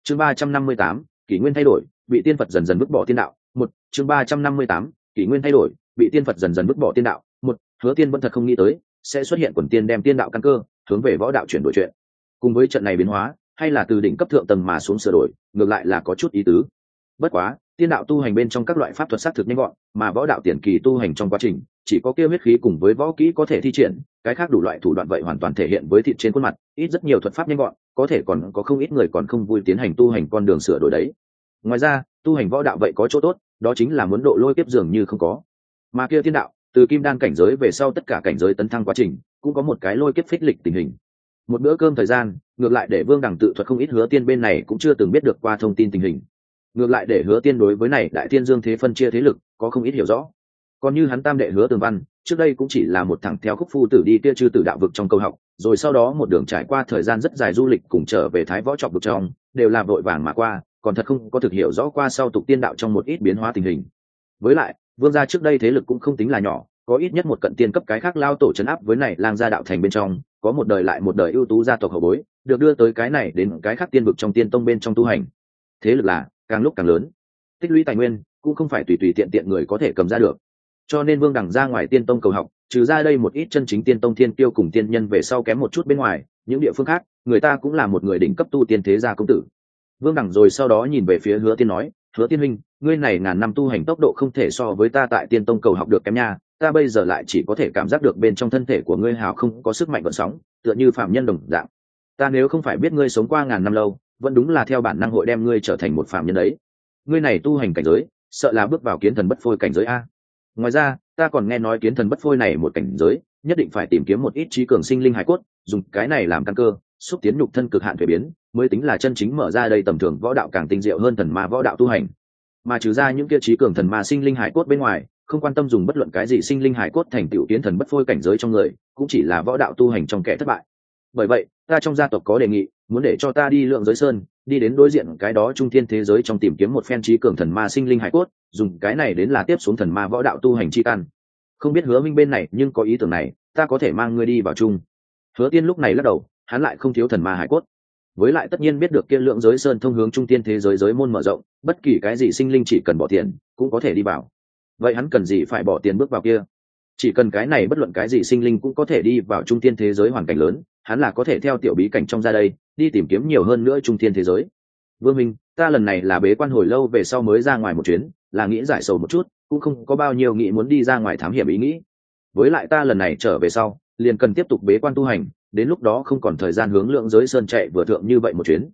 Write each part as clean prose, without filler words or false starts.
Chương 358, kỷ nguyên thay đổi, bị tiên Phật dần dần vứt bỏ tiên đạo. Một, chương 358, kỷ nguyên thay đổi, bị tiên Phật dần dần vứt bỏ tiên đạo. Một, Hứa Tiên vẫn thật không nghĩ tới sẽ xuất hiện quần tiên đem tiên đạo căn cơ hướng về võ đạo chuyển đổi chuyện. Cùng với trận này biến hóa, hay là từ đỉnh cấp thượng tầng mà xuống sửa đổi, ngược lại là có chút ý tứ. Bất quá, tiên đạo tu hành bên trong các loại pháp thuật xác thực nhanh gọn, mà võ đạo tiền kỳ tu hành trong quá trình, chỉ có kia huyết khí cùng với võ kỹ có thể thi triển, cái khác đủ loại thủ đoạn vậy hoàn toàn thể hiện với thịt trên khuôn mặt, ít rất nhiều thuật pháp nhanh gọn, có thể còn có không ít người còn không vui tiến hành tu hành con đường sửa đổi đấy. Ngoài ra, tu hành võ đạo vậy có chỗ tốt, đó chính là muốn độ lôi kiếp dường như không có. Mà kia tiên đạo, từ kim đan cảnh giới về sau tất cả cảnh giới tấn thăng quá trình, cũng có một cái lôi kiếp phích lịch tình hình. Một bữa cơm thời gian, ngược lại để Vương Đằng tự thuật không ít Hứa Tiên bên này cũng chưa từng biết được qua thông tin tình hình. Ngược lại để Hứa Tiên đối với này Đại Thiên Dương thế phân chia thế lực có không ít hiểu rõ. Còn như hắn tam đệ Hứa Tường Văn, trước đây cũng chỉ là một thằng theo khúc phu tử đi kia chư tử đạo vực trong câu học, rồi sau đó một đường trải qua thời gian rất dài du lịch cùng trở về Thái Võ Trọc vực trong, đều là vội vàng mà qua, còn thật không có thực hiểu rõ qua sau tục tiên đạo trong một ít biến hóa tình hình. Với lại, Vương gia trước đây thế lực cũng không tính là nhỏ, có ít nhất một cận tiên cấp cái khác lao tổ trấn áp với này Lang gia đạo thành bên trong, có một đời lại một đời ưu tú gia tộc hậu bối, được đưa tới cái này đến cái khác tiên vực trong tiên tông bên trong tu hành. Thế lực là càng lúc càng lớn, tích lũy tài nguyên cũng không phải tùy tùy tiện tiện người có thể cầm ra được. Cho nên Vương Đằng ra ngoài tiên tông cầu học, trừ ra đây một ít chân chính tiên tông thiên kiêu cùng tiên nhân về sau kém một chút bên ngoài, những địa phương khác, người ta cũng là một người đỉnh cấp tu tiên thế gia công tử. Vương Đằng rồi sau đó nhìn về phía Hứa Tiên nói, Hứa Tiên huynh, ngươi này ngàn năm tu hành tốc độ không thể so với ta tại tiên tông cầu học được kém nha, ta bây giờ lại chỉ có thể cảm giác được bên trong thân thể của ngươi hào không có sức mạnh gợn sóng, tựa như phạm nhân đồng dạng. Ta nếu không phải biết ngươi sống qua ngàn năm lâu, vẫn đúng là theo bản năng hội đem ngươi trở thành một phạm nhân ấy. Ngươi này tu hành cảnh giới, sợ là bước vào kiến thần bất phôi cảnh giới a. Ngoài ra, ta còn nghe nói kiến thần bất phôi này một cảnh giới, nhất định phải tìm kiếm một ít trí cường sinh linh hải cốt, dùng cái này làm căn cơ, xúc tiến nhục thân cực hạn thuế biến, mới tính là chân chính mở ra đây tầm thường võ đạo càng tinh diệu hơn thần ma võ đạo tu hành. Mà trừ ra những kia trí cường thần ma sinh linh hải cốt bên ngoài, không quan tâm dùng bất luận cái gì sinh linh hải cốt thành tựu kiến thần bất phôi cảnh giới trong người, cũng chỉ là võ đạo tu hành trong kẻ thất bại. Bởi vậy, ta trong gia tộc có đề nghị, muốn để cho ta đi Lượng Giới Sơn, đi đến đối diện cái đó trung thiên thế giới trong tìm kiếm một phen trí cường thần ma sinh linh hải cốt, dùng cái này đến là tiếp xuống thần ma võ đạo tu hành chi căn. Không biết Hứa Minh bên này nhưng có ý tưởng này, ta có thể mang ngươi đi vào chung. Hứa Tiên lúc này lắc đầu, hắn lại không thiếu thần ma hải cốt. Với lại tất nhiên biết được kia Lượng Giới Sơn thông hướng trung tiên thế giới giới môn mở rộng, bất kỳ cái gì sinh linh chỉ cần bỏ tiền, cũng có thể đi vào. Vậy hắn cần gì phải bỏ tiền bước vào kia? Chỉ cần cái này bất luận cái gì sinh linh cũng có thể đi vào trung tiên thế giới hoàn cảnh lớn, hắn là có thể theo tiểu bí cảnh trong ra đây, đi tìm kiếm nhiều hơn nữa trung tiên thế giới. Vương Minh, ta lần này là bế quan hồi lâu về sau mới ra ngoài một chuyến, là nghĩ giải sầu một chút, cũng không có bao nhiêu nghĩ muốn đi ra ngoài thám hiểm ý nghĩ. Với lại ta lần này trở về sau, liền cần tiếp tục bế quan tu hành, đến lúc đó không còn thời gian hướng Lượng Giới Sơn chạy vừa thượng như vậy một chuyến.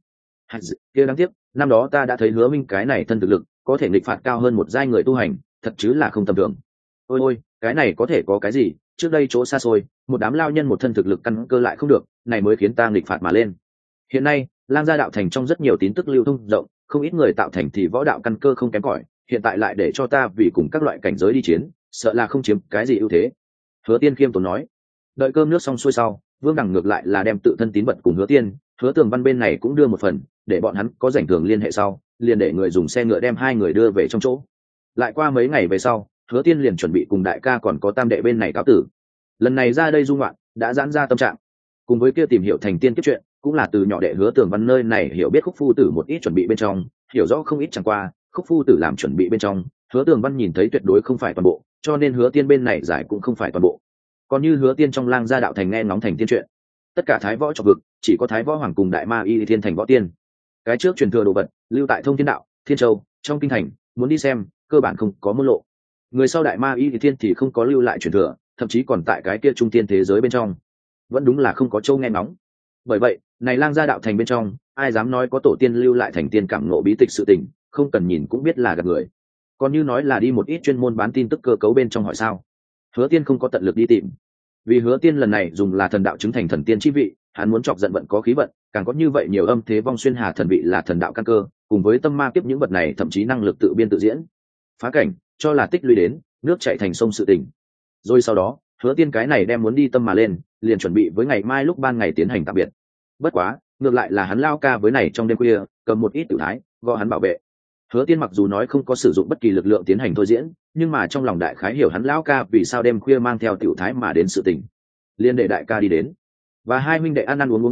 Kia đáng tiếc, năm đó ta đã thấy Hứa Minh cái này thân thực lực, có thể nghịch phạt cao hơn một giai người tu hành, thật chứ là không tầm thường. Ôi ôi, cái này có thể có cái gì, trước đây chỗ xa xôi, một đám lao nhân một thân thực lực căn cơ lại không được, này mới khiến ta nghịch phạt mà lên. Hiện nay, Lang gia đạo thành trong rất nhiều tin tức lưu thông rộng, không ít người tạo thành thì võ đạo căn cơ không kém cỏi, hiện tại lại để cho ta vì cùng các loại cảnh giới đi chiến, sợ là không chiếm cái gì ưu thế. Hứa Tiên khiêm tốn nói. Đợi cơm nước xong xuôi sau, Vương Đằng ngược lại là đem tự thân tín vật cùng Hứa Tiên, Hứa Tường Văn bên này cũng đưa một phần, để bọn hắn có rảnh thường liên hệ sau, liền để người dùng xe ngựa đem hai người đưa về trong chỗ. Lại qua mấy ngày về sau, Hứa Tiên liền chuẩn bị cùng đại ca còn có tam đệ bên này cáo tử. Lần này ra đây du ngoạn, đã giãn ra tâm trạng, cùng với kia tìm hiểu thành tiên kiếp chuyện, cũng là từ nhỏ đệ Hứa Tường Văn nơi này hiểu biết khúc phu tử một ít chuẩn bị bên trong, hiểu rõ không ít chẳng qua, khúc phu tử làm chuẩn bị bên trong, Hứa Tường Văn nhìn thấy tuyệt đối không phải toàn bộ, cho nên Hứa Tiên bên này giải cũng không phải toàn bộ. Còn như Hứa Tiên trong Lang gia đạo thành nghe ngóng thành tiên chuyện, tất cả thái võ trọc vực, chỉ có Thái Võ Hoàng cùng Đại Ma Y Thiên thành võ tiên. Cái trước truyền thừa đồ vật, lưu tại Thông Thiên đạo, Thiên Châu, trong kinh thành, muốn đi xem, cơ bản không có môn lộ. Người sau Đại Ma Y Thiên thì không có lưu lại truyền thừa, thậm chí còn tại cái kia trung tiên thế giới bên trong, vẫn đúng là không có châu nghe ngóng. Bởi vậy, này Lang gia đạo thành bên trong, ai dám nói có tổ tiên lưu lại thành tiên cảm ngộ bí tịch sự tình, không cần nhìn cũng biết là gạt người. Còn như nói là đi một ít chuyên môn bán tin tức cơ cấu bên trong hỏi sao, Hứa Tiên không có tận lực đi tìm. Vì Hứa Tiên lần này dùng là thần đạo chứng thành thần tiên chi vị, hắn muốn chọc giận vận có khí vận, càng có như vậy nhiều âm thế vong xuyên hà thần vị là thần đạo căn cơ, cùng với tâm ma kiếp những vật này thậm chí năng lực tự biên tự diễn, phá cảnh, cho là tích lũy đến nước chảy thành sông sự tình. Rồi sau đó, Hứa Tiên cái này đem muốn đi tâm mà lên, liền chuẩn bị với ngày mai lúc ban ngày tiến hành tạm biệt. Bất quá, ngược lại là hắn lao ca với này trong đêm khuya, cầm một ít tiểu thái, gọi hắn bảo vệ. Hứa Tiên mặc dù nói không có sử dụng bất kỳ lực lượng tiến hành thôi diễn, nhưng mà trong lòng đại khái hiểu hắn lão ca vì sao đêm khuya mang theo tiểu thái mà đến sự tình, liền để đại ca đi đến. Và hai huynh đệ ăn uống sau,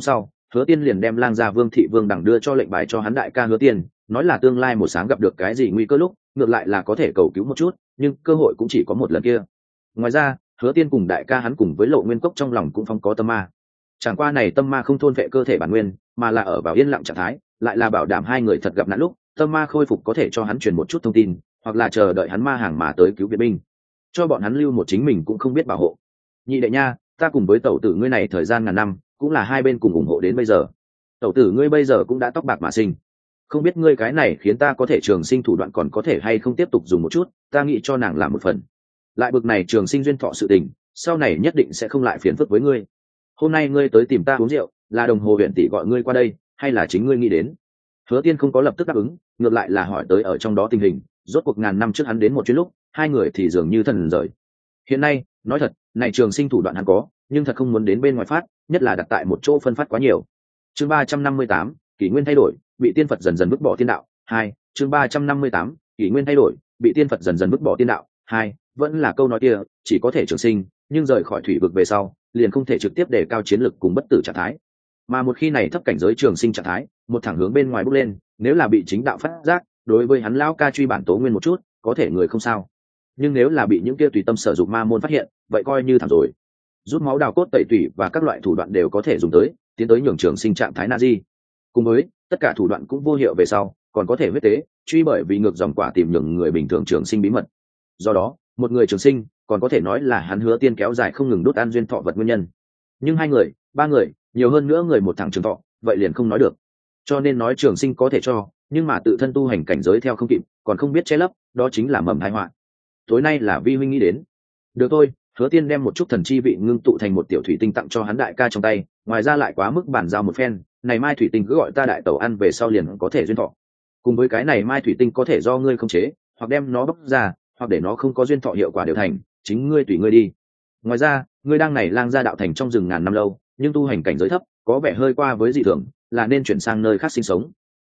Hứa Tiên liền đem Lang gia Vương Thị Vương Đằng đưa cho lệnh bài cho hắn đại ca Hứa Tiên, nói là tương lai một sáng gặp được cái gì nguy cơ lúc ngược lại là có thể cầu cứu một chút, nhưng cơ hội cũng chỉ có một lần kia. Ngoài ra Hứa Tiên cùng đại ca hắn cùng với Lộ Nguyên Cốc trong lòng cũng phong có tâm ma, chẳng qua này tâm ma không thôn vệ cơ thể bản nguyên, mà là ở vào yên lặng trạng thái, lại là bảo đảm hai người thật gặp nạn lúc tâm ma khôi phục có thể cho hắn truyền một chút thông tin, hoặc là chờ đợi hắn ma hàng mà tới cứu viện binh, cho bọn hắn lưu một chính mình cũng không biết bảo hộ. Nhị đệ nha, ta cùng với tẩu tử ngươi này thời gian ngàn năm cũng là hai bên cùng ủng hộ đến bây giờ. Tẩu tử ngươi bây giờ cũng đã tóc bạc mà sinh, không biết ngươi cái này khiến ta có thể trường sinh thủ đoạn còn có thể hay không tiếp tục dùng một chút, ta nghĩ cho nàng làm một phần. Lại bực này trường sinh duyên thọ sự tình, sau này nhất định sẽ không lại phiền phức với ngươi. Hôm nay ngươi tới tìm ta uống rượu, là đồng hồ huyện tỷ gọi ngươi qua đây, hay là chính ngươi nghĩ đến? Hứa Tiên không có lập tức đáp ứng, ngược lại là hỏi tới ở trong đó tình hình, rốt cuộc ngàn năm trước hắn đến một chuyến lúc, hai người thì dường như thần rời. Hiện nay, nói thật, này trường sinh thủ đoạn hắn có, nhưng thật không muốn đến bên ngoài phát, nhất là đặt tại một chỗ phân phát quá nhiều. Chương 358, kỷ nguyên thay đổi, bị tiên Phật dần dần vứt bỏ tiên đạo. 2, chương 358, kỷ nguyên thay đổi, bị tiên Phật dần dần vứt bỏ tiên đạo. 2, vẫn là câu nói kia, chỉ có thể trường sinh, nhưng rời khỏi thủy vực về sau, liền không thể trực tiếp đề cao chiến lực cùng bất tử trạng thái. Mà một khi này thấp cảnh giới trường sinh trạng thái, một thẳng hướng bên ngoài bốc lên, nếu là bị chính đạo phát giác, đối với hắn lão ca truy bản tố nguyên một chút, có thể người không sao. Nhưng nếu là bị những kia tùy tâm sử dụng ma môn phát hiện, vậy coi như thảm rồi. Rút máu đào cốt tẩy tủy và các loại thủ đoạn đều có thể dùng tới, tiến tới nhường trường sinh trạng thái Nazi. Cùng với tất cả thủ đoạn cũng vô hiệu về sau, còn có thể huyết tế, truy bởi vì ngược dòng quả tìm nhường người bình thường trường sinh bí mật. Do đó, một người trường sinh, còn có thể nói là hắn Hứa Tiên kéo dài không ngừng đốt ăn duyên thọ vật nguyên nhân. Nhưng hai người, ba người, nhiều hơn nữa người một thằng trường thọ, vậy liền không nói được. Cho nên nói trường sinh có thể cho, nhưng mà tự thân tu hành cảnh giới theo không kịp, còn không biết che lấp, đó chính là mầm tai họa. Tối nay là vi huynh nghĩ đến. Được thôi, Hứa Tiên đem một chút thần chi vị ngưng tụ thành một tiểu thủy tinh tặng cho hắn đại ca trong tay, ngoài ra lại quá mức bản giao một phen, này mai thủy tinh cứ gọi ta đại tẩu ăn về sau liền có thể duyên thọ. Cùng với cái này mai thủy tinh có thể do ngươi khống chế, hoặc đem nó bóc ra, hoặc để nó không có duyên thọ hiệu quả đều thành, chính ngươi tùy ngươi đi. Ngoài ra, ngươi đang này lang gia đạo thành trong rừng ngàn năm lâu, nhưng tu hành cảnh giới thấp, có vẻ hơi qua với dị thường, là nên chuyển sang nơi khác sinh sống.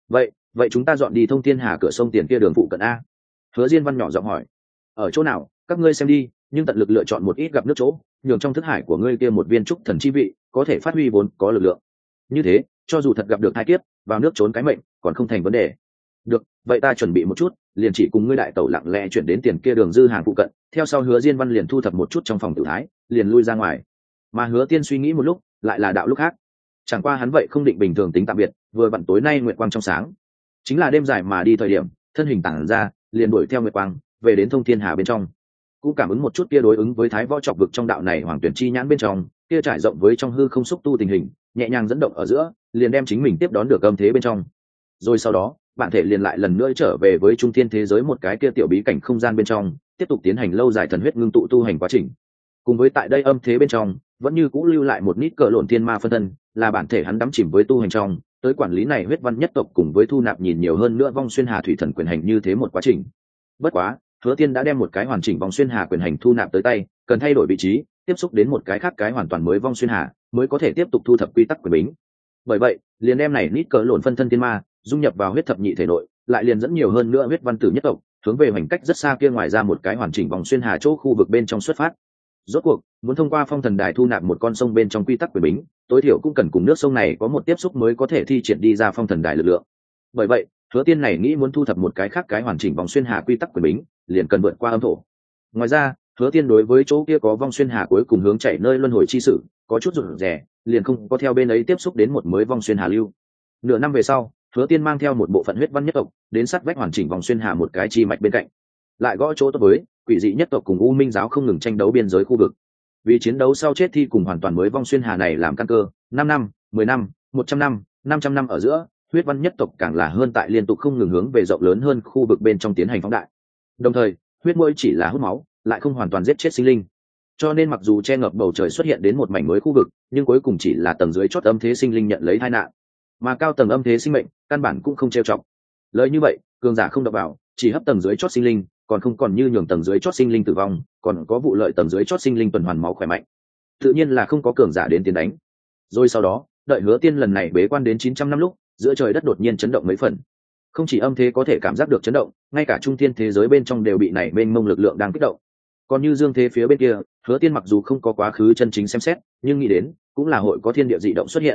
Vậy chúng ta dọn đi Thông Thiên Hà cửa sông tiền kia đường phụ cận a? Hứa Diên Văn nhỏ giọng hỏi. Ở chỗ nào, các ngươi xem đi, nhưng tận lực lựa chọn một ít gặp nước chỗ, nhường trong thức hải của ngươi kia một viên trúc thần chi vị, có thể phát huy vốn có lực lượng. Như thế, cho dù thật gặp được hai kiếp, vào nước trốn cái mệnh, còn không thành vấn đề. Được, vậy ta chuẩn bị một chút, liền chỉ cùng ngươi đại tẩu lặng lẽ chuyển đến tiền kia đường dư hàng phụ cận, theo sau Hứa Diên Văn liền thu thập một chút trong phòng tự thái, liền lui ra ngoài. Mà Hứa Tiên suy nghĩ một lúc, lại là đạo lúc khác. Chẳng qua hắn vậy không định bình thường tính tạm biệt, vừa vặn tối nay nguyệt quang trong sáng, chính là đêm dài mà đi thời điểm, thân hình tản ra, liền đuổi theo nguyệt quang, về đến Thông Thiên Hà bên trong. Cũng cảm ứng một chút kia đối ứng với Thái Võ Trọc vực trong đạo này Hoàng Tuyển chi nhãn bên trong, kia trải rộng với trong hư không xúc tu tình hình, nhẹ nhàng dẫn động ở giữa, liền đem chính mình tiếp đón được âm thế bên trong. Rồi sau đó, bản thể liền lại lần nữa trở về với trung thiên thế giới một cái kia tiểu bí cảnh không gian bên trong, tiếp tục tiến hành lâu dài thần huyết ngưng tụ tu hành quá trình. Cùng với tại đây âm thế bên trong, vẫn như cũ lưu lại một nít cỡ lộn thiên ma phân thân, là bản thể hắn đắm chìm với tu hành trong, tới quản lý này huyết văn nhất tộc cùng với thu nạp nhìn nhiều hơn nữa vong xuyên hà thủy thần quyền hành như thế một quá trình. Bất quá, Hứa Tiên đã đem một cái hoàn chỉnh vong xuyên hà quyền hành thu nạp tới tay, cần thay đổi vị trí, tiếp xúc đến một cái khác cái hoàn toàn mới vong xuyên hà, mới có thể tiếp tục thu thập quy tắc quyền bính. Bởi vậy, liền đem này nít cỡ lộn phân thân thiên ma dung nhập vào huyết thập nhị thể nội, lại liền dẫn nhiều hơn nữa huyết văn tử nhất tộc, hướng về mảnh cách rất xa kia ngoài ra một cái hoàn chỉnh vòng xuyên hà chỗ khu vực bên trong xuất phát. Rốt cuộc, muốn thông qua phong thần đài thu nạp một con sông bên trong quy tắc quyền bính, tối thiểu cũng cần cùng nước sông này có một tiếp xúc mới có thể thi triển đi ra phong thần đài lực lượng. Bởi vậy, Hứa Tiên này nghĩ muốn thu thập một cái khác cái hoàn chỉnh vòng xuyên hà quy tắc quyền bính, liền cần vượt qua âm thổ. Ngoài ra, Hứa Tiên đối với chỗ kia có vong xuyên hà cuối cùng hướng chảy nơi luân hồi chi sự, có chút rụt rè, liền không có theo bên ấy tiếp xúc đến một mới vong xuyên hà lưu. Nửa năm về sau, Hứa Tiên mang theo một bộ phận huyết văn nhất tộc đến sát vách hoàn chỉnh vòng xuyên hà một cái chi mạch bên cạnh, lại gõ chỗ tốt với quỷ dị nhất tộc cùng U Minh giáo không ngừng tranh đấu biên giới khu vực. Vì chiến đấu sau chết thi cùng hoàn toàn mới vong xuyên hà này làm căn cơ, 5 năm, 10 năm, 100 năm, 500 năm ở giữa, huyết văn nhất tộc càng là hơn tại liên tục không ngừng hướng về rộng lớn hơn khu vực bên trong tiến hành phóng đại. Đồng thời, huyết mũi chỉ là hút máu, lại không hoàn toàn giết chết sinh linh. Cho nên mặc dù che ngập bầu trời xuất hiện đến một mảnh mới khu vực, nhưng cuối cùng chỉ là tầng dưới chót âm thế sinh linh nhận lấy tai nạn, mà cao tầng âm thế sinh mệnh căn bản cũng không trêu chọc. Lời như vậy, cường giả không đập vào, chỉ hấp tầng dưới chót sinh linh, còn không còn như nhường tầng dưới chót sinh linh tử vong, còn có vụ lợi tầng dưới chót sinh linh tuần hoàn máu khỏe mạnh. Tự nhiên là không có cường giả đến tiến đánh. Rồi sau đó, đợi Hứa Tiên lần này bế quan đến 900 năm lúc, giữa trời đất đột nhiên chấn động mấy phần. Không chỉ âm thế có thể cảm giác được chấn động, ngay cả trung thiên thế giới bên trong đều bị này mênh mông lực lượng đang kích động. Còn như dương thế phía bên kia, Hứa Tiên mặc dù không có quá khứ chân chính xem xét, nhưng nghĩ đến cũng là hội có thiên địa dị động xuất hiện.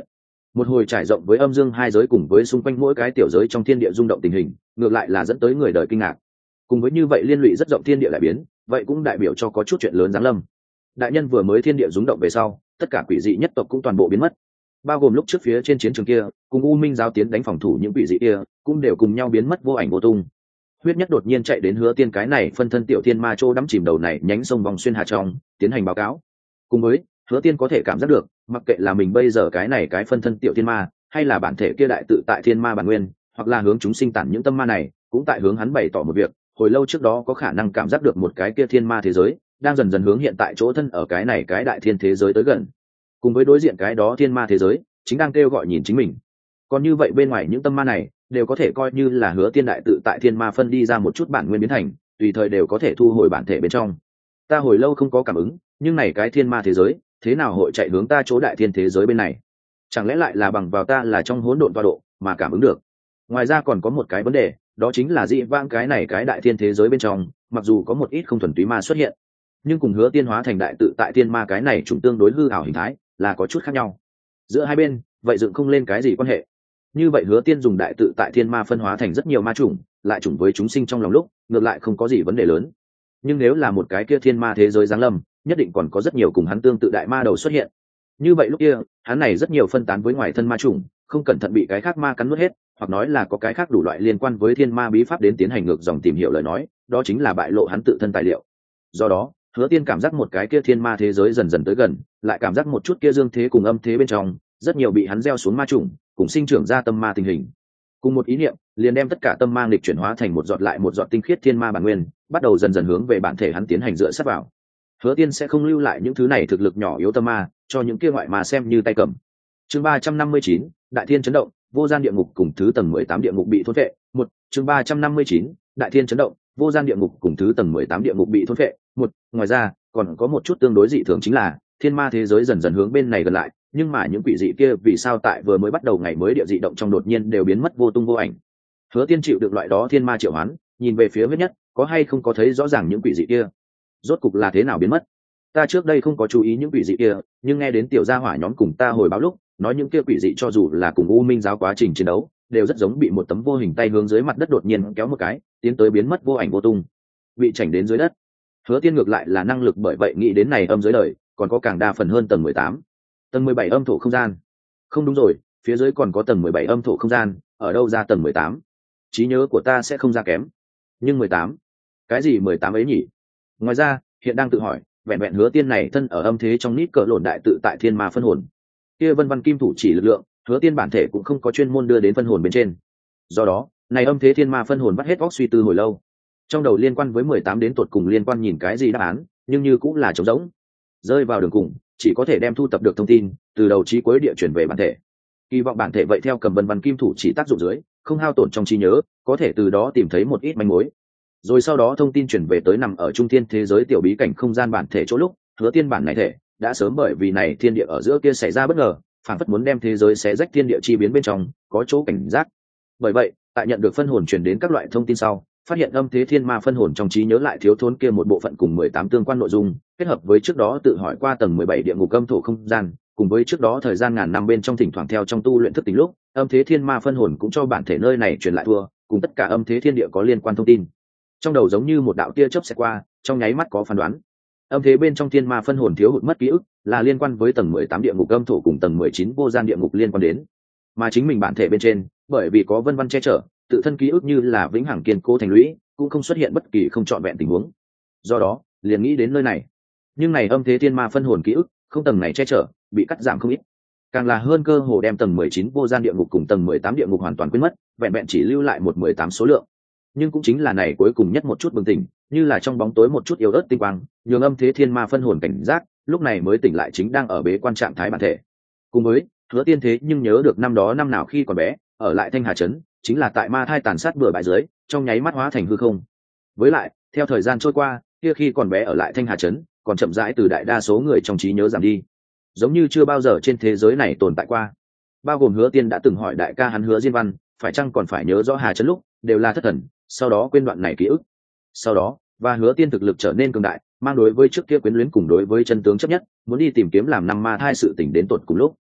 Một hồi trải rộng với âm dương hai giới cùng với xung quanh mỗi cái tiểu giới trong thiên địa rung động tình hình, ngược lại là dẫn tới người đời kinh ngạc. Cùng với như vậy liên lụy rất rộng thiên địa đại biến, vậy cũng đại biểu cho có chút chuyện lớn giáng lâm. Đại nhân vừa mới thiên địa rung động về sau, tất cả quỷ dị nhất tộc cũng toàn bộ biến mất, bao gồm lúc trước phía trên chiến trường kia cùng U Minh giáo tiến đánh phòng thủ những quỷ dị kia cũng đều cùng nhau biến mất vô ảnh vô tung. Huyết Nhất đột nhiên chạy đến Hứa Tiên cái này phân thân tiểu thiên ma châu đắm chìm đầu này nhánh sông vòng xuyên hà trong tiến hành báo cáo. Cùng với Hứa Tiên có thể cảm giác được, mặc kệ là mình bây giờ cái này cái phân thân tiểu thiên ma, hay là bản thể kia đại tự tại thiên ma bản nguyên, hoặc là hướng chúng sinh tản những tâm ma này, cũng tại hướng hắn bày tỏ một việc, hồi lâu trước đó có khả năng cảm giác được một cái kia thiên ma thế giới đang dần dần hướng hiện tại chỗ thân ở cái này cái đại thiên thế giới tới gần. Cùng với đối diện cái đó thiên ma thế giới chính đang kêu gọi nhìn chính mình. Còn như vậy bên ngoài những tâm ma này đều có thể coi như là Hứa Tiên đại tự tại thiên ma phân đi ra một chút bản nguyên biến thành, tùy thời đều có thể thu hồi bản thể bên trong. Ta hồi lâu không có cảm ứng, nhưng này cái thiên ma thế giới thế nào hội chạy hướng ta chỗ đại thiên thế giới bên này? Chẳng lẽ lại là bằng vào ta là trong hỗn độn tọa độ mà cảm ứng được? Ngoài ra còn có một cái vấn đề, đó chính là dị vãng cái này cái đại thiên thế giới bên trong, mặc dù có một ít không thuần túy ma xuất hiện, nhưng cùng Hứa Tiên hóa thành đại tự tại thiên ma cái này chúng tương đối hư ảo hình thái là có chút khác nhau. Giữa hai bên vậy dựng không lên cái gì quan hệ. Như vậy Hứa Tiên dùng đại tự tại thiên ma phân hóa thành rất nhiều ma chủng, lại chủng với chúng sinh trong lòng lúc, ngược lại không có gì vấn đề lớn. Nhưng nếu là một cái kia thiên ma thế giới giáng lâm, nhất định còn có rất nhiều cùng hắn tương tự đại ma đầu xuất hiện. Như vậy lúc kia, hắn này rất nhiều phân tán với ngoài thân ma chủng, không cẩn thận bị cái khác ma cắn nuốt hết, hoặc nói là có cái khác đủ loại liên quan với thiên ma bí pháp đến tiến hành ngược dòng tìm hiểu lời nói, đó chính là bại lộ hắn tự thân tài liệu. Do đó, Hứa Tiên cảm giác một cái kia thiên ma thế giới dần dần tới gần, lại cảm giác một chút kia dương thế cùng âm thế bên trong, rất nhiều bị hắn gieo xuống ma chủng, cùng sinh trưởng ra tâm ma tình hình. Cùng một ý niệm, liền đem tất cả tâm ma nghịch chuyển hóa thành một giọt lại một giọt tinh khiết thiên ma bản nguyên, bắt đầu dần dần hướng về bản thể hắn tiến hành dựa sát vào. Hứa Tiên sẽ không lưu lại những thứ này thực lực nhỏ yếu tâm ma, cho những kia ngoại ma xem như tay cầm. Chương 359, Đại Thiên chấn động, vô gian địa ngục cùng thứ tầng 18 địa ngục bị thôn phệ. Chương 359, Đại Thiên chấn động, vô gian địa ngục cùng thứ tầng 18 địa ngục bị thôn phệ. Ngoài ra, còn có một chút tương đối dị thường chính là, thiên ma thế giới dần dần hướng bên này gần lại, nhưng mà những quỷ dị kia vì sao tại vừa mới bắt đầu ngày mới địa dị động trong đột nhiên đều biến mất vô tung vô ảnh. Hứa Tiên chịu được loại đó thiên ma triệu hoán, nhìn về phía Huyết Nhất, có hay không có thấy rõ ràng những quỷ dị kia rốt cục là thế nào biến mất. Ta trước đây không có chú ý những quỷ dị kia, nhưng nghe đến tiểu gia hỏa nhóm cùng ta hồi báo lúc nói những kia quỷ dị cho dù là cùng U Minh giáo quá trình chiến đấu đều rất giống bị một tấm vô hình tay hướng dưới mặt đất đột nhiên kéo một cái tiến tới biến mất vô ảnh vô tung, bị chảnh đến dưới đất. Hứa Tiên ngược lại là năng lực bởi vậy nghĩ đến này âm dưới đời còn có càng đa phần hơn tầng 18, tầng 17 âm thổ không gian. Không đúng rồi, phía dưới còn có tầng 17 âm thổ không gian, ở đâu ra tầng 18? Trí nhớ của ta sẽ không ra kém. Nhưng 18, cái gì 18 ấy nhỉ? Ngoài ra, hiện đang tự hỏi, vẹn vẹn Hứa Tiên này thân ở âm thế trong nít cỡ lộn đại tự tại thiên ma phân hồn, kia vân văn kim thủ chỉ lực lượng, Hứa Tiên bản thể cũng không có chuyên môn đưa đến phân hồn bên trên. Do đó, này âm thế thiên ma phân hồn bắt hết óc suy tư hồi lâu. Trong đầu liên quan với 18 đến tột cùng liên quan nhìn cái gì đáp án, nhưng như cũng là trống rỗng. Rơi vào đường cùng, chỉ có thể đem thu tập được thông tin, từ đầu chí cuối địa chuyển về bản thể. Kỳ vọng bản thể vậy theo cầm vân văn kim thủ chỉ tác dụng dưới, không hao tổn trong trí nhớ, có thể từ đó tìm thấy một ít manh mối. Rồi sau đó thông tin chuyển về tới nằm ở trung thiên thế giới tiểu bí cảnh không gian bản thể chỗ lúc, Hứa Tiên bản này thể đã sớm bởi vì này thiên địa ở giữa kia xảy ra bất ngờ, phản phất muốn đem thế giới xé rách thiên địa chi biến bên trong, có chỗ cảnh giác. Bởi vậy, tại nhận được phân hồn truyền đến các loại thông tin sau, phát hiện âm thế thiên ma phân hồn trong trí nhớ lại thiếu thốn kia một bộ phận cùng 18 tương quan nội dung, kết hợp với trước đó tự hỏi qua tầng 17 địa ngục âm thổ không gian, cùng với trước đó thời gian ngàn năm bên trong thỉnh thoảng theo trong tu luyện thức tỉnh lúc, âm thế thiên ma phân hồn cũng cho bản thể nơi này truyền lại thua, cùng tất cả âm thế thiên địa có liên quan thông tin. Trong đầu giống như một đạo tia chớp xẹt qua, trong nháy mắt có phán đoán. Âm thế bên trong thiên ma phân hồn thiếu hụt mất ký ức, là liên quan với tầng 18 địa ngục âm thổ cùng tầng 19 vô gian địa ngục liên quan đến. Mà chính mình bản thể bên trên, bởi vì có vân văn che chở, tự thân ký ức như là vĩnh hằng kiên cố thành lũy, cũng không xuất hiện bất kỳ không trọn vẹn tình huống. Do đó, liền nghĩ đến nơi này. Nhưng này âm thế thiên ma phân hồn ký ức, không tầng này che chở, bị cắt giảm không ít. Càng là hơn cơ hồ đem tầng 19 vô gian địa ngục cùng tầng 18 địa ngục hoàn toàn quên mất, vẹn vẹn chỉ lưu lại một 18 số lượng. Nhưng cũng chính là này cuối cùng nhất một chút bừng tỉnh, như là trong bóng tối một chút yếu ớt tinh quang, nhường âm thế thiên ma phân hồn cảnh giác, lúc này mới tỉnh lại chính đang ở bế quan trạng thái bản thể. Cùng với Hứa Tiên thế nhưng nhớ được năm đó năm nào khi còn bé, ở lại Thanh Hà trấn, chính là tại ma thai tàn sát bừa bãi dưới, trong nháy mắt hóa thành hư không. Với lại, theo thời gian trôi qua, kia khi còn bé ở lại Thanh Hà trấn, còn chậm rãi từ đại đa số người trong trí nhớ giảm đi, giống như chưa bao giờ trên thế giới này tồn tại qua. Bao gồm Hứa Tiên đã từng hỏi đại ca hắn Hứa Diên Văn, phải chăng còn phải nhớ rõ Hà trấn lúc, đều là thất thần, sau đó quên đoạn này ký ức. Sau đó, và Hứa Tiên thực lực trở nên cường đại, mang đối với trước kia quyến luyến cùng đối với chân tướng chấp nhất, muốn đi tìm kiếm làm năm ma thai sự tỉnh đến tột cùng lúc.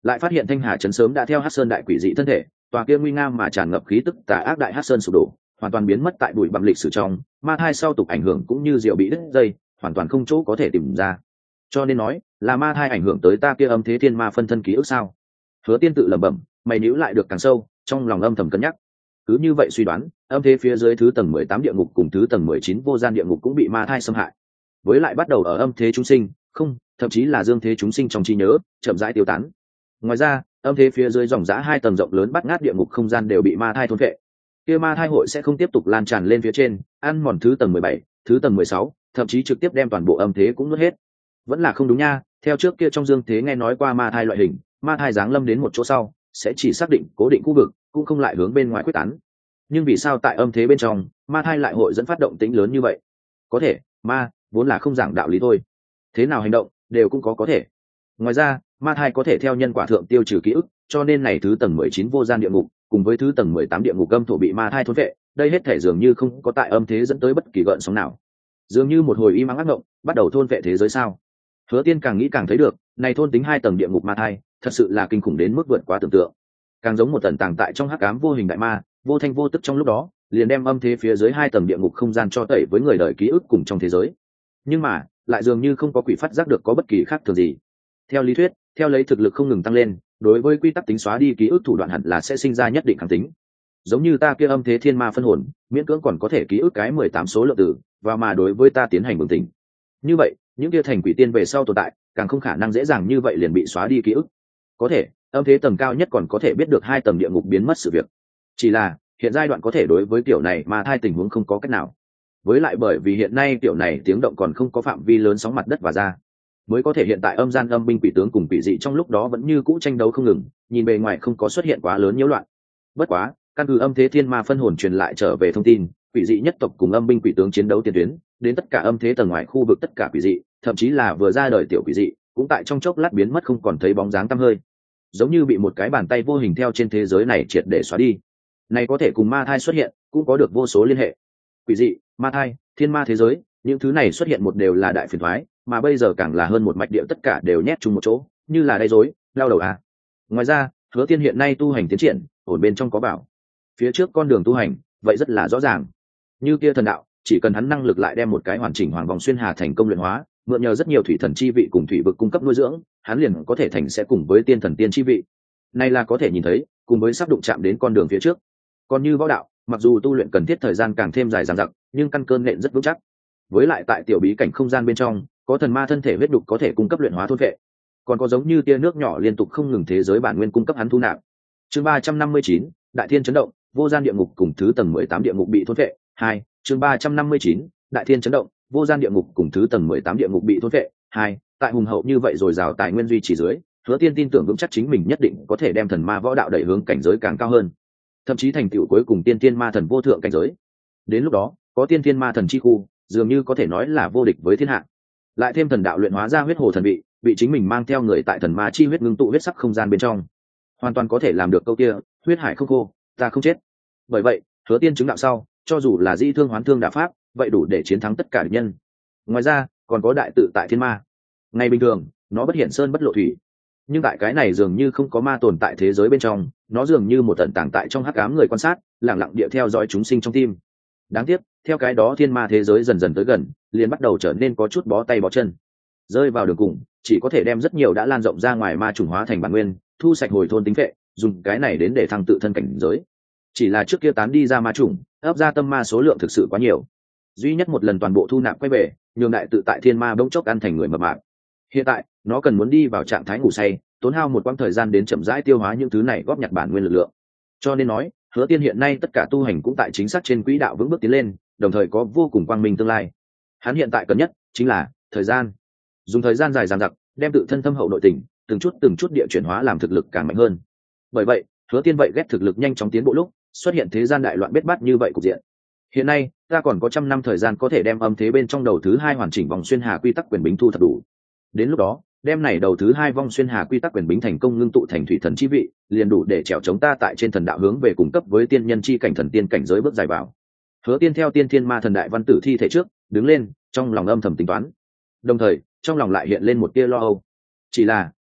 lại phát hiện thanh hà trấn sớm đã theo Hắc Sơn đại quỷ dị thân thể, tòa kia nguy nga mà tràn ngập khí tức tà ác đại Hắc Sơn sụp đổ, hoàn toàn biến mất tại bụi bặm lịch sử trong. Ma thai sau tục ảnh hưởng cũng như diệu bị đứt dây, hoàn toàn không chỗ có thể tìm ra. Cho nên nói là ma thai ảnh hưởng tới ta kia âm thế thiên ma phân thân ký ức sao? Hứa Tiên tự lẩm bẩm, mày nhíu lại được càng sâu, trong lòng âm thầm cân nhắc. Cứ như vậy suy đoán, âm thế phía dưới thứ tầng 18 địa ngục cùng thứ tầng 19 vô gian địa ngục cũng bị ma thai xâm hại. Với lại bắt đầu ở âm thế chúng sinh, không, thậm chí là dương thế chúng sinh trong trí nhớ, chậm rãi tiêu tán. Ngoài ra, âm thế phía dưới dòng dã 2 tầng rộng lớn bắt ngát địa ngục không gian đều bị ma thai thôn phệ. Kia ma thai hội sẽ không tiếp tục lan tràn lên phía trên, ăn mòn thứ tầng 17, thứ tầng 16, thậm chí trực tiếp đem toàn bộ âm thế cũng nuốt hết. Vẫn là không đúng nha, theo trước kia trong dương thế nghe nói qua ma thai loại hình, ma thai giáng lâm đến một chỗ sau, sẽ chỉ xác định cố định khu vực, cũng không lại hướng bên ngoài quyết tán. Nhưng vì sao tại âm thế bên trong, ma thai lại hội dẫn phát động tĩnh lớn như vậy? Có thể, ma vốn là không giảng đạo lý thôi, thế nào hành động đều cũng có thể. Ngoài ra, ma thai có thể theo nhân quả thượng tiêu trừ ký ức, cho nên này thứ tầng 19 vô gian địa ngục cùng với thứ tầng 18 địa ngục âm thổ bị ma thai thôn vệ, đây hết thể dường như không có tại âm thế dẫn tới bất kỳ gợn sóng nào, dường như một hồi im ắng ác mộng bắt đầu thôn vệ thế giới sao? Hứa Tiên càng nghĩ càng thấy được, này thôn tính 2 tầng địa ngục ma thai, thật sự là kinh khủng đến mức vượt quá tưởng tượng, càng giống một tần tàng tại trong hắc ám vô hình đại ma, vô thanh vô tức trong lúc đó liền đem âm thế phía dưới 2 tầng địa ngục không gian cho tẩy với người đời ký ức cùng trong thế giới. Nhưng mà lại dường như không có quỷ phát giác được có bất kỳ khác thường gì. Theo lý thuyết, theo lấy thực lực không ngừng tăng lên, đối với quy tắc tính xóa đi ký ức thủ đoạn hẳn là sẽ sinh ra nhất định kháng tính. Giống như ta kia âm thế thiên ma phân hồn, miễn cưỡng còn có thể ký ức cái 18 số lượng tử, và mà đối với ta tiến hành bừng tỉnh. Như vậy, những kia thành quỷ tiên về sau tồn tại, càng không khả năng dễ dàng như vậy liền bị xóa đi ký ức. Có thể, âm thế tầng cao nhất còn có thể biết được 2 tầng địa ngục biến mất sự việc. Chỉ là, hiện giai đoạn có thể đối với kiểu này mà thai tình huống không có cách nào. Với lại bởi vì hiện nay kiểu này tiếng động còn không có phạm vi lớn sóng mặt đất và ra, mới có thể hiện tại âm gian âm binh quỷ tướng cùng quỷ dị trong lúc đó vẫn như cũ tranh đấu không ngừng, nhìn bề ngoài không có xuất hiện quá lớn nhiễu loạn. Bất quá, căn cứ âm thế thiên ma phân hồn truyền lại trở về thông tin, quỷ dị nhất tộc cùng âm binh quỷ tướng chiến đấu tiền tuyến, đến tất cả âm thế tầng ngoài khu vực tất cả quỷ dị, thậm chí là vừa ra đời tiểu quỷ dị, cũng tại trong chốc lát biến mất không còn thấy bóng dáng tăm hơi, giống như bị một cái bàn tay vô hình theo trên thế giới này triệt để xóa đi. Này có thể cùng ma thai xuất hiện, cũng có được vô số liên hệ. Quỷ dị, ma thai, thiên ma thế giới, những thứ này xuất hiện một đều là đại phiền toái, mà bây giờ càng là hơn một mạch địa tất cả đều nhét chung một chỗ, như là đầy rối, đau đầu à. Ngoài ra, Hứa Tiên hiện nay tu hành tiến triển, ổn bên trong có bảo. Phía trước con đường tu hành, vậy rất là rõ ràng. Như kia thần đạo, chỉ cần hắn năng lực lại đem một cái hoàn chỉnh hoàng vòng xuyên hà thành công luyện hóa, mượn nhờ rất nhiều thủy thần chi vị cùng thủy vực cung cấp nuôi dưỡng, hắn liền có thể thành sẽ cùng với tiên thần tiên chi vị. Này là có thể nhìn thấy, cùng với sắp đụng chạm đến con đường phía trước. Còn như võ đạo, mặc dù tu luyện cần thiết thời gian càng thêm dài dằng dặc, nhưng căn cơ nện rất vững chắc. Với lại tại tiểu bí cảnh không gian bên trong, có thần ma thân thể huyết đục có thể cung cấp luyện hóa thôn vệ, còn có giống như tia nước nhỏ liên tục không ngừng thế giới bản nguyên cung cấp hắn thu nạp. Chương 359, Đại Thiên chấn động, vô gian địa ngục cùng thứ tầng 18 địa ngục bị thôn vệ. 2, chương 359, Đại Thiên chấn động, vô gian địa ngục cùng thứ tầng 18 địa ngục bị thôn vệ. 2, tại hùng hậu như vậy rồi rào tài nguyên duy trì dưới, Hứa Tiên tin tưởng vững chắc chính mình nhất định có thể đem thần ma võ đạo đẩy hướng cảnh giới càng cao hơn, thậm chí thành tựu cuối cùng tiên tiên ma thần vô thượng cảnh giới. Đến lúc đó, có tiên tiên ma thần chi khu, dường như có thể nói là vô địch với thiên hạ. Lại thêm thần đạo luyện hóa ra huyết hồ thần vị, bị chính mình mang theo người tại thần ma chi huyết ngưng tụ huyết sắc không gian bên trong, hoàn toàn có thể làm được câu kia, huyết hải không khô, ta không chết. Bởi vậy, Hứa Tiên chứng đạo sau, cho dù là di thương hoán thương đạo pháp, vậy đủ để chiến thắng tất cả địch nhân. Ngoài ra, còn có đại tự tại thiên ma. Ngày bình thường, nó bất hiển sơn bất lộ thủy, nhưng tại cái này dường như không có ma tồn tại thế giới bên trong, nó dường như một tận tàng tại trong hắc ám người quan sát, lặng lặng địa theo dõi chúng sinh trong tim. Đáng tiếc, theo cái đó thiên ma thế giới dần dần tới gần, liền bắt đầu trở nên có chút bó tay bó chân, rơi vào đường cùng, chỉ có thể đem rất nhiều đã lan rộng ra ngoài ma trùng hóa thành bản nguyên, thu sạch hồi thôn tính phệ, dùng cái này đến để thăng tự thân cảnh giới. Chỉ là trước kia tán đi ra ma trùng, ấp ra tâm ma số lượng thực sự quá nhiều, duy nhất một lần toàn bộ thu nạp quay về, nhường đại tự tại thiên ma bỗng chốc ăn thành người mập mạp. Hiện tại, nó cần muốn đi vào trạng thái ngủ say, tốn hao một quãng thời gian đến chậm rãi tiêu hóa những thứ này góp nhặt bản nguyên lực lượng. Cho nên nói, Hứa Tiên hiện nay tất cả tu hành cũng tại chính xác trên quỹ đạo vững bước tiến lên, đồng thời có vô cùng quang minh tương lai. Hắn hiện tại cần nhất chính là thời gian, dùng thời gian dài dằng dặc, đem tự thân thâm hậu nội tình từng chút địa chuyển hóa làm thực lực càng mạnh hơn. Bởi vậy, Hứa Tiên vậy ghét thực lực nhanh chóng tiến bộ lúc xuất hiện thế gian đại loạn bết bát như vậy cục diện. Hiện nay, ta còn có 100 năm thời gian có thể đem âm thế bên trong đầu thứ 2 hoàn chỉnh vòng xuyên hà quy tắc quyền bính thu thập đủ. Đến lúc đó, đem này đầu thứ 2 vong xuyên hà quy tắc quyền bính thành công ngưng tụ thành thủy thần chi vị, liền đủ để trèo chống ta tại trên thần đạo hướng về cung cấp với tiên nhân chi cảnh thần tiên cảnh giới bước dài vào. Hứa Tiên theo tiên thiên ma thần đại văn tử thi thể trước đứng lên, trong lòng âm thầm tính toán, đồng thời trong lòng lại hiện lên một tia lo âu. Chỉ là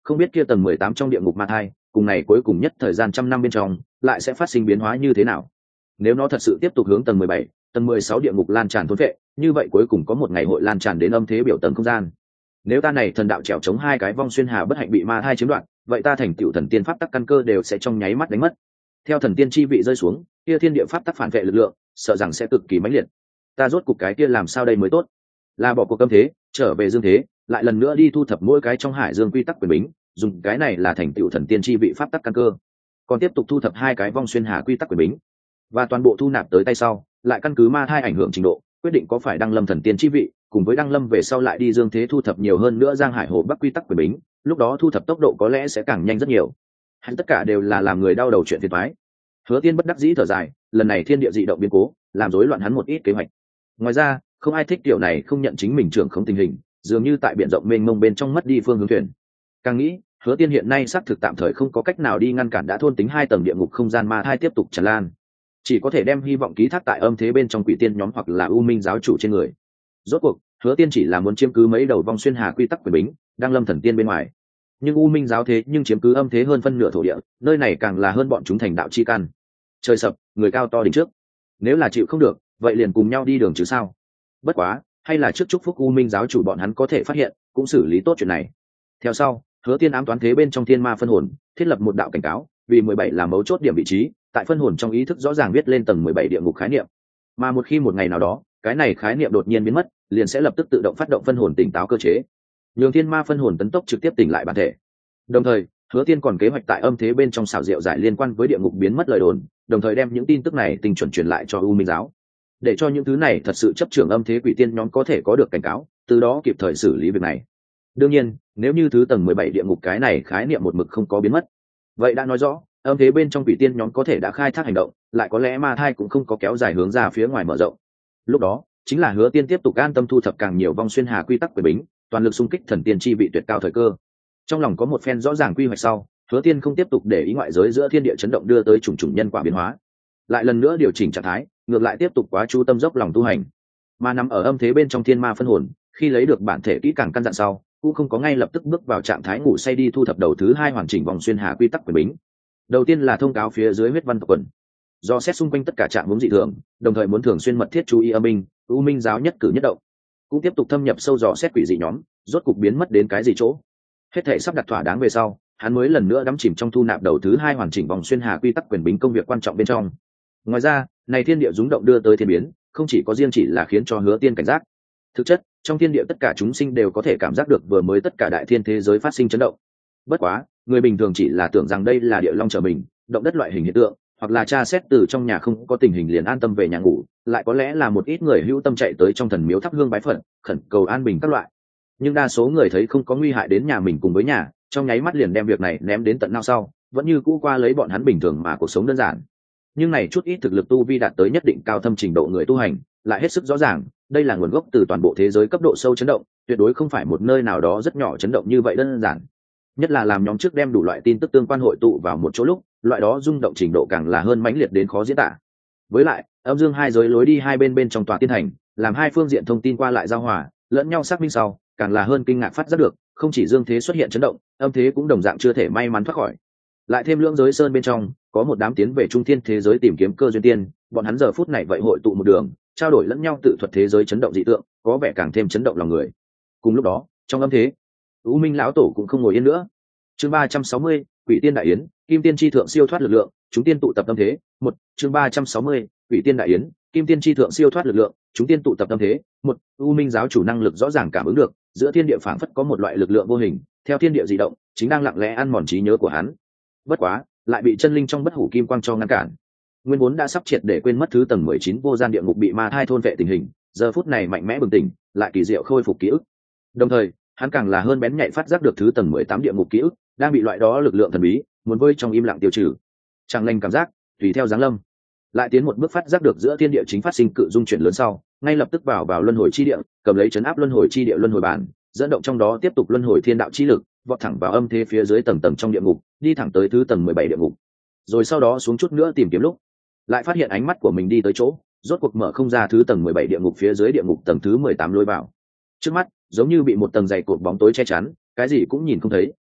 Không biết kia tầng 18 trong địa ngục ma thai cùng này cuối cùng nhất thời gian trăm năm bên trong lại sẽ phát sinh biến hóa như thế nào. Nếu nó thật sự tiếp tục hướng tầng 17, tầng 16 địa ngục lan tràn thôn vệ, như vậy cuối cùng có một ngày hội lan tràn đến âm thế biểu tầng không gian. Nếu ta này thần đạo trèo chống hai cái vong xuyên hà bất hạnh bị ma thai chiếm đoạt, vậy ta thành tựu thần tiên pháp tắc căn cơ đều sẽ trong nháy mắt đánh mất. Theo thần tiên chi vị rơi xuống, kia thiên địa pháp tắc phản vệ lực lượng, sợ rằng sẽ cực kỳ mãnh liệt. Ta rốt cục cái kia làm sao đây mới tốt? Là bỏ cuộc âm thế, trở về dương thế, lại lần nữa đi thu thập mỗi cái trong hải dương quy tắc quyền bính, dùng cái này là thành tựu thần tiên chi vị pháp tắc căn cơ. Còn tiếp tục thu thập hai cái vong xuyên hà quy tắc quyền bính, và toàn bộ thu nạp tới tay sau, lại căn cứ ma thai ảnh hưởng trình độ, quyết định có phải đăng lâm thần tiên chi vị, cùng với đăng lâm về sau lại đi dương thế thu thập nhiều hơn nữa giang hải hồ bắc quy tắc quyền bính, lúc đó thu thập tốc độ có lẽ sẽ càng nhanh rất nhiều. Hắn tất cả đều là làm người đau đầu chuyện phiền toái. Hứa Tiên bất đắc dĩ thở dài, lần này thiên địa dị động biến cố, làm rối loạn hắn một ít kế hoạch. Ngoài ra, không ai thích điều này không nhận chính mình trưởng không tình hình, dường như tại biển rộng mênh mông bên trong mất đi phương hướng thuyền. Càng nghĩ, Hứa Tiên hiện nay xác thực tạm thời không có cách nào đi ngăn cản đã thôn tính hai tầng địa ngục không gian ma thai tiếp tục tràn lan, chỉ có thể đem hy vọng ký thác tại âm thế bên trong quỷ tiên nhóm hoặc là u minh giáo chủ trên người. Rốt cuộc, Hứa Tiên chỉ là muốn chiếm cứ mấy đầu vong xuyên hà quy tắc quyền bính, đang lâm thần tiên bên ngoài. Nhưng u minh giáo thế nhưng chiếm cứ âm thế hơn phân nửa thổ địa, nơi này càng là hơn bọn chúng thành đạo chi căn. Trời sập, người cao to đỉnh trước. Nếu là chịu không được, vậy liền cùng nhau đi đường chứ sao. Bất quá, hay là trước chúc phúc u minh giáo chủ bọn hắn có thể phát hiện, cũng xử lý tốt chuyện này. Theo sau, Hứa Tiên ám toán thế bên trong thiên ma phân hồn, thiết lập một đạo cảnh cáo, vì 17 là mấu chốt điểm vị trí, tại phân hồn trong ý thức rõ ràng viết lên tầng 17 địa ngục khái niệm. Mà một khi một ngày nào đó, cái này khái niệm đột nhiên biến mất, liền sẽ lập tức tự động phát động phân hồn tỉnh táo cơ chế, nhường thiên ma phân hồn tấn tốc trực tiếp tỉnh lại bản thể. Đồng thời, Hứa Tiên còn kế hoạch tại âm thế bên trong xảo diệu giải liên quan với địa ngục biến mất lời đồn, đồng thời đem những tin tức này tinh chuẩn truyền lại cho U Minh giáo, để cho những thứ này thật sự chấp trưởng âm thế quỷ tiên nhóm có thể có được cảnh cáo, từ đó kịp thời xử lý việc này. Đương nhiên, nếu như thứ tầng 17 địa ngục cái này khái niệm một mực không có biến mất, vậy đã nói rõ âm thế bên trong quỷ tiên nhóm có thể đã khai thác hành động, lại có lẽ ma thai cũng không có kéo dài hướng ra phía ngoài mở rộng. Lúc đó, chính là Hứa Tiên tiếp tục an tâm thu thập càng nhiều vong xuyên hà quy tắc quyền bính, toàn lực xung kích thần tiên chi vị tuyệt cao thời cơ. Trong lòng có một phen rõ ràng quy hoạch sau, Hứa Tiên không tiếp tục để ý ngoại giới giữa thiên địa chấn động đưa tới trùng trùng nhân quả biến hóa, lại lần nữa điều chỉnh trạng thái, ngược lại tiếp tục quá chú tâm dốc lòng tu hành. Mà nằm ở âm thế bên trong thiên ma phân hồn, khi lấy được bản thể kỹ càng căn dặn sau, cũng không có ngay lập tức bước vào trạng thái ngủ say đi thu thập đầu thứ hai hoàn chỉnh vòng xuyên hà quy tắc quyền bính. Đầu tiên là thông cáo phía dưới huyết văn tộc quần, do xét xung quanh tất cả trạng huống dị thường, đồng thời muốn thường xuyên mật thiết chú ý âm minh, u minh giáo nhất cử nhất động, cũng tiếp tục thâm nhập sâu dò xét quỷ dị nhóm, rốt cục biến mất đến cái gì chỗ. Hết thảy sắp đặt thỏa đáng về sau, hắn mới lần nữa đắm chìm trong thu nạp đầu thứ hai hoàn chỉnh vòng xuyên hà quy tắc quyền bính công việc quan trọng bên trong. Ngoài ra, này thiên địa rúng động đưa tới thiên biến, không chỉ có riêng chỉ là khiến cho Hứa Tiên cảnh giác. Thực chất, trong thiên địa tất cả chúng sinh đều có thể cảm giác được vừa mới tất cả đại thiên thế giới phát sinh chấn động. Bất quá, người bình thường chỉ là tưởng rằng đây là địa long trở mình, động đất loại hình hiện tượng, hoặc là tra xét từ trong nhà không có tình hình liền an tâm về nhà ngủ, lại có lẽ là một ít người hữu tâm chạy tới trong thần miếu thắp hương bái phật, khẩn cầu an bình các loại. Nhưng đa số người thấy không có nguy hại đến nhà mình cùng với nhà, trong nháy mắt liền đem việc này ném đến tận nao sau, vẫn như cũ qua lấy bọn hắn bình thường mà cuộc sống đơn giản. Nhưng này chút ít thực lực tu vi đạt tới nhất định cao thâm trình độ người tu hành, lại hết sức rõ ràng, đây là nguồn gốc từ toàn bộ thế giới cấp độ sâu chấn động, tuyệt đối không phải một nơi nào đó rất nhỏ chấn động như vậy đơn giản. Nhất là làm nhóm trước đem đủ loại tin tức tương quan hội tụ vào một chỗ lúc, loại đó rung động trình độ càng là hơn mãnh liệt đến khó diễn tả. Với lại, âm dương hai giới lối đi hai bên bên trong tòa tiên hành, làm hai phương diện thông tin qua lại giao hòa, lẫn nhau xác minh sau, càng là hơn kinh ngạc phát giác được, không chỉ dương thế xuất hiện chấn động, âm thế cũng đồng dạng chưa thể may mắn thoát khỏi. Lại thêm lưỡng giới sơn bên trong, có một đám tiến về trung thiên thế giới tìm kiếm cơ duyên tiên, bọn hắn giờ phút này vậy hội tụ một đường, trao đổi lẫn nhau tự thuật thế giới chấn động dị tượng, có vẻ càng thêm chấn động lòng người. Cùng lúc đó, trong âm thế, U Minh lão tổ cũng không ngồi yên nữa. Chương 360, Quỷ Tiên đại yến, Kim Tiên chi thượng siêu thoát lực lượng, chúng tiên tụ tập âm thế. Một, chương 360, Quỷ Tiên đại yến, Kim Tiên chi thượng siêu thoát lực lượng, chúng tiên tụ tập âm thế. Một, U Minh giáo chủ năng lực rõ ràng cảm ứng được, giữa thiên địa phảng phất có một loại lực lượng vô hình, theo thiên địa dị động, chính đang lặng lẽ ăn mòn trí nhớ của hắn. Bất quá, lại bị chân linh trong bất hủ kim quang cho ngăn cản. Nguyên vốn đã sắp triệt để quên mất thứ tầng 19 vô gian địa ngục bị ma thai thôn vệ tình hình, giờ phút này mạnh mẽ bừng tỉnh, lại kỳ diệu khôi phục ký ức. Đồng thời, hắn càng là hơn bén nhạy phát giác được thứ tầng 18 địa ngục ký ức đang bị loại đó lực lượng thần bí muốn vơi trong im lặng tiêu trừ. Chẳng lành cảm giác, tùy theo giáng lâm, lại tiến một bước phát giác được giữa thiên địa chính phát sinh cự dung chuyển lớn sau, ngay lập tức vào luân hồi chi địa, cầm lấy chấn áp luân hồi chi địa luân hồi bản, dẫn động trong đó tiếp tục luân hồi thiên đạo chi lực, vọt thẳng vào âm thế phía dưới tầng tầng trong địa ngục, đi thẳng tới thứ tầng 17 địa ngục. Rồi sau đó xuống chút nữa tìm kiếm lúc, lại phát hiện ánh mắt của mình đi tới chỗ, rốt cuộc mở không ra thứ tầng 17 địa ngục phía dưới địa ngục tầng thứ 18 lối vào. Trước mắt, giống như bị một tầng dày cột bóng tối che chắn, cái gì cũng nhìn không thấy.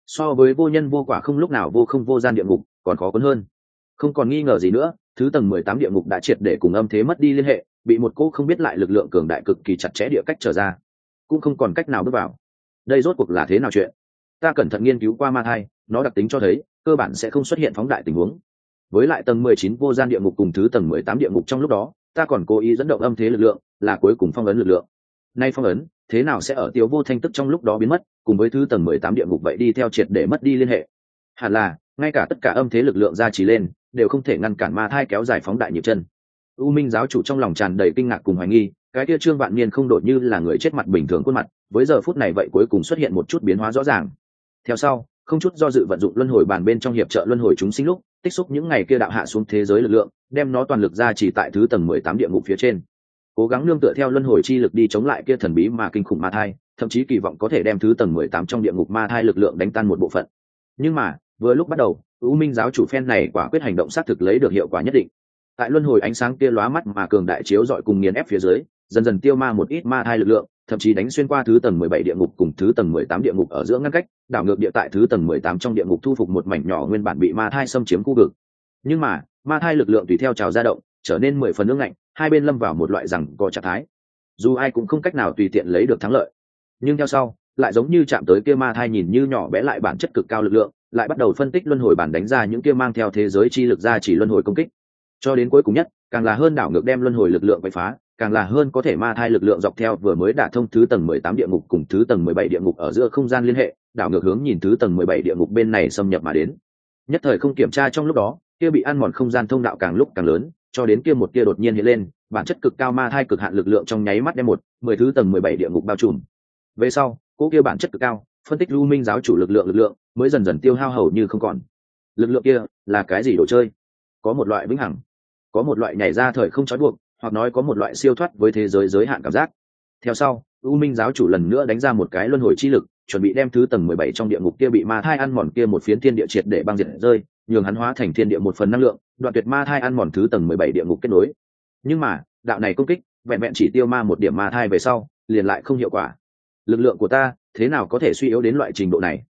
so với vô nhân vô quả không lúc nào vô không vô gian địa ngục còn khó cuốn hơn. Không còn nghi ngờ gì nữa, thứ tầng 18 địa ngục đã triệt để cùng âm thế mất đi liên hệ, bị một cô không biết lại lực lượng cường đại cực kỳ chặt chẽ địa cách trở ra, cũng không còn cách nào bước vào. Đây rốt cuộc là thế nào chuyện? Ta cẩn thận nghiên cứu qua ma thai, nó đặc tính cho thấy cơ bản sẽ không xuất hiện phóng đại tình huống. Với lại tầng 19 vô gian địa ngục cùng thứ tầng 18 địa ngục trong lúc đó, ta còn cố ý dẫn động âm thế lực lượng, là cuối cùng phong ấn lực lượng. Nay phong ấn, thế nào sẽ ở Tiêu Vô Thanh tức trong lúc đó biến mất, cùng với thứ tầng 18 địa ngục vậy đi theo triệt để mất đi liên hệ. Hẳn là, ngay cả tất cả âm thế lực lượng ra chỉ lên, đều không thể ngăn cản ma thai kéo dài phóng đại nhịp chân. U Minh giáo chủ trong lòng tràn đầy kinh ngạc cùng hoài nghi, cái kia Trương Vạn Niên không đột như là người chết mặt bình thường khuôn mặt, với giờ phút này vậy cuối cùng xuất hiện một chút biến hóa rõ ràng. Theo sau, không chút do dự vận dụng luân hồi bàn bên trong hiệp trợ luân hồi chúng sinh lúc, tích xúc những ngày kia đạo hạ xuống thế giới lực lượng, đem nó toàn lực ra chỉ tại thứ tầng 18 địa ngục phía trên. Cố gắng nương tựa theo luân hồi chi lực đi chống lại kia thần bí mà kinh khủng ma thai, thậm chí kỳ vọng có thể đem thứ tầng 18 trong địa ngục ma thai lực lượng đánh tan một bộ phận. Nhưng mà, vừa lúc bắt đầu, U Minh giáo chủ phen này quả quyết hành động xác thực lấy được hiệu quả nhất định. Tại luân hồi ánh sáng kia lóa mắt mà cường đại chiếu dọi cùng nghiền ép phía dưới, dần dần tiêu ma một ít ma thai lực lượng, thậm chí đánh xuyên qua thứ tầng 17 địa ngục cùng thứ tầng 18 địa ngục ở giữa ngăn cách, đảo ngược địa tại thứ tầng 18 trong địa ngục thu phục một mảnh nhỏ nguyên bản bị ma thai xâm chiếm khu vực. Nhưng mà, ma thai lực lượng tùy theo trào ra động, trở nên 10 phần ương ngạnh, hai bên lâm vào một loại rằng co trạng thái. Dù ai cũng không cách nào tùy tiện lấy được thắng lợi. Nhưng theo sau, lại giống như chạm tới kia ma thai nhìn như nhỏ bé lại bản chất cực cao lực lượng, lại bắt đầu phân tích luân hồi bản đánh ra những kia mang theo thế giới chi lực ra chỉ luân hồi công kích. Cho đến cuối cùng nhất, càng là hơn đảo ngược đem luân hồi lực lượng quấy phá, càng là hơn có thể ma thai lực lượng dọc theo vừa mới đả thông thứ tầng 18 địa ngục cùng thứ tầng 17 địa ngục ở giữa không gian liên hệ, đảo ngược hướng nhìn thứ tầng 17 địa ngục bên này xâm nhập mà đến. Nhất thời không kiểm tra trong lúc đó, kia bị ăn mòn không gian thông đạo càng lúc càng lớn, cho đến kia một kia đột nhiên hiện lên, bản chất cực cao ma thai cực hạn lực lượng trong nháy mắt đem 10 thứ tầng 17 địa ngục bao trùm. Về sau, cố kia bản chất cực cao, phân tích U Minh giáo chủ lực lượng mới dần dần tiêu hao hầu như không còn. Lực lượng kia là cái gì đồ chơi? Có một loại vĩnh hằng, có một loại nhảy ra thời không trói buộc, hoặc nói có một loại siêu thoát với thế giới giới hạn cảm giác. Theo sau, U Minh giáo chủ lần nữa đánh ra một cái luân hồi chi lực, chuẩn bị đem thứ tầng 17 trong địa ngục kia bị ma thai ăn mòn kia một phiến thiên địa triệt để băng diệt rơi, nhường hắn hóa thành thiên địa một phần năng lượng, đoạn tuyệt ma thai ăn mòn thứ tầng 17 địa ngục kết nối. Nhưng mà, đạo này công kích, vẹn vẹn chỉ tiêu ma một điểm ma thai về sau, liền lại không hiệu quả. Lực lượng của ta, thế nào có thể suy yếu đến loại trình độ này?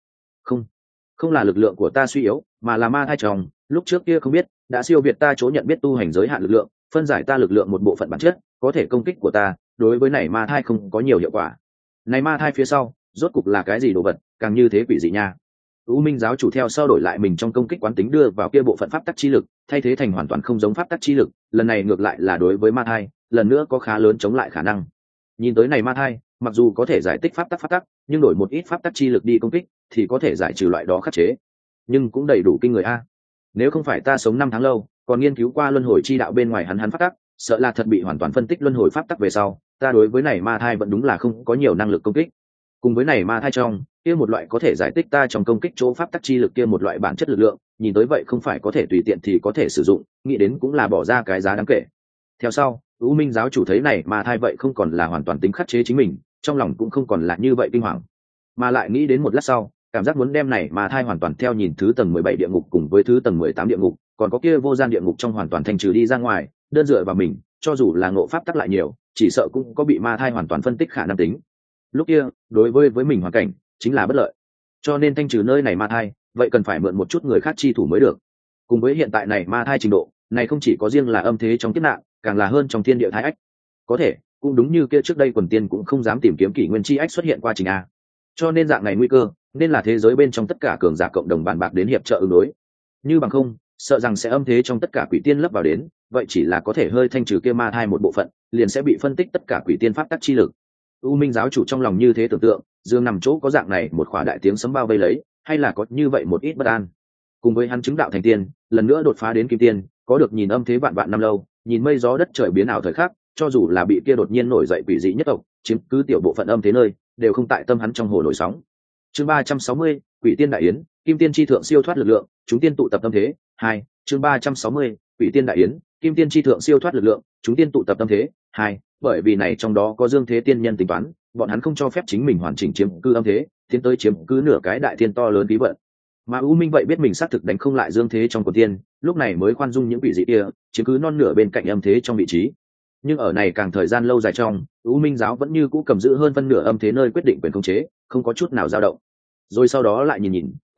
Không là lực lượng của ta suy yếu, mà là ma thai trong, lúc trước kia không biết, đã siêu việt ta chỗ nhận biết tu hành giới hạn lực lượng, phân giải ta lực lượng một bộ phận bản chất, có thể công kích của ta, đối với này ma thai không có nhiều hiệu quả. Này ma thai phía sau, rốt cục là cái gì đồ vật, càng như thế quỷ dị nha. U Minh giáo chủ theo sau đổi lại mình trong công kích quán tính đưa vào kia bộ phận pháp tắc chi lực, thay thế thành hoàn toàn không giống pháp tắc chi lực, lần này ngược lại là đối với ma thai, lần nữa có khá lớn chống lại khả năng. Nhìn tới này ma thai, mặc dù có thể giải tích pháp tắc, nhưng đổi một ít pháp tắc chi lực đi công kích, thì có thể giải trừ loại đó khắc chế. Nhưng cũng đầy đủ kinh người a. Nếu không phải ta sống 5 tháng lâu, còn nghiên cứu qua luân hồi chi đạo bên ngoài hắn pháp tắc, sợ là thật bị hoàn toàn phân tích luân hồi pháp tắc về sau, ta đối với này ma thai vẫn đúng là không có nhiều năng lực công kích. Cùng với này ma thai trong, kia một loại có thể giải tích ta trong công kích chỗ pháp tắc chi lực kia một loại bản chất lực lượng, nhìn tới vậy không phải có thể tùy tiện thì có thể sử dụng, nghĩ đến cũng là bỏ ra cái giá đáng kể. Theo sau, U Minh giáo chủ thấy này ma thai vậy không còn là hoàn toàn tính khắc chế chính mình, trong lòng cũng không còn là như vậy kinh hoàng, mà lại nghĩ đến một lát sau, cảm giác muốn đem này ma thai hoàn toàn theo nhìn thứ tầng 17 địa ngục cùng với thứ tầng 18 địa ngục, còn có kia vô gian địa ngục trong hoàn toàn thanh trừ đi ra ngoài, đơn dựa vào mình, cho dù là ngộ pháp tắc lại nhiều, chỉ sợ cũng có bị ma thai hoàn toàn phân tích khả năng tính. Lúc kia, đối với mình hoàn cảnh chính là bất lợi. Cho nên thanh trừ nơi này ma thai, vậy cần phải mượn một chút người khác chi thủ mới được. Cùng với hiện tại này ma thai trình độ, này không chỉ có riêng là âm thế trong kiếp nạn, càng là hơn trong thiên địa thái ách. Có thể, cũng đúng như kia trước đây quần tiên cũng không dám tìm kiếm kỷ nguyên chi ách xuất hiện qua trình a. Cho nên dạng này nguy cơ, nên là thế giới bên trong tất cả cường giả cộng đồng bàn bạc đến hiệp trợ ứng đối. Như bằng không, sợ rằng sẽ âm thế trong tất cả quỷ tiên lấp vào đến, vậy chỉ là có thể hơi thanh trừ kia ma thai một bộ phận, liền sẽ bị phân tích tất cả quỷ tiên pháp tắc chi lực. U Minh giáo chủ trong lòng như thế tưởng tượng, dương nằm chỗ có dạng này một khỏa đại tiếng sấm bao vây lấy, hay là có như vậy một ít bất an. Cùng với hắn chứng đạo thành tiên, lần nữa đột phá đến kim tiên, có được nhìn âm thế vạn vạn năm lâu, nhìn mây gió đất trời biến ảo thời khắc, cho dù là bị kia đột nhiên nổi dậy quỷ dị nhất tộc, chiếm cứ tiểu bộ phận âm thế nơi, đều không tại tâm hắn trong hồ nổi sóng. Chương 360, Quỷ tiên đại yến, Kim tiên chi thượng siêu thoát lực lượng, chúng tiên tụ tập tâm thế. 2, chương 360, Quỷ tiên đại yến, Kim tiên chi thượng siêu thoát lực lượng, chúng tiên tụ tập tâm thế. 2, bởi vì này trong đó có Dương Thế tiên nhân tính toán, bọn hắn không cho phép chính mình hoàn chỉnh chiếm cư âm thế, tiến tới chiếm cứ nửa cái đại thiên to lớn bí vận. Mà U Minh vậy biết mình xác thực đánh không lại Dương Thế trong quần tiên, lúc này mới khoan dung những quỷ dị kia, chiếm cứ non nửa bên cạnh âm thế trong vị trí. Nhưng ở này càng thời gian lâu dài trong, U Minh giáo vẫn như cũ cầm giữ hơn phân nửa âm thế nơi quyết định quyền khống chế, không có chút nào dao động. Rồi sau đó lại nhìn,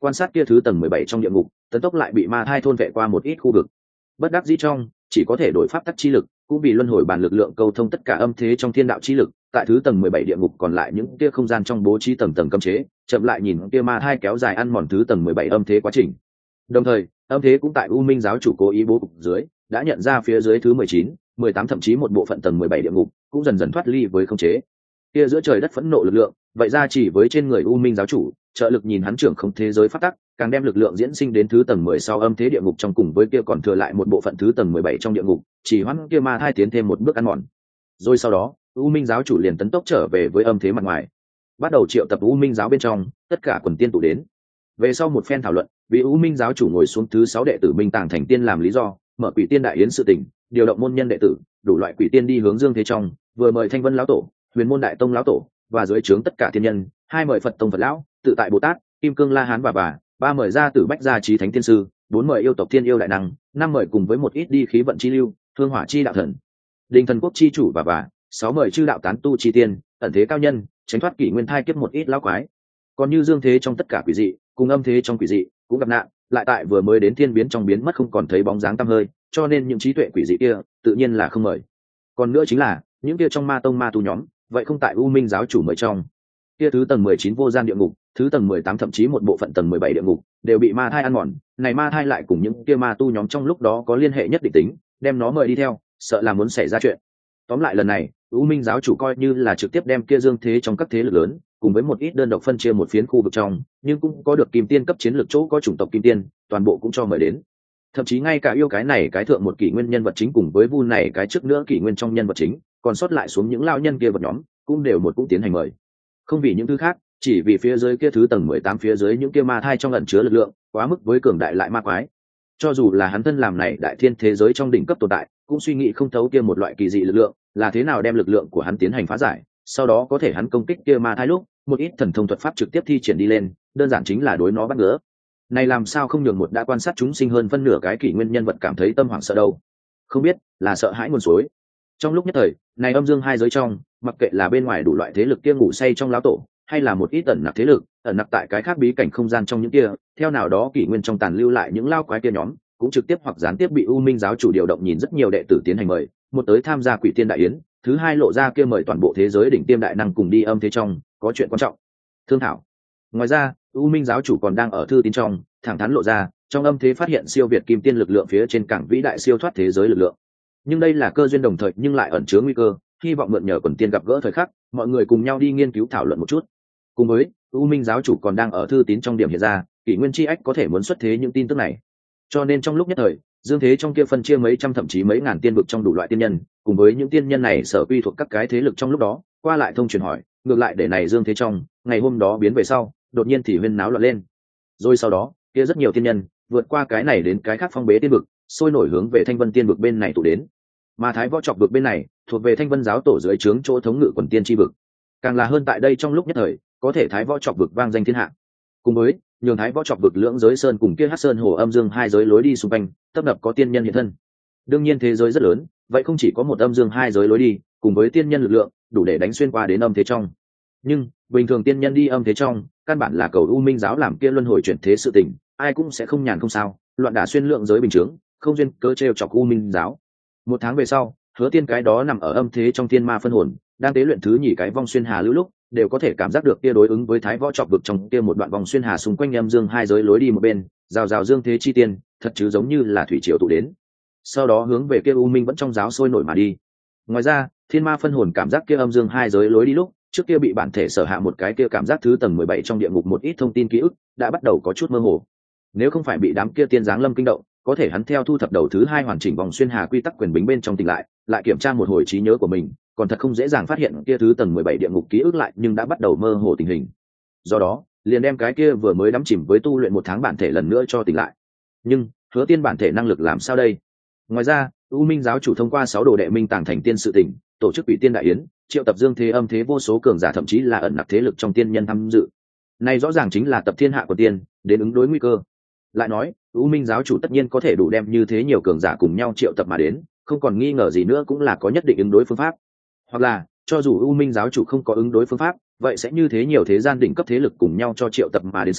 quan sát kia thứ tầng 17 trong địa ngục, tấn tốc lại bị ma thai thôn vệ qua một ít khu vực. Bất đắc dĩ trong, chỉ có thể đổi pháp tắc chi lực, cũng vì luân hồi bản lực lượng câu thông tất cả âm thế trong thiên đạo chi lực, tại thứ tầng 17 địa ngục còn lại những kia không gian trong bố trí tầng tầng cấm chế, chậm lại nhìn kia ma thai kéo dài ăn mòn thứ tầng 17 âm thế quá trình. Đồng thời, âm thế cũng tại U Minh giáo chủ cố ý bố cục dưới, đã nhận ra phía dưới thứ 19, 18 thậm chí một bộ phận tầng 17 địa ngục, cũng dần dần thoát ly với khống chế. Kia giữa trời đất phẫn nộ lực lượng, vậy ra chỉ với trên người U Minh giáo chủ, trợ lực nhìn hắn trưởng không thế giới pháp tắc, càng đem lực lượng diễn sinh đến thứ tầng 10 sau âm thế địa ngục trong cùng với kia còn thừa lại một bộ phận thứ tầng 17 trong địa ngục, chỉ hoãn kia ma thai tiến thêm một bước ăn mòn. Rồi sau đó, U Minh giáo chủ liền tấn tốc trở về với âm thế mặt ngoài, bắt đầu triệu tập U Minh giáo bên trong tất cả quần tiên tụ đến. Về sau một phen thảo luận, vì U Minh giáo chủ ngồi xuống thứ 6 đệ tử Minh Tàng thành tiên làm lý do, mở quỷ tiên đại yến sự tình, điều động môn nhân đệ tử, đủ loại quỷ tiên đi hướng dương thế trong, vừa mời Thanh Vân lão tổ, Huyền môn đại tông lão tổ, và dưới trướng tất cả thiên nhân, hai mời Phật tông Phật lão, tự tại Bồ Tát, Kim Cương La Hán và ba mời ra Tử Bách gia trí thánh tiên sư, bốn mời yêu tộc thiên yêu đại năng, năm mời cùng với một ít đi khí vận chi lưu, hương hỏa chi đạo thần, đình thần quốc chi chủ và sáu mời chư đạo tán tu chi tiên, ẩn thế cao nhân, tránh thoát kỷ nguyên thai kiếp một ít lão quái. Còn như dương thế trong tất cả quỷ dị, cùng âm thế trong quỷ dị, cũng gặp nạn, lại tại vừa mới đến thiên biến trong biến mất không còn thấy bóng dáng tăm hơi, cho nên những trí tuệ quỷ dị kia tự nhiên là không mời. Còn nữa chính là những kia trong ma tông ma tu nhóm, vậy không tại U Minh giáo chủ mời trong. Kia thứ tầng 19 vô gian địa ngục, thứ tầng 18 thậm chí một bộ phận tầng 17 địa ngục đều bị ma thai ăn mòn, này ma thai lại cùng những kia ma tu nhóm trong lúc đó có liên hệ nhất định tính, đem nó mời đi theo, sợ là muốn xảy ra chuyện. Tóm lại lần này, U Minh giáo chủ coi như là trực tiếp đem kia dương thế trong các thế lực lớn, cùng với một ít đơn độc phân chia một phiến khu vực trong, nhưng cũng có được kim tiên cấp chiến lược chỗ có chủng tộc kim tiên, toàn bộ cũng cho mời đến. Thậm chí ngay cả yêu cái này cái thượng một kỷ nguyên nhân vật chính cùng với vu này cái trước nữa kỷ nguyên trong nhân vật chính, còn sót lại xuống những lao nhân kia vật nhóm, cũng đều cũng tiến hành mời. Không vì những thứ khác, chỉ vì phía dưới kia thứ tầng 18 phía dưới những kia ma thai trong ẩn chứa lực lượng, quá mức với cường đại lại ma quái. Cho dù là hắn thân làm này đại thiên thế giới trong đỉnh cấp tồn tại, cũng suy nghĩ không thấu kia một loại kỳ dị lực lượng, là thế nào đem lực lượng của hắn tiến hành phá giải, sau đó có thể hắn công kích kia ma thai lúc, một ít thần thông thuật pháp trực tiếp thi triển đi lên, đơn giản chính là đối nó bắt ngứa. Này làm sao không nhường một đã quan sát chúng sinh hơn phân nửa cái kỷ nguyên nhân vật cảm thấy tâm hoảng sợ đâu? Không biết, là sợ hãi nguồn suối. Trong lúc nhất thời, này âm dương hai giới trong, mặc kệ là bên ngoài đủ loại thế lực kia ngủ say trong lão tổ, hay là một ít ẩn nặc thế lực, ẩn nặc tại cái khác bí cảnh không gian trong những kia, theo nào đó kỷ nguyên trong tàn lưu lại những lao quái kia nhóm, cũng trực tiếp hoặc gián tiếp bị U Minh giáo chủ điều động nhìn rất nhiều đệ tử tiến hành mời, một tới tham gia quỷ tiên đại yến, thứ hai lộ ra kia mời toàn bộ thế giới đỉnh tiêm đại năng cùng đi âm thế trong, có chuyện quan trọng thương thảo. Ngoài ra, U Minh giáo chủ còn đang ở thư tín trong, thẳng thắn lộ ra, trong âm thế phát hiện siêu việt kim tiên lực lượng phía trên cảng vĩ đại siêu thoát thế giới lực lượng. Nhưng đây là cơ duyên đồng thời nhưng lại ẩn chứa nguy cơ, hy vọng mượn nhờ quần tiên gặp gỡ thời khắc, mọi người cùng nhau đi nghiên cứu thảo luận một chút. Cùng với, U Minh giáo chủ còn đang ở thư tín trong điểm hiện ra, kỷ nguyên chi ách có thể muốn xuất thế những tin tức này. Cho nên trong lúc nhất thời, dương thế trong kia phân chia mấy trăm thậm chí mấy ngàn tiên vực trong đủ loại tiên nhân, cùng với những tiên nhân này sở quy thuộc các cái thế lực trong lúc đó, qua lại thông truyền hỏi, ngược lại để này dương thế trong, ngày hôm đó biến về sau, đột nhiên thì huyên náo loạn lên. Rồi sau đó, kia rất nhiều tiên nhân, vượt qua cái này đến cái khác phong bế tiên vực, sôi nổi hướng về Thanh Vân tiên vực bên này tụ đến. Mà Thái Võ Trọc vực bên này, thuộc về Thanh Vân giáo tổ dưới trướng chỗ thống ngự quần tiên chi vực. Càng là hơn tại đây trong lúc nhất thời, có thể Thái Võ Trọc vực vang danh thiên hạ. Cùng với, nhường Thái Võ Trọc vực lưỡng giới sơn cùng kia Hắc Sơn hồ âm dương hai giới lối đi xung quanh, tấp nập có tiên nhân hiện thân. Đương nhiên thế giới rất lớn, vậy không chỉ có một âm dương hai giới lối đi, cùng với tiên nhân lực lượng, đủ để đánh xuyên qua đến âm thế trong. Nhưng, bình thường tiên nhân đi âm thế trong, căn bản là cầu U Minh giáo làm kia luân hồi chuyển thế sự tình, ai cũng sẽ không nhàn không sao, loạn đả xuyên lượng giới bình thường, không duyên cớ trêu chọc U Minh giáo. Một tháng về sau, Hứa Tiên cái đó nằm ở âm thế trong thiên ma phân hồn, đang tế luyện thứ nhì cái vong xuyên hà lưu lúc, đều có thể cảm giác được kia đối ứng với Thái Võ Trọc vực trong kia một đoạn vòng xuyên hà xung quanh âm dương hai giới lối đi một bên, rào rào dương thế chi tiên, thật chứ giống như là thủy triều tụ đến. Sau đó hướng về kia U Minh vẫn trong giáo sôi nổi mà đi. Ngoài ra, thiên ma phân hồn cảm giác kia âm dương hai giới lối đi lúc, trước kia bị bản thể sở hạ một cái kia cảm giác thứ tầng 17 trong địa ngục một ít thông tin ký ức, đã bắt đầu có chút mơ hồ. Nếu không phải bị đám kia tiên giáng lâm kinh động, có thể hắn theo thu thập đầu thứ hai hoàn chỉnh vòng xuyên hà quy tắc quyền bính bên trong tỉnh lại kiểm tra một hồi trí nhớ của mình, còn thật không dễ dàng phát hiện kia thứ tầng 17 địa ngục ký ức lại nhưng đã bắt đầu mơ hồ tình hình. Do đó, liền đem cái kia vừa mới đắm chìm với tu luyện một tháng bản thể lần nữa cho tỉnh lại. Nhưng, Hứa Tiên bản thể năng lực làm sao đây? Ngoài ra, U Minh giáo chủ thông qua 6 đồ đệ minh tàng thành tiên sự tỉnh, tổ chức Quỷ Tiên đại yến, triệu tập dương thế âm thế vô số cường giả thậm chí là ẩn nặc thế lực trong tiên nhân tham dự. Này rõ ràng chính là tập thiên hạ của tiên, đến ứng đối nguy cơ. Lại nói, U Minh giáo chủ tất nhiên có thể đủ đem như thế nhiều cường giả cùng nhau triệu tập mà đến, không còn nghi ngờ gì nữa cũng là có nhất định ứng đối phương pháp. Hoặc là, cho dù U Minh giáo chủ không có ứng đối phương pháp, vậy sẽ như thế nhiều thế gian đỉnh cấp thế lực cùng nhau cho triệu tập mà đến sau,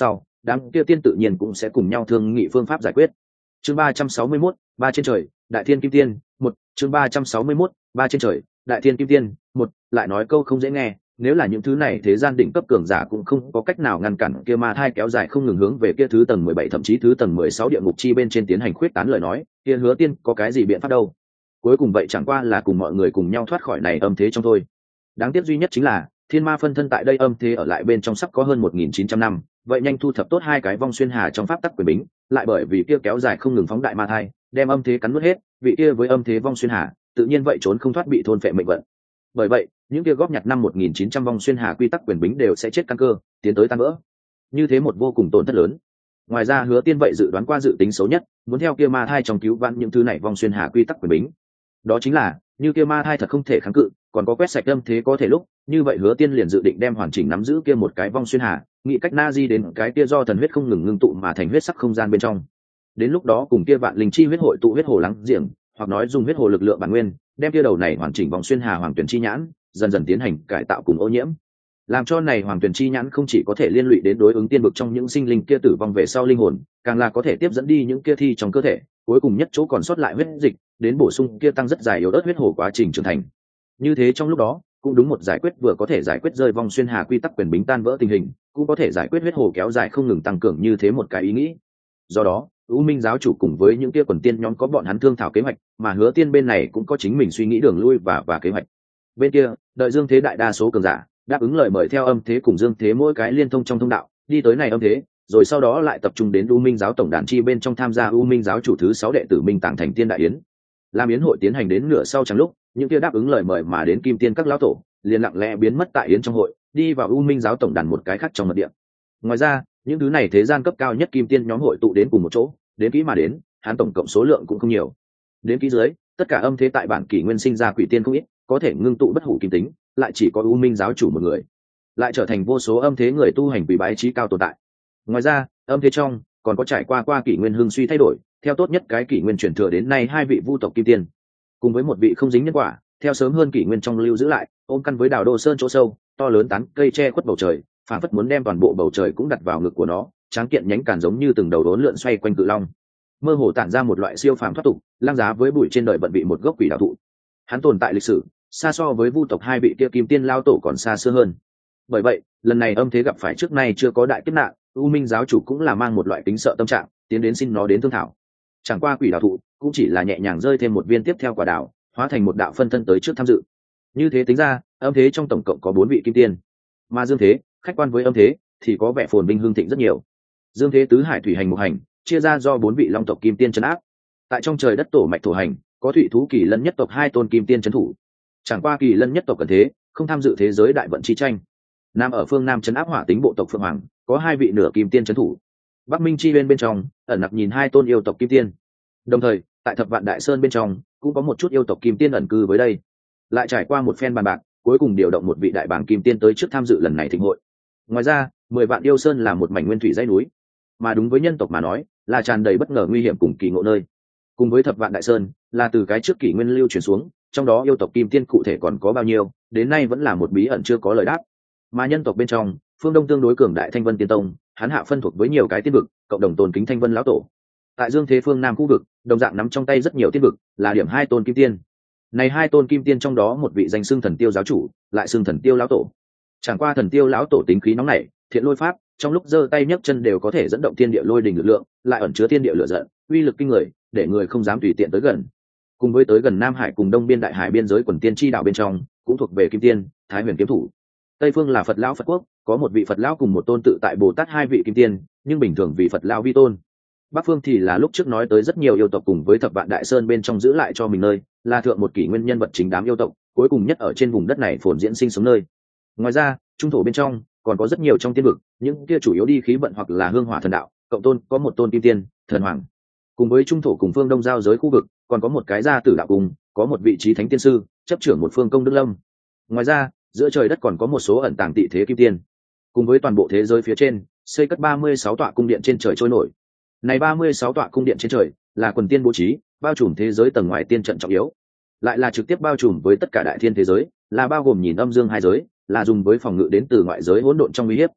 đám kia tiên tự nhiên cũng sẽ cùng nhau thương nghị phương pháp giải quyết. Chương 361, ba trên trời, Đại Thiên Kim Tiên, một. Chương 361, ba trên trời, Đại Thiên Kim Tiên, một. Lại nói câu không dễ nghe, nếu là những thứ này thế gian đỉnh cấp cường giả cũng không có cách nào ngăn cản kia ma thai kéo dài không ngừng hướng về kia thứ tầng 17 thậm chí thứ tầng 16 địa ngục chi bên trên tiến hành khuyết tán lời nói, kia Hứa Tiên có cái gì biện pháp đâu? Cuối cùng vậy chẳng qua là cùng mọi người cùng nhau thoát khỏi này âm thế trong thôi. Đáng tiếc duy nhất chính là thiên ma phân thân tại đây âm thế ở lại bên trong sắp có hơn 1900 năm, vậy nhanh thu thập tốt hai cái vong xuyên hà trong pháp tắc quyền bính, lại bởi vì kia kéo dài không ngừng phóng đại ma thai, đem âm thế cắn nuốt hết, vị kia với âm thế vong xuyên hà, tự nhiên vậy trốn không thoát bị thôn phệ mệnh vận. Bởi vậy, những kia góp nhặt năm 1900 vong xuyên hà quy tắc quyền bính đều sẽ chết căn cơ, tiến tới tan vỡ. Như thế một vô cùng tổn thất lớn. Ngoài ra Hứa Tiên vậy dự đoán qua dự tính xấu nhất, muốn theo kia ma thai trong cứu vãn những thứ này vong xuyên hà quy tắc quyền bính. Đó chính là, như kia ma thai thật không thể kháng cự, còn có quét sạch âm thế có thể lúc, như vậy Hứa Tiên liền dự định đem hoàn chỉnh nắm giữ kia một cái vong xuyên hà, nghĩ cách na di đến cái kia do thần huyết không ngừng ngưng tụ mà thành huyết sắc không gian bên trong. Đến lúc đó cùng kia vạn linh chi huyết hội tụ huyết hồ lắng giềng, hoặc nói dùng huyết hồ lực lượng bản nguyên, đem kia đầu này hoàn chỉnh vong xuyên hà hoàng tuyển chi nhãn, dần dần tiến hành cải tạo cùng ô nhiễm, làm cho này hoàng tuyển chi nhãn không chỉ có thể liên lụy đến đối ứng tiên vực trong những sinh linh kia tử vong về sau linh hồn, càng là có thể tiếp dẫn đi những kia thi trong cơ thể, cuối cùng nhất chỗ còn sót lại huyết dịch, đến bổ sung kia tăng rất dài yếu ớt huyết hồ quá trình trưởng thành. Như thế trong lúc đó, cũng đúng một giải quyết vừa có thể giải quyết rơi vong xuyên hà quy tắc quyền bính tan vỡ tình hình, cũng có thể giải quyết huyết hồ kéo dài không ngừng tăng cường như thế một cái ý nghĩ. Do đó, U Minh giáo chủ cùng với những kia quần tiên nhóm có bọn hắn thương thảo kế hoạch, mà Hứa Tiên bên này cũng có chính mình suy nghĩ đường lui và kế hoạch. Bên kia, đợi Dương Thế đại đa số cường giả đáp ứng lời mời theo âm thế cùng Dương Thế mỗi cái liên thông trong thông đạo, đi tới này âm thế, rồi sau đó lại tập trung đến U Minh giáo tổng đàn chi bên trong tham gia U Minh giáo chủ thứ 6 đệ tử Minh Tàng thành tiên đại yến. Làm yến hội tiến hành đến nửa sau chẳng lúc, những kia đáp ứng lời mời mà đến kim tiên các lão tổ, liền lặng lẽ biến mất tại yến trong hội, đi vào U Minh giáo tổng đàn một cái khác trong mật địa. Ngoài ra, những thứ này thế gian cấp cao nhất kim tiên nhóm hội tụ đến cùng một chỗ, đến kỹ mà đến, hắn tổng cộng số lượng cũng không nhiều. Đến kỹ dưới, tất cả âm thế tại bản kỷ nguyên sinh ra quỷ tiên không ít, có thể ngưng tụ bất hủ kim tính, lại chỉ có U Minh giáo chủ một người, lại trở thành vô số âm thế người tu hành quỷ bái trí cao tồn tại. Ngoài ra, âm thế trong còn có trải qua kỷ nguyên hưng suy thay đổi, theo tốt nhất cái kỷ nguyên chuyển thừa đến nay hai vị vu tộc kim tiên, cùng với một vị không dính nhân quả, theo sớm hơn kỷ nguyên trong lưu giữ lại, ôm căn với đào đô sơn chỗ sâu, to lớn tán cây che khuất bầu trời, phản phất muốn đem toàn bộ bầu trời cũng đặt vào ngực của nó, tráng kiện nhánh càn giống như từng đầu đốn lượn xoay quanh cự long, mơ hồ tản ra một loại siêu phàm thoát tục, lang giá với bụi trên đời vận bị một gốc quỷ đạo thụ. Hắn tồn tại lịch sử xa so với vu tộc hai vị kia kim tiên lao tổ còn xa xưa hơn. Bởi vậy, lần này âm thế gặp phải trước nay chưa có đại kiếp nạn, U Minh giáo chủ cũng là mang một loại kính sợ tâm trạng, tiến đến xin nó đến thương thảo. Chẳng qua quỷ đạo thụ cũng chỉ là nhẹ nhàng rơi thêm một viên tiếp theo quả đào, hóa thành một đạo phân thân tới trước tham dự. Như thế tính ra, âm thế trong tổng cộng có 4 vị kim tiên, mà Dương thế, khách quan với âm thế, thì có vẻ phồn vinh hương thịnh rất nhiều. Dương thế tứ hải thủy hành một hành, chia ra do 4 vị long tộc kim tiên trấn áp. Tại trong trời đất tổ mạch thổ hành, có thủy thú kỳ lân nhất tộc 2 tôn kim tiên trấn thủ. Chẳng qua kỳ lân nhất tộc cần thế, không tham dự thế giới đại vận chi tranh. Nam ở phương Nam trấn áp hỏa tính bộ tộc Phượng Hoàng, có 2 vị nửa kim tiên trấn thủ. Bắc Minh chi bên trong, ẩn nặc nhìn 2 tôn yêu tộc kim tiên. Đồng thời, tại Thập Vạn Đại Sơn bên trong, cũng có một chút yêu tộc kim tiên ẩn cư với đây. Lại trải qua một phen bàn bạc, cuối cùng điều động một vị đại bảng kim tiên tới trước tham dự lần này thịnh hội. Ngoài ra, 10 vạn yêu sơn là một mảnh nguyên thủy dãy núi, mà đúng với nhân tộc mà nói, là tràn đầy bất ngờ nguy hiểm cùng kỳ ngộ nơi. Cùng với Thập Vạn Đại Sơn, là từ cái trước kỷ nguyên lưu truyền xuống, trong đó yêu tộc kim tiên cụ thể còn có bao nhiêu, đến nay vẫn là một bí ẩn chưa có lời đáp. Mà nhân tộc bên trong, phương Đông tương đối cường đại Thanh Vân Tiên Tông, hắn hạ phân thuộc với nhiều cái tiên vực, cộng đồng tôn kính Thanh Vân lão tổ. Tại Dương thế phương Nam khu vực, đồng dạng nắm trong tay rất nhiều tiên vực, là điểm 2 tôn kim tiên. Này 2 tôn kim tiên trong đó một vị danh xưng Thần Tiêu giáo chủ, lại xưng Thần Tiêu lão tổ. Chẳng qua Thần Tiêu lão tổ tính khí nóng nảy, thiện lôi pháp, trong lúc giơ tay nhấc chân đều có thể dẫn động thiên địa lôi đình lực lượng, lại ẩn chứa thiên địa lửa giận, uy lực kinh người, để người không dám tùy tiện tới gần. Cùng với tới gần Nam Hải cùng Đông Biên Đại Hải biên giới quần tiên chi đạo bên trong, cũng thuộc về kim tiên, Thái Huyền kiếm thủ. Tây phương là Phật lão Phật quốc, có một vị Phật lão cùng một tôn tự tại Bồ Tát 2 vị kim tiên, nhưng bình thường vì Phật lão vi tôn. Bắc phương thì là lúc trước nói tới rất nhiều yêu tộc cùng với Thập Vạn Đại Sơn bên trong giữ lại cho mình nơi, là thượng một kỷ nguyên nhân vật chính đám yêu tộc, cuối cùng nhất ở trên vùng đất này phồn diễn sinh sống nơi. Ngoài ra, trung thổ bên trong còn có rất nhiều trong tiên vực, những kia chủ yếu đi khí vận hoặc là hương hỏa thần đạo, cộng tôn có một tôn kim tiên, thần hoàng. Cùng với trung thổ cùng phương đông giao giới khu vực, còn có một cái gia tử đạo cùng, có một vị trí thánh tiên sư, chấp trưởng một phương công đức lâm. Ngoài ra, giữa trời đất còn có một số ẩn tàng tị thế kim tiên. Cùng với toàn bộ thế giới phía trên, xây cất 36 tọa cung điện trên trời trôi nổi. Này 36 tọa cung điện trên trời là quần tiên bố trí, bao trùm thế giới tầng ngoài tiên trận trọng yếu, lại là trực tiếp bao trùm với tất cả đại thiên thế giới, là bao gồm nhìn âm dương hai giới, là dùng với phòng ngự đến từ ngoại giới hỗn độn trong uy hiếp.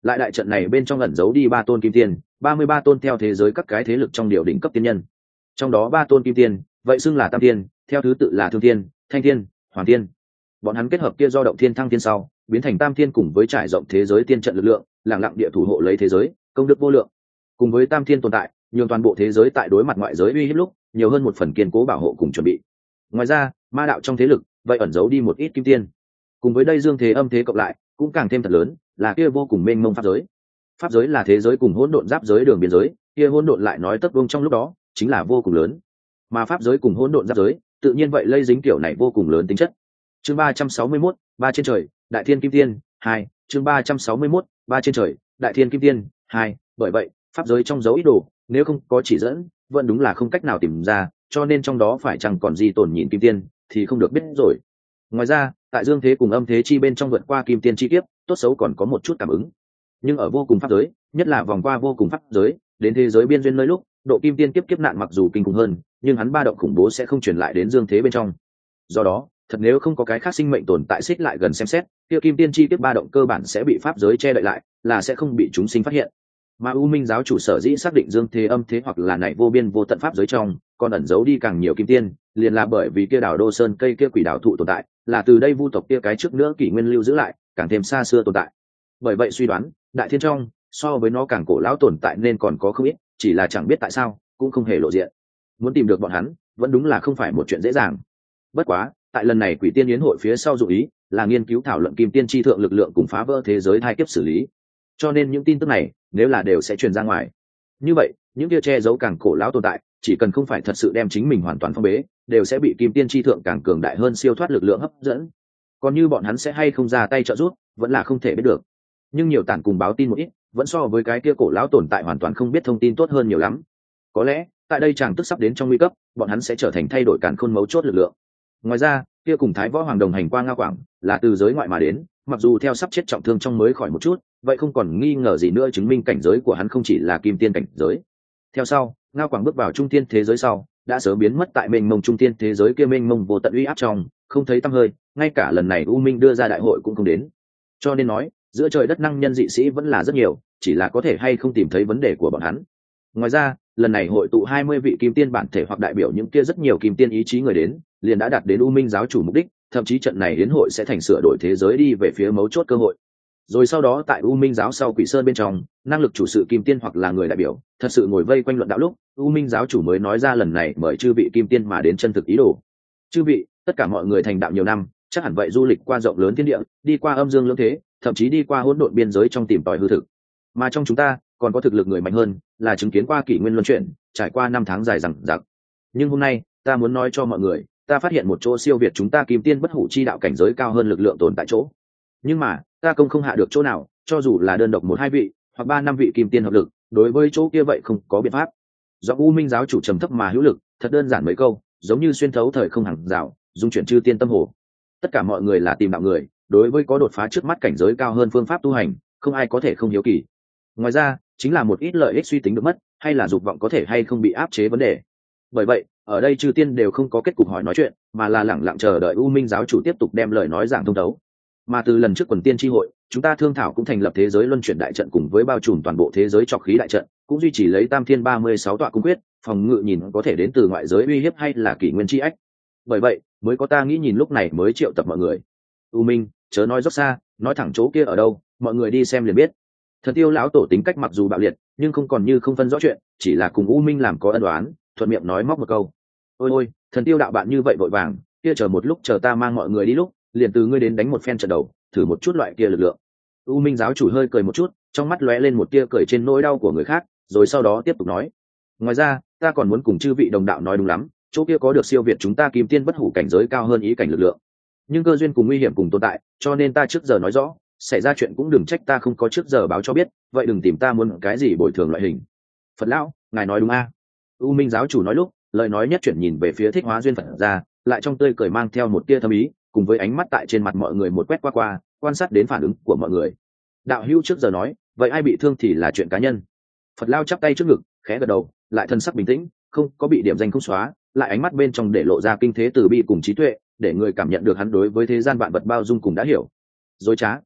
Lại đại trận này bên trong ẩn giấu đi 3 tôn kim tiên, 33 tôn theo thế giới các cái thế lực trong điều đỉnh cấp tiên nhân. Trong đó 3 tôn kim tiên vậy xưng là tam tiên, theo thứ tự là thương tiên, thanh tiên, hoàng tiên. Bọn hắn kết hợp kia do động thiên thăng tiên sau biến thành tam tiên, cùng với trải rộng thế giới tiên trận lực lượng, lặng lặng địa thủ hộ lấy thế giới, công đức vô lượng. Cùng với tam tiên tồn tại, nhường toàn bộ thế giới tại đối mặt ngoại giới uy hiếp lúc nhiều hơn một phần kiên cố bảo hộ cùng chuẩn bị. Ngoài ra, ma đạo trong thế lực vậy ẩn giấu đi một ít kim tiên. Cùng với đây dương thế âm thế cộng lại cũng càng thêm thật lớn, là kia vô cùng mênh mông pháp giới. Pháp giới là thế giới cùng hỗn độn giáp giới đường biên giới, kia hỗn độn lại nói tấc vương trong lúc đó chính là vô cùng lớn, mà pháp giới cùng hỗn độn giáp giới tự nhiên vậy lây dính kiểu này vô cùng lớn tính chất. Chương 361, ba trên trời, đại thiên kim tiên 2, chương 361, ba trên trời, đại thiên kim tiên 2, bởi vậy, pháp giới trong dấu ít đồ, nếu không có chỉ dẫn, vẫn đúng là không cách nào tìm ra, cho nên trong đó phải chẳng còn gì tồn nhìn kim tiên thì không được biết rồi. Ngoài ra, tại dương thế cùng âm thế chi bên trong vượt qua kim tiên chi kiếp, tốt xấu còn có một chút cảm ứng. Nhưng ở vô cùng pháp giới, nhất là vòng qua vô cùng pháp giới, đến thế giới biên duyên nơi lúc, độ kim tiên kiếp nạn mặc dù kinh khủng hơn, nhưng hắn ba động khủng bố sẽ không truyền lại đến dương thế bên trong. Do đó, thật nếu không có cái khác sinh mệnh tồn tại xích lại gần xem xét, kia kim tiên chi kiếp ba động cơ bản sẽ bị pháp giới che đậy lại, là sẽ không bị chúng sinh phát hiện. Mà U Minh giáo chủ sở dĩ xác định dương thế âm thế hoặc là này vô biên vô tận pháp giới trong, còn ẩn giấu đi càng nhiều kim tiên, liền là bởi vì kia đảo Đô Sơn cây kia quỷ đảo thụ tồn tại, là từ đây vu tộc kia cái trước nữa kỷ nguyên lưu giữ lại, càng thêm xa xưa tồn tại. Bởi vậy suy đoán, đại thiên trong, so với nó càng cổ lão tồn tại nên còn có không ít, chỉ là chẳng biết tại sao, cũng không hề lộ diện. Muốn tìm được bọn hắn, vẫn đúng là không phải một chuyện dễ dàng. Bất quá, tại lần này quỷ tiên yến hội phía sau dụ ý, là nghiên cứu thảo luận kim tiên chi thượng lực lượng cùng phá vỡ thế giới thai kiếp xử lý. Cho nên những tin tức này, nếu là đều sẽ truyền ra ngoài. Như vậy, những kia che giấu càng cổ lão tồn tại, chỉ cần không phải thật sự đem chính mình hoàn toàn phong bế, đều sẽ bị kim tiên chi thượng càng cường đại hơn siêu thoát lực lượng hấp dẫn. Còn như bọn hắn sẽ hay không ra tay trợ giúp, vẫn là không thể biết được. Nhưng nhiều tản cùng báo tin một ít, vẫn so với cái kia cổ lão tồn tại hoàn toàn không biết thông tin tốt hơn nhiều lắm. Có lẽ, tại đây chàng tức sắp đến trong nguy cấp, bọn hắn sẽ trở thành thay đổi càn khôn mấu chốt lực lượng. Ngoài ra, kia cùng Thái Võ Hoàng đồng hành qua Ngao Quảng, là từ giới ngoại mà đến, mặc dù theo sắp chết trọng thương trong mới khỏi một chút, vậy không còn nghi ngờ gì nữa chứng minh cảnh giới của hắn không chỉ là kim tiên cảnh giới. Theo sau, Ngao Quảng bước vào trung tiên thế giới sau, đã sớm biến mất tại mênh mông trung tiên thế giới kia mênh mông vô tận uy áp trong, không thấy tăm hơi, ngay cả lần này U Minh đưa ra đại hội cũng không đến. Cho nên nói, giữa trời đất năng nhân dị sĩ vẫn là rất nhiều, chỉ là có thể hay không tìm thấy vấn đề của bọn hắn. Ngoài ra, lần này hội tụ 20 vị kim tiên bản thể hoặc đại biểu những kia rất nhiều kim tiên ý chí người đến, liền đã đạt đến U Minh giáo chủ mục đích, thậm chí trận này đến hội sẽ thành sửa đổi thế giới đi về phía mấu chốt cơ hội. Rồi sau đó tại U Minh giáo sau Quỷ Sơn bên trong, năng lực chủ sự kim tiên hoặc là người đại biểu, thật sự ngồi vây quanh luận đạo lúc, U Minh giáo chủ mới nói ra lần này mời chư vị kim tiên mà đến chân thực ý đồ. Chư vị, tất cả mọi người thành đạo nhiều năm, chắc hẳn vậy du lịch qua rộng lớn thiên địa, đi qua âm dương lưỡng thế, thậm chí đi qua hỗn độn biên giới trong tìm tòi hư thực. Mà trong chúng ta, còn có thực lực người mạnh hơn, là chứng kiến qua kỷ nguyên luân chuyển, trải qua 5 tháng dài dằng dặc. Nhưng hôm nay, ta muốn nói cho mọi người, ta phát hiện một chỗ siêu việt chúng ta kim tiên bất hủ chi đạo cảnh giới cao hơn lực lượng tồn tại chỗ. Nhưng mà, ta công không hạ được chỗ nào, cho dù là đơn độc 1-2 vị, hoặc 3-5 vị kim tiên hợp lực, đối với chỗ kia vậy không có biện pháp. Do U Minh giáo chủ trầm thấp mà hữu lực, thật đơn giản mấy câu, giống như xuyên thấu thời không hàng rào, dung chuyển chư tiên tâm hồ. Tất cả mọi người là tìm đạo người, đối với có đột phá trước mắt cảnh giới cao hơn phương pháp tu hành, không ai có thể không hiếu kỳ. Ngoài ra, chính là một ít lợi ích suy tính được mất, hay là dục vọng có thể hay không bị áp chế vấn đề. Bởi vậy, ở đây chư tiên đều không có kết cục hỏi nói chuyện, mà là lẳng lặng chờ đợi U Minh giáo chủ tiếp tục đem lời nói giảng thông thấu. Mà từ lần trước quần tiên chi hội, chúng ta thương thảo cũng thành lập thế giới luân chuyển đại trận cùng với bao trùm toàn bộ thế giới trọc khí đại trận, cũng duy trì lấy Tam Thiên 36 tọa cung quyết, phòng ngự nhìn có thể đến từ ngoại giới uy hiếp hay là kỷ nguyên chi ách. Bởi vậy, mới có ta nghĩ nhìn lúc này mới triệu tập mọi người. U Minh, chớ nói rất xa, nói thẳng chỗ kia ở đâu, mọi người đi xem liền biết. Thần Tiêu lão tổ tính cách mặc dù bạo liệt, nhưng không còn như không phân rõ chuyện, chỉ là cùng U Minh làm có ân oán, thuận miệng nói móc một câu. Ôi ôi, Thần Tiêu đạo bạn như vậy vội vàng, kia chờ một lúc chờ ta mang mọi người đi lúc, liền từ ngươi đến đánh một phen trận đầu, thử một chút loại kia lực lượng. U Minh giáo chủ hơi cười một chút, trong mắt lóe lên một tia cười trên nỗi đau của người khác, rồi sau đó tiếp tục nói: ngoài ra, ta còn muốn cùng chư vị đồng đạo nói đúng lắm, chỗ kia có được siêu việt chúng ta kim tiên bất hủ cảnh giới cao hơn ý cảnh lực lượng. Nhưng cơ duyên cùng nguy hiểm cùng tồn tại, cho nên ta trước giờ nói rõ, xảy ra chuyện cũng đừng trách ta không có trước giờ báo cho biết, vậy đừng tìm ta muốn cái gì bồi thường loại hình. Phật lão, ngài nói đúng a? U Minh giáo chủ nói lúc, lời nói nhất chuyển nhìn về phía Thích Hóa duyên Phật ra, lại trong tươi cười mang theo một tia thâm ý, cùng với ánh mắt tại trên mặt mọi người một quét qua, quan sát đến phản ứng của mọi người. Đạo hữu trước giờ nói, vậy ai bị thương thì là chuyện cá nhân. Phật lao chắp tay trước ngực, khẽ gật đầu, lại thân sắc bình tĩnh, không có bị điểm danh không xóa, lại ánh mắt bên trong để lộ ra kinh thế từ bi cùng trí tuệ, để người cảm nhận được hắn đối với thế gian vạn vật bao dung cùng đã hiểu. Dối trá.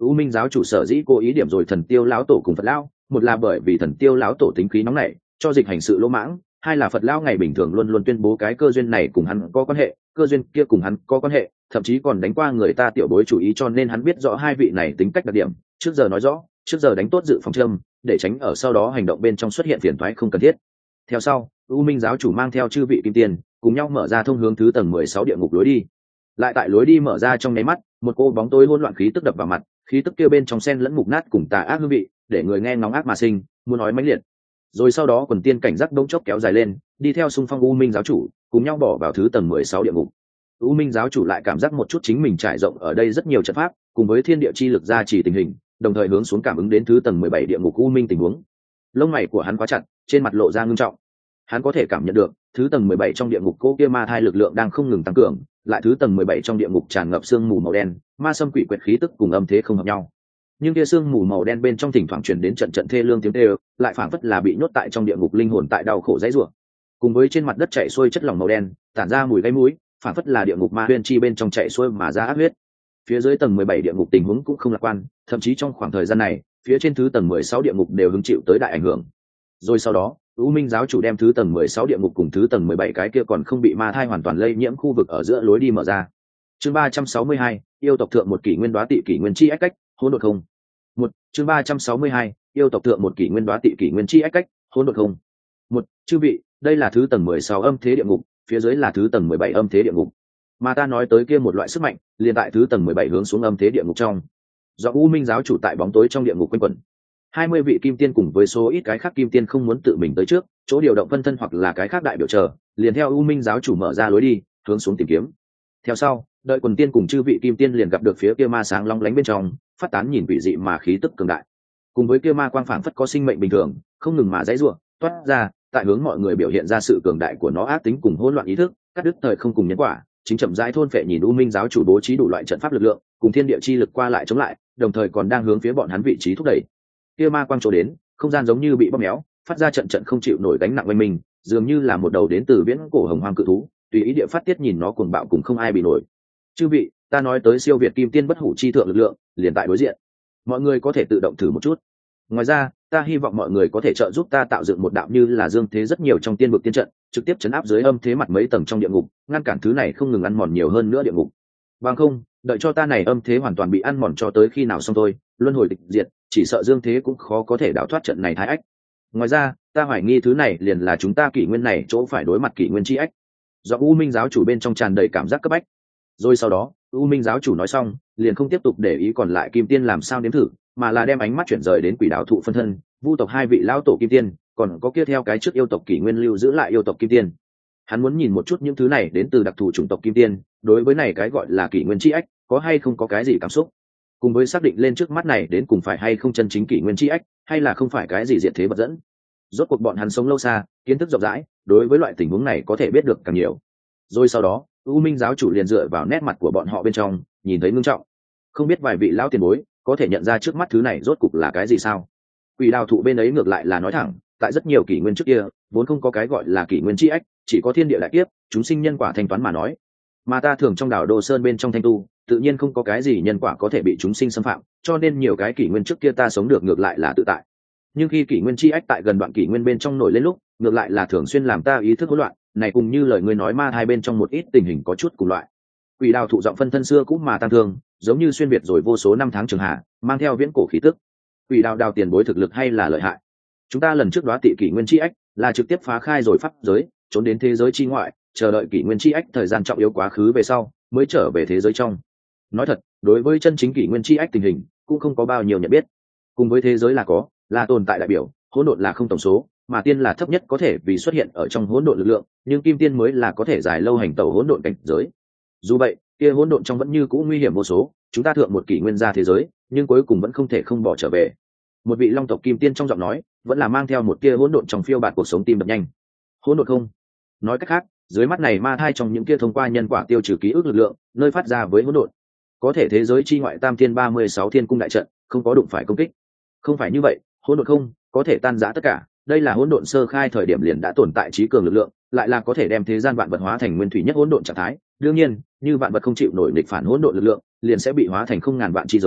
U Minh giáo chủ sở dĩ cố ý điểm rồi Thần Tiêu lão tổ cùng Phật lão, một là bởi vì Thần Tiêu lão tổ tính khí nóng nảy, cho dịch hành sự lỗ mãng, hai là Phật lão ngày bình thường luôn luôn tuyên bố cái cơ duyên này cùng hắn có quan hệ, cơ duyên kia cùng hắn có quan hệ, thậm chí còn đánh qua người ta tiểu bối chủ ý, cho nên hắn biết rõ hai vị này tính cách đặc điểm, trước giờ nói rõ, trước giờ đánh tốt dự phòng châm, để tránh ở sau đó hành động bên trong xuất hiện phiền toái không cần thiết. Theo sau, U Minh giáo chủ mang theo chư vị kim tiền, cùng nhau mở ra thông hướng thứ tầng 16 địa ngục lối đi. Lại tại lối đi mở ra trong nháy mắt, một cô bóng tối hỗn loạn khí tức đập vào mặt, khí tức kia bên trong xen lẫn mục nát cùng tà ác hương vị, để người nghe ngóng ác mà sinh, muốn nói mãnh liệt. Rồi sau đó quần tiên cảnh giác bỗng chốc kéo dài lên, đi theo xung phong U Minh giáo chủ, cùng nhau bỏ vào thứ tầng 16 địa ngục. U Minh giáo chủ lại cảm giác một chút chính mình trải rộng ở đây rất nhiều trận pháp, cùng với thiên địa chi lực gia trì tình hình, đồng thời hướng xuống cảm ứng đến thứ tầng 17 địa ngục U Minh tình huống. Lông mày của hắn quá chặt, trên mặt lộ ra ngưng trọng. Hắn có thể cảm nhận được, thứ tầng 17 trong địa ngục cô kia ma thai lực lượng đang không ngừng tăng cường, lại thứ tầng 17 trong địa ngục tràn ngập sương mù màu đen, ma xâm quỷ quyệt khí tức cùng âm thế không hợp nhau. Nhưng kia sương mù màu đen bên trong thỉnh thoảng truyền đến trận trận thê lương tiếng kêu, lại phảng phất là bị nhốt tại trong địa ngục linh hồn tại đau khổ dãy rủa. Cùng với trên mặt đất chảy xuôi chất lỏng màu đen, tản ra mùi gáy mũi, phảng phất là địa ngục ma huyên chi bên trong chảy xuôi mà ra ác huyết. Phía dưới tầng 17 địa ngục tình huống cũng không lạc quan, thậm chí trong khoảng thời gian này, phía trên thứ tầng 16 địa ngục đều hứng chịu tới đại ảnh hưởng. Rồi sau đó, U Minh giáo chủ đem thứ tầng 16 địa ngục cùng thứ tầng 17 cái kia còn không bị ma thai hoàn toàn lây nhiễm khu vực ở giữa lối đi mở ra. Chương 362, yêu tộc thượng một kỷ nguyên đoá tị kỷ nguyên chi ách cách, hỗn độn không. Chương 362, yêu tộc thượng một kỷ nguyên đoá tị kỷ nguyên chi ách cách, hỗn độn không. Chư vị, đây là thứ tầng 16 âm thế địa ngục, phía dưới là thứ tầng 17 âm thế địa ngục. Mà ta nói tới kia một loại sức mạnh, liền tại thứ tầng 17 hướng xuống âm thế địa ngục trong. Do U Minh giáo chủ tại bóng tối trong địa ngục quanh quẩn. 20 vị kim tiên cùng với số ít cái khác kim tiên không muốn tự mình tới trước, chỗ điều động phân thân hoặc là cái khác đại biểu chờ, liền theo U Minh giáo chủ mở ra lối đi, hướng xuống tìm kiếm. Theo sau, đợi quần tiên cùng chư vị kim tiên liền gặp được phía kia ma sáng long lánh bên trong, phát tán nhìn quỷ dị mà khí tức cường đại. Cùng với kia ma quang phảng phất có sinh mệnh bình thường, không ngừng mà giãy giụa, toát ra, tại hướng mọi người biểu hiện ra sự cường đại của nó ác tính cùng hỗn loạn ý thức, cắt đứt thời không cùng nhân quả, chính chậm rãi thôn phệ nhìn U Minh giáo chủ bố trí đủ loại trận pháp lực lượng, cùng thiên địa chi lực qua lại chống lại, đồng thời còn đang hướng phía bọn hắn vị trí thúc đẩy. Kia ma quang chỗ đến, không gian giống như bị bóp méo, phát ra trận trận không chịu nổi gánh nặng bên mình, dường như là một đầu đến từ viễn cổ hồng hoang cự thú, tùy ý địa phát tiết nhìn nó cuồng bạo cùng không ai bị nổi. Chư vị, ta nói tới siêu việt kim tiên bất hủ chi thượng lực lượng, liền tại đối diện. Mọi người có thể tự động thử một chút. Ngoài ra, ta hy vọng mọi người có thể trợ giúp ta tạo dựng một đạo như là dương thế rất nhiều trong tiên vực tiên trận, trực tiếp chấn áp dưới âm thế mặt mấy tầng trong địa ngục, ngăn cản thứ này không ngừng ăn mòn nhiều hơn nữa địa ngục. Bằng không, đợi cho ta này âm thế hoàn toàn bị ăn mòn cho tới khi nào xong thôi, luân hồi tịch diệt, chỉ sợ dương thế cũng khó có thể đào thoát trận này thái ách. Ngoài ra, ta hoài nghi thứ này liền là chúng ta kỷ nguyên này chỗ phải đối mặt kỷ nguyên chi ách. Do U Minh giáo chủ bên trong tràn đầy cảm giác cấp bách. Rồi sau đó, U Minh giáo chủ nói xong, liền không tiếp tục để ý còn lại kim tiên làm sao nếm thử, mà là đem ánh mắt chuyển rời đến quỷ đạo thụ phân thân, vu tộc hai vị lão tổ kim tiên, còn có kia theo cái trước yêu tộc kỷ nguyên lưu giữ lại yêu tộc kim tiên. Hắn muốn nhìn một chút những thứ này đến từ đặc thù chủng tộc kim tiên, đối với này cái gọi là kỷ nguyên chi ách, có hay không có cái gì cảm xúc. Cùng với xác định lên trước mắt này đến cùng phải hay không chân chính kỷ nguyên chi ách, hay là không phải cái gì diệt thế vật dẫn. Rốt cuộc bọn hắn sống lâu xa, kiến thức rộng rãi, đối với loại tình huống này có thể biết được càng nhiều. Rồi sau đó, U Minh giáo chủ liền dựa vào nét mặt của bọn họ bên trong, nhìn thấy ngưng trọng. Không biết vài vị lão tiền bối có thể nhận ra trước mắt thứ này rốt cục là cái gì sao? Quỷ đào thụ bên ấy ngược lại là nói thẳng, tại rất nhiều kỷ nguyên trước kia, vốn không có cái gọi là kỷ nguyên chi ách, chỉ có thiên địa đại kiếp, chúng sinh nhân quả thanh toán mà nói. Mà ta thường trong đảo Đồ Sơn bên trong thanh tu, tự nhiên không có cái gì nhân quả có thể bị chúng sinh xâm phạm, cho nên nhiều cái kỷ nguyên trước kia ta sống được ngược lại là tự tại. Nhưng khi kỷ nguyên chi ách tại gần đoạn kỷ nguyên bên trong nổi lên lúc, ngược lại là thường xuyên làm ta ý thức hỗn loạn, này cùng như lời ngươi nói ma hai bên trong một ít tình hình có chút cùng loại. Quỷ đào thụ giọng phân thân xưa cũ mà tăng thương, giống như xuyên việt rồi vô số năm tháng trường hạ, mang theo viễn cổ khí tức. Quỷ đào đào tiền bối thực lực hay là lợi hại. Chúng ta lần trước đoá tị kỷ nguyên chi ách là trực tiếp phá khai rồi pháp giới, trốn đến thế giới chi ngoại, chờ đợi kỷ nguyên chi ách thời gian trọng yếu quá khứ về sau, mới trở về thế giới trong. Nói thật, đối với chân chính kỷ nguyên chi ách tình hình, cũng không có bao nhiêu nhận biết. Cùng với thế giới là có, là tồn tại đại biểu, hỗn độn là không tổng số, mà tiên là thấp nhất có thể vì xuất hiện ở trong hỗn độn lực lượng, nhưng kim tiên mới là có thể dài lâu hành tẩu hỗn độn cảnh giới. Dù vậy, kia hỗn độn trong vẫn như cũ nguy hiểm vô số, chúng ta thượng một kỷ nguyên ra thế giới, nhưng cuối cùng vẫn không thể không bỏ trở về. Một vị long tộc kim tiên trong giọng nói, vẫn là mang theo một kia hỗn độn trong phiêu bạt cuộc sống tim đập nhanh. Hỗn độn không? Nói cách khác, dưới mắt này ma thai trong những kia thông qua nhân quả tiêu trừ ký ức lực lượng, nơi phát ra với hỗn độn. Có thể thế giới chi ngoại tam thiên 36 thiên cung đại trận, không có đụng phải công kích. Không phải như vậy, hỗn độn không có thể tan rã tất cả, đây là hỗn độn sơ khai thời điểm liền đã tồn tại trí cường lực lượng, lại là có thể đem thế gian vạn vật hóa thành nguyên thủy nhất hỗn độn trạng thái. Đương nhiên, như vạn vật không chịu nổi nghịch phản hỗn độn lực lượng, liền sẽ bị hóa thành không ngàn vạn chi giới,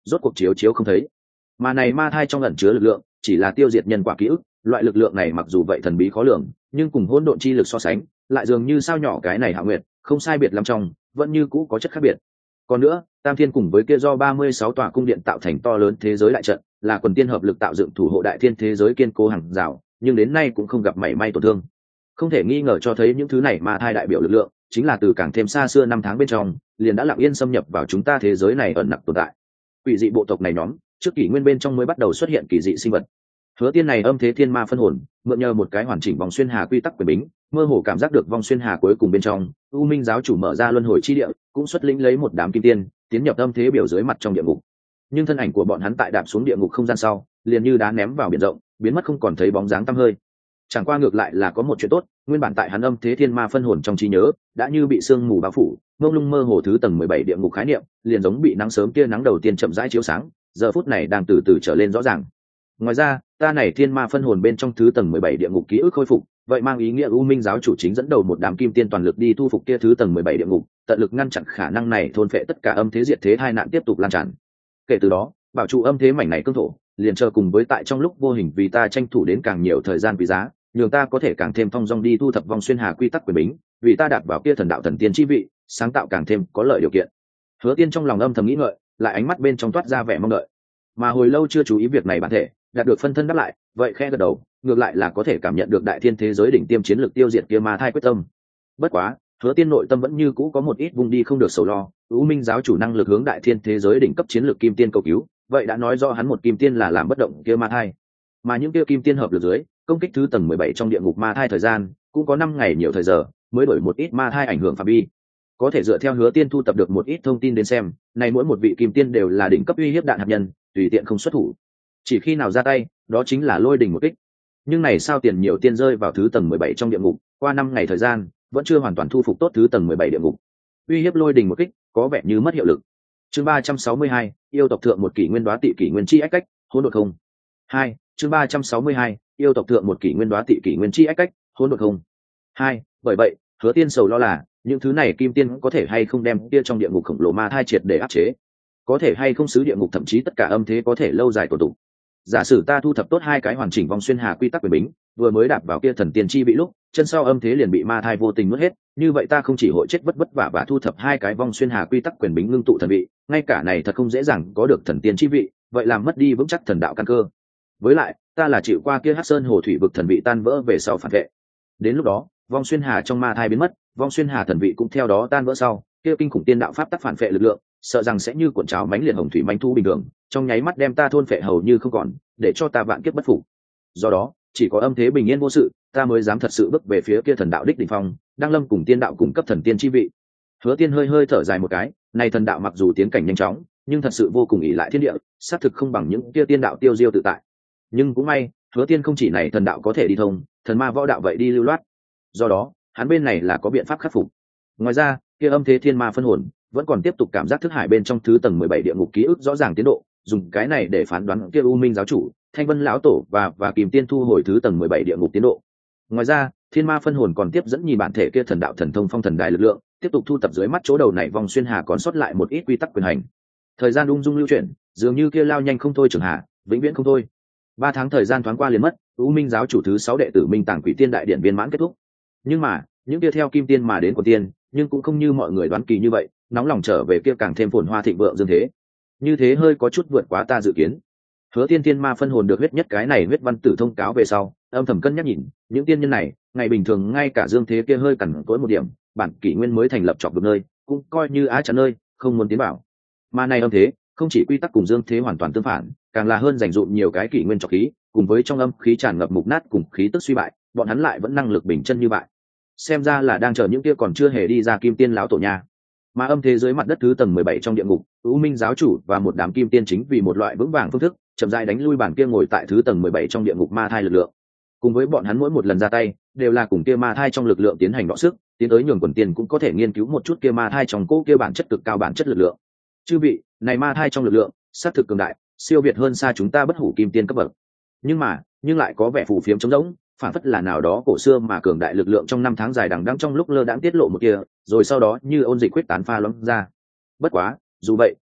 rốt cuộc chiếu không thấy. Mà này ma thai trong ẩn chứa lực lượng chỉ là tiêu diệt nhân quả ký ức, loại lực lượng này mặc dù vậy thần bí khó lường, nhưng cùng hỗn độn chi lực so sánh lại dường như sao nhỏ cái này Hạ Nguyệt không sai biệt lắm, trong vẫn như cũ có chất khác biệt. Còn nữa, Tam Thiên cùng với kia do 36 tòa cung điện tạo thành to lớn thế giới đại trận, là quần tiên hợp lực tạo dựng thủ hộ đại thiên thế giới kiên cố hàng rào, nhưng đến nay cũng không gặp mảy may tổn thương. Không thể nghi ngờ cho thấy những thứ này ma thai đại biểu lực lượng chính là từ càng thêm xa xưa năm tháng bên trong liền đã lặng yên xâm nhập vào chúng ta thế giới này ẩn nặc tồn tại. Quỷ dị bộ tộc này nhóm trước kỷ nguyên bên trong mới bắt đầu xuất hiện kỳ dị sinh vật. Hứa Tiên này âm thế thiên ma phân hồn mượn nhờ một cái hoàn chỉnh vòng xuyên hà quy tắc quyền bính, mơ hồ cảm giác được vòng xuyên hà cuối cùng bên trong U Minh giáo chủ mở ra luân hồi chi địa, cũng xuất lĩnh lấy một đám kim tiên tiến nhập âm thế biểu dưới mặt trong địa ngục. Nhưng thân ảnh của bọn hắn tại đạp xuống địa ngục không gian sau liền như đá ném vào biển rộng, biến mất không còn thấy bóng dáng tăm hơi. Chẳng qua ngược lại là có một chuyện tốt, nguyên bản tại hắn âm thế thiên ma phân hồn trong trí nhớ đã như bị sương mù bao phủ, mông lung mơ hồ thứ tầng 17 địa ngục khái niệm liền giống bị nắng sớm kia nắng đầu tiên chậm rãi chiếu sáng, giờ phút này đang từ từ trở lên rõ ràng. Ngoài ra, ta này thiên ma phân hồn bên trong thứ tầng 17 địa ngục ký ức khôi phục, vậy mang ý nghĩa U Minh giáo chủ chính dẫn đầu một đám kim tiên toàn lực đi thu phục kia thứ tầng 17 địa ngục, tận lực ngăn chặn khả năng này thôn phệ tất cả âm thế diệt thế tai nạn tiếp tục lan tràn. Kể từ đó, bảo trụ âm thế mảnh này cương thổ, liền chờ cùng với tại trong lúc vô hình vì ta tranh thủ đến càng nhiều thời gian quý giá, nhường ta có thể càng thêm thong dong đi thu thập vòng xuyên hà quy tắc quyền bính, vì ta đạt vào kia thần đạo thần tiên chi vị, sáng tạo càng thêm có lợi điều kiện. Hứa Tiên trong lòng âm thầm nghĩ ngợi, lại ánh mắt bên trong toát ra vẻ mong đợi. Mà hồi lâu chưa chú ý việc này bản thể, đạt được phân thân đáp lại, vậy khẽ gật đầu, ngược lại là có thể cảm nhận được đại thiên thế giới đỉnh tiêm chiến lược tiêu diệt kia ma thai quyết tâm. Bất quá, Hứa Tiên nội tâm vẫn như cũ có một ít vùng đi không được sầu lo, U Minh giáo chủ năng lực hướng đại thiên thế giới đỉnh cấp chiến lược kim tiên cầu cứu, vậy đã nói rõ hắn một kim tiên là làm bất động kia ma thai. Mà những kia kim tiên hợp lực dưới, công kích thứ tầng 17 trong địa ngục ma thai thời gian cũng có 5 ngày nhiều thời giờ mới đổi một ít ma thai ảnh hưởng phạm vi. Có thể dựa theo Hứa Tiên thu tập được một ít thông tin đến xem, này mỗi một vị kim tiên đều là đỉnh cấp uy hiếp đạn hạt nhân, tùy tiện không xuất thủ. Chỉ khi nào ra tay, đó chính là lôi đình một kích. Nhưng này sao tiền nhiều tiên rơi vào thứ tầng 17 trong địa ngục, qua 5 ngày thời gian, vẫn chưa hoàn toàn thu phục tốt thứ tầng 17 địa ngục. Uy hiếp lôi đình một kích, có vẻ như mất hiệu lực. Chương 362, yêu tộc thượng một kỷ nguyên đoá tị kỷ nguyên chi ách cách, hỗn độn không. 2, chương 362, yêu tộc thượng một kỷ nguyên đoá tị kỷ nguyên chi ách cách, hỗn độn không. 2, bởi vậy, Hứa Tiên sầu lo là những thứ này kim tiên có thể hay không đem kia trong địa ngục khổng lồ ma thai triệt để áp chế, có thể hay không xứ địa ngục thậm chí tất cả âm thế có thể lâu dài tồn tụ. Giả sử ta thu thập tốt 2 cái hoàn chỉnh vòng xuyên hà quy tắc quyền bính, vừa mới đạp vào kia thần tiên chi vị lúc, chân sau âm thế liền bị ma thai vô tình nuốt hết, như vậy ta không chỉ hội chết vất vả và thu thập 2 cái vòng xuyên hà quy tắc quyền bính ngưng tụ thần vị, ngay cả này thật không dễ dàng có được thần tiên chi vị, vậy làm mất đi vững chắc thần đạo căn cơ. Với lại, ta là chịu qua kia Hắc Sơn hồ thủy vực thần vị tan vỡ về sau phản vệ. Đến lúc đó, vong xuyên hà trong ma thai biến mất, vong xuyên hà thần vị cũng theo đó tan vỡ sau, kia kinh khủng tiên đạo pháp tắc phản vệ lực lượng, sợ rằng sẽ như cuộn trào mãnh liệt hồng thủy mãnh thu bình thường, trong nháy mắt đem ta thôn phệ hầu như không còn, để cho ta vạn kiếp bất phục. Do đó, chỉ có âm thế bình yên vô sự, ta mới dám thật sự bước về phía kia thần đạo đích đỉnh phong, đang lâm cùng tiên đạo cùng cấp thần tiên chi vị. Hứa Tiên hơi hơi thở dài một cái, này thần đạo mặc dù tiến cảnh nhanh chóng, nhưng thật sự vô cùng ỷ lại thiên địa, xác thực không bằng những kia tiên đạo tiêu diêu tự tại. Nhưng cũng may, Hứa Tiên không chỉ này thần đạo có thể đi thông, thần ma võ đạo vậy đi lưu loát. Do đó, hắn bên này là có biện pháp khắc phục. Ngoài ra, kia âm thế thiên ma phân hồn vẫn còn tiếp tục cảm giác thức hải bên trong thứ tầng 17 địa ngục ký ức rõ ràng tiến độ, dùng cái này để phán đoán kia U Minh giáo chủ, Thanh Vân lão tổ và Kìm Tiên thu hồi thứ tầng 17 địa ngục tiến độ. Ngoài ra, thiên ma phân hồn còn tiếp dẫn nhìn bản thể kia thần đạo thần thông phong thần đài lực lượng, tiếp tục thu tập dưới mắt chỗ đầu này vòng xuyên hà còn sót lại một ít quy tắc quyền hành. Thời gian ung dung lưu chuyển, dường như kia lao nhanh không thôi trường hạ, vĩnh viễn không thôi. 3 tháng thời gian thoáng qua liền mất, U Minh giáo chủ thứ 6 đệ tử Minh Tàng Quỷ Tiên đại điện viên mãn kết thúc. Nhưng mà, những kia theo kim tiên mà đến của tiên, nhưng cũng không như mọi người đoán kỳ như vậy, nóng lòng trở về kia càng thêm phồn hoa thịnh vượng dương thế. Như thế hơi có chút vượt quá ta dự kiến. Hứa Tiên thiên ma phân hồn được huyết nhất cái này huyết văn tử thông cáo về sau, âm thầm cân nhắc nhìn, những tiên nhân này, ngày bình thường ngay cả dương thế kia hơi cằn cỗi một điểm, bản kỷ nguyên mới thành lập chọc được nơi, cũng coi như á chắn nơi, không muốn tiến bảo. Mà này âm thế, không chỉ quy tắc cùng dương thế hoàn toàn tương phản, càng là hơn dành dụm nhiều cái kỷ nguyên trọc khí, cùng với trong âm khí tràn ngập mục nát cùng khí tức suy bại, bọn hắn lại vẫn năng lực bình chân như vậy. Xem ra là đang chờ những kia còn chưa hề đi ra kim tiên lão tổ nhà. Mà âm thế dưới mặt đất thứ tầng 17 trong địa ngục, U Minh giáo chủ và một đám kim tiên chính vì một loại vững vàng phương thức, chậm rãi đánh lui bản kia ngồi tại thứ tầng 17 trong địa ngục ma thai lực lượng. Cùng với bọn hắn mỗi một lần ra tay, đều là cùng kia ma thai trong lực lượng tiến hành đọ sức, tiến tới nhường quần tiền cũng có thể nghiên cứu một chút kia ma thai trong cỗ kia bản chất cực cao bản chất lực lượng. Chư vị, này ma thai trong lực lượng, sát thực cường đại, siêu việt hơn xa chúng ta bất hủ kim tiên cấp bậc. Nhưng lại có vẻ phù phiếm trống rỗng, phản phất là nào đó cổ xưa mà cường đại lực lượng trong 5 tháng dài đằng đang trong lúc lơ đãng tiết lộ một kia, rồi sau đó như ôn dịch quyết tán pha loãng ra. Bất quá, dù vậy,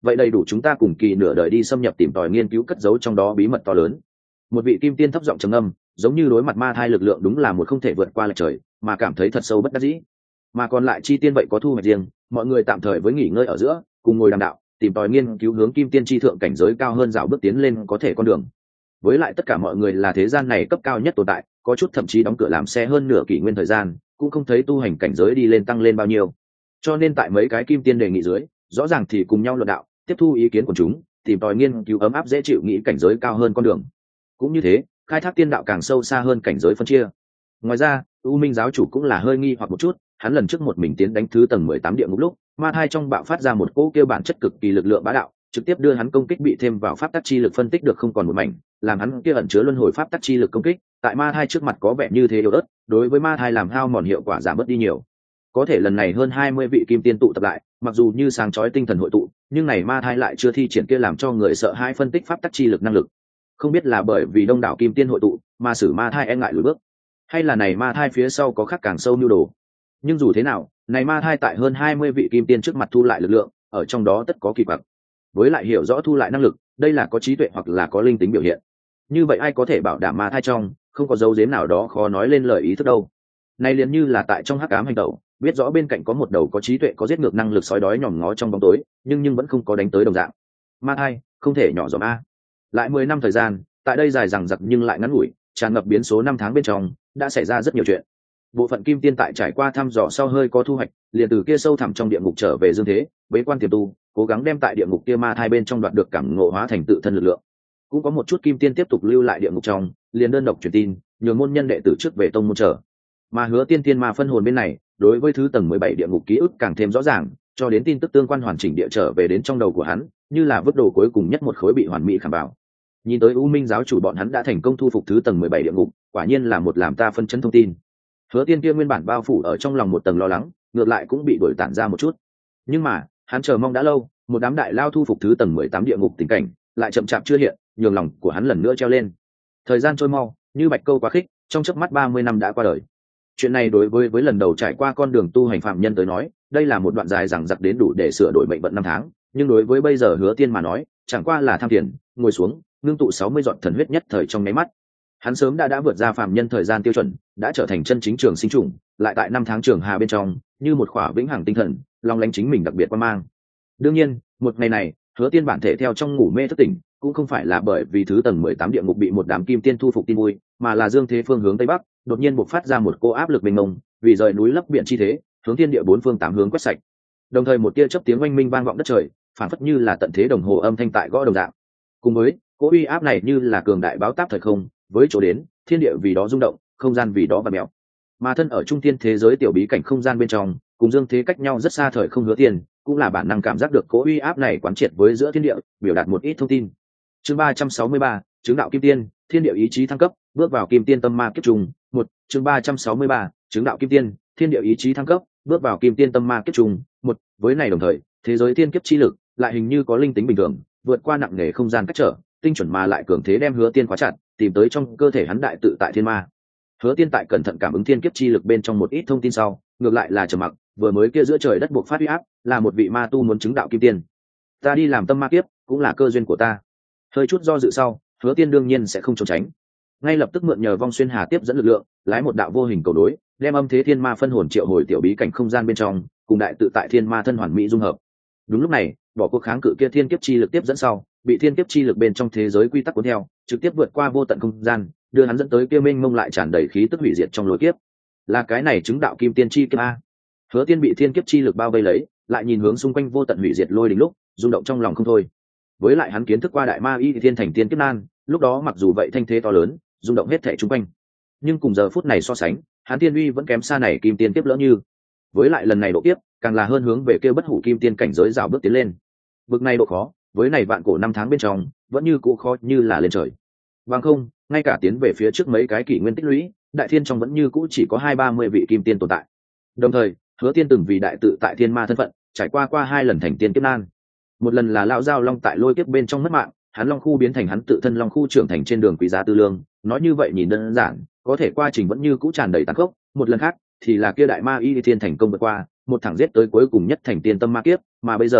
vậy đầy đủ chúng ta cùng kỳ nửa đời đi xâm nhập tìm tòi nghiên cứu cất giấu trong đó bí mật to lớn. Một vị kim tiên thấp giọng trầm ngâm, giống như đối mặt ma thai lực lượng đúng là một không thể vượt qua lệch trời, mà cảm thấy thật sâu bất đắc dĩ. Mà còn lại chi tiên vậy có thu hoạch riêng, mọi người tạm thời với nghỉ ngơi ở giữa, cùng ngồi đàm đạo, tìm tòi nghiên cứu hướng kim tiên chi thượng cảnh giới cao hơn dạo bước tiến lên có thể con đường. Với lại tất cả mọi người là thế gian này cấp cao nhất tồn tại, có chút thậm chí đóng cửa làm xe hơn nửa kỷ nguyên thời gian, cũng không thấy tu hành cảnh giới đi lên tăng lên bao nhiêu. Cho nên tại mấy cái kim tiên đề nghị dưới, rõ ràng thì cùng nhau luận đạo, tiếp thu ý kiến của chúng, tìm tòi nghiên cứu ấm áp dễ chịu nghĩ cảnh giới cao hơn con đường. Cũng như thế, khai thác tiên đạo càng sâu xa hơn cảnh giới phân chia. Ngoài ra, U Minh giáo chủ cũng là hơi nghi hoặc một chút, hắn lần trước một mình tiến đánh thứ tầng 18 địa ngục lúc, ma thai trong bạo phát ra một cỗ kêu bản chất cực kỳ lực lượng bá đạo, trực tiếp đưa hắn công kích bị thêm vào pháp tắc chi lực phân tích được không còn một mảnh, làm hắn kia ẩn chứa luân hồi pháp tắc chi lực công kích, tại ma thai trước mặt có vẻ như thế yếu ớt, đối với ma thai làm hao mòn hiệu quả giảm bớt đi nhiều. Có thể lần này hơn 20 vị kim tiên tụ tập lại, mặc dù như sáng chói tinh thần hội tụ, nhưng này ma thai lại chưa thi triển kia làm cho người sợ hãi phân tích pháp tắc chi lực năng lực. Không biết là bởi vì đông đảo kim tiên hội tụ, mà sử ma thai e ngại lùi bước, hay là này ma thai phía sau có khác càng sâu nhu đồ. Nhưng dù thế nào, này ma thai tại hơn 20 vị kim tiên trước mặt thu lại lực lượng, ở trong đó tất có kỳ quặc. Với lại hiểu rõ thu lại năng lực, đây là có trí tuệ hoặc là có linh tính biểu hiện. Như vậy ai có thể bảo đảm ma thai trong không có dấu giếm nào đó khó nói lên lời ý thức đâu. Này liền như là tại trong hắc ám hành động, biết rõ bên cạnh có một đầu có trí tuệ có giết ngược năng lực sói đói nhòm ngó trong bóng tối, nhưng vẫn không có đánh tới đồng dạng. Ma thai không thể nhỏ giọt a. Lại 10 năm thời gian, tại đây dài dằng dặc nhưng lại ngắn ngủi, tràn ngập biến số năm tháng bên trong, đã xảy ra rất nhiều chuyện. Bộ phận kim tiên tại trải qua thăm dò sau hơi có thu hoạch, liền từ kia sâu thẳm trong địa ngục trở về dương thế, bế quan tiềm tu, cố gắng đem tại địa ngục kia ma thai bên trong đoạt được cảm ngộ hóa thành tự thân lực lượng. Cũng có một chút kim tiên tiếp tục lưu lại địa ngục trong, liền đơn độc truyền tin, nhường môn nhân đệ tử trước về tông môn chờ. Mà Hứa Tiên tiên ma phân hồn bên này, đối với thứ tầng 17 địa ngục ký ức càng thêm rõ ràng, cho đến tin tức tương quan hoàn chỉnh địa trở về đến trong đầu của hắn, như là vứt đồ cuối cùng nhất một khối bị hoàn mỹ khảm bảo. Nhìn tới U Minh giáo chủ bọn hắn đã thành công thu phục thứ tầng 17 địa ngục, quả nhiên là một làm ta phân chấn thông tin. Hứa Tiên kia nguyên bản bao phủ ở trong lòng một tầng lo lắng, ngược lại cũng bị đổi tản ra một chút. Nhưng mà, hắn chờ mong đã lâu, một đám đại lao thu phục thứ tầng 18 địa ngục tình cảnh, lại chậm chạp chưa hiện, nhường lòng của hắn lần nữa treo lên. Thời gian trôi mau, như bạch câu quá khích, trong chớp mắt 30 năm đã qua đời. Chuyện này đối với lần đầu trải qua con đường tu hành phạm nhân tới nói, đây là một đoạn dài dằng dặc đến đủ để sửa đổi mệnh vận năm tháng, nhưng đối với bây giờ Hứa Tiên mà nói, chẳng qua là tham tiền, ngồi xuống, ngưng tụ 60 giọt thần huyết nhất thời trong nháy mắt. Hắn sớm đã vượt ra phàm nhân thời gian tiêu chuẩn, đã trở thành chân chính trường sinh trùng, lại tại năm tháng trường hà bên trong, như một khỏa vĩnh hằng tinh thần, long lánh chính mình đặc biệt quan mang. Đương nhiên, một ngày này, Hứa Tiên bản thể theo trong ngủ mê thức tỉnh, cũng không phải là bởi vì thứ tầng 18 địa ngục bị một đám kim tiên thu phục tin vui, mà là dương thế phương hướng tây bắc, đột nhiên bộc phát ra một cô áp lực mênh mông, vì rời núi lấp biển chi thế, hướng thiên địa bốn phương tám hướng quét sạch. Đồng thời một tia chớp tiếng oanh minh vang vọng đất trời, phản phất như là tận thế đồng hồ âm thanh tại gõ đồng dạng. Cùng với, cỗ uy áp này như là cường đại báo táp thời không, với chỗ đến, thiên địa vì đó rung động, không gian vì đó vặn mèo. Mà thân ở trung thiên thế giới tiểu bí cảnh không gian bên trong, cùng dương thế cách nhau rất xa thời không Hứa Tiên, cũng là bản năng cảm giác được cỗ uy áp này quán triệt với giữa thiên địa, biểu đạt một ít thông tin. Chương 363, chứng đạo kim tiên, thiên địa ý chí thăng cấp, bước vào kim tiên tâm ma kiếp trùng. Một, chương 363, chứng đạo kim tiên, thiên địa ý chí thăng cấp, bước vào kim tiên tâm ma kiếp trùng. Một, với này đồng thời, thế giới thiên kiếp chi lực lại hình như có linh tính bình thường, vượt qua nặng nề không gian cách trở, tinh chuẩn mà lại cường thế đem Hứa Tiên khóa chặt, tìm tới trong cơ thể hắn đại tự tại thiên ma. Hứa Tiên tại cẩn thận cảm ứng thiên kiếp chi lực bên trong một ít thông tin sau, ngược lại là trầm mặc, vừa mới kia giữa trời đất buộc phát uy áp, là một vị ma tu muốn chứng đạo kim tiên. Ta đi làm tâm ma kiếp, cũng là cơ duyên của ta. Hơi chút do dự sau, Hứa Tiên đương nhiên sẽ không trốn tránh, ngay lập tức mượn nhờ vong xuyên hà tiếp dẫn lực lượng, lái một đạo vô hình cầu đối, đem âm thế thiên ma phân hồn triệu hồi tiểu bí cảnh không gian bên trong, cùng đại tự tại thiên ma thân hoàn mỹ dung hợp. Đúng lúc này, bỏ cuộc kháng cự kia thiên kiếp chi lực tiếp dẫn sau, bị thiên kiếp chi lực bên trong thế giới quy tắc cuốn theo, trực tiếp vượt qua vô tận không gian, đưa hắn dẫn tới kia mênh mông lại tràn đầy khí tức hủy diệt trong lối kiếp. Là cái này chứng đạo kim tiên chi kiếp a. Hứa Tiên bị thiên kiếp chi lực bao vây lấy, lại nhìn hướng xung quanh vô tận hủy diệt lôi đình lúc, rung động trong lòng không thôi. Với lại hắn kiến thức qua đại ma y thiên thành tiên kiếp nan, lúc đó mặc dù vậy thanh thế to lớn, rung động hết thảy xung quanh, nhưng cùng giờ phút này so sánh, hắn tiên uy vẫn kém xa này kim tiên kiếp lỡ như. Với lại lần này độ kiếp, càng là hơn hướng về kia bất hủ kim tiên cảnh giới rào bước tiến lên. Bực này độ khó, với này vạn cổ năm tháng bên trong, vẫn như cũ khó như là lên trời. Bằng không, ngay cả tiến về phía trước mấy cái kỷ nguyên tích lũy, đại thiên trong vẫn như cũ chỉ có 20-30 vị kim tiên tồn tại. Đồng thời, Hứa Tiên từng vì đại tự tại thiên ma thân phận, trải qua 2 lần thành tiên kiếp nan. Một lần là lão giao long tại lôi kiếp bên trong mất mạng, hắn long khu biến thành hắn tự thân long khu trưởng thành trên đường quý giá tư lương, nói như vậy nhìn đơn giản, có thể quá trình vẫn như cũ tràn đầy tàn khốc. Một lần khác thì là kia đại ma y thiên thành công vượt qua, một thẳng giết tới cuối cùng nhất thành tiên tâm ma kiếp, mà bây giờ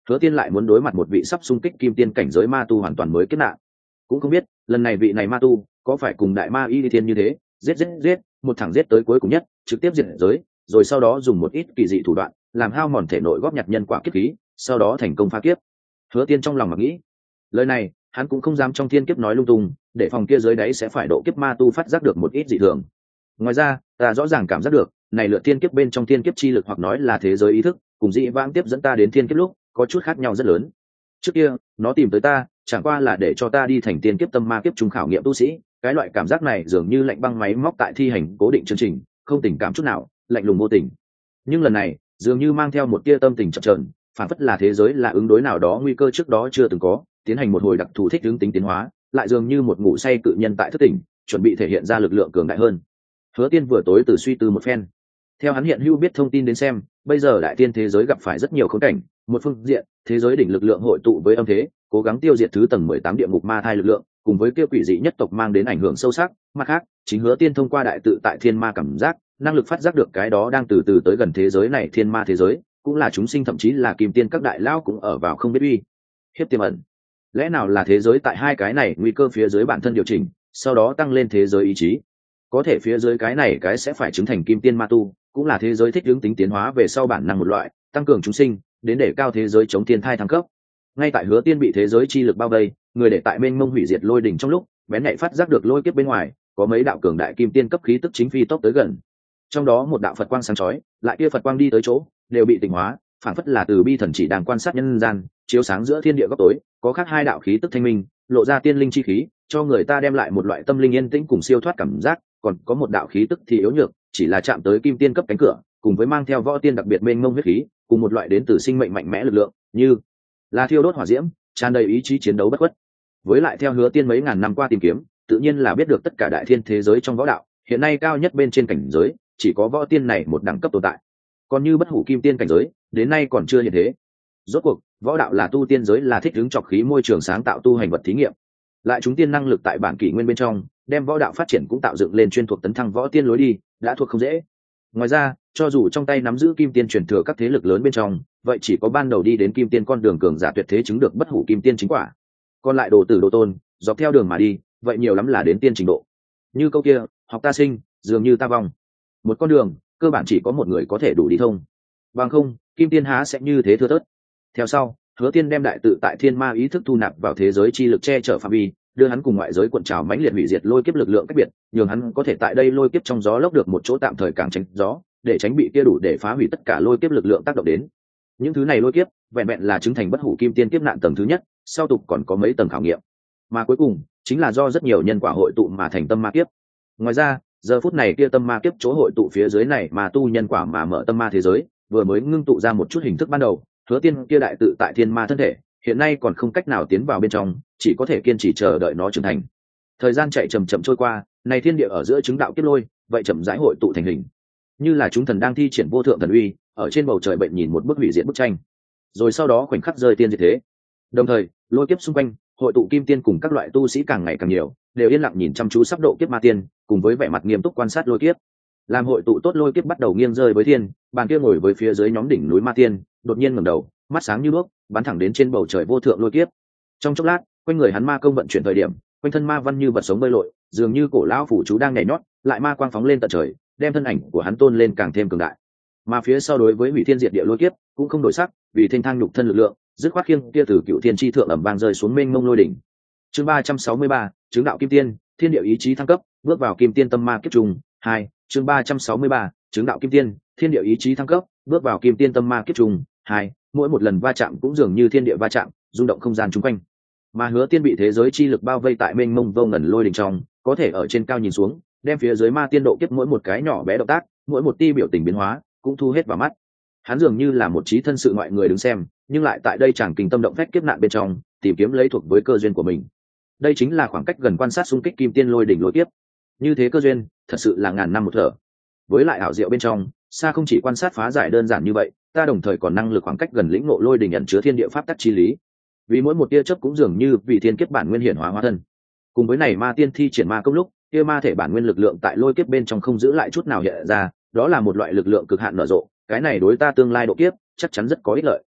Hứa Tiên lại muốn đối mặt một vị sắp xung kích kim tiên cảnh giới ma tu hoàn toàn mới kết nạn. Cũng không biết lần này vị này ma tu có phải cùng đại ma y thiên như thế, giết một thằng giết tới cuối cùng nhất, trực tiếp diệt giới, rồi sau đó dùng một ít kỳ dị thủ đoạn làm hao mòn thể nội góp nhặt nhân quả kiếp khí, sau đó thành công phá kiếp. Hứa Tiên trong lòng mà nghĩ, lời này hắn cũng không dám trong thiên kiếp nói lung tung, để phòng kia dưới đáy sẽ phải độ kiếp ma tu phát giác được một ít dị thường. Ngoài ra ta rõ ràng cảm giác được này lượt thiên kiếp bên trong thiên kiếp chi lực, hoặc nói là thế giới ý thức, cùng dị vãng tiếp dẫn ta đến thiên kiếp lúc có chút khác nhau rất lớn. Trước kia nó tìm tới ta chẳng qua là để cho ta đi thành tiên kiếp tâm ma kiếp trung khảo nghiệm tu sĩ, cái loại cảm giác này dường như lạnh băng máy móc tại thi hành cố định chương trình, không tình cảm chút nào, lạnh lùng vô tình. Nhưng lần này dường như mang theo một tia tâm tình chập chờn, phản phất là thế giới là ứng đối nào đó nguy cơ trước đó chưa từng có, tiến hành một hồi đặc thù thích ứng tính tiến hóa, lại dường như một ngủ say cự nhân tại thức tỉnh, chuẩn bị thể hiện ra lực lượng cường đại hơn. Hứa Tiên vừa tối từ suy tư một phen. Theo hắn hiện hữu biết thông tin đến xem, bây giờ đại tiên thế giới gặp phải rất nhiều khốn cảnh. Một phương diện, thế giới đỉnh lực lượng hội tụ với âm thế, cố gắng tiêu diệt thứ tầng 18 địa ngục ma thai lực lượng, cùng với kia quỷ dị nhất tộc mang đến ảnh hưởng sâu sắc. Mặt khác, chính Hứa Tiên thông qua đại tự tại thiên ma cảm giác, năng lực phát giác được cái đó đang từ từ tới gần thế giới này thiên ma thế giới, cũng là chúng sinh thậm chí là kim tiên các đại lao cũng ở vào không biết uy hiếp tiềm ẩn. Lẽ nào là thế giới tại hai cái này nguy cơ phía dưới bản thân điều chỉnh, sau đó tăng lên thế giới ý chí? Có thể phía dưới cái này cái sẽ phải chứng thành kim tiên ma tu, cũng là thế giới thích ứng tính tiến hóa về sau bản năng một loại, tăng cường chúng sinh, đến để cao thế giới chống thiên thai thăng cấp. Ngay tại Hứa Tiên bị thế giới chi lực bao vây, người để tại bên mông hủy diệt lôi đỉnh trong lúc, bén nhạy phát giác được lôi kiếp bên ngoài có mấy đạo cường đại kim tiên cấp khí tức chính phi tốc tới gần. Trong đó một đạo Phật quang sáng chói, lại kia Phật quang đi tới chỗ đều bị tịnh hóa, phản phất là từ bi thần chỉ đang quan sát nhân gian, chiếu sáng giữa thiên địa góc tối. Có khác hai đạo khí tức thanh minh, lộ ra tiên linh chi khí, cho người ta đem lại một loại tâm linh yên tĩnh cùng siêu thoát cảm giác. Còn có một đạo khí tức thì yếu nhược, chỉ là chạm tới kim tiên cấp cánh cửa, cùng với mang theo võ tiên đặc biệt mênh mông huyết khí, cùng một loại đến từ sinh mệnh mạnh mẽ lực lượng, như là thiêu đốt hỏa diễm, tràn đầy ý chí chiến đấu bất khuất. Với lại theo Hứa Tiên mấy ngàn năm qua tìm kiếm, tự nhiên là biết được tất cả đại thiên thế giới trong võ đạo, hiện nay cao nhất bên trên cảnh giới, chỉ có võ tiên này một đẳng cấp tồn tại. Còn như bất hủ kim tiên cảnh giới, đến nay còn chưa hiện thế. Rốt cuộc, võ đạo là tu tiên giới, là thích ứng trọc khí môi trường sáng tạo tu hành vật thí nghiệm. Lại chúng tiên năng lực tại bản kỷ nguyên bên trong, đem võ đạo phát triển cũng tạo dựng lên chuyên thuộc tấn thăng võ tiên lối đi, đã thuộc không dễ. Ngoài ra, cho dù trong tay nắm giữ kim tiên truyền thừa các thế lực lớn bên trong, vậy chỉ có ban đầu đi đến kim tiên con đường cường giả tuyệt thế chứng được bất hủ kim tiên chính quả. Còn lại đồ tử đồ tôn, dọc theo đường mà đi, vậy nhiều lắm là đến tiên trình độ. Như câu kia, học ta sinh, dường như ta vong. Một con đường, cơ bản chỉ có một người có thể đủ đi thông. Bằng không, kim tiên há sẽ như thế thưa thớt. Theo sau, Hứa Tiên đem đại tự tại thiên ma ý thức thu nạp vào thế giới chi lực che chở phạm vi, đưa hắn cùng ngoại giới cuộn trào mãnh liệt hủy diệt lôi kiếp lực lượng cách biệt, nhường hắn có thể tại đây lôi kiếp trong gió lốc được một chỗ tạm thời càng tránh gió, để tránh bị kia đủ để phá hủy tất cả lôi kiếp lực lượng tác động đến. Những thứ này lôi kiếp, vẹn vẹn là chứng thành bất hủ kim tiên kiếp nạn tầng thứ nhất, sau tục còn có mấy tầng khảo nghiệm, mà cuối cùng chính là do rất nhiều nhân quả hội tụ mà thành tâm ma kiếp. Ngoài ra, giờ phút này kia tâm ma kiếp chỗ hội tụ phía dưới này mà tu nhân quả mà mở tâm ma thế giới, vừa mới ngưng tụ ra một chút hình thức ban đầu. Hứa Tiên kia đại tự tại thiên ma thân thể, hiện nay còn không cách nào tiến vào bên trong, chỉ có thể kiên trì chờ đợi nó trưởng thành. Thời gian chạy chậm chậm trôi qua, này thiên địa ở giữa chứng đạo kiếp lôi, vậy chậm rãi hội tụ thành hình, như là chúng thần đang thi triển vô thượng thần uy, ở trên bầu trời bệnh nhìn một bức hủy diệt bức tranh, rồi sau đó khoảnh khắc rơi tiên diệt thế. Đồng thời, lôi kiếp xung quanh, hội tụ kim tiên cùng các loại tu sĩ càng ngày càng nhiều, đều yên lặng nhìn chăm chú sắp độ kiếp ma tiên, cùng với vẻ mặt nghiêm túc quan sát lôi kiếp. Làm hội tụ tốt lôi kiếp bắt đầu nghiêng rơi với thiên, bàn kia ngồi với phía dưới nhóm đỉnh núi ma tiên, đột nhiên ngẩng đầu, mắt sáng như đuốc, bắn thẳng đến trên bầu trời vô thượng lôi kiếp. Trong chốc lát, quanh người hắn ma công vận chuyển thời điểm, quanh thân ma văn như vật sống bơi lội, dường như cổ lão phủ chú đang nhảy nhót, lại ma quang phóng lên tận trời, đem thân ảnh của hắn tôn lên càng thêm cường đại. Mà phía sau đối với hủy thiên diệt địa lôi kiếp cũng không đổi sắc, vì thanh thang nhục thân lực lượng, dứt khoát khiêng kia từ cựu thiên chi thượng ẩm vang rơi xuống mênh mông lôi đỉnh. Chương 363, chứng đạo kim tiên, thiên địa ý chí thăng cấp, bước vào kim tiên tâm ma kiếp trùng 2. Chương 363, chứng đạo kim tiên, thiên địa ý chí thăng cấp, bước vào kim tiên tâm ma kiếp trùng 2. Mỗi một lần va chạm cũng dường như thiên địa va chạm, rung động không gian chung quanh. Mà Hứa Tiên bị thế giới chi lực bao vây tại mênh mông vô ngần lôi đỉnh trong, có thể ở trên cao nhìn xuống, đem phía dưới ma tiên độ kiếp mỗi một cái nhỏ bé động tác, mỗi một ti biểu tình biến hóa, cũng thu hết vào mắt. Hắn dường như là một trí thân sự ngoại người đứng xem, nhưng lại tại đây chẳng kinh tâm động phách kiếp nạn bên trong, tìm kiếm lấy thuộc với cơ duyên của mình. Đây chính là khoảng cách gần quan sát xung kích kim tiên lôi đỉnh lôi kiếp. Như thế cơ duyên, thật sự là ngàn năm một thở. Với lại ảo diệu bên trong, xa không chỉ quan sát phá giải đơn giản như vậy, ta đồng thời còn năng lực khoảng cách gần lĩnh ngộ lôi đỉnh ẩn chứa thiên địa pháp tắc chi lý. Vì mỗi một tia chớp cũng dường như vì thiên kiếp bản nguyên hiển hóa hóa thân. Cùng với này ma tiên thi triển ma công lúc, kia ma thể bản nguyên lực lượng tại lôi kiếp bên trong không giữ lại chút nào hiện ra, đó là một loại lực lượng cực hạn nở rộ, cái này đối ta tương lai độ kiếp chắc chắn rất có ích lợi.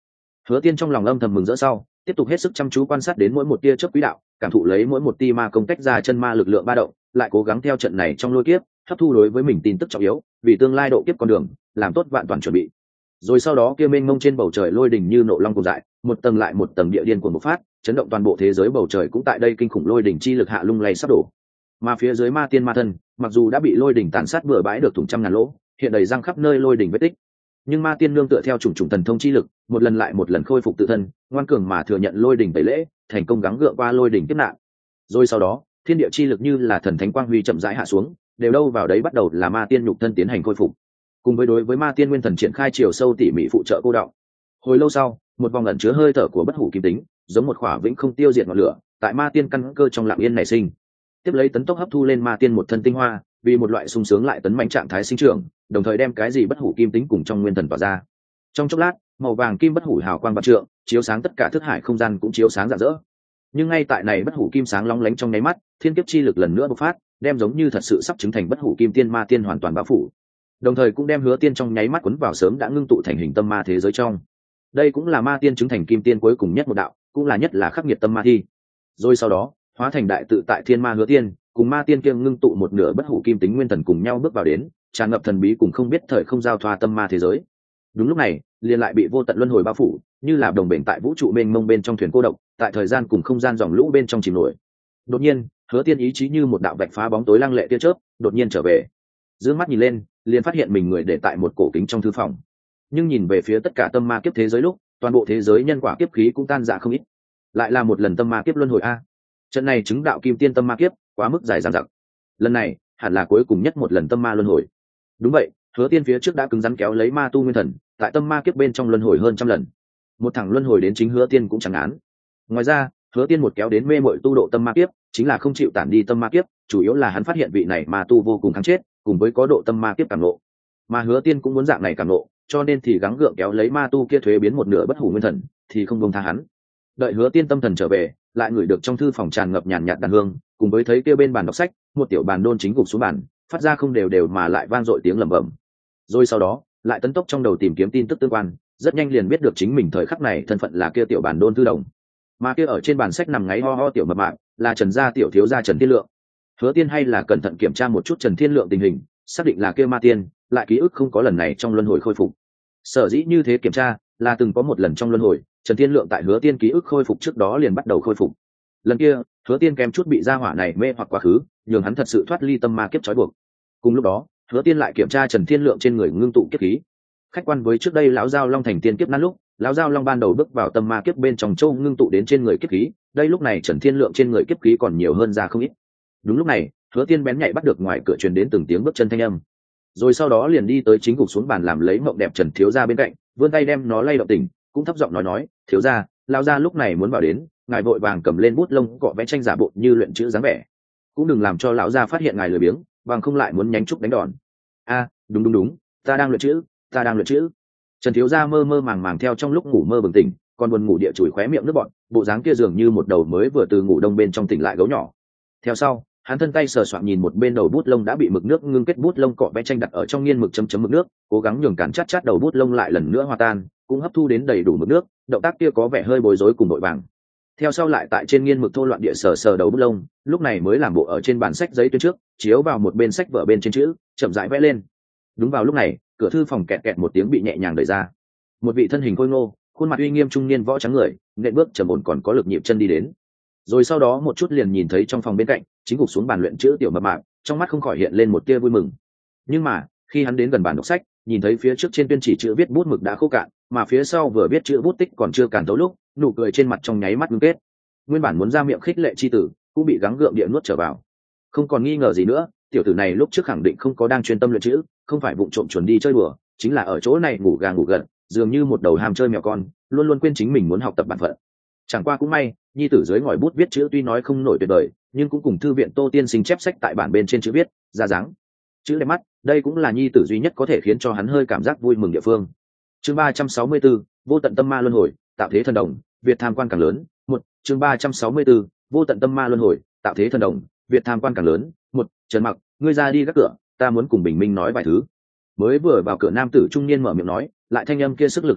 Hứa Tiên trong lòng âm thầm mừng rỡ sau, tiếp tục hết sức chăm chú quan sát đến mỗi một tia chớp quỹ đạo, cảm thụ lấy mỗi một ti ma công tách ra chân ma lực lượng ba động, lại cố gắng theo trận này trong lôi kiếp hấp thu đối với mình tin tức trọng yếu, vì tương lai độ kiếp con đường làm tốt vạn toàn chuẩn bị. Rồi sau đó kia mênh mông trên bầu trời lôi đỉnh như nộ long cuồng dại, một tầng lại một tầng địa điên cuồng bộc phát, chấn động toàn bộ thế giới, bầu trời cũng tại đây kinh khủng lôi đỉnh chi lực hạ lung lay sắp đổ. Mà phía dưới ma tiên ma thân, mặc dù đã bị lôi đỉnh tàn sát bừa bãi được thủng trăm ngàn lỗ, hiện đầy răng khắp nơi lôi đỉnh vết tích, nhưng ma tiên nương tựa theo chủng chủng thần thông chi lực, một lần lại một lần khôi phục tự thân, ngoan cường mà thừa nhận lôi đỉnh tẩy lễ, thành công gắng gượng qua lôi đỉnh kiếp nạn. Rồi sau đó, thiên địa chi lực như là thần thánh quang huy chậm rãi hạ xuống, đều đâu vào đấy bắt đầu là ma tiên nhục thân tiến hành khôi phục, cùng với đối với ma tiên nguyên thần triển khai chiều sâu tỉ mỉ phụ trợ cô đọng. Hồi lâu sau, một vòng ẩn chứa hơi thở của bất hủ kim tính, giống một khỏa vĩnh không tiêu diệt ngọn lửa, tại ma tiên căn cơ trong lặng yên nảy sinh, tiếp lấy tấn tốc hấp thu lên ma tiên một thân tinh hoa, vì một loại sung sướng lại tấn mạnh trạng thái sinh trưởng, đồng thời đem cái gì bất hủ kim tính cùng trong nguyên thần tỏa ra. Trong chốc lát, màu vàng kim bất hủ hào quang vạn trượng, chiếu sáng tất cả thức hải không gian cũng chiếu sáng rạng rỡ. Nhưng ngay tại này bất hủ kim sáng long lánh trong nháy mắt, thiên kiếp chi lực lần nữa bộc phát, đem giống như thật sự sắp chứng thành bất hủ kim tiên ma tiên hoàn toàn bao phủ, đồng thời cũng đem Hứa Tiên trong nháy mắt cuốn vào sớm đã ngưng tụ thành hình tâm ma thế giới trong. Đây cũng là ma tiên chứng thành kim tiên cuối cùng nhất một đạo, cũng là nhất là khắc nghiệt tâm ma thi. Rồi sau đó, hóa thành đại tự tại thiên ma Hứa Tiên, cùng ma tiên kiêng ngưng tụ một nửa bất hủ kim tính nguyên thần cùng nhau bước vào đến, tràn ngập thần bí cùng không biết thời không giao thoa tâm ma thế giới. Đúng lúc này, liền lại bị vô tận luân hồi bao phủ, như là đồng bền tại vũ trụ mênh mông bên trong thuyền cô độc, tại thời gian cùng không gian dòng lũ bên trong chìm nổi. Đột nhiên, Hứa Tiên ý chí như một đạo vạch phá bóng tối lăng lệ tia chớp, đột nhiên trở về. Dương mắt nhìn lên, liền phát hiện mình người để tại một cổ kính trong thư phòng. Nhưng nhìn về phía tất cả tâm ma kiếp thế giới lúc, toàn bộ thế giới nhân quả kiếp khí cũng tan rã không ít. Lại là một lần tâm ma kiếp luân hồi a. Trận này chứng đạo kim tiên tâm ma kiếp, quá mức dài dằng dặc. Lần này, hẳn là cuối cùng nhất một lần tâm ma luân hồi. Đúng vậy, Hứa Tiên phía trước đã cứng rắn kéo lấy ma tu nguyên thần, tại tâm ma kiếp bên trong luân hồi hơn trăm lần. Một thằng luân hồi đến chính Hứa Tiên cũng chẳng án. Ngoài ra, Hứa Tiên một kéo đến mê muội tu độ tâm ma kiếp, chính là không chịu tản đi tâm ma kiếp, chủ yếu là hắn phát hiện vị này ma tu vô cùng kháng chết, cùng với có độ tâm ma kiếp cảm ngộ. Mà Hứa Tiên cũng muốn dạng này cảm ngộ, cho nên thì gắng gượng kéo lấy ma tu kia thuế biến một nửa bất hủ nguyên thần, thì không buông tha hắn. Đợi Hứa Tiên tâm thần trở về, lại ngửi được trong thư phòng tràn ngập nhàn nhạt đàn hương, cùng với thấy kia bên bàn đọc sách, một tiểu bàn đôn chính gục xuống bàn, phát ra không đều đều mà lại vang dội tiếng lẩm bẩm. Rồi sau đó, lại tấn tốc trong đầu tìm kiếm tin tức tương quan, rất nhanh liền biết được chính mình thời khắc này thân phận là kia tiểu bàn đôn thư đồng. Mà kia ở trên bàn sách nằm ngáy ho ho tiểu mập mạp, là Trần gia tiểu thiếu gia Trần Thiên Lượng. Hứa Tiên hay là cẩn thận kiểm tra một chút Trần Thiên Lượng tình hình, xác định là kia ma tiên, lại ký ức không có lần này trong luân hồi khôi phục. Sở dĩ như thế kiểm tra, là từng có một lần trong luân hồi, Trần Thiên Lượng tại Hứa Tiên ký ức khôi phục trước đó liền bắt đầu khôi phục. Lần kia, Hứa Tiên kém chút bị gia hỏa này mê hoặc quá khứ, nhường hắn thật sự thoát ly tâm ma kiếp trói buộc. Cùng lúc đó, Hứa Tiên lại kiểm tra Trần Thiên Lượng trên người ngưng tụ kiếp khí. Khách quan với trước đây lão giao long thành tiên kiếp nan lúc, lão giao long ban đầu bước vào tâm ma kiếp bên trong châu ngưng tụ đến trên người kiếp khí, đây lúc này Trần Thiên Lượng trên người kiếp khí còn nhiều hơn ra không ít. Đúng lúc này, Hứa Tiên bén nhạy bắt được ngoài cửa truyền đến từng tiếng bước chân thanh âm. Rồi sau đó liền đi tới chính gục xuống bàn làm lấy mộng đẹp Trần thiếu gia bên cạnh, vươn tay đem nó lay động tỉnh, cũng thấp giọng nói, thiếu gia, lão gia lúc này muốn vào đến, ngài vội vàng cầm lên bút lông cọ vẽ tranh giả bộ như luyện chữ dáng vẻ, cũng đừng làm cho lão gia phát hiện ngài lười biếng, bằng không lại muốn nhánh trúc đánh đòn. A, đúng, ta đang luyện chữ. Trần thiếu gia mơ mơ màng màng theo trong lúc ngủ mơ bừng tỉnh, còn buồn ngủ địa chùi khóe miệng nước bọt, bộ dáng kia dường như một đầu mới vừa từ ngủ đông bên trong tỉnh lại gấu nhỏ. Theo sau, hắn thân tay sờ soạn nhìn một bên đầu bút lông đã bị mực nước ngưng kết bút lông cọ vẽ tranh đặt ở trong nghiên mực chấm mực nước, cố gắng nhường cản chát đầu bút lông lại lần nữa hòa tan, cũng hấp thu đến đầy đủ mực nước, động tác kia có vẻ hơi bối rối cùng đội vàng. Theo sau lại tại trên nghiên mực thô loạn địa sờ đầu bút lông, lúc này mới làm bộ ở trên bàn sách giấy tuyến trước, chiếu vào một bên sách vở bên trên chữ, chậm rãi vẽ lên. Đúng vào lúc này, cửa thư phòng kẹt kẹt một tiếng bị nhẹ nhàng đẩy ra. Một vị thân hình khôi ngô, khuôn mặt uy nghiêm trung niên võ trắng người, nện bước trầm ổn còn có lực nhịp chân đi đến. Rồi sau đó một chút liền nhìn thấy trong phòng bên cạnh, chính gục xuống bàn luyện chữ tiểu mập mạp, trong mắt không khỏi hiện lên một tia vui mừng. Nhưng mà, khi hắn đến gần bàn đọc sách, nhìn thấy phía trước trên tuyên chỉ chữ viết bút mực đã khô cạn, mà phía sau vừa viết chữ bút tích còn chưa càn thấu lúc, nụ cười trên mặt trong nháy mắt ngưng kết. Nguyên bản muốn ra miệng khích lệ chi tử, cũng bị gắng gượng địa nuốt trở vào. Không còn nghi ngờ gì nữa, tiểu tử này lúc trước khẳng định không có đang chuyên tâm luyện chữ, không phải vụng trộm chuẩn đi chơi đùa, chính là ở chỗ này ngủ gà ngủ gật, dường như một đầu ham chơi mèo con, luôn luôn quên chính mình muốn học tập bản phận. Chẳng qua cũng may, nhi tử dưới ngòi bút viết chữ tuy nói không nổi tuyệt vời, nhưng cũng cùng thư viện Tô Tiên Sinh chép sách tại bản bên trên chữ viết ra dáng, chữ đẹp mắt, đây cũng là nhi tử duy nhất có thể khiến cho hắn hơi cảm giác vui mừng địa phương. Chương 364, vô tận tâm ma luân hồi, tạo thế thần đồng, Việt tham quan càng lớn. Chương 364, vô tận tâm ma luân hồi, tạo thế thần đồng, Việt tham quan càng lớn. Trần Mặc, ngươi ra đi gác cửa, ta muốn cùng Bình Minh nói vài thứ. Mới vừa vào cửa nam tử trung niên mở miệng nói, lại thanh âm kia sức lực hùng hậu,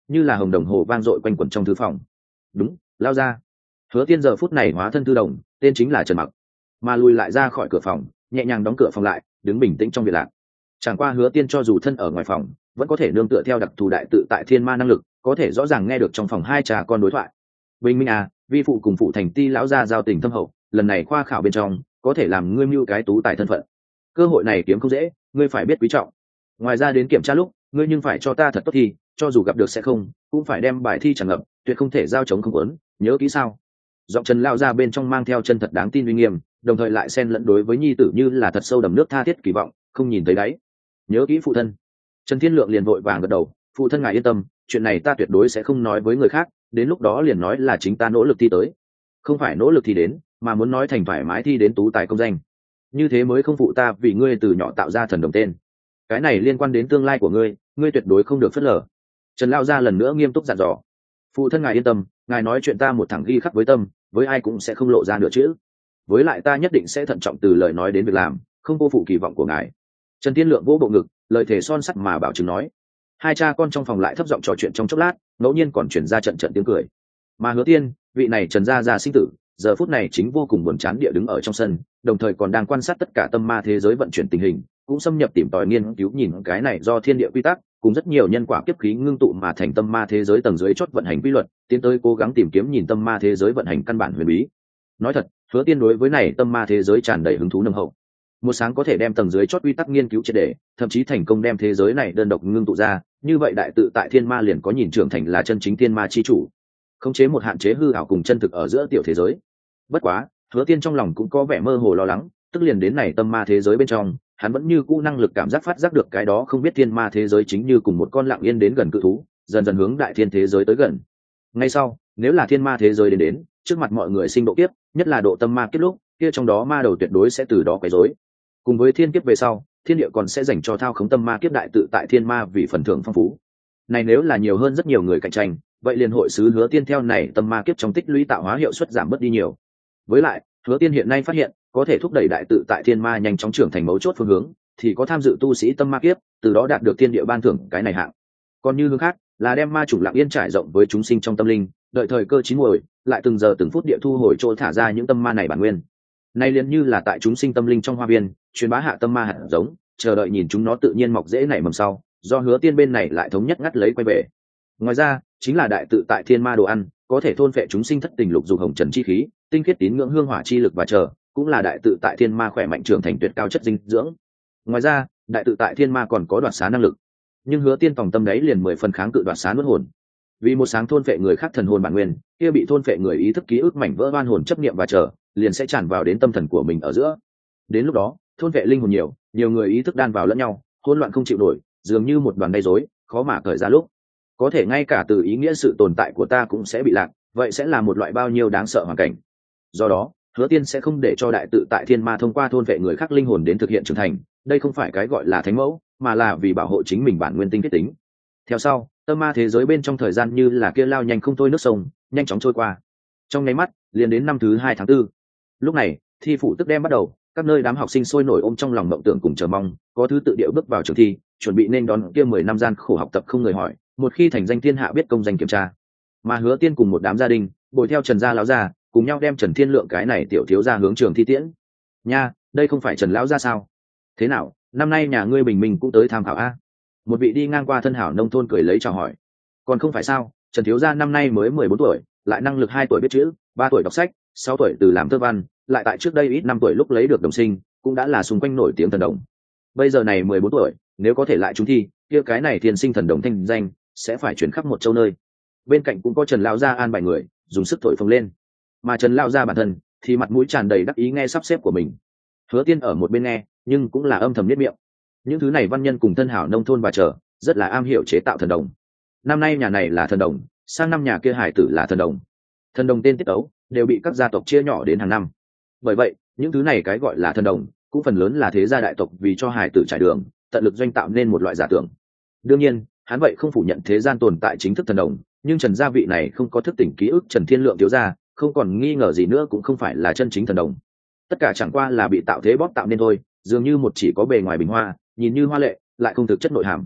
như là hồng đồng hồ vang dội quanh quẩn trong thư phòng. Đúng, lao ra. Hứa Tiên giờ phút này hóa thân thư đồng, tên chính là Trần Mặc, mà lùi lại ra khỏi cửa phòng, nhẹ nhàng đóng cửa phòng lại, đứng bình tĩnh trong biệt lạc. Chẳng qua Hứa Tiên cho dù thân ở ngoài phòng, vẫn có thể nương tựa theo đặc thù đại tự tại thiên ma năng lực, có thể rõ ràng nghe được trong phòng hai cha con đối thoại. Bình minh à, vi phụ cùng phụ thành ti lão gia giao tình thâm hậu, lần này khoa khảo bên trong, có thể làm ngươi mưu cái tú tài thân phận. Cơ hội này kiếm không dễ, ngươi phải biết quý trọng. Ngoài ra đến kiểm tra lúc, ngươi nhưng phải cho ta thật tốt thi, cho dù gặp được sẽ không, cũng phải đem bài thi tràn ngập, tuyệt không thể giao chống không ớn, nhớ kỹ sao? Giọng Trần lao ra bên trong mang theo chân thật đáng tin uy nghiêm, đồng thời lại xen lẫn đối với nhi tử như là thật sâu đầm nước tha thiết kỳ vọng, không nhìn thấy đáy. Nhớ kỹ phụ thân. Trần Thiên Lượng liền vội vàng gật đầu, phụ thân ngài yên tâm, chuyện này ta tuyệt đối sẽ không nói với người khác, đến lúc đó liền nói là chính ta nỗ lực thi tới, không phải nỗ lực thi đến, mà muốn nói thành thoải mái thi đến tú tài công danh, như thế mới không phụ ta vì ngươi từ nhỏ tạo ra thần đồng tên. Cái này liên quan đến tương lai của ngươi, ngươi tuyệt đối không được phớt lờ. Trần lao ra lần nữa nghiêm túc dặn dò. Phụ thân ngài yên tâm, ngài nói chuyện ta một thẳng ghi khắc với tâm, với ai cũng sẽ không lộ ra nửa chữ. Với lại ta nhất định sẽ thận trọng từ lời nói đến việc làm, không cô phụ kỳ vọng của ngài. Trần Thiên Lượng vỗ bộ ngực, lời thề son sắt mà bảo chứng nói. Hai cha con trong phòng lại thấp giọng trò chuyện trong chốc lát, ngẫu nhiên còn chuyển ra trận tiếng cười. Mà Hứa Tiên, vị này Trần gia gia sinh tử, giờ phút này chính vô cùng buồn chán địa đứng ở trong sân, đồng thời còn đang quan sát tất cả tâm ma thế giới vận chuyển tình hình, cũng xâm nhập tìm tòi nghiên cứu nhìn cái này do thiên địa quy tắc cùng rất nhiều nhân quả kiếp khí ngưng tụ mà thành tâm ma thế giới tầng dưới chót vận hành quy luật, tiến tới cố gắng tìm kiếm nhìn tâm ma thế giới vận hành căn bản huyền bí. Nói thật, Hứa Tiên đối với này tâm ma thế giới tràn đầy hứng thú nồng hậu. Một sáng có thể đem tầng dưới chót quy tắc nghiên cứu triệt để, thậm chí thành công đem thế giới này đơn độc ngưng tụ ra, như vậy đại tự tại thiên ma liền có nhìn trưởng thành là chân chính thiên ma chi chủ, khống chế một hạn chế hư ảo cùng chân thực ở giữa tiểu thế giới. Bất quá, Hứa Tiên trong lòng cũng có vẻ mơ hồ lo lắng, tức liền đến này tâm ma thế giới bên trong, hắn vẫn như cũ năng lực cảm giác phát giác được cái đó không biết thiên ma thế giới chính như cùng một con lặng yên đến gần cự thú, dần dần hướng đại thiên thế giới tới gần. Ngay sau, nếu là thiên ma thế giới đến trước mặt mọi người sinh độ kiếp, nhất là độ tâm ma kiếp lúc, kia trong đó ma đầu tuyệt đối sẽ từ đó quấy rối. Cùng với thiên kiếp về sau, thiên địa còn sẽ dành cho thao khống tâm ma kiếp đại tự tại thiên ma vì phần thưởng phong phú. Này nếu là nhiều hơn rất nhiều người cạnh tranh, vậy liền hội sứ Hứa Tiên theo này tâm ma kiếp trong tích lũy tạo hóa hiệu suất giảm bớt đi nhiều. Với lại, Hứa Tiên hiện nay phát hiện, có thể thúc đẩy đại tự tại thiên ma nhanh chóng trưởng thành mấu chốt phương hướng, thì có tham dự tu sĩ tâm ma kiếp, từ đó đạt được thiên địa ban thưởng cái này hạng. Còn như hướng khác, là đem ma chủng lặng yên trải rộng với chúng sinh trong tâm linh, đợi thời cơ chín muồi, lại từng giờ từng phút địa thu hồi chỗ thả ra những tâm ma này bản nguyên. Này liền như là tại chúng sinh tâm linh trong hoa viên, truyền bá hạ tâm ma hạt giống, chờ đợi nhìn chúng nó tự nhiên mọc rễ nảy mầm sau, do Hứa Tiên bên này lại thống nhất ngắt lấy quay về. Ngoài ra, chính là đại tự tại thiên ma đồ ăn, có thể thôn phệ chúng sinh thất tình lục dục hồng trần chi khí, tinh khiết tín ngưỡng hương hỏa chi lực và chờ, cũng là đại tự tại thiên ma khỏe mạnh trưởng thành tuyệt cao chất dinh dưỡng. Ngoài ra, đại tự tại thiên ma còn có đoạt xá năng lực, nhưng Hứa Tiên phòng tâm đấy liền 10 phần kháng cự đoạt xá nuốt hồn. Vì một sáng thôn phệ người khác thần hồn bản nguyên, kia bị thôn phệ người ý thức ký ức mảnh vỡ oan hồn chấp niệm và chờ, liền sẽ tràn vào đến tâm thần của mình ở giữa. Đến lúc đó, thôn phệ linh hồn nhiều người ý thức đan vào lẫn nhau, hỗn loạn không chịu nổi, dường như một đoàn gây rối, khó mà cởi ra lúc. Có thể ngay cả từ ý nghĩa sự tồn tại của ta cũng sẽ bị lạc, vậy sẽ là một loại bao nhiêu đáng sợ hoàn cảnh. Do đó, Hứa Tiên sẽ không để cho đại tự tại thiên ma thông qua thôn vệ người khác linh hồn đến thực hiện trưởng thành, đây không phải cái gọi là thánh mẫu, mà là vì bảo hộ chính mình bản nguyên tinh kết tính. Theo sau, tâm ma thế giới bên trong thời gian như là kia lao nhanh không thôi nước sông, nhanh chóng trôi qua. Trong nháy mắt, liền đến năm thứ 2 tháng 4. Lúc này, thi phụ tức đem bắt đầu, các nơi đám học sinh sôi nổi ôm trong lòng mộng tưởng cùng chờ mong, có thứ tự điệu bước vào trường thi, chuẩn bị nên đón kia 10 năm gian khổ học tập không người hỏi, một khi thành danh thiên hạ biết công danh kiểm tra. Mà Hứa Tiên cùng một đám gia đình, bồi theo Trần gia lão gia, cùng nhau đem Trần Thiên Lượng cái này tiểu thiếu gia hướng trường thi tiễn. Nha, đây không phải Trần lão gia sao? Thế nào, năm nay nhà ngươi bình minh cũng tới tham khảo a? Một vị đi ngang qua thân hảo nông thôn cười lấy chào hỏi. Còn không phải sao, Trần thiếu gia năm nay mới 14 tuổi, lại năng lực 2 tuổi biết chữ, 3 tuổi đọc sách, 6 tuổi từ làm thơ văn, lại tại trước đây ít 5 tuổi lúc lấy được đồng sinh, cũng đã là xung quanh nổi tiếng thần đồng. Bây giờ này 14 tuổi, nếu có thể lại trúng thi, kia cái này thiên sinh thần đồng thanh danh sẽ phải chuyển khắp một châu nơi. Bên cạnh cũng có Trần lão gia an bài người, dùng sức thổi phồng lên. Mà Trần lão gia bản thân thì mặt mũi tràn đầy đắc ý nghe sắp xếp của mình. Hứa Tiên ở một bên nghe, nhưng cũng là âm thầm niết miệng. Những thứ này văn nhân cùng thân hảo nông thôn và chờ, rất là am hiểu chế tạo thần đồng. Năm nay nhà này là thần đồng, sang năm nhà kia hải tử là thần đồng. Thần đồng tên tiết ấu đều bị các gia tộc chia nhỏ đến hàng năm. Bởi vậy, những thứ này cái gọi là thần đồng, cũng phần lớn là thế gia đại tộc vì cho hải tử trải đường, tận lực doanh tạo nên một loại giả tưởng. Đương nhiên, hắn vậy không phủ nhận thế gian tồn tại chính thức thần đồng, nhưng Trần gia vị này không có thức tỉnh ký ức Trần Thiên Lượng thiếu gia, không còn nghi ngờ gì nữa cũng không phải là chân chính thần đồng. Tất cả chẳng qua là bị tạo thế bóp tạo nên thôi, dường như một chỉ có bề ngoài bình hoa, nhìn như hoa lệ, lại không thực chất nội hàm.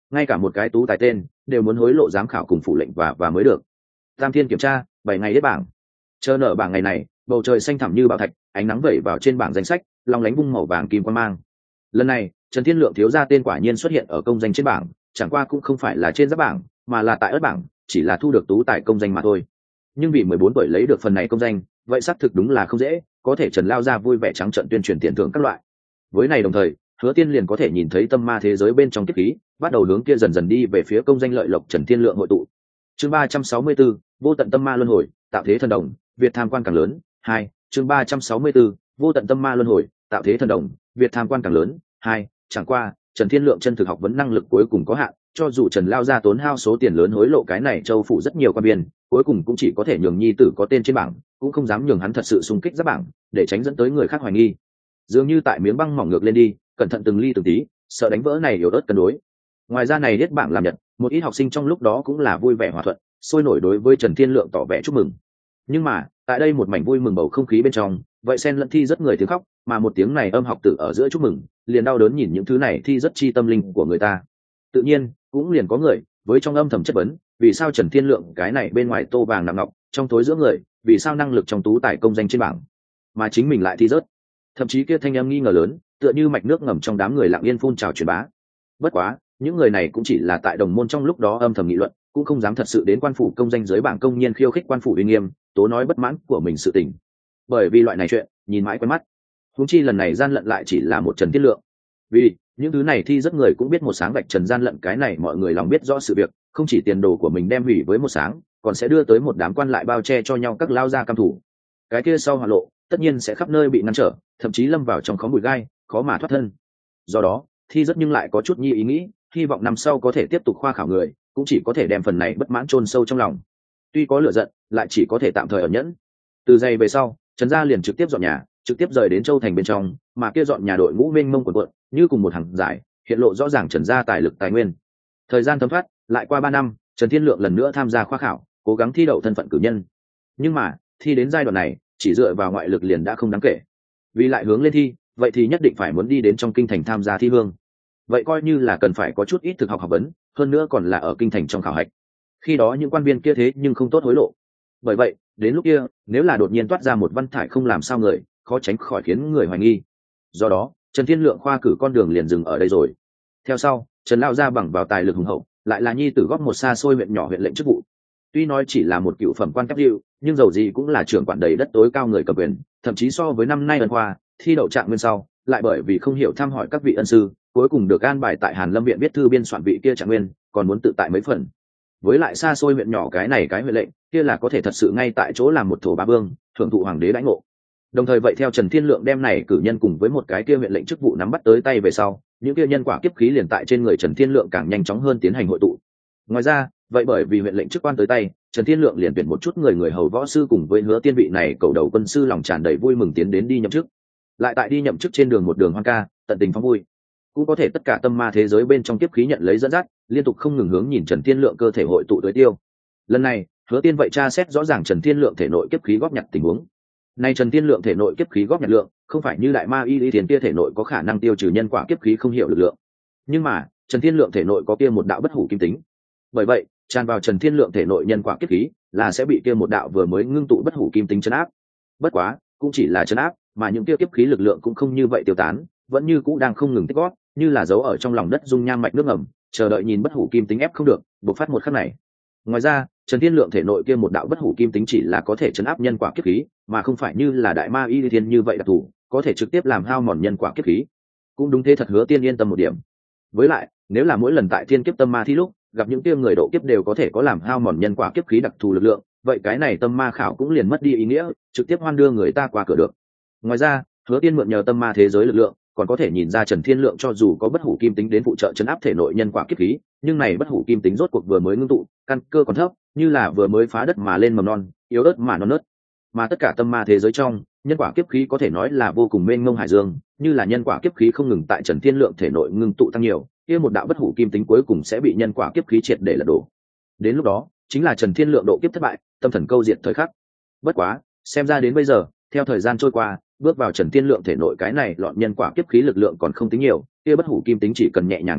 ngay cả một cái tú tài tên đều muốn hối lộ giám khảo cùng phủ lệnh và mới được. Tam thiên kiểm tra 7 ngày hết bảng. Chờ nợ bảng ngày này, bầu trời xanh thẳm như bảo thạch, ánh nắng vẩy vào trên bảng danh sách, long lánh vung màu vàng kim quang mang. Lần này Trần Thiên Lượng thiếu gia tên quả nhiên xuất hiện ở công danh trên bảng, chẳng qua cũng không phải là trên giáp bảng mà là tại ớt bảng, chỉ là thu được tú tài công danh mà thôi. Nhưng vì 14 tuổi lấy được phần này công danh, vậy xác thực đúng là không dễ, có thể Trần lao ra vui vẻ trắng trợn tuyên truyền tiền thưởng các loại. Với này đồng thời, Hứa Tiên liền có thể nhìn thấy tâm ma thế giới bên trong kiếp khí bắt đầu hướng kia dần dần đi về phía công danh lợi lộc Trần Thiên Lượng hội tụ. Chương 364, vô tận tâm ma luân hồi, tạo thế thần đồng, Việt tham quan càng lớn. 2, chương 364, vô tận tâm ma luân hồi, tạo thế thần đồng, Việt tham quan càng lớn. 2, chẳng qua, Trần Thiên Lượng chân thực học vấn năng lực cuối cùng có hạn, cho dù Trần lao ra tốn hao số tiền lớn hối lộ cái này châu phủ rất nhiều quan biên, cuối cùng cũng chỉ có thể nhường nhi tử có tên trên bảng, cũng không dám nhường hắn thật sự xung kích giáp bảng, để tránh dẫn tới người khác hoài nghi. Dường như tại miếng băng mỏng ngược lên đi, cẩn thận từng ly từng tí, sợ đánh vỡ này yếu ớt cân đối. Ngoài ra này hết bảng làm nhật, một ít học sinh trong lúc đó cũng là vui vẻ hòa thuận, sôi nổi đối với Trần Thiên Lượng tỏ vẻ chúc mừng. Nhưng mà tại đây một mảnh vui mừng bầu không khí bên trong, vậy xen lẫn thi rất người tiếng khóc, mà một tiếng này âm học tử ở giữa chúc mừng, liền đau đớn nhìn những thứ này thi rất chi tâm linh của người ta. Tự nhiên cũng liền có người với trong âm thầm chất vấn, vì sao Trần Thiên Lượng cái này bên ngoài tô vàng nặng ngọc, trong tối giữa người, vì sao năng lực trong tú tài công danh trên bảng mà chính mình lại thi rớt. Thậm chí kia thanh âm nghi ngờ lớn, tựa như mạch nước ngầm trong đám người lặng yên phun trào truyền bá. Bất quá những người này cũng chỉ là tại đồng môn trong lúc đó âm thầm nghị luận, cũng không dám thật sự đến quan phủ công danh dưới bảng công nhiên khiêu khích quan phủ uy nghiêm, tố nói bất mãn của mình sự tình. Bởi vì loại này chuyện nhìn mãi quen mắt, huống chi lần này gian lận lại chỉ là một Trần Thiên Lượng. Vì những thứ này thi rất người cũng biết một sáng vạch trần gian lận cái này, mọi người lòng biết rõ sự việc, không chỉ tiền đồ của mình đem hủy với một sáng, còn sẽ đưa tới một đám quan lại bao che cho nhau các lao ra cam thủ. Cái kia sau hỏa lộ tất nhiên sẽ khắp nơi bị ngăn trở, thậm chí lâm vào trong khóm bụi gai, khó mà thoát thân. Do đó thi rất nhưng lại có chút nhi ý nghĩ, hy vọng năm sau có thể tiếp tục khoa khảo người, cũng chỉ có thể đem phần này bất mãn chôn sâu trong lòng. Tuy có lửa giận, lại chỉ có thể tạm thời ẩn nhẫn. Từ giây về sau, Trần gia liền trực tiếp dọn nhà, trực tiếp rời đến Châu thành bên trong, mà kia dọn nhà đội ngũ mênh mông quần quận, như cùng một hàng dài, hiện lộ rõ ràng Trần gia tài lực tài nguyên. Thời gian thấm thoát, lại qua 3 năm, Trần Thiên Lượng lần nữa tham gia khoa khảo, cố gắng thi đậu thân phận cử nhân. Nhưng mà thi đến giai đoạn này, chỉ dựa vào ngoại lực liền đã không đáng kể. Vì lại hướng lên thi, vậy thì nhất định phải muốn đi đến trong kinh thành tham gia thi hương. Vậy coi như là cần phải có chút ít thực học học vấn, hơn nữa còn là ở kinh thành trong khảo hạch. Khi đó những quan viên kia thế nhưng không tốt hối lộ. Bởi vậy đến lúc kia, nếu là đột nhiên toát ra một văn thải không làm sao người, khó tránh khỏi khiến người hoài nghi. Do đó Trần Thiên Lượng khoa cử con đường liền dừng ở đây rồi. Theo sau, Trần lao ra bằng vào tài lực hùng hậu, lại là nhi tử góp một xa xôi huyện nhỏ huyện lệnh chức vụ. Tuy nói chỉ là một cựu phẩm quan cấp hiệu, nhưng dầu gì cũng là trưởng quản đầy đất tối cao người cầm quyền, thậm chí so với năm nay ân khoa thi đậu trạng nguyên sau, lại bởi vì không hiểu thăm hỏi các vị ân sư, cuối cùng được an bài tại Hàn Lâm viện viết thư biên soạn vị kia trạng nguyên, còn muốn tự tại mấy phần. Với lại xa xôi huyện nhỏ cái này cái huyện lệnh kia là có thể thật sự ngay tại chỗ làm một thổ bá vương, thưởng thụ hoàng đế đãi ngộ. Đồng thời vậy theo Trần Thiên Lượng đem này cử nhân cùng với một cái kia huyện lệnh chức vụ nắm bắt tới tay về sau, những kia nhân quả kiếp khí liền tại trên người Trần Thiên Lượng càng nhanh chóng hơn tiến hành hội tụ. Ngoài ra vậy bởi vì huyện lệnh chức quan tới tay, Trần Thiên Lượng liền tuyển một chút người hầu võ sư cùng với Hứa Tiên vị này cầu đầu quân sư lòng tràn đầy vui mừng tiến đến đi nhậm chức. Lại tại đi nhậm chức trên đường một đường hoang ca, tận tình phong vui. Cũng có thể tất cả tâm ma thế giới bên trong kiếp khí nhận lấy dẫn dắt, liên tục không ngừng hướng nhìn Trần Thiên Lượng cơ thể hội tụ tới tiêu. Lần này Hứa Tiên vậy tra xét rõ ràng Trần Thiên Lượng thể nội kiếp khí góp nhặt tình huống. Nay Trần Thiên Lượng thể nội kiếp khí góp nhặt lượng, không phải như đại ma y lý thiền kia thể nội có khả năng tiêu trừ nhân quả kiếp khí không hiểu lực lượng. Nhưng mà Trần Thiên Lượng thể nội có kia một đạo bất hủ kim tính. Bởi vậy tràn vào Trần Thiên Lượng thể nội nhân quả kiếp khí là sẽ bị kia một đạo vừa mới ngưng tụ bất hủ kim tính chấn áp. Bất quá cũng chỉ là chấn áp, mà những kia kiếp khí lực lượng cũng không như vậy tiêu tán, vẫn như cũ đang không ngừng tích góp, như là giấu ở trong lòng đất dung nham mạch nước ngầm, chờ đợi nhìn bất hủ kim tính ép không được, bộc phát một khắc này. Ngoài ra Trần Thiên Lượng thể nội kia một đạo bất hủ kim tính chỉ là có thể chấn áp nhân quả kiếp khí, mà không phải như là đại ma y thiên như vậy đặc thù, có thể trực tiếp làm hao mòn nhân quả kiếp khí. Cũng đúng thế thật, Hứa Tiên yên tâm một điểm. Với lại nếu là mỗi lần tại thiên kiếp tâm ma thi lúc gặp những kia người độ kiếp đều có thể có làm hao mòn nhân quả kiếp khí đặc thù lực lượng, vậy cái này tâm ma khảo cũng liền mất đi ý nghĩa, trực tiếp hoan đưa người ta qua cửa được. Ngoài ra Hứa Tiên mượn nhờ tâm ma thế giới lực lượng, còn có thể nhìn ra Trần Thiên Lượng cho dù có bất hủ kim tính đến phụ trợ chấn áp thể nội nhân quả kiếp khí, nhưng này bất hủ kim tính rốt cuộc vừa mới ngưng tụ, căn cơ còn thấp, như là vừa mới phá đất mà lên mầm non, yếu ớt mà non nớt. Mà tất cả tâm ma thế giới trong, nhân quả kiếp khí có thể nói là vô cùng mênh mông hải dương, như là nhân quả kiếp khí không ngừng tại Trần Thiên Lượng thể nội ngưng tụ tăng nhiều, kia một đạo bất hủ kim tính cuối cùng sẽ bị nhân quả kiếp khí triệt để lật đổ. Đến lúc đó chính là Trần Thiên Lượng độ kiếp thất bại, tâm thần câu diệt thời khắc. Bất quá xem ra đến bây giờ, theo thời gian trôi qua, bước vào Trần Thiên Lượng thể nội cái này lọn nhân quả kiếp khí lực lượng còn không tính nhiều, kia bất hủ kim tính chỉ cần nhẹ nhàng chấn động,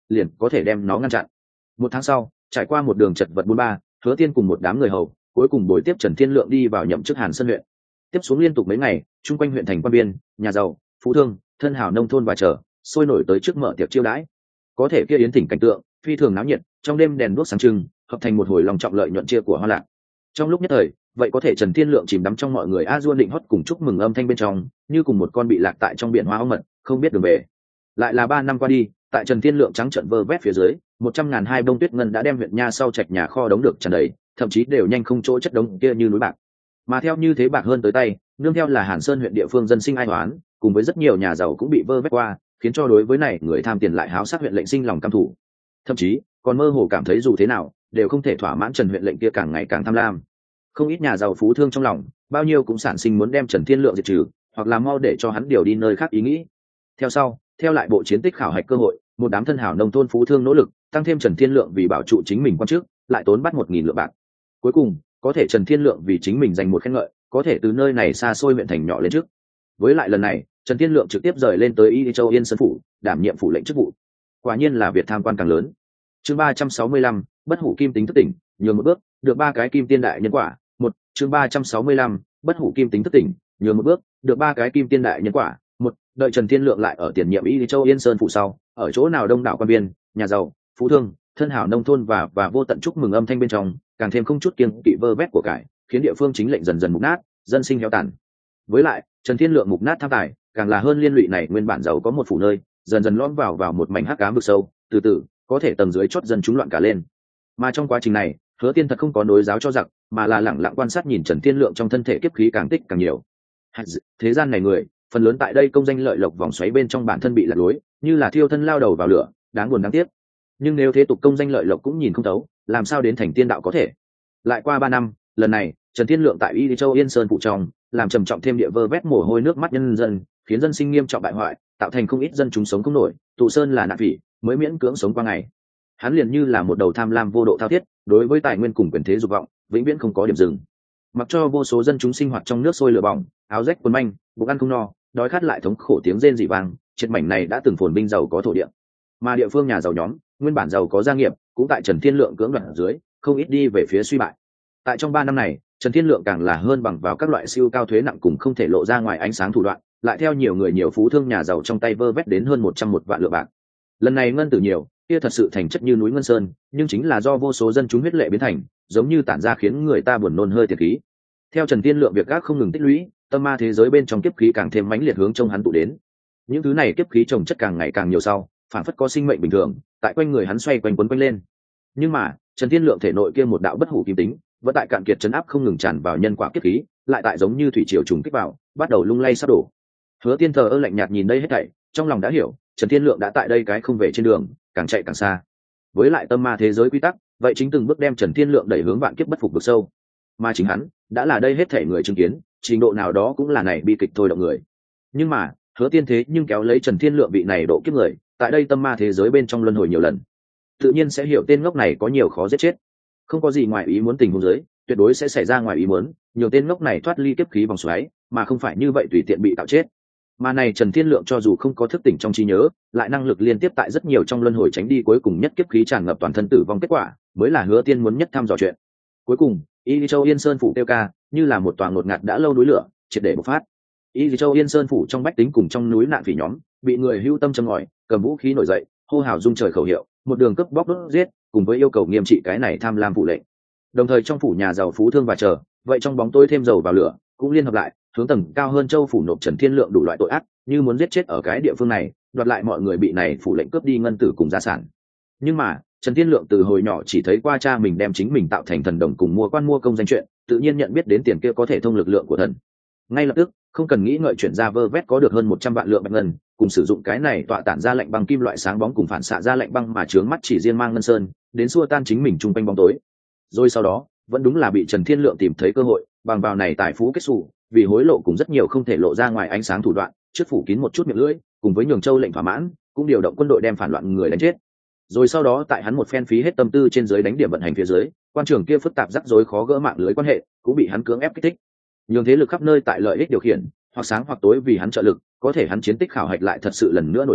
liền có thể đem nó ngăn chặn. Một tháng sau, trải qua một đường chật vật bôn ba, Hứa Tiên cùng một đám người hầu cuối cùng bồi tiếp Trần Thiên Lượng đi vào nhậm chức Hàn Sơn huyện. Tiếp xuống liên tục mấy ngày, chung quanh huyện thành quan biên, nhà giàu, phú thương, thân hào nông thôn và chờ sôi nổi tới trước mở tiệc chiêu đãi. Có thể kia yến thỉnh cảnh tượng phi thường náo nhiệt, trong đêm đèn đuốc sáng trưng, hợp thành một hồi lòng trọng lợi nhuận chia của hoa lạc. Trong lúc nhất thời, vậy có thể Trần Thiên Lượng chìm đắm trong mọi người a duôn định hót cùng chúc mừng âm thanh bên trong, như cùng một con bị lạc tại trong biển hoa ong mật, không biết đường về. Lại là 3 năm qua đi, tại Trần Thiên Lượng trắng trợn vơ vét phía dưới, 100.000 hai bông tuyết ngân đã đem huyện nha sau trạch nhà kho đống được tràn đầy, thậm chí đều nhanh không chỗ chất đống kia như núi bạc. Mà theo như thế bạc hơn tới tay, nương theo là Hàn Sơn huyện địa phương dân sinh ai oán, cùng với rất nhiều nhà giàu cũng bị vơ vét qua, khiến cho đối với này người tham tiền lại háo sắc huyện lệnh sinh lòng căm thù. Thậm chí, còn mơ hồ cảm thấy dù thế nào, đều không thể thỏa mãn Trần huyện lệnh kia càng ngày càng tham lam. Không ít nhà giàu phú thương trong lòng, bao nhiêu cũng sản sinh muốn đem Trần Thiên Lượng diệt trừ, hoặc là mau để cho hắn điều đi nơi khác ý nghĩ. Theo sau, theo lại bộ chiến tích khảo hạch cơ hội, một đám thân hảo nông thôn phú thương nỗ lực tăng thêm Trần Thiên Lượng vì bảo trụ chính mình quan chức, lại tốn bắt 1.000 lượng bạc. Cuối cùng, có thể Trần Thiên Lượng vì chính mình giành một khen ngợi, có thể từ nơi này xa xôi huyện thành nhỏ lên trước. Với lại lần này, Trần Thiên Lượng trực tiếp rời lên tới Y Châu Yên Sơn phủ, đảm nhiệm phủ lệnh chức vụ. Quả nhiên là việc tham quan càng lớn. Chương 365, bất hủ kim tính thức tỉnh, nhường một bước, được 3 cái kim tiên đại nhân quả. Chương 365, bất hủ kim tính thức tỉnh, nhường một bước, được 3 cái kim tiên đại nhân quả. Đợi Trần Thiên Lượng lại ở tiền nhiệm Y Châu Yên Sơn phủ sau, ở chỗ nào đông đảo quan biên, nhà giàu, phú thương, thân hảo nông thôn và vô tận chúc mừng âm thanh bên trong, càng thêm không chút kiêng kỵ vơ vét của cải, khiến địa phương chính lệnh dần dần mục nát, dân sinh héo tàn. Với lại, Trần Thiên Lượng mục nát tham tài, càng là hơn liên lụy này nguyên bản giàu có một phủ nơi, dần dần lõm vào một mảnh hắc ám vực sâu, từ từ có thể tầng dưới chót dân chúng loạn cả lên. Mà trong quá trình này, Hứa Tiên thật không có nối giáo cho giặc, mà là lẳng lặng quan sát nhìn Trần Thiên Lượng trong thân thể kiếp khí càng tích càng nhiều. Thế gian này người, phần lớn tại đây công danh lợi lộc vòng xoáy bên trong bản thân bị lạc lối, như là thiêu thân lao đầu vào lửa, đáng buồn đáng tiếc. Nhưng nếu thế tục công danh lợi lộc cũng nhìn không thấu, làm sao đến thành tiên đạo có thể? Lại qua 3 năm, lần này Trần Thiên Lượng tại Y Châu Yên Sơn phụ trong, làm trầm trọng thêm địa vơ vét mồ hôi nước mắt nhân dân, khiến dân sinh nghiêm trọng bại hoại, tạo thành không ít dân chúng sống không nổi, tụ sơn là nạn phỉ, mới miễn cưỡng sống qua ngày. Hắn liền như là một đầu tham lam vô độ thao thiết, đối với tài nguyên cùng quyền thế dục vọng, vĩnh viễn không có điểm dừng. Mặc cho vô số dân chúng sinh hoạt trong nước sôi lửa bỏng, áo rách quần manh, bụng ăn không no, đói khát lại thống khổ tiếng rên rỉ vang, trên mảnh này đã từng phồn vinh giàu có thổ địa. Mà địa phương nhà giàu nhóm, nguyên bản giàu có gia nghiệp, cũng tại Trần Thiên Lượng cưỡng đoạt ở dưới, không ít đi về phía suy bại. Tại trong 3 năm này, Trần Thiên Lượng càng là hơn bằng vào các loại siêu cao thuế nặng cùng không thể lộ ra ngoài ánh sáng thủ đoạn, lại theo nhiều người nhiều phú thương nhà giàu trong tay vơ vét đến hơn 101 vạn lượng bạc. Lần này ngân tử nhiều, kia thật sự thành chất như núi ngân sơn, nhưng chính là do vô số dân chúng huyết lệ biến thành, giống như tản ra khiến người ta buồn nôn hơi tiền khí. Theo Trần Thiên Lượng việc gác không ngừng tích lũy, tâm ma thế giới bên trong kiếp khí càng thêm mãnh liệt hướng trong hắn tụ đến. Những thứ này kiếp khí chồng chất càng ngày càng nhiều sau, phản phất có sinh mệnh bình thường, tại quanh người hắn xoay quanh quấn quanh lên. Nhưng mà, Trần Thiên Lượng thể nội kia một đạo bất hủ kim tính, vẫn tại cạn kiệt trấn áp không ngừng tràn vào nhân quả kiếp khí, lại tại giống như thủy triều trùng kích vào, bắt đầu lung lay sắp đổ. Hứa Tiên thờ ơ lạnh nhạt nhìn đây hết thảy, trong lòng đã hiểu, Trần Thiên Lượng đã tại đây cái không về trên đường, càng chạy càng xa. Với lại tâm ma thế giới quy tắc, vậy chính từng bước đem Trần Thiên Lượng đẩy hướng vạn kiếp bất phục vực sâu. Mà chính hắn, đã là đây hết thảy người chứng kiến, trình độ nào đó cũng là này bi kịch thôi động người. Nhưng mà, Hứa Tiên thế nhưng kéo lấy Trần Thiên Lượng vị này độ kiếp người, tại đây tâm ma thế giới bên trong luân hồi nhiều lần, tự nhiên sẽ hiểu tên ngốc này có nhiều khó giết chết. Không có gì ngoài ý muốn tình huống dưới, tuyệt đối sẽ xảy ra ngoài ý muốn, nhiều tên ngốc này thoát ly kiếp khí vòng xoáy, mà không phải như vậy tùy tiện bị tạo chết. Mà này Trần Thiên Lượng cho dù không có thức tỉnh trong trí nhớ, lại năng lực liên tiếp tại rất nhiều trong luân hồi tránh đi cuối cùng nhất kiếp khí tràn ngập toàn thân tử vong kết quả, mới là Hứa Tiên muốn nhất thăm dò chuyện. Cuối cùng, Y Châu Yên Sơn phủ tiêu ca, như là một tòa ngột ngạt đã lâu núi lửa, triệt để bộc phát. Y Châu Yên Sơn phủ trong bách tính cùng trong núi nạn phỉ nhóm, bị người hưu tâm châm ngòi, cầm vũ khí nổi dậy, hô hào rung trời khẩu hiệu, một đường cướp bóc đốt giết, cùng với yêu cầu nghiêm trị cái này tham lam phủ lệnh. Đồng thời trong phủ nhà giàu phú thương và chờ, vậy trong bóng tối thêm dầu vào lửa, cũng liên hợp lại, hướng tầng cao hơn châu phủ nộp Trần Thiên Lượng đủ loại tội ác, như muốn giết chết ở cái địa phương này, đoạt lại mọi người bị này phủ lệnh cướp đi ngân tử cùng gia sản. Nhưng mà, Trần Thiên Lượng từ hồi nhỏ chỉ thấy qua cha mình đem chính mình tạo thành thần đồng cùng mua quan mua công danh chuyện, tự nhiên nhận biết đến tiền kia có thể thông lực lượng của thần. Ngay lập tức, không cần nghĩ ngợi chuyển ra vơ vét có được hơn 100 vạn lượng bạch ngân, cùng sử dụng cái này tọa tản ra lệnh băng kim loại sáng bóng cùng phản xạ ra lệnh băng mà chướng mắt chỉ riêng mang ngân sơn, đến xua tan chính mình chung quanh bóng tối. Rồi sau đó, vẫn đúng là bị Trần Thiên Lượng tìm thấy cơ hội, bằng vào này tài phú kết xù, vì hối lộ cùng rất nhiều không thể lộ ra ngoài ánh sáng thủ đoạn, trước phủ kín một chút miệng lưỡi, cùng với nhường châu lệnh thỏa mãn, cũng điều động quân đội đem phản loạn người đánh chết. Rồi sau đó tại hắn một phen phí hết tâm tư trên dưới đánh điểm vận hành phía dưới, quan trường kia phức tạp rắc rối khó gỡ mạng lưới quan hệ, cũng bị hắn cưỡng ép kích thích. Nhường thế lực khắp nơi tại lợi ích điều khiển, hoặc sáng hoặc tối vì hắn trợ lực, có thể hắn chiến tích khảo hạch lại thật sự lần nữa nổi lên,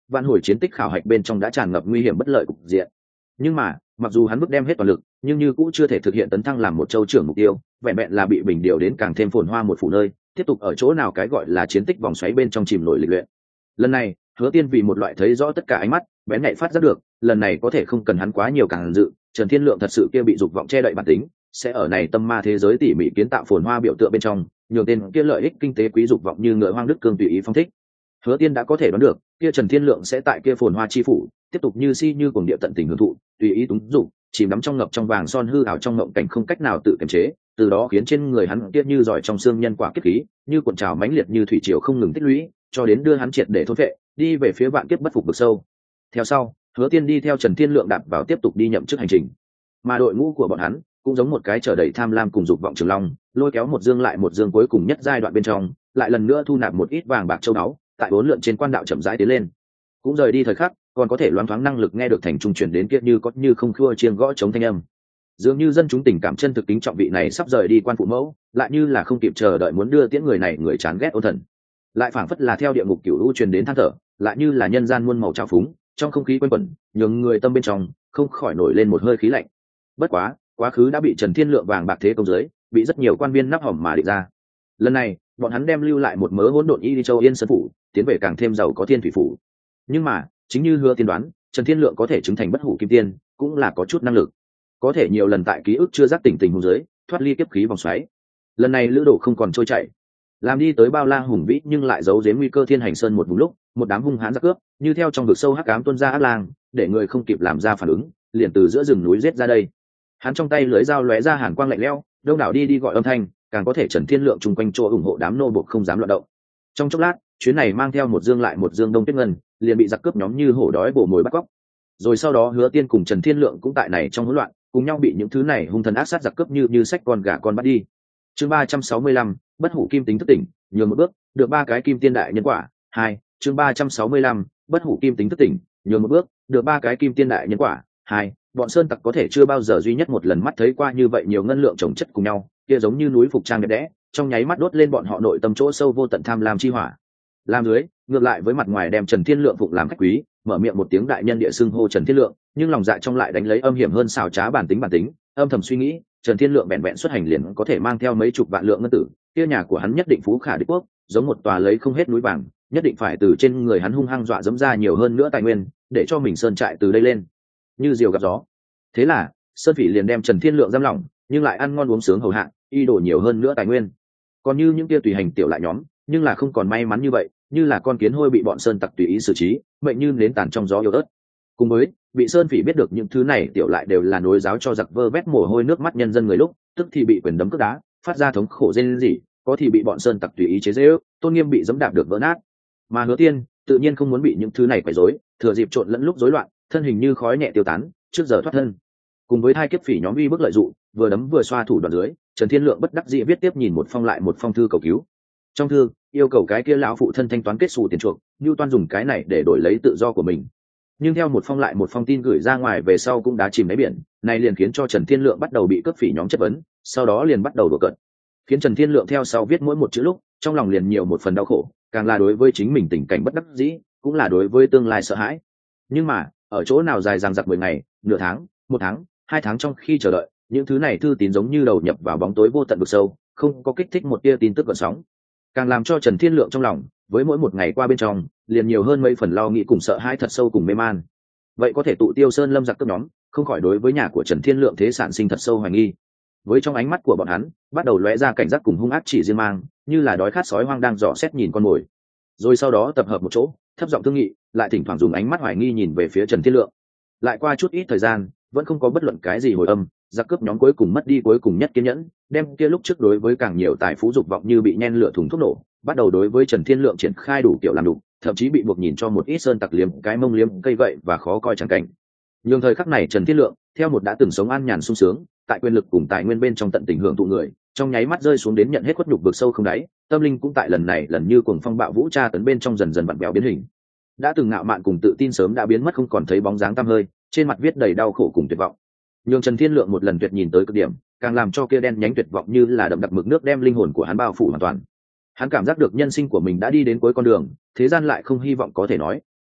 vạn hồi chiến tích khảo hạch bên trong đã tràn ngập nguy hiểm bất lợi cục diện. Nhưng mà mặc dù hắn bước đem hết toàn lực, nhưng như cũng chưa thể thực hiện tấn thăng làm một châu trưởng mục tiêu, vẹn vẹn là bị bình điều đến càng thêm phồn hoa một phủ nơi, tiếp tục ở chỗ nào cái gọi là chiến tích vòng xoáy bên trong chìm nổi lịch luyện. Lần này Hứa Tiên vì một loại thấy rõ tất cả ánh mắt bén nhạy phát giác được, lần này có thể không cần hắn quá nhiều càng dự, Trần Thiên Lượng thật sự kia bị dục vọng che đậy bản tính, sẽ ở này tâm ma thế giới tỉ mỉ kiến tạo phồn hoa biểu tượng bên trong, nhường tên kia lợi ích kinh tế quý dục vọng như ngựa hoang đức cương tùy ý phong thích. Hứa Tiên đã có thể đoán được, kia Trần Thiên Lượng sẽ tại kia phồn hoa chi phủ, tiếp tục như si như cuồng địa tận tình hưởng thụ, tùy ý túng dục, chìm đắm trong ngập trong vàng son hư ảo trong ngộng cảnh không cách nào tự kiềm chế, từ đó khiến trên người hắn kia như giỏi trong xương nhân quả kiếp khí, như cuộn trào mãnh liệt như thủy triều không ngừng tích lũy, cho đến đưa hắn triệt để thôn phệ, đi về phía vạn kiếp bất phục vực sâu. Theo sau, Hứa Tiên đi theo Trần Thiên Lượng đạp vào tiếp tục đi nhậm chức hành trình, mà đội ngũ của bọn hắn cũng giống một cái chở đầy tham lam cùng dục vọng trường long, lôi kéo một dương lại một dương cuối cùng nhất giai đoạn bên trong, lại lần nữa thu nạp một ít vàng bạc châu báu, tại bốn lượn trên quan đạo chậm rãi tiến lên. Cũng rời đi thời khắc, còn có thể loáng thoáng năng lực nghe được thành trung chuyển đến kia như có như không khua chiêng gõ chống thanh âm. Dường như dân chúng tình cảm chân thực kính trọng vị này sắp rời đi quan phụ mẫu, lại như là không kịp chờ đợi muốn đưa tiễn người này người chán ghét ôn thần. Lại phảng phất là theo địa ngục cửu u truyền đến than thở, lại như là nhân gian muôn màu trào phúng, trong không khí quanh quẩn, nhường người tâm bên trong không khỏi nổi lên một hơi khí lạnh. Bất quá, quá khứ đã bị Trần Thiên Lượng vàng bạc thế công dưới, bị rất nhiều quan viên nắp hỏng mà định ra. Lần này, bọn hắn đem lưu lại một mớ hỗn độn y đi châu yên sơn phủ, tiến về càng thêm giàu có thiên thủy phủ. Nhưng mà, chính như Hứa Tiên đoán, Trần Thiên Lượng có thể chứng thành bất hủ kim tiên, cũng là có chút năng lực, có thể nhiều lần tại ký ức chưa giác tỉnh tình huống dưới, thoát ly kiếp khí vòng xoáy. Lần này lữ đồ không còn trôi chảy, làm đi tới bao la hùng vĩ nhưng lại giấu giếm nguy cơ thiên hành sơn một vùng lúc, một đám hung hãn giặc cướp, như theo trong vực sâu hắc ám tuôn ra ác lang, để người không kịp làm ra phản ứng, liền từ giữa rừng núi giết ra đây. Hắn trong tay lưới dao lóe ra hàn quang lạnh lẽo, đông đảo đi gọi âm thanh, càng có thể Trần Thiên Lượng chung quanh chỗ ủng hộ đám nô buộc không dám loạn động. Trong chốc lát, chuyến này mang theo một dương lại một dương đông tuyết ngân, liền bị giặc cướp nhóm như hổ đói bổ mồi bắt cóc. Rồi sau đó Hứa Tiên cùng Trần Thiên Lượng cũng tại này trong hỗn loạn, cùng nhau bị những thứ này hung thần ác sát giặc cướp như xách con gà con bắt đi. Chương 365, bất hủ kim tính thức tỉnh, nhường một bước, được ba cái kim tiên đại nhân quả. 2. Chương 365, bất hủ kim tính thức tỉnh, nhường một bước, được ba cái kim tiên đại nhân quả. 2. Bọn sơn tặc có thể chưa bao giờ duy nhất một lần mắt thấy qua như vậy nhiều ngân lượng chồng chất cùng nhau, kia giống như núi phục trang đẹp đẽ, trong nháy mắt đốt lên bọn họ nội tâm chỗ sâu vô tận tham lam chi hỏa. Làm dưới, ngược lại với mặt ngoài đem Trần Thiên Lượng phụng làm khách quý, mở miệng một tiếng đại nhân địa xưng hô Trần Thiên Lượng, nhưng lòng dạ trong lại đánh lấy âm hiểm hơn xảo trá bản tính, âm thầm suy nghĩ, Trần Thiên Lượng vẹn vẹn xuất hành liền có thể mang theo mấy chục vạn lượng ngân tử, kia nhà của hắn nhất định phú khả địch quốc, giống một tòa lấy không hết núi vàng, nhất định phải từ trên người hắn hung hăng dọa dẫm ra nhiều hơn nữa tài nguyên, để cho mình sơn trại từ đây lên như diều gặp gió. Thế là Sơn Phỉ liền đem Trần Thiên Lượng giam lỏng, nhưng lại ăn ngon uống sướng hầu hạ, y đổ nhiều hơn nữa tài nguyên. Còn như những kia tùy hành tiểu lại nhóm, nhưng là không còn may mắn như vậy, như là con kiến hôi bị bọn sơn tặc tùy ý xử trí, mệnh như nến tàn trong gió yếu ớt. Cùng với bị Sơn Phỉ biết được những thứ này tiểu lại đều là nối giáo cho giặc vơ vét mồ hôi nước mắt nhân dân người lúc, tức thì bị quyền đấm cước đá, phát ra thống khổ rên rỉ, có thì bị bọn sơn tặc tùy ý chế giễu, tôn nghiêm bị giẫm đạp được vỡ nát. Mà Hứa Tiên tự nhiên không muốn bị những thứ này quấy rối, thừa dịp trộn lẫn lúc rối loạn, thân hình như khói nhẹ tiêu tán, trước giờ thoát thân. Cùng với hai kiếp phỉ nhóm uy bức lợi dụng, vừa đấm vừa xoa thủ đoạn dưới, Trần Thiên Lượng bất đắc dĩ viết tiếp nhìn một phong lại một phong thư cầu cứu. Trong thư yêu cầu cái kia lão phụ thân thanh toán kết xù tiền chuộc, Nưu Toan dùng cái này để đổi lấy tự do của mình. Nhưng theo một phong lại một phong tin gửi ra ngoài về sau cũng đã chìm đáy biển, này liền khiến cho Trần Thiên Lượng bắt đầu bị cướp phỉ nhóm chất vấn, sau đó liền bắt đầu đùa cợt, khiến Trần Thiên Lượng theo sau viết mỗi một chữ lúc, trong lòng liền nhiều một phần đau khổ, càng là đối với chính mình tình cảnh bất đắc dĩ, cũng là đối với tương lai sợ hãi. Nhưng mà ở chỗ nào dài dằng dặc 10 ngày, nửa tháng, 1 tháng, 2 tháng trong khi chờ đợi, những thứ này thư tín giống như đầu nhập vào bóng tối vô tận vực sâu, không có kích thích một tia tin tức gợn sóng, càng làm cho Trần Thiên Lượng trong lòng với mỗi một ngày qua bên trong liền nhiều hơn mấy phần lo nghĩ cùng sợ hãi thật sâu cùng mê man. Vậy có thể tụ tiêu sơn lâm giặc cướp nhóm, không khỏi đối với nhà của Trần Thiên Lượng thế sản sinh thật sâu hoài nghi. Với trong ánh mắt của bọn hắn bắt đầu lóe ra cảnh giác cùng hung ác chỉ riêng mang, như là đói khát sói hoang đang dò xét nhìn con mồi. Rồi sau đó tập hợp một chỗ, thấp giọng thương nghị, lại thỉnh thoảng dùng ánh mắt hoài nghi nhìn về phía Trần Thiên Lượng. Lại qua chút ít thời gian, vẫn không có bất luận cái gì hồi âm, giặc cướp nhóm cuối cùng mất đi cuối cùng nhất kiên nhẫn, đem kia lúc trước đối với càng nhiều tài phú dục vọng như bị nhen lửa thùng thuốc nổ, bắt đầu đối với Trần Thiên Lượng triển khai đủ kiểu làm đủ, thậm chí bị buộc nhìn cho một ít sơn tặc liếm cái mông liếm cây gậy và khó coi chẳng cảnh. Nhưng thời khắc này Trần Thiên Lượng, theo một đã từng sống an nhàn sung sướng, tại quyền lực cùng tài nguyên bên trong tận tình hưởng thụ người, trong nháy mắt rơi xuống đến nhận hết khuất nhục vực sâu không đáy, tâm linh cũng tại lần này lần như cuồng phong bạo vũ tra tấn bên trong dần dần vặn vẹo biến hình. Đã từng ngạo mạn cùng tự tin sớm đã biến mất không còn thấy bóng dáng tăm hơi, trên mặt viết đầy đau khổ cùng tuyệt vọng. Nhưng Trần Thiên Lượng một lần tuyệt nhìn tới cực điểm, càng làm cho kia đen nhánh tuyệt vọng như là đậm đặc mực nước đem linh hồn của hắn bao phủ hoàn toàn. Hắn cảm giác được nhân sinh của mình đã đi đến cuối con đường, thế gian lại không hy vọng có thể nói.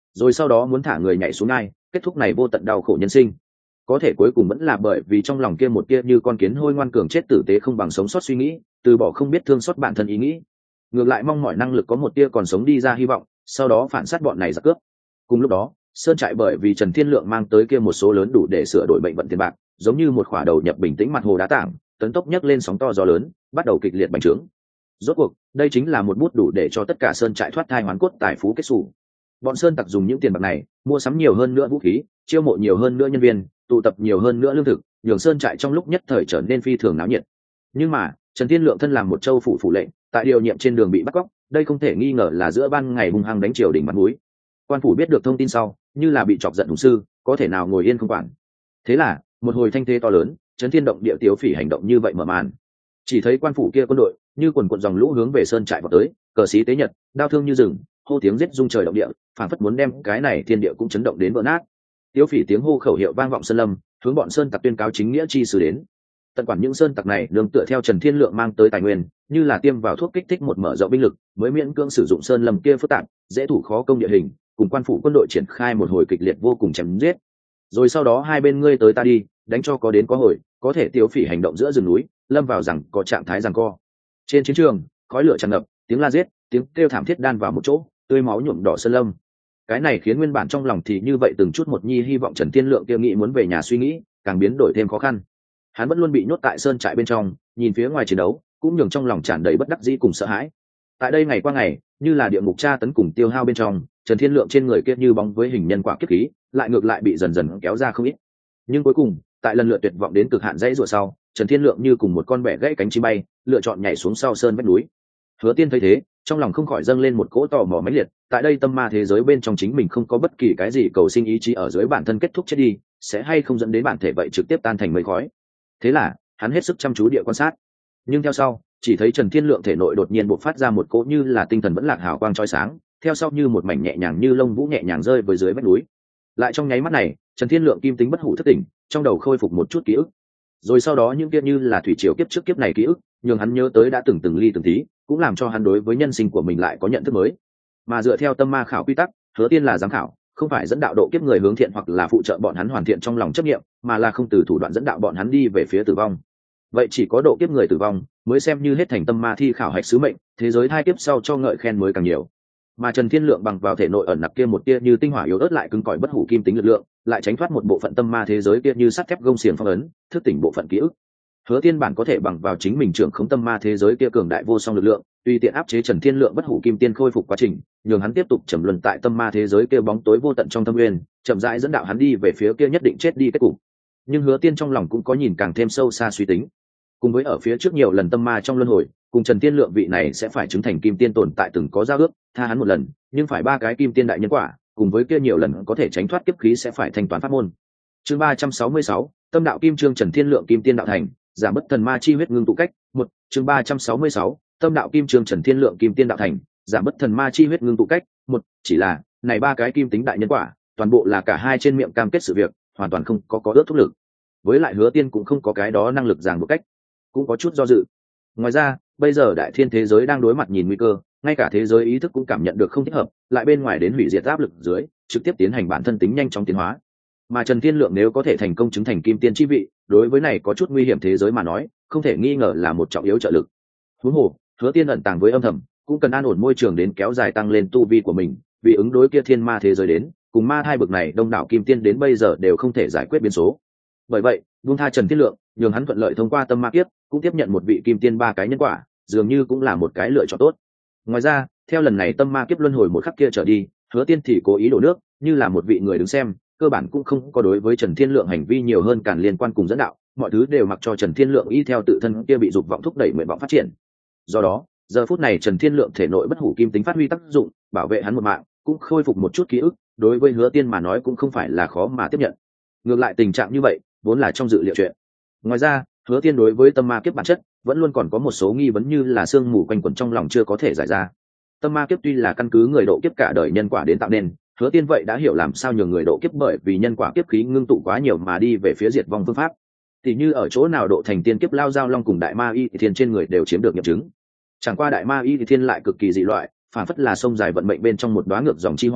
rồi sau đó muốn thả người nhảy xuống ngai kết thúc này vô tận đau khổ nhân sinh. Có thể cuối cùng vẫn là bởi vì trong lòng kia một kia như con kiến hôi ngoan cường chết tử tế không bằng sống sót suy nghĩ, từ bỏ không biết thương xót bản thân ý nghĩ, ngược lại mong mọi năng lực có một tia còn sống đi ra hy vọng, sau đó phản sát bọn này giặc cướp. Cùng lúc đó sơn trại bởi vì Trần Thiên Lượng mang tới kia một số lớn đủ để sửa đổi bệnh vận tiền bạc, giống như một khỏa đầu nhập bình tĩnh mặt hồ đá tảng, tấn tốc nhấc lên sóng to gió lớn, bắt đầu kịch liệt bành trướng. Rốt cuộc đây chính là một bút đủ để cho tất cả sơn trại thoát thai hoán cốt tài phú kết xù. Bọn sơn tặc dùng những tiền bạc này mua sắm nhiều hơn nữa vũ khí, chiêu mộ nhiều hơn nữa nhân viên, tụ tập nhiều hơn nữa lương thực, nhường sơn trại trong lúc nhất thời trở nên phi thường náo nhiệt. Nhưng mà Trần Thiên Lượng thân làm một châu phủ phủ lệnh, tại điều nhiệm trên đường bị bắt cóc, đây không thể nghi ngờ là giữa ban ngày hung hăng đánh triều đình mặt mũi. Quan phủ biết được thông tin sau, như là bị chọc giận hùng sư, có thể nào ngồi yên không quản. Thế là một hồi thanh thế to lớn, chấn thiên động địa tiếu phỉ hành động như vậy mở màn. Chỉ thấy quan phủ kia quân đội như quần quần dòng lũ hướng về sơn trại vào tới, cờ xí tế nhật, đao thương như rừng, hô tiếng giết rung trời động địa, phảng phất muốn đem cái này thiên địa cũng chấn động đến vỡ nát. Tiếu phỉ tiếng hô khẩu hiệu vang vọng sơn lâm, hướng bọn sơn tặc tuyên cáo chính nghĩa chi sứ đến. Tận quản những sơn tặc này nương tựa theo Trần Thiên Lượng mang tới tài nguyên, như là tiêm vào thuốc kích thích một mở rộng binh lực, mới miễn cưỡng sử dụng sơn lâm kia phức tạp, dễ thủ khó công địa hình, cùng quan phủ quân đội triển khai một hồi kịch liệt vô cùng chém giết. Rồi sau đó hai bên ngươi tới ta đi, đánh cho có đến có hồi, có thể Tiếu phỉ hành động giữa rừng núi, lâm vào rằng có trạng thái giằng co. Trên chiến trường, khói lửa tràn ngập, tiếng la giết, tiếng kêu thảm thiết đan vào một chỗ, tươi máu nhuộm đỏ sơn lâm. Cái này khiến nguyên bản trong lòng thì như vậy từng chút một nhi hy vọng Trần Thiên Lượng kia nghĩ muốn về nhà suy nghĩ, càng biến đổi thêm khó khăn. Hắn vẫn luôn bị nhốt tại sơn trại bên trong, nhìn phía ngoài chiến đấu, cũng nhường trong lòng tràn đầy bất đắc dĩ cùng sợ hãi. Tại đây ngày qua ngày, như là địa ngục tra tấn cùng tiêu hao bên trong, Trần Thiên Lượng trên người kia như bóng với hình nhân quả kiếp khí, lại ngược lại bị dần dần kéo ra không ít. Nhưng cuối cùng, tại lần lượt tuyệt vọng đến cực hạn dãy rủa sau, Trần Thiên Lượng như cùng một con bẻ gãy cánh chim bay, lựa chọn nhảy xuống sau sơn vách núi. Hứa Tiên thấy thế, trong lòng không khỏi dâng lên một cỗ tò mò mãnh liệt, tại đây tâm ma thế giới bên trong chính mình không có bất kỳ cái gì cầu sinh ý chí ở dưới bản thân kết thúc chết đi, sẽ hay không dẫn đến bản thể vậy trực tiếp tan thành mây khói. Thế là hắn hết sức chăm chú địa quan sát, nhưng theo sau chỉ thấy Trần Thiên Lượng thể nội đột nhiên bộc phát ra một cỗ như là tinh thần vẫn lạc hào quang chói sáng, theo sau như một mảnh nhẹ nhàng như lông vũ nhẹ nhàng rơi với dưới vách núi. Lại trong nháy mắt này, Trần Thiên Lượng kim tính bất hủ thức tỉnh, trong đầu khôi phục một chút ký ức. Rồi sau đó những kia như là thủy triều kiếp trước kiếp này ký ức, nhường hắn nhớ tới đã từng ly từng tí, cũng làm cho hắn đối với nhân sinh của mình lại có nhận thức mới. Mà dựa theo tâm ma khảo quy tắc, Hứa Tiên là giám khảo, không phải dẫn đạo độ kiếp người hướng thiện hoặc là phụ trợ bọn hắn hoàn thiện trong lòng chấp niệm, mà là không từ thủ đoạn dẫn đạo bọn hắn đi về phía tử vong. Vậy chỉ có độ kiếp người tử vong mới xem như hết thành tâm ma thi khảo hạch sứ mệnh, thế giới thai kiếp sau cho ngợi khen mới càng nhiều. Mà Trần Thiên Lượng bằng vào thể nội ẩn nặc kia một tia như tinh hỏa yếu ớt lại cứng cỏi bất hủ kim tính lực lượng, lại tránh thoát một bộ phận tâm ma thế giới kia như sắt thép gông xiềng phong ấn, thức tỉnh bộ phận ký ức. Hứa Tiên bản có thể bằng vào chính mình trưởng khống tâm ma thế giới kia cường đại vô song lực lượng, tùy tiện áp chế Trần Thiên Lượng bất hủ kim tiên khôi phục quá trình, nhường hắn tiếp tục trầm luân tại tâm ma thế giới kia bóng tối vô tận trong thâm nguyên, chậm rãi dẫn đạo hắn đi về phía kia nhất định chết đi kết cục. Nhưng Hứa Tiên trong lòng cũng có nhìn càng thêm sâu xa suy tính. Cùng với ở phía trước nhiều lần tâm ma trong luân hồi, cùng Trần Thiên Lượng vị này sẽ phải chứng thành kim tiên tồn tại từng có giao ước, tha hắn một lần, nhưng phải ba cái kim tiên đại nhân quả, cùng với kia nhiều lần có thể tránh thoát kiếp khí sẽ phải thanh toán pháp môn. Chương 366, Tâm đạo kim chương Trần Thiên Lượng kim tiên đạo thành, giảm bất thần ma chi huyết ngưng tụ cách. Một, chương 366, Tâm đạo kim chương Trần Thiên Lượng kim tiên đạo thành, giảm bất thần ma chi huyết ngưng tụ cách. Một, chỉ là này ba cái kim tính đại nhân quả, toàn bộ là cả hai trên miệng cam kết sự việc, hoàn toàn không có ước thúc lực. Với lại Hứa Tiên cũng không có cái đó năng lực ràng buộc cách, cũng có chút do dự. Ngoài ra, bây giờ đại thiên thế giới đang đối mặt nhìn nguy cơ, ngay cả thế giới ý thức cũng cảm nhận được không thích hợp, lại bên ngoài đến hủy diệt áp lực dưới, trực tiếp tiến hành bản thân tính nhanh chóng tiến hóa. Mà Trần Thiên Lượng nếu có thể thành công chứng thành kim tiên chi vị, đối với này có chút nguy hiểm thế giới mà nói, không thể nghi ngờ là một trọng yếu trợ lực. Huống hồ, Hứa Tiên ẩn tàng với âm thầm, cũng cần an ổn môi trường đến kéo dài tăng lên tu vi của mình, vì ứng đối kia thiên ma thế giới đến, cùng ma thai bực này đông đảo kim tiên đến bây giờ đều không thể giải quyết biến số. Bởi vậy, buông tha Trần Thiên Lượng, nhường hắn thuận lợi thông qua tâm ma kiếp, cũng tiếp nhận một vị kim tiên ba cái nhân quả, dường như cũng là một cái lựa chọn tốt. Ngoài ra, theo lần này tâm ma kiếp luân hồi một khắc kia trở đi, Hứa Tiên thì cố ý đổ nước, như là một vị người đứng xem, cơ bản cũng không có đối với Trần Thiên Lượng hành vi nhiều hơn cản liên quan cùng dẫn đạo, mọi thứ đều mặc cho Trần Thiên Lượng y theo tự thân kia bị dục vọng thúc đẩy nguyện vọng phát triển. Do đó, giờ phút này Trần Thiên Lượng thể nội bất hủ kim tính phát huy tác dụng, bảo vệ hắn một mạng, cũng khôi phục một chút ký ức, đối với Hứa Tiên mà nói cũng không phải là khó mà tiếp nhận. Ngược lại tình trạng như vậy, vốn là trong dự liệu chuyện. Ngoài ra, Hứa Tiên đối với tâm ma kiếp bản chất vẫn luôn còn có một số nghi vấn như là sương mù quanh quẩn trong lòng chưa có thể giải ra. Tâm ma kiếp tuy là căn cứ người độ kiếp cả đời nhân quả đến tạo nên, Hứa Tiên vậy đã hiểu làm sao nhường người độ kiếp bởi vì nhân quả kiếp khí ngưng tụ quá nhiều mà đi về phía diệt vong phương pháp. Thì như ở chỗ nào độ thành tiên kiếp lao giao long cùng đại ma y thì thiên trên người đều chiếm được nghiệm chứng. Chẳng qua đại ma y thì thiên lại cực kỳ dị loại, phản phất là sông dài vận mệnh bên trong một đóa ngược dòng chi hoa,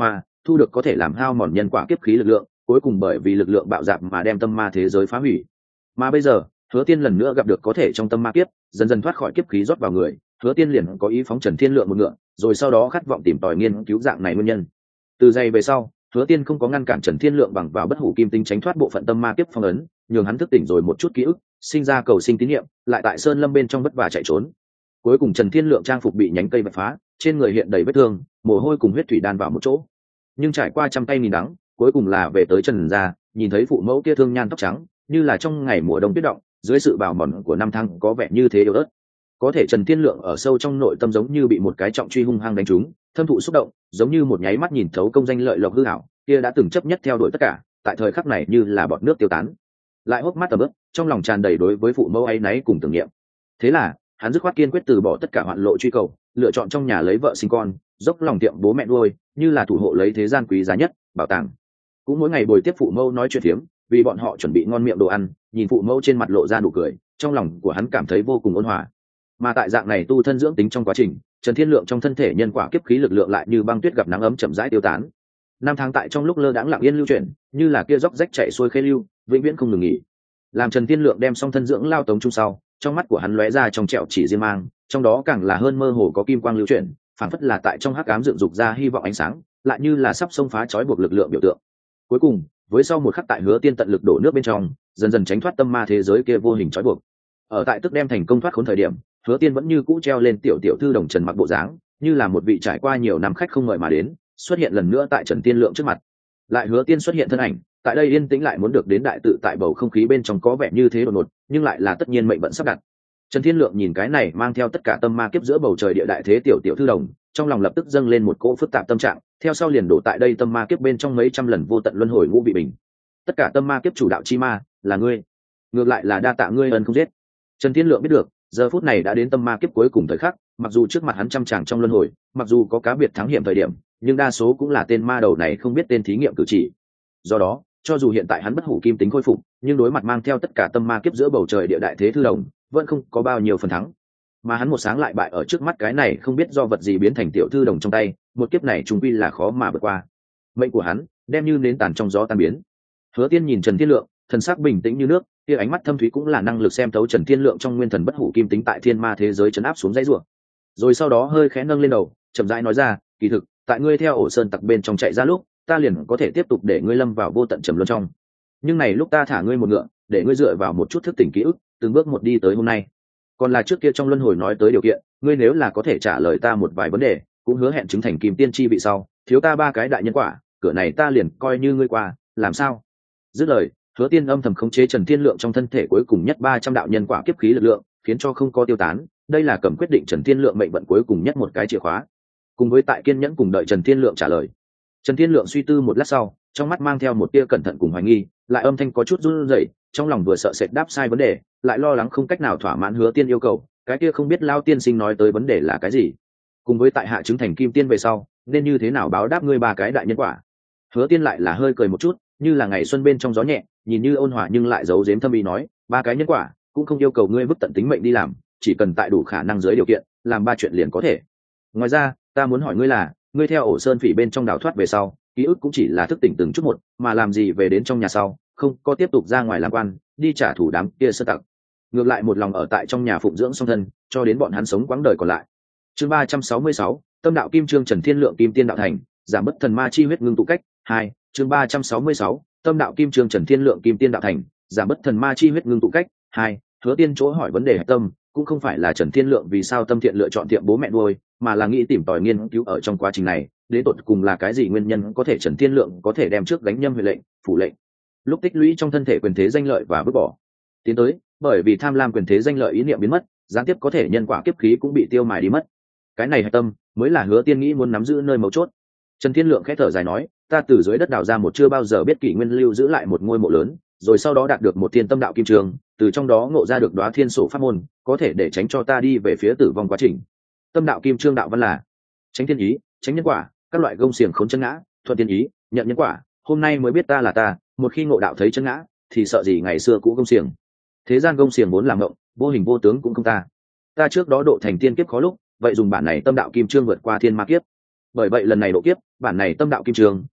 thu được có thể làm hao mòn nhân quả kiếp khí lực lượng, cuối cùng bởi vì lực lượng bạo dạn mà đem tâm ma thế giới phá hủy. Mà bây giờ Hứa Tiên lần nữa gặp được có thể trong tâm ma kiếp dần dần thoát khỏi kiếp khí rót vào người, Hứa Tiên liền có ý phóng Trần Thiên Lượng một ngựa, rồi sau đó khát vọng tìm tòi nghiên cứu dạng này nguyên nhân. Từ giây về sau, Hứa Tiên không có ngăn cản Trần Thiên Lượng bằng vào bất hủ kim tinh tránh thoát bộ phận tâm ma kiếp phong ấn, nhường hắn thức tỉnh rồi một chút ký ức, sinh ra cầu sinh tín niệm, lại tại sơn lâm bên trong vất vả chạy trốn. Cuối cùng Trần Thiên Lượng trang phục bị nhánh cây vạch phá, trên người hiện đầy vết thương, mồ hôi cùng huyết thủy đan vào một chỗ. Nhưng trải qua trăm tay nghìn đắng, cuối cùng là về tới Trần gia, nhìn thấy phụ mẫu kia thương nhan tóc trắng, như là trong ngày mùa đông tuyết động, dưới sự bào mòn của năm tháng có vẻ như thế yếu ớt. Có thể Trần Thiên Lượng ở sâu trong nội tâm giống như bị một cái trọng truy hung hăng đánh trúng, thâm thụ xúc động, giống như một nháy mắt nhìn thấu công danh lợi lộc hư ảo, kia đã từng chấp nhất theo đuổi tất cả, tại thời khắc này như là bọt nước tiêu tán. Lại hốc mắt tầm ướp, trong lòng tràn đầy đối với phụ mẫu ấy náy cùng tưởng niệm. Thế là, hắn dứt khoát kiên quyết từ bỏ tất cả hoạn lộ truy cầu, lựa chọn trong nhà lấy vợ sinh con, dốc lòng tiệm bố mẹ nuôi, như là thủ hộ lấy thế gian quý giá nhất, bảo tàng. Cũng mỗi ngày bồi tiếp phụ mẫu nói chuyện phiếm, vì bọn họ chuẩn bị ngon miệng đồ ăn, nhìn phụ mẫu trên mặt lộ ra nụ cười, trong lòng của hắn cảm thấy vô cùng ôn hòa. Mà tại dạng này tu thân dưỡng tính trong quá trình, Trần Thiên Lượng trong thân thể nhân quả kiếp khí lực lượng lại như băng tuyết gặp nắng ấm chậm rãi tiêu tán. Năm tháng tại trong lúc lơ đãng lặng yên lưu chuyển, như là kia dốc rách chảy xuôi khê lưu, vĩnh viễn không ngừng nghỉ. Làm Trần Thiên Lượng đem xong thân dưỡng lao tống chung sau, trong mắt của hắn lóe ra trong trẻo chỉ riêng mang, trong đó càng là hơn mơ hồ có kim quang lưu chuyển, phảng phất là tại trong hắc ám dựng dục ra hy vọng ánh sáng, lại như là sắp xông phá trói buộc lực lượng biểu tượng. Cuối cùng, với sau một khắc tại Hứa Tiên tận lực đổ nước bên trong, dần dần tránh thoát tâm ma thế giới kia vô hình trói buộc. Ở tại tức đem thành công thoát khốn thời điểm, Hứa Tiên vẫn như cũ treo lên tiểu tiểu thư đồng trần mặc bộ dáng, như là một vị trải qua nhiều năm khách không mời mà đến, xuất hiện lần nữa tại Trần Tiên Lượng trước mặt. Lại Hứa Tiên xuất hiện thân ảnh, tại đây yên tĩnh lại muốn được đến đại tự tại bầu không khí bên trong có vẻ như thế đột ngột, nhưng lại là tất nhiên mệnh vận sắp đặt. Trần Thiên Lượng nhìn cái này mang theo tất cả tâm ma kiếp giữa bầu trời địa đại thế tiểu tiểu thư đồng, trong lòng lập tức dâng lên một cỗ phức tạp tâm trạng, theo sau liền đổ tại đây tâm ma kiếp bên trong mấy trăm lần vô tận luân hồi ngũ vị bình. Tất cả tâm ma kiếp chủ đạo chi ma là ngươi, ngược lại là đa tạ ngươi ân không giết. Trần Thiên Lượng biết được, giờ phút này đã đến tâm ma kiếp cuối cùng thời khắc, mặc dù trước mặt hắn trăm tràng trong luân hồi, mặc dù có cá biệt thắng hiểm thời điểm, nhưng đa số cũng là tên ma đầu này không biết tên thí nghiệm cử chỉ. Do đó, cho dù hiện tại hắn bất hủ kim tính khôi phục, nhưng đối mặt mang theo tất cả tâm ma kiếp giữa bầu trời địa đại thế thư đồng, vẫn không có bao nhiêu phần thắng. Mà hắn một sáng lại bại ở trước mắt cái này không biết do vật gì biến thành tiểu thư đồng trong tay, một kiếp này trùng quy là khó mà vượt qua. Mệnh của hắn đem như nến tàn trong gió tan biến. Hứa Tiên nhìn Trần Thiên Lượng, thần sắc bình tĩnh như nước, kia ánh mắt thâm thúy cũng là năng lực xem thấu Trần Thiên Lượng trong nguyên thần bất hủ kim tính tại thiên ma thế giới trấn áp xuống dãy rủa. Rồi sau đó hơi khẽ nâng lên đầu, chậm rãi nói ra, kỳ thực, tại ngươi theo ổ sơn tặc bên trong chạy ra lúc, ta liền có thể tiếp tục để ngươi lâm vào vô tận trầm luân trong. Nhưng này lúc ta thả ngươi một ngựa, để ngươi dựa vào một chút thức tỉnh ký ức, từng bước một đi tới hôm nay. Còn là trước kia trong luân hồi nói tới điều kiện, ngươi nếu là có thể trả lời ta một vài vấn đề, cũng hứa hẹn chứng thành kim tiên chi vị sau, thiếu ta 3 cái đại nhân quả, cửa này ta liền coi như ngươi qua, làm sao? Dứt lời, Hứa Tiên âm thầm khống chế Trần Thiên Lượng trong thân thể cuối cùng nhất 300 đạo nhân quả kiếp khí lực lượng, khiến cho không có tiêu tán, đây là cầm quyết định Trần Thiên Lượng mệnh vận cuối cùng nhất một cái chìa khóa. Cùng với tại kiên nhẫn cùng đợi Trần Thiên Lượng trả lời. Trần Thiên Lượng suy tư một lát sau, trong mắt mang theo một tia cẩn thận cùng hoài nghi, lại âm thanh có chút run rẩy, trong lòng vừa sợ sệt đáp sai vấn đề, lại lo lắng không cách nào thỏa mãn Hứa Tiên yêu cầu, cái kia không biết lao tiên sinh nói tới vấn đề là cái gì. Cùng với tại hạ chứng thành kim tiên về sau, nên như thế nào báo đáp ngươi 3 cái đại nhân quả. Hứa Tiên lại là hơi cười một chút, như là ngày xuân bên trong gió nhẹ, nhìn như ôn hòa nhưng lại giấu giếm thâm ý nói, 3 cái nhân quả cũng không yêu cầu ngươi vứt tận tính mệnh đi làm, chỉ cần tại đủ khả năng dưới điều kiện, làm 3 chuyện liền có thể. Ngoài ra, ta muốn hỏi ngươi là, ngươi theo ổ sơn phỉ bên trong đào thoát về sau, ký ức cũng chỉ là thức tỉnh từng chút một, mà làm gì về đến trong nhà sau, không có tiếp tục ra ngoài làm quan, đi trả thù đám kia sơ tặc. Ngược lại một lòng ở tại trong nhà phụng dưỡng song thân, cho đến bọn hắn sống quãng đời còn lại. Chương 366, Tâm đạo kim chương Trần Thiên Lượng kim tiên đạo thành, giảm bất thần ma chi huyết ngưng tụ cách 2. Chương 366, Tâm đạo kim chương Trần Thiên Lượng kim tiên đạo thành, giảm bất thần ma chi huyết ngưng tụ cách 2. Hứa Tiên chỗ hỏi vấn đề hạch tâm, cũng không phải là Trần Thiên Lượng vì sao tâm thiện lựa chọn tiệm bố mẹ nuôi, mà là nghĩ tìm tòi nghiên cứu ở trong quá trình này, đến tột cùng là cái gì nguyên nhân có thể Trần Thiên Lượng có thể đem trước gánh nhâm huệ lệnh, phủ lệnh, lúc tích lũy trong thân thể quyền thế danh lợi và vứt bỏ. Tiến tới, bởi vì tham lam quyền thế danh lợi ý niệm biến mất, gián tiếp có thể nhân quả kiếp khí cũng bị tiêu mài đi mất. Cái này hạch tâm mới là Hứa Tiên nghĩ muốn nắm giữ nơi mấu chốt. Trần Thiên Lượng khẽ thở dài nói, ta từ dưới đất đào ra một chưa bao giờ biết kỷ nguyên lưu giữ lại một ngôi mộ lớn, rồi sau đó đạt được một thiên tâm đạo kim trường, từ trong đó ngộ ra được đóa thiên sổ pháp môn, có thể để tránh cho ta đi về phía tử vong quá trình. Tâm đạo kim trương đạo văn là tránh thiên ý, tránh nhân quả, các loại gông xiềng khốn chân ngã, thuận thiên ý, nhận nhân quả. Hôm nay mới biết ta là ta, một khi ngộ đạo thấy chân ngã, thì sợ gì ngày xưa cũ gông xiềng. Thế gian gông xiềng vốn làm ngộng, vô hình vô tướng cũng không ta. Ta trước đó độ thành tiên kiếp khó lúc, vậy dùng bản này tâm đạo kim trương vượt qua thiên ma kiếp. Bởi vậy lần này độ kiếp, bản này tâm đạo kim trương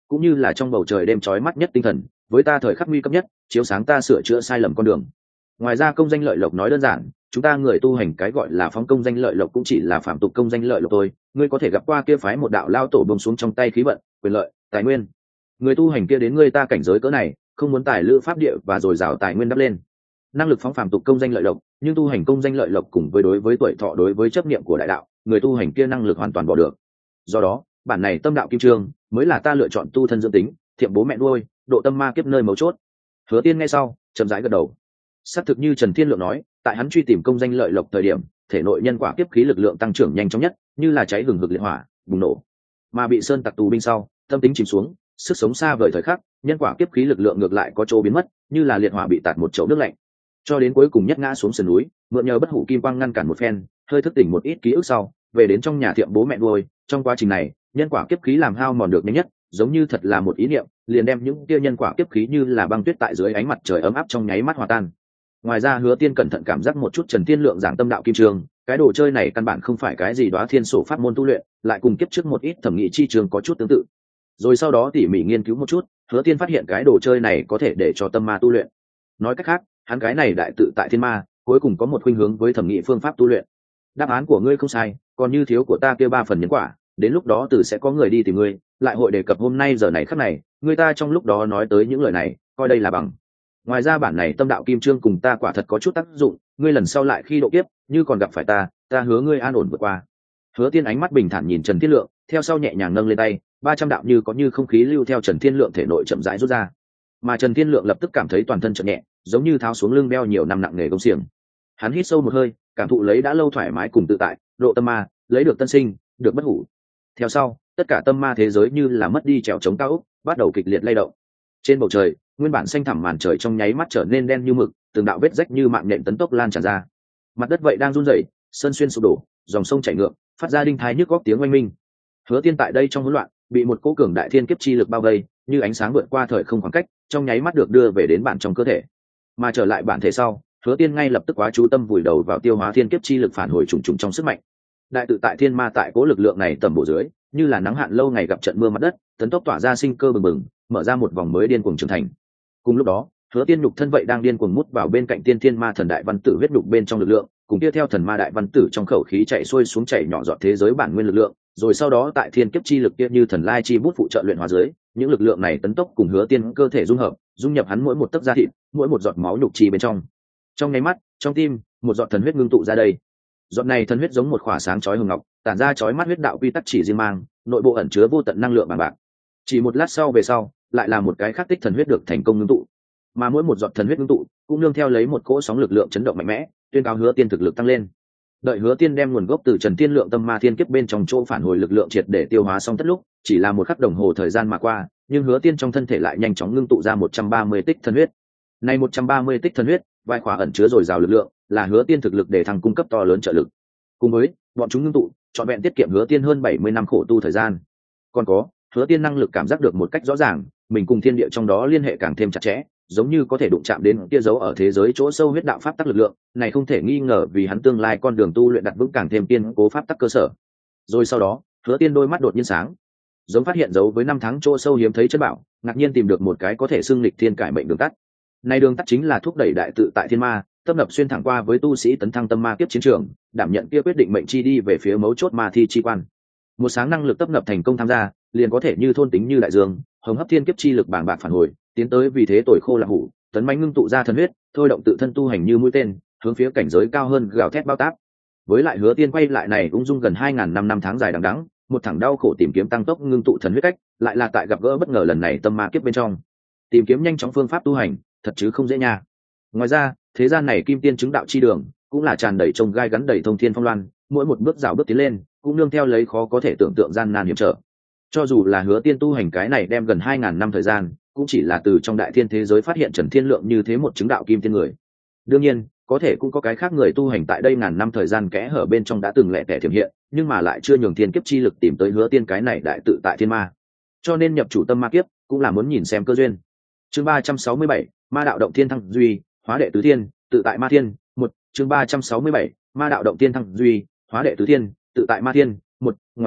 cũng như là trong bầu trời đêm chói mắt nhất tinh thần, với ta thời khắc nguy cấp nhất, chiếu sáng ta sửa chữa sai lầm con đường. Ngoài ra công danh lợi lộc nói đơn giản, chúng ta người tu hành cái gọi là phóng công danh lợi lộc cũng chỉ là phạm tục công danh lợi lộc thôi. Ngươi có thể gặp qua kia phái một đạo lao tổ bông xuống trong tay khí vận, quyền lợi, tài nguyên. Người tu hành kia đến ngươi ta cảnh giới cỡ này, không muốn tài lữ pháp địa và dồi dào tài nguyên đắp lên, năng lực phóng phạm tục công danh lợi lộc, nhưng tu hành công danh lợi lộc cùng với đối với tuổi thọ, đối với chấp niệm của đại đạo, người tu hành kia năng lực hoàn toàn bỏ được. Do đó bản này tâm đạo kim trương mới là ta lựa chọn tu thân dưỡng tính, thiệm bố mẹ nuôi, độ tâm ma kiếp nơi mấu chốt. Hứa Tiên nghe sau chậm rãi gật đầu. Xác thực như Trần Thiên Lượng nói, tại hắn truy tìm công danh lợi lộc thời điểm, thể nội nhân quả kiếp khí lực lượng tăng trưởng nhanh chóng nhất, như là cháy hừng hực liệt hỏa bùng nổ. Mà bị sơn tặc tù binh sau, tâm tính chìm xuống, sức sống xa vời thời khắc, nhân quả kiếp khí lực lượng ngược lại có chỗ biến mất, như là liệt hỏa bị tạt một chậu nước lạnh, cho đến cuối cùng nhất ngã xuống sườn núi, mượn nhờ bất hủ kim quang ngăn cản một phen, hơi thức tỉnh một ít ký ức sau, về đến trong nhà thiệm bố mẹ nuôi. Trong quá trình này, nhân quả kiếp khí làm hao mòn được nhanh nhất, giống như thật là một ý niệm, liền đem những kia nhân quả kiếp khí như là băng tuyết tại dưới ánh mặt trời ấm áp trong nháy mắt hòa tan. Ngoài ra Hứa Tiên cẩn thận cảm giác một chút Trần Thiên Lượng giảng tâm đạo kim trường, cái đồ chơi này căn bản không phải cái gì đóa thiên sổ pháp môn tu luyện, lại cùng kiếp trước một ít thẩm nghị chi trường có chút tương tự. Rồi sau đó tỉ mỉ nghiên cứu một chút, Hứa Tiên phát hiện cái đồ chơi này có thể để cho tâm ma tu luyện. Nói cách khác, hắn cái này đại tự tại thiên ma, cuối cùng có một khuynh hướng với thẩm nghị phương pháp tu luyện. Đáp án của ngươi không sai, còn như thiếu của ta kia 3 phần nhân quả, đến lúc đó từ sẽ có người đi tìm ngươi, lại hội đề cập hôm nay giờ này khắc này, người ta trong lúc đó nói tới những lời này, coi đây là bằng. Ngoài ra bản này tâm đạo kim trương cùng ta quả thật có chút tác dụng, ngươi lần sau lại khi độ kiếp, như còn gặp phải ta hứa ngươi an ổn vượt qua. Hứa Tiên ánh mắt bình thản nhìn Trần Thiên Lượng, theo sau nhẹ nhàng nâng lên tay, 300 đạo như có như không khí lưu theo Trần Thiên Lượng thể nội chậm rãi rút ra. Mà Trần Thiên Lượng lập tức cảm thấy toàn thân chợt nhẹ, giống như tháo xuống lưng đeo nhiều năm nặng nghề công xiềng. Hắn hít sâu một hơi, cảm thụ lấy đã lâu thoải mái cùng tự tại, độ tâm ma, lấy được tân sinh, được bất hủ. Theo sau, tất cả tâm ma thế giới như là mất đi trèo chống cao ốc, bắt đầu kịch liệt lay động. Trên bầu trời, nguyên bản xanh thẳm màn trời trong nháy mắt trở nên đen như mực, từng đạo vết rách như mạng nhện tấn tốc lan tràn ra. Mặt đất vậy đang run rẩy, sơn xuyên sụp đổ, dòng sông chảy ngược, phát ra đinh thái nhức góc tiếng oanh minh. Hứa Tiên tại đây trong hỗn loạn, bị một cỗ cường đại thiên kiếp chi lực bao vây, như ánh sáng vượt qua thời không khoảng cách, trong nháy mắt được đưa về đến bản trong cơ thể. Mà trở lại bản thể sau, Hứa Tiên ngay lập tức quá chú tâm vùi đầu vào tiêu hóa thiên kiếp chi lực phản hồi trùng trùng trong sức mạnh. Đại tự tại thiên ma tại cỗ lực lượng này tầm bổ dưới, như là nắng hạn lâu ngày gặp trận mưa mặt đất, tấn tốc tỏa ra sinh cơ bừng bừng, mở ra một vòng mới điên cuồng trưởng thành. Cùng lúc đó, Hứa Tiên nhục thân vậy đang điên cuồng mút vào bên cạnh tiên thiên ma thần đại văn tử huyết nhục bên trong lực lượng, cùng tiếp theo thần ma đại văn tử trong khẩu khí chạy xuôi xuống chảy nhỏ giọt thế giới bản nguyên lực lượng, rồi sau đó tại thiên kiếp chi lực kia như thần lai chi bút phụ trợ luyện hóa dưới, những lực lượng này tấn tốc cùng Hứa Tiên cơ thể dung hợp, dung nhập hắn mỗi một tấc da thịt, mỗi một giọt máu nhục chi bên trong. Trong nháy mắt, trong tim, một giọt thần huyết ngưng tụ ra đây. Giọt này thần huyết giống một khỏa sáng chói hồng ngọc, tản ra chói mắt huyết đạo quy tắc chỉ riêng mang, nội bộ ẩn chứa vô tận năng lượng bằng bạc. Chỉ một lát sau về sau, lại là một cái khác tích thần huyết được thành công ngưng tụ. Mà mỗi một giọt thần huyết ngưng tụ, cũng nương theo lấy một cỗ sóng lực lượng chấn động mạnh mẽ, tuyên cáo Hứa Tiên thực lực tăng lên. Đợi Hứa Tiên đem nguồn gốc từ Trần Thiên Lượng tâm ma thiên kiếp bên trong chỗ phản hồi lực lượng triệt để tiêu hóa xong tất lúc, chỉ là một khắc đồng hồ thời gian mà qua, nhưng Hứa Tiên trong thân thể lại nhanh chóng ngưng tụ ra 130 tích thần huyết. Này 130 tích thần huyết, vai khỏa ẩn chứa dồi dào lực lượng, là Hứa Tiên thực lực để thăng cung cấp to lớn trợ lực. Cùng với bọn chúng ngưng tụ, trọn vẹn tiết kiệm Hứa Tiên hơn 70 năm khổ tu thời gian. Còn có, Hứa Tiên năng lực cảm giác được một cách rõ ràng, mình cùng thiên địa trong đó liên hệ càng thêm chặt chẽ, giống như có thể đụng chạm đến kia dấu ở thế giới chỗ sâu huyết đạo pháp tắc lực lượng, này không thể nghi ngờ vì hắn tương lai con đường tu luyện đặt vững càng thêm kiên cố pháp tắc cơ sở. Rồi sau đó, Hứa Tiên đôi mắt đột nhiên sáng, giống phát hiện dấu với năm tháng chỗ sâu hiếm thấy chân bảo, ngạc nhiên tìm được một cái có thể xưng lịch thiên cải mệnh đường tắt. Này đường tắt chính là thúc đẩy đại tự tại thiên ma, tấp nập xuyên thẳng qua với tu sĩ tấn thăng tâm ma kiếp chiến trường, đảm nhận kia quyết định mệnh chi đi về phía mấu chốt ma thi chi quan. Một sáng năng lực tấp nập thành công tham gia, liền có thể như thôn tính như đại dương, hồng hấp thiên kiếp chi lực bàng bạc phản hồi, tiến tới vì thế tồi khô là hủ, tấn mãnh ngưng tụ ra thần huyết, thôi động tự thân tu hành như mũi tên, hướng phía cảnh giới cao hơn gào thét bao táp. Với lại Hứa Tiên quay lại này ung dung gần 2000 năm tháng dài đằng đẵng, một thẳng đau khổ tìm kiếm tăng tốc ngưng tụ thần huyết cách, lại là tại gặp gỡ bất ngờ lần này tâm ma kiếp bên trong. Tìm kiếm nhanh chóng phương pháp tu hành, thật chứ không dễ nha. Ngoài ra, thế gian này kim tiên chứng đạo chi đường, cũng là tràn đầy trông gai gắn đầy thông thiên phong loan, mỗi một bước rào bước tiến lên, cũng nương theo lấy khó có thể tưởng tượng gian nan hiểm trở. Cho dù là Hứa Tiên tu hành cái này đem gần 2000 năm thời gian, cũng chỉ là từ trong đại thiên thế giới phát hiện Trần Thiên Lượng như thế một chứng đạo kim tiên người. Đương nhiên, có thể cũng có cái khác người tu hành tại đây ngàn năm thời gian kẽ hở bên trong đã từng lẻ tẻ thiểm hiện, nhưng mà lại chưa nhường thiên kiếp chi lực tìm tới Hứa Tiên cái này đại tự tại thiên ma. Cho nên nhập chủ tâm ma kiếp, cũng là muốn nhìn xem cơ duyên. Chương 367, Ma đạo động thiên thăng duy, hóa đệ tứ thiên, tự tại ma thiên, 1, chương 367, Ma đạo động thiên thăng duy, hóa đệ tứ thiên, tự tại ma thiên, 1. Ngoài ra,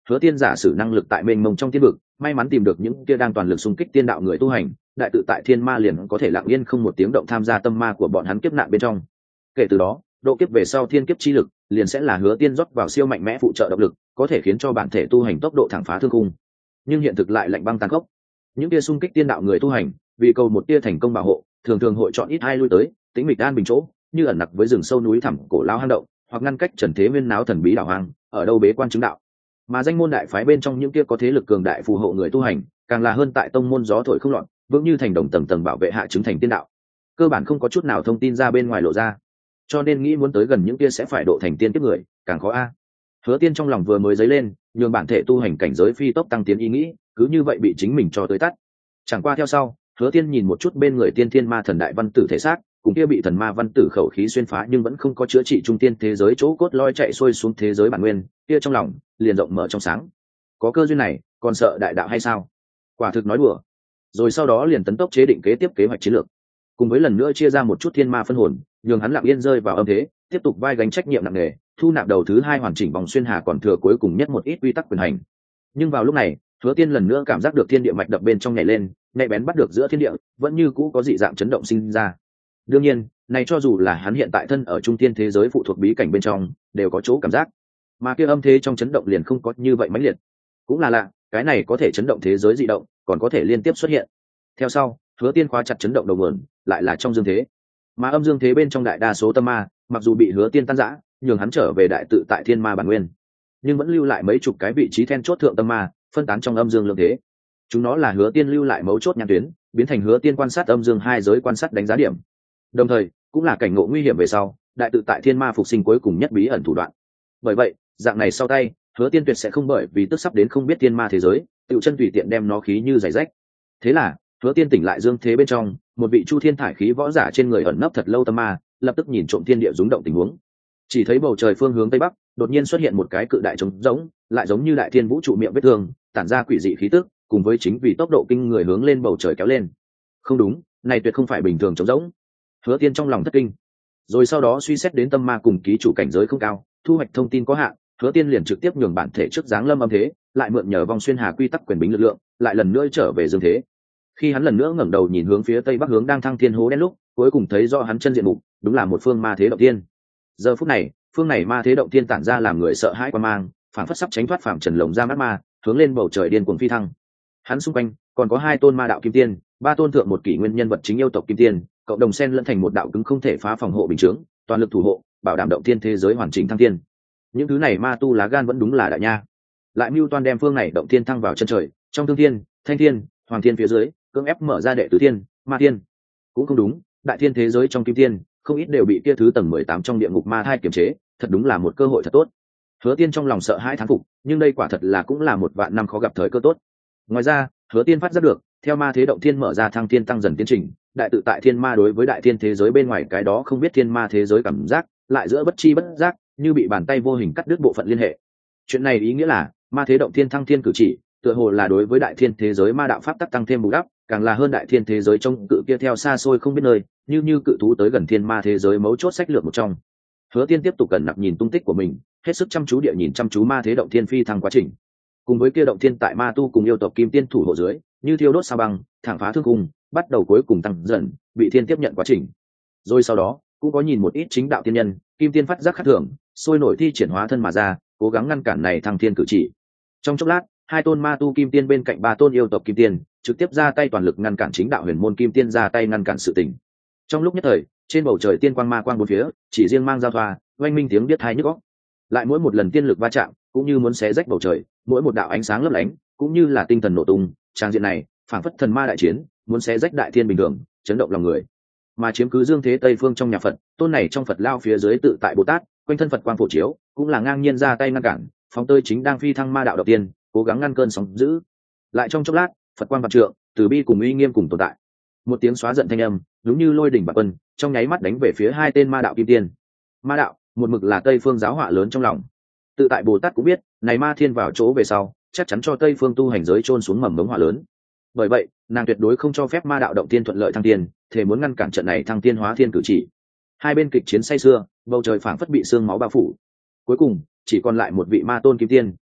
Hứa Tiên giả sử năng lực tại mênh mông trong tiên vực, may mắn tìm được những kia đang toàn lực xung kích tiên đạo người tu hành, đại tự tại thiên ma liền có thể lặng yên không một tiếng động tham gia tâm ma của bọn hắn kiếp nạn bên trong. Kể từ đó, độ kiếp về sau thiên kiếp chi lực liền sẽ là Hứa Tiên rót vào siêu mạnh mẽ phụ trợ động lực, có thể khiến cho bản thể tu hành tốc độ thẳng phá thương khung. Nhưng hiện thực lại lạnh băng tàn khốc. Những kia xung kích tiên đạo người tu hành, vì cầu một tia thành công bảo hộ, thường thường hội chọn ít ai lui tới, tĩnh mịch an bình chỗ, như ẩn nặc với rừng sâu núi thẳm cổ lao hang động, hoặc ngăn cách trần thế nguyên náo thần bí đảo hoang, ở đâu bế quan chứng đạo. Mà danh môn đại phái bên trong những kia có thế lực cường đại phù hộ người tu hành, càng là hơn tại tông môn gió thổi không loạn, vững như thành đồng tầng tầng bảo vệ hạ chứng thành tiên đạo. Cơ bản không có chút nào thông tin ra bên ngoài lộ ra, cho nên nghĩ muốn tới gần những kia sẽ phải độ thành tiên kiếp người, càng khó a. Hứa Tiên trong lòng vừa mới dấy lên, nhường bản thể tu hành cảnh giới phi tốc tăng tiến ý nghĩ, cứ như vậy bị chính mình cho tới tắt. Chẳng qua theo sau, Hứa Tiên nhìn một chút bên người tiên thiên ma thần đại văn tử thể xác, cùng kia bị thần ma văn tử khẩu khí xuyên phá nhưng vẫn không có chữa trị trung tiên thế giới chỗ cốt lõi chạy xuôi xuống thế giới bản nguyên, kia trong lòng liền rộng mở trong sáng. Có cơ duyên này, còn sợ đại đạo hay sao? Quả thực nói đùa. Rồi sau đó liền tấn tốc chế định kế tiếp kế hoạch chiến lược, cùng với lần nữa chia ra một chút thiên ma phân hồn, nhường hắn lặng yên rơi vào âm thế, tiếp tục vai gánh trách nhiệm nặng nề, thu nạp đầu thứ hai hoàn chỉnh vòng xuyên hà còn thừa cuối cùng nhất một ít quy tắc quyền hành. Nhưng vào lúc này, Hứa Tiên lần nữa cảm giác được thiên địa mạch đập bên trong nhảy lên, nhạy bén bắt được giữa thiên địa, vẫn như cũ có dị dạng chấn động sinh ra. Đương nhiên, này cho dù là hắn hiện tại thân ở trung tiên thế giới phụ thuộc bí cảnh bên trong, đều có chỗ cảm giác. Mà kia âm thế trong chấn động liền không có như vậy mãnh liệt. Cũng là lạ, cái này có thể chấn động thế giới dị động, còn có thể liên tiếp xuất hiện. Theo sau, Hứa Tiên khóa chặt chấn động đầu nguồn, lại là trong dương thế. Mà âm dương thế bên trong đại đa số tâm ma, mặc dù bị Hứa Tiên tan rã, nhường hắn trở về đại tự tại thiên ma bản nguyên, nhưng vẫn lưu lại mấy chục cái vị trí then chốt thượng tâm ma, phân tán trong âm dương lượng thế. Chúng nó là Hứa Tiên lưu lại mấu chốt nhãn tuyến, biến thành Hứa Tiên quan sát âm dương hai giới quan sát đánh giá điểm. Đồng thời, cũng là cảnh ngộ nguy hiểm về sau, đại tự tại thiên ma phục sinh cuối cùng nhất bí ẩn thủ đoạn. Bởi vậy, dạng này sau tay, Hứa Tiên tuyệt sẽ không bởi vì tức sắp đến không biết thiên ma thế giới, tự chân tùy tiện đem nó khí như giày rách. Thế là, Hứa Tiên tỉnh lại dương thế bên trong, một vị chu thiên thải khí võ giả trên người ẩn nấp thật lâu tâm ma, lập tức nhìn trộm thiên địa rung động tình huống. Chỉ thấy bầu trời phương hướng tây bắc, đột nhiên xuất hiện một cái cự đại trống rỗng, lại giống như đại thiên vũ trụ miệng vết thương, tản ra quỷ dị khí tức, cùng với chính vì tốc độ kinh người hướng lên bầu trời kéo lên. Không đúng, này tuyệt không phải bình thường trống rỗng. Hứa Tiên trong lòng thất kinh, rồi sau đó suy xét đến tâm ma cùng ký chủ cảnh giới không cao, thu hoạch thông tin có hạn, Hứa Tiên liền trực tiếp nhường bản thể trước dáng lâm âm thế, lại mượn nhờ vòng xuyên hà quy tắc quyền bính lực lượng, lại lần nữa trở về dương thế. Khi hắn lần nữa ngẩng đầu nhìn hướng phía tây bắc hướng đang thăng thiên hố đen lúc, cuối cùng thấy rõ hắn chân diện mục, đúng là một phương ma thế động thiên. Giờ phút này, phương này ma thế động thiên tản ra làm người sợ hãi quan mang, phản phất sắp tránh thoát phạm trần lồng ra mắt ma, hướng lên bầu trời điên cuồng phi thăng. Hắn xung quanh còn có hai tôn ma đạo kim tiên, ba tôn thượng một kỷ nguyên nhân vật chính yêu tộc kim tiên, cộng đồng xen lẫn thành một đạo cứng không thể phá phòng hộ bình chướng, toàn lực thủ hộ, bảo đảm động thiên thế giới hoàn chỉnh thăng thiên. Những thứ này ma tu lá gan vẫn đúng là đại nha. Lại mưu toan đem phương này động thiên thăng vào chân trời, trong thương thiên, thanh thiên, hoàng thiên phía dưới, cưỡng ép mở ra đệ tứ thiên, ma thiên. Cũng không đúng, đại thiên thế giới trong kim thiên, không ít đều bị kia thứ tầng 18 trong địa ngục ma thai kiềm chế, thật đúng là một cơ hội thật tốt. Hứa Tiên trong lòng sợ hãi thán phục, nhưng đây quả thật là cũng là một vạn năm khó gặp thời cơ tốt. Ngoài ra, Hứa Tiên phát giác được, theo ma thế động thiên mở ra thăng thiên tăng dần tiến trình, đại tự tại thiên ma đối với đại thiên thế giới bên ngoài cái đó không biết thiên ma thế giới cảm giác, lại giữa bất chi bất giác, như bị bàn tay vô hình cắt đứt bộ phận liên hệ. Chuyện này ý nghĩa là, ma thế động thiên thăng thiên cử chỉ, tựa hồ là đối với đại thiên thế giới ma đạo pháp tắc tăng thêm bù đắp, càng là hơn đại thiên thế giới trong cự kia theo xa xôi không biết nơi, như cự thú tới gần thiên ma thế giới mấu chốt sách lược một trong. Hứa Tiên tiếp tục cẩn nặc nhìn tung tích của mình, hết sức chăm chú địa nhìn chăm chú ma thế động thiên phi thăng quá trình. Cùng với kia động thiên tại ma tu cùng yêu tộc kim tiên thủ hộ dưới, như thiêu đốt sao băng, thẳng phá thương cung, bắt đầu cuối cùng tăng dần, bị thiên tiếp nhận quá trình. Rồi sau đó, cũng có nhìn một ít chính đạo tiên nhân, kim tiên phát giác khác thường, sôi nổi thi triển hóa thân mà ra, cố gắng ngăn cản này thăng thiên cử chỉ. Trong chốc lát, hai tôn ma tu kim tiên bên cạnh ba tôn yêu tộc kim tiên, trực tiếp ra tay toàn lực ngăn cản chính đạo huyền môn kim tiên ra tay ngăn cản sự tình. Trong lúc nhất thời, trên bầu trời tiên quang ma quang bốn phía, chỉ riêng mang giao thoa, oanh minh tiếng biết hai nhức óc. Lại mỗi một lần tiên lực va chạm, cũng như muốn xé rách bầu trời, mỗi một đạo ánh sáng lấp lánh, cũng như là tinh thần nổ tung, trang diện này, phảng phất thần ma đại chiến, muốn xé rách đại thiên bình thường, chấn động lòng người. Mà chiếm cứ dương thế tây phương trong nhà Phật, tôn này trong Phật lao phía dưới tự tại Bồ Tát, quanh thân Phật quang phổ chiếu, cũng là ngang nhiên ra tay ngăn cản, phóng tơi chính đang phi thăng ma đạo đầu tiên, cố gắng ngăn cơn sóng dữ. Lại trong chốc lát, Phật quang vạn trượng, từ bi cùng uy nghiêm cùng tồn tại. Một tiếng xóa giận thanh âm, giống như lôi đỉnh bạc quân, trong nháy mắt đánh về phía hai tên ma đạo kim tiên. Ma đạo, một mực là Tây phương giáo họa lớn trong lòng. Tự tại Bồ Tát cũng biết, này ma thiên vào chỗ về sau, chắc chắn cho Tây phương tu hành giới chôn xuống mầm mống họa lớn. Bởi vậy, nàng tuyệt đối không cho phép ma đạo động tiên thuận lợi thăng tiên, thể muốn ngăn cản trận này thăng tiên hóa thiên cử chỉ. Hai bên kịch chiến say sưa, bầu trời phảng phất bị sương máu bao phủ. Cuối cùng, chỉ còn lại một vị ma tôn kim tiên,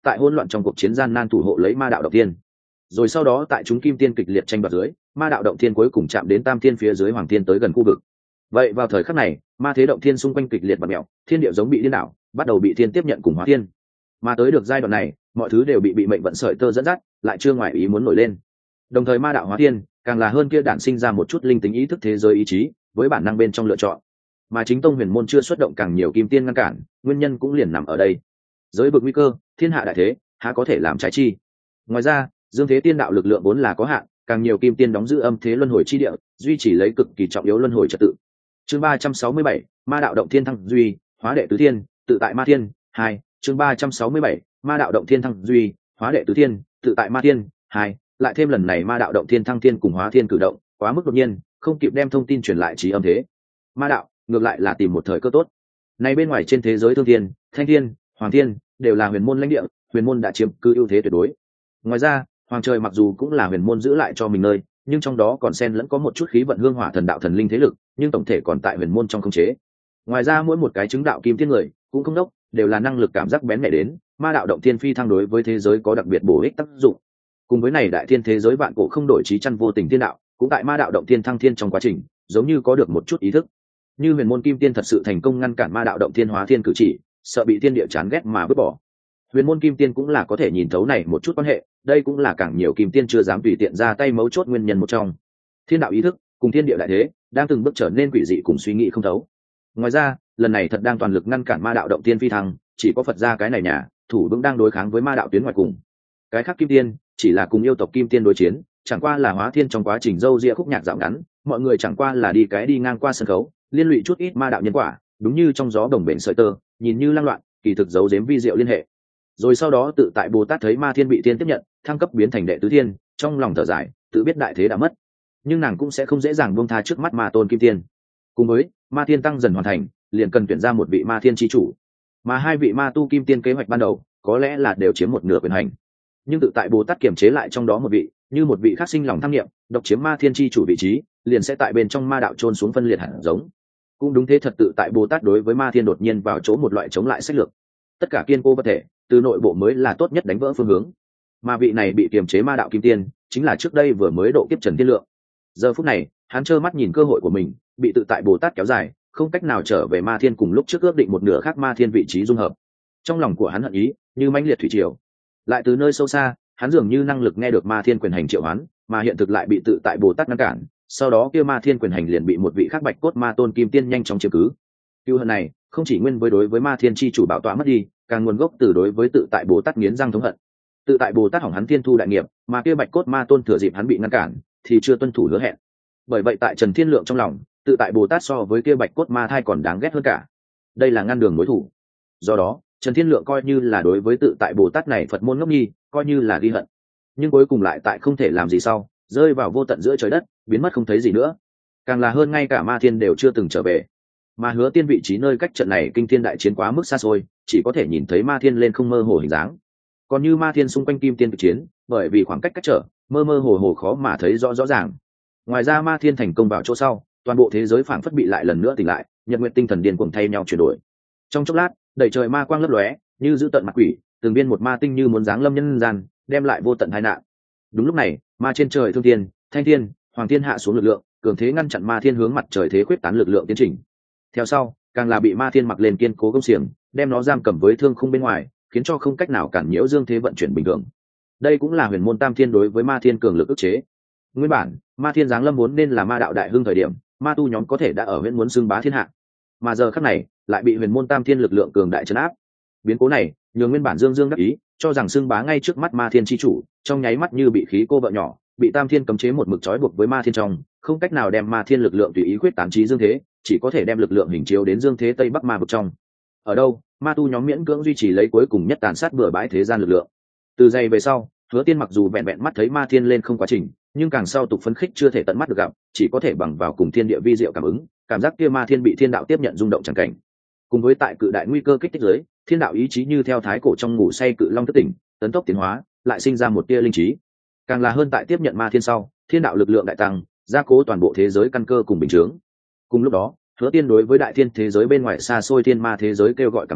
tại hỗn loạn trong cuộc chiến gian nan thủ hộ lấy ma đạo động thiên. Rồi sau đó tại chúng kim tiên kịch liệt tranh đoạt dưới, ma đạo động thiên cuối cùng chạm đến tam thiên phía dưới hoàng thiên tới gần khu vực. Vậy vào thời khắc này, ma thế động thiên xung quanh kịch liệt bật mèo, thiên địa giống bị điên đảo, bắt đầu bị thiên tiếp nhận cùng hóa thiên. Mà tới được giai đoạn này, mọi thứ đều bị mệnh vận sợi tơ dẫn dắt, lại chưa ngoại ý muốn nổi lên. Đồng thời ma đạo hóa thiên, càng là hơn kia đản sinh ra một chút linh tính ý thức thế giới ý chí, với bản năng bên trong lựa chọn. Mà chính tông huyền môn chưa xuất động càng nhiều kim tiên ngăn cản, nguyên nhân cũng liền nằm ở đây. Giới vực nguy cơ, thiên hạ đại thế, há có thể làm trái chi. Ngoài ra, dương thế tiên đạo lực lượng vốn là có hạn, càng nhiều kim tiên đóng giữ âm thế luân hồi chi địa, duy trì lấy cực kỳ trọng yếu luân hồi trật tự. Chương 367, ma đạo động thiên thăng duy, hóa đệ tứ thiên, tự tại ma thiên. 2, chương 367, ma đạo động thiên thăng duy, hóa đệ tứ thiên, tự tại ma thiên. 2, lại thêm lần này ma đạo động thiên thăng thiên cùng hóa thiên cử động, quá mức đột nhiên, không kịp đem thông tin truyền lại trí âm thế. Ma đạo ngược lại là tìm một thời cơ tốt. Này bên ngoài trên thế giới thương thiên, thanh thiên, hoàng thiên đều là huyền môn lãnh địa, huyền môn đã chiếm cứ ưu thế tuyệt đối. Ngoài ra, hoàng trời mặc dù cũng là huyền môn giữ lại cho mình nơi, nhưng trong đó còn xen lẫn có một chút khí vận hương hỏa thần đạo thần linh thế lực, nhưng tổng thể còn tại huyền môn trong khống chế. Ngoài ra mỗi một cái chứng đạo kim tiên người cũng không đốc, đều là năng lực cảm giác bén nhạy đến, ma đạo động thiên phi thăng đối với thế giới có đặc biệt bổ ích tác dụng. Cùng với này đại thiên thế giới vạn cổ không đổi chí chăn vô tình thiên đạo, cũng tại ma đạo động thiên thăng thiên trong quá trình, giống như có được một chút ý thức. Như huyền môn kim tiên thật sự thành công ngăn cản ma đạo động thiên hóa thiên cử chỉ, sợ bị thiên địa chán ghét mà vứt bỏ. Huyền môn kim tiên cũng là có thể nhìn thấu này một chút quan hệ, đây cũng là càng nhiều kim tiên chưa dám tùy tiện ra tay mấu chốt nguyên nhân một trong. Thiên đạo ý thức cùng thiên địa đại thế đang từng bước trở nên quỷ dị cùng suy nghĩ không thấu. Ngoài ra, lần này thật đang toàn lực ngăn cản ma đạo động tiên phi thăng, chỉ có Phật gia cái này nhà, thủ vững đang đối kháng với ma đạo tuyến ngoài cùng. Cái khác kim tiên chỉ là cùng yêu tộc kim tiên đối chiến, chẳng qua là hóa thiên trong quá trình dâu ria khúc nhạc dạo ngắn, mọi người chẳng qua là đi ngang qua sân khấu, liên lụy chút ít ma đạo nhân quả, đúng như trong gió đồng bền sợi tơ, nhìn như lăng loạn, kỳ thực giấu giếm vi diệu liên hệ. Rồi sau đó tự tại Bồ Tát thấy ma thiên bị thiên tiếp nhận, thăng cấp biến thành đệ tứ thiên, trong lòng thở dài, tự biết đại thế đã mất, nhưng nàng cũng sẽ không dễ dàng buông tha trước mắt ma tôn kim tiên. Cùng với ma thiên tăng dần hoàn thành, liền cần tuyển ra một vị ma thiên chi chủ, mà hai vị ma tu kim tiên kế hoạch ban đầu có lẽ là đều chiếm một nửa quyền hành, nhưng tự tại Bồ Tát kiềm chế lại trong đó một vị, như một vị khác sinh lòng tham nghiệm, độc chiếm ma thiên chi chủ vị trí, liền sẽ tại bên trong ma đạo trôn xuống phân liệt hẳn giống. Cũng đúng thế, thật tự tại Bồ Tát đối với ma thiên đột nhiên vào chỗ một loại chống lại sách lược, tất cả kiên cố vật thể từ nội bộ mới là tốt nhất đánh vỡ phương hướng. Mà vị này bị kiềm chế ma đạo kim tiên chính là trước đây vừa mới độ kiếp Trần Thiên Lượng. Giờ phút này hắn trơ mắt nhìn cơ hội của mình bị tự tại Bồ Tát kéo dài, không cách nào trở về ma thiên cùng lúc trước ước định một nửa khác ma thiên vị trí dung hợp. Trong lòng của hắn hận ý như mãnh liệt thủy triều, lại từ nơi sâu xa hắn dường như năng lực nghe được ma thiên quyền hành triệu hoán, mà hiện thực lại bị tự tại Bồ Tát ngăn cản. Sau đó kia ma thiên quyền hành liền bị một vị khác bạch cốt ma tôn kim tiên nhanh chóng chiếm cứ. Cưu hận này không chỉ nguyên với đối với ma thiên chi chủ bảo tọa mất đi, càng nguồn gốc từ đối với tự tại Bồ Tát nghiến răng thống hận. Tự tại Bồ Tát hỏng hắn thiên thu đại nghiệp, mà kia bạch cốt ma tôn thừa dịp hắn bị ngăn cản thì chưa tuân thủ hứa hẹn. Bởi vậy tại Trần Thiên Lượng trong lòng, tự tại Bồ Tát so với kia bạch cốt ma thai còn đáng ghét hơn cả. Đây là ngăn đường đối thủ. Do đó Trần Thiên Lượng coi như là đối với tự tại Bồ Tát này Phật môn ngốc nhi, coi như là ghi hận, nhưng cuối cùng lại tại không thể làm gì sau, rơi vào vô tận giữa trời đất, biến mất không thấy gì nữa. Càng là hơn ngay cả ma thiên đều chưa từng trở về, mà Hứa Tiên vị trí nơi cách trận này kinh thiên đại chiến quá mức xa xôi, chỉ có thể nhìn thấy ma thiên lên không mơ hồ hình dáng. Còn như ma thiên xung quanh kim tiên cực chiến, bởi vì khoảng cách cách trở, mơ mơ hồ hồ khó mà thấy rõ ràng. Ngoài ra ma thiên thành công vào chỗ sau, toàn bộ thế giới phảng phất bị lại lần nữa tỉnh lại, nhật nguyện tinh thần điên cuồng thay nhau chuyển đổi. Trong chốc lát, đầy trời ma quang lấp lóe, như giữ tận mặt quỷ, từng viên một ma tinh như muốn giáng lâm nhân gian, đem lại vô tận tai nạn. Đúng lúc này, ma trên trời thương thiên, thanh thiên, hoàng thiên hạ xuống lực lượng, cường thế ngăn chặn ma thiên hướng mặt trời thế khuyết tán lực lượng tiến trình. Theo sau, càng là bị ma thiên mặc lên kiên cố công xiềng, đem nó giam cầm với thương khung bên ngoài, khiến cho không cách nào cản nhiễu dương thế vận chuyển bình thường. Đây cũng là huyền môn tam thiên đối với ma thiên cường lực ức chế. Nguyên bản ma thiên giáng lâm vốn nên là ma đạo đại hưng thời điểm, ma tu nhóm có thể đã ở huyền muốn xưng bá thiên hạ, mà giờ khắc này lại bị huyền môn tam thiên lực lượng cường đại trấn áp. Biến cố này nhường nguyên bản dương dương đắc ý cho rằng xưng bá ngay trước mắt ma thiên chi chủ, trong nháy mắt như bị khí cô vợ nhỏ, bị tam thiên cấm chế một mực trói buộc với ma thiên trong, không cách nào đem ma thiên lực lượng tùy ý quyết tán trí dương thế, chỉ có thể đem lực lượng hình chiếu đến dương thế tây bắc ma vực trong. Ở đâu ma tu nhóm miễn cưỡng duy trì lấy cuối cùng nhất tàn sát bừa bãi thế gian lực lượng. Từ giây về sau, Hứa Tiên mặc dù vẹn vẹn mắt thấy ma thiên lên không quá trình, nhưng càng sau tục phấn khích chưa thể tận mắt được gặp, chỉ có thể bằng vào cùng thiên địa vi diệu cảm ứng, cảm giác kia ma thiên bị thiên đạo tiếp nhận rung động chẳng cảnh. Cùng với tại cự đại nguy cơ kích thích giới, thiên đạo ý chí như theo thái cổ trong ngủ say cự long thức tỉnh, tấn tốc tiến hóa, lại sinh ra một tia linh trí. Càng là hơn tại tiếp nhận ma thiên sau, thiên đạo lực lượng đại tăng, gia cố toàn bộ thế giới căn cơ cùng bình chướng. Cùng lúc đó, Hứa Tiên đối với đại thiên thế giới bên ngoài xa xôi thiên ma thế giới kêu gọi cảm ứng,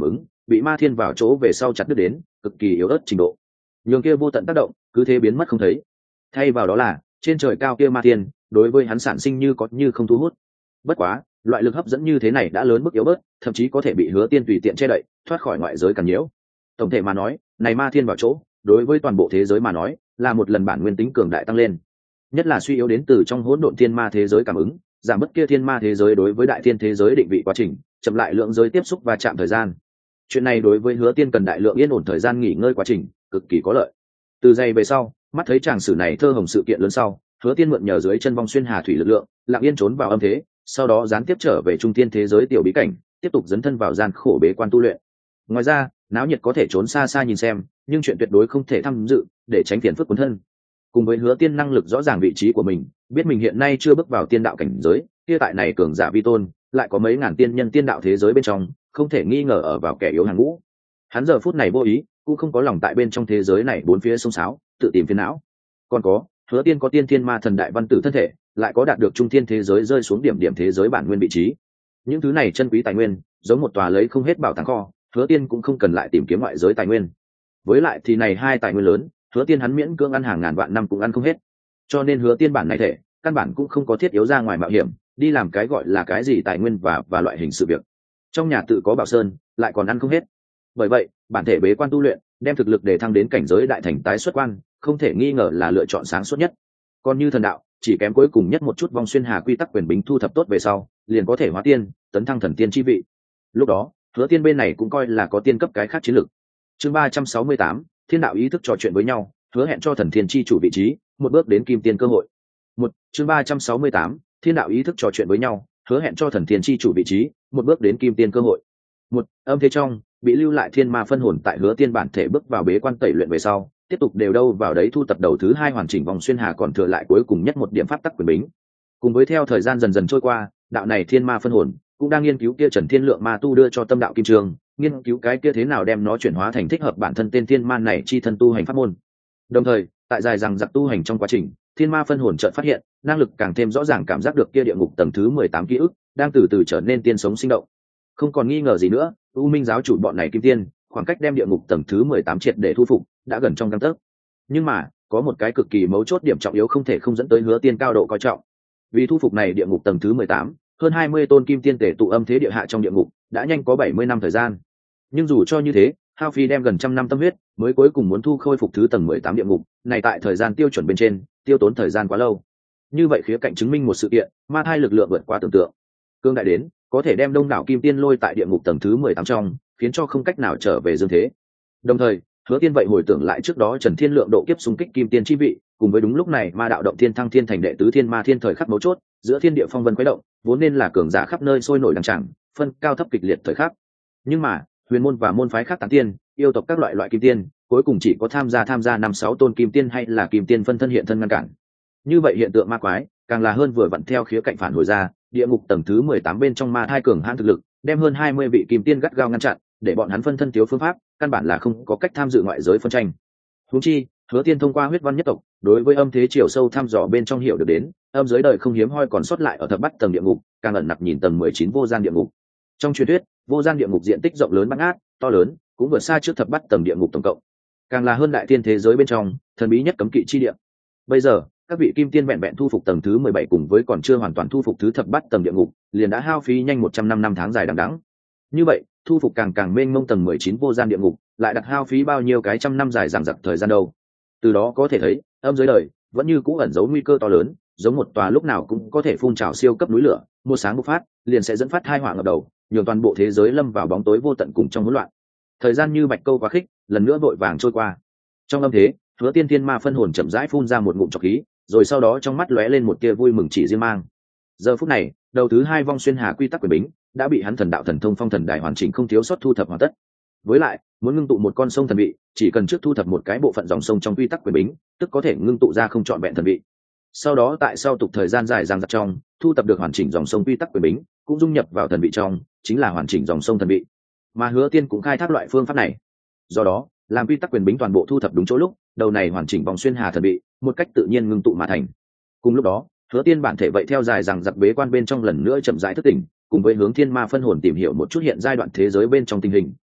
bị ma thiên vào chỗ về sau chặt đứt đến cực kỳ yếu ớt trình độ, nhường kia vô tận tác động cứ thế biến mất không thấy. Thay vào đó là trên trời cao kia ma thiên đối với hắn sản sinh như có như không thu hút. Bất quá loại lực hấp dẫn như thế này đã lớn mức yếu bớt, thậm chí có thể bị Hứa Tiên tùy tiện che đậy, thoát khỏi ngoại giới càn nhiễu. Tổng thể mà nói, này ma thiên vào chỗ đối với toàn bộ thế giới mà nói là một lần bản nguyên tính cường đại tăng lên, nhất là suy yếu đến từ trong hỗn độn thiên ma thế giới cảm ứng, giảm bớt kia thiên ma thế giới đối với đại thiên thế giới định vị quá trình, chậm lại lượng giới tiếp xúc và chạm thời gian. Chuyện này đối với Hứa Tiên cần đại lượng yên ổn thời gian nghỉ ngơi quá trình, cực kỳ có lợi. Từ giây về sau, mắt thấy chàng sử này thơ hồng sự kiện lớn sau, Hứa Tiên mượn nhờ dưới chân vong xuyên hà thủy lực lượng, lặng yên trốn vào âm thế, sau đó gián tiếp trở về trung thiên thế giới tiểu bí cảnh, tiếp tục dấn thân vào gian khổ bế quan tu luyện. Ngoài ra, náo nhiệt có thể trốn xa xa nhìn xem, nhưng chuyện tuyệt đối không thể tham dự, để tránh phiền phức cuốn thân. Cùng với Hứa Tiên năng lực rõ ràng vị trí của mình, biết mình hiện nay chưa bước vào tiên đạo cảnh giới, kia tại này cường giả vi tôn, lại có mấy ngàn tiên nhân tiên đạo thế giới bên trong, không thể nghi ngờ ở vào kẻ yếu hàng ngũ. Hắn giờ phút này vô ý, cũng không có lòng tại bên trong thế giới này bốn phía xông xáo, tự tìm phiền não. Còn có, Hứa Tiên có tiên thiên ma thần đại văn tử thân thể, lại có đạt được trung thiên thế giới rơi xuống điểm điểm thế giới bản nguyên vị trí. Những thứ này chân quý tài nguyên, giống một tòa lấy không hết bảo tàng kho, Hứa Tiên cũng không cần lại tìm kiếm ngoại giới tài nguyên. Với lại thì này hai tài nguyên lớn, Hứa Tiên hắn miễn cưỡng ăn hàng ngàn vạn năm cũng ăn không hết. Cho nên Hứa Tiên bản này thể, căn bản cũng không có thiết yếu ra ngoài mạo hiểm, đi làm cái gọi là cái gì tài nguyên và loại hình sự việc. Trong nhà tự có bảo sơn, lại còn ăn không hết. Bởi vậy, bản thể bế quan tu luyện, đem thực lực để thăng đến cảnh giới đại thành tái xuất quan, không thể nghi ngờ là lựa chọn sáng suốt nhất. Còn như thần đạo, chỉ kém cuối cùng nhất một chút vong xuyên hà quy tắc quyền bính thu thập tốt về sau, liền có thể hóa tiên, tấn thăng thần tiên chi vị. Lúc đó, Hứa Tiên bên này cũng coi là có tiên cấp cái khác chiến lực. Chương 368, thiên đạo ý thức trò chuyện với nhau, hứa hẹn cho thần thiên chi chủ vị trí, một bước đến kim tiên cơ hội. Chương 368, thiên đạo ý thức trò chuyện với nhau, hứa hẹn cho thần thiên chi chủ vị trí, một bước đến kim tiên cơ hội. Âm thế trong, bị lưu lại thiên ma phân hồn tại Hứa Tiên bản thể bước vào bế quan tẩy luyện về sau, tiếp tục đều đâu vào đấy thu tập đầu thứ hai hoàn chỉnh vòng xuyên hà còn thừa lại cuối cùng nhất một điểm pháp tắc quyền bính. Cùng với theo thời gian dần dần trôi qua, đạo này thiên ma phân hồn cũng đang nghiên cứu kia Trần Thiên Lượng ma tu đưa cho tâm đạo kim trường, nghiên cứu cái kia thế nào đem nó chuyển hóa thành thích hợp bản thân tên thiên man này chi thân tu hành pháp môn. Đồng thời, tại dài rằng giặc tu hành trong quá trình, thiên ma phân hồn chợt phát hiện, năng lực càng thêm rõ ràng cảm giác được kia địa ngục tầng thứ 18 ký ức đang từ từ trở nên tiên sống sinh động. Không còn nghi ngờ gì nữa, U Minh giáo chủ bọn này kim tiên, khoảng cách đem địa ngục tầng thứ 18 triệt để thu phục, đã gần trong gang tấc. Nhưng mà, có một cái cực kỳ mấu chốt điểm trọng yếu không thể không dẫn tới Hứa Tiên cao độ coi trọng. Vì thu phục này địa ngục tầng thứ 18, hơn 20 tôn kim tiên tề tụ âm thế địa hạ trong địa ngục, đã nhanh có 70 năm thời gian. Nhưng dù cho như thế, hao phí đem gần trăm năm tâm huyết, mới cuối cùng muốn thu khôi phục thứ tầng 18 địa ngục, này tại thời gian tiêu chuẩn bên trên, tiêu tốn thời gian quá lâu. Như vậy khía cạnh chứng minh một sự kiện, ma thai lực lượng vượt quá tưởng tượng. Cương đại đến, có thể đem đông đảo kim tiên lôi tại địa ngục tầng thứ 18 trong, khiến cho không cách nào trở về dương thế. Đồng thời, Hứa Tiên vậy hồi tưởng lại trước đó Trần Thiên Lượng độ kiếp xung kích kim tiên chi vị, cùng với đúng lúc này ma đạo động thiên thăng thiên thành đệ tứ thiên ma thiên thời khắc mấu chốt, giữa thiên địa phong vân quấy động, vốn nên là cường giả khắp nơi sôi nổi đằng chẳng, phân cao thấp kịch liệt thời khắc. Nhưng mà, huyền môn và môn phái khác tán tiên, yêu tộc các loại kim tiên, cuối cùng chỉ có tham gia 5-6 tôn kim tiên hay là kim tiên phân thân hiện thân ngăn cản. Như vậy hiện tượng ma quái, càng là hơn vừa vặn theo khía cạnh phản hồi ra, địa ngục tầng thứ 18 bên trong ma thai cường hãn thực lực, đem hơn 20 vị kim tiên gắt gao ngăn chặn, để bọn hắn phân thân thiếu phương pháp, căn bản là không có cách tham dự ngoại giới phân tranh. Huống chi, Hứa Tiên thông qua huyết văn nhất tộc, đối với âm thế chiều sâu thăm dò bên trong hiểu được đến, âm giới đời không hiếm hoi còn sót lại ở thập bát tầng địa ngục, càng ẩn nặc nhìn tầng 19 vô gian địa ngục. Trong truyền thuyết, vô gian địa ngục diện tích rộng lớn bát ngát, to lớn, cũng vượt xa trước thập bát tầng địa ngục tổng cộng. Càng là hơn đại thiên thế giới bên trong, thần bí nhất cấm kỵ chi địa. Bây giờ, các vị kim tiên vẹn vẹn thu phục tầng thứ 17 cùng với còn chưa hoàn toàn thu phục thứ thập bát tầng địa ngục, liền đã hao phí nhanh 105 năm tháng dài đằng đẵng. Như vậy, thu phục càng mênh mông tầng 19 vô gian địa ngục, lại đặt hao phí bao nhiêu cái trăm năm dài dằng dặc thời gian đâu. Từ đó có thể thấy, âm giới đời vẫn như cũ ẩn giấu nguy cơ to lớn, giống một tòa lúc nào cũng có thể phun trào siêu cấp núi lửa, một sáng bộc phát, liền sẽ dẫn phát tai họa ngập đầu, nhường toàn bộ thế giới lâm vào bóng tối vô tận cùng trong hỗn loạn. Thời gian như bạch câu quá khích, lần nữa vội vàng trôi qua. Trong âm thế, Hứa Tiên thiên ma phân hồn chậm rãi phun ra một ngụm trọc khí, rồi sau đó trong mắt lóe lên một tia vui mừng chỉ riêng mang. Giờ phút này, đầu thứ hai vong xuyên hà quy tắc quyền bính đã bị hắn thần đạo thần thông phong thần đài hoàn chỉnh không thiếu sót thu thập hoàn tất. Với lại, muốn ngưng tụ một con sông thần vị, chỉ cần trước thu thập một cái bộ phận dòng sông trong quy tắc quyền bính, tức có thể ngưng tụ ra không trọn vẹn thần vị. Sau đó tại sau tục thời gian dài dằng dặc trong, thu thập được hoàn chỉnh dòng sông quy tắc quyền bính, cũng dung nhập vào thần vị trong, chính là hoàn chỉnh dòng sông thần vị. Mà Hứa Tiên cũng khai thác loại phương pháp này. Do đó, làm quy tắc quyền bính toàn bộ thu thập đúng chỗ lúc, đầu này hoàn chỉnh vòng xuyên hà thần vị, một cách tự nhiên ngưng tụ mà thành. Cùng lúc đó, Hứa Tiên bản thể vậy theo dài rằng giặc bế quan bên trong lần nữa chậm rãi thức tỉnh, cùng với hướng thiên ma phân hồn tìm hiểu một chút hiện giai đoạn thế giới bên trong tình hình,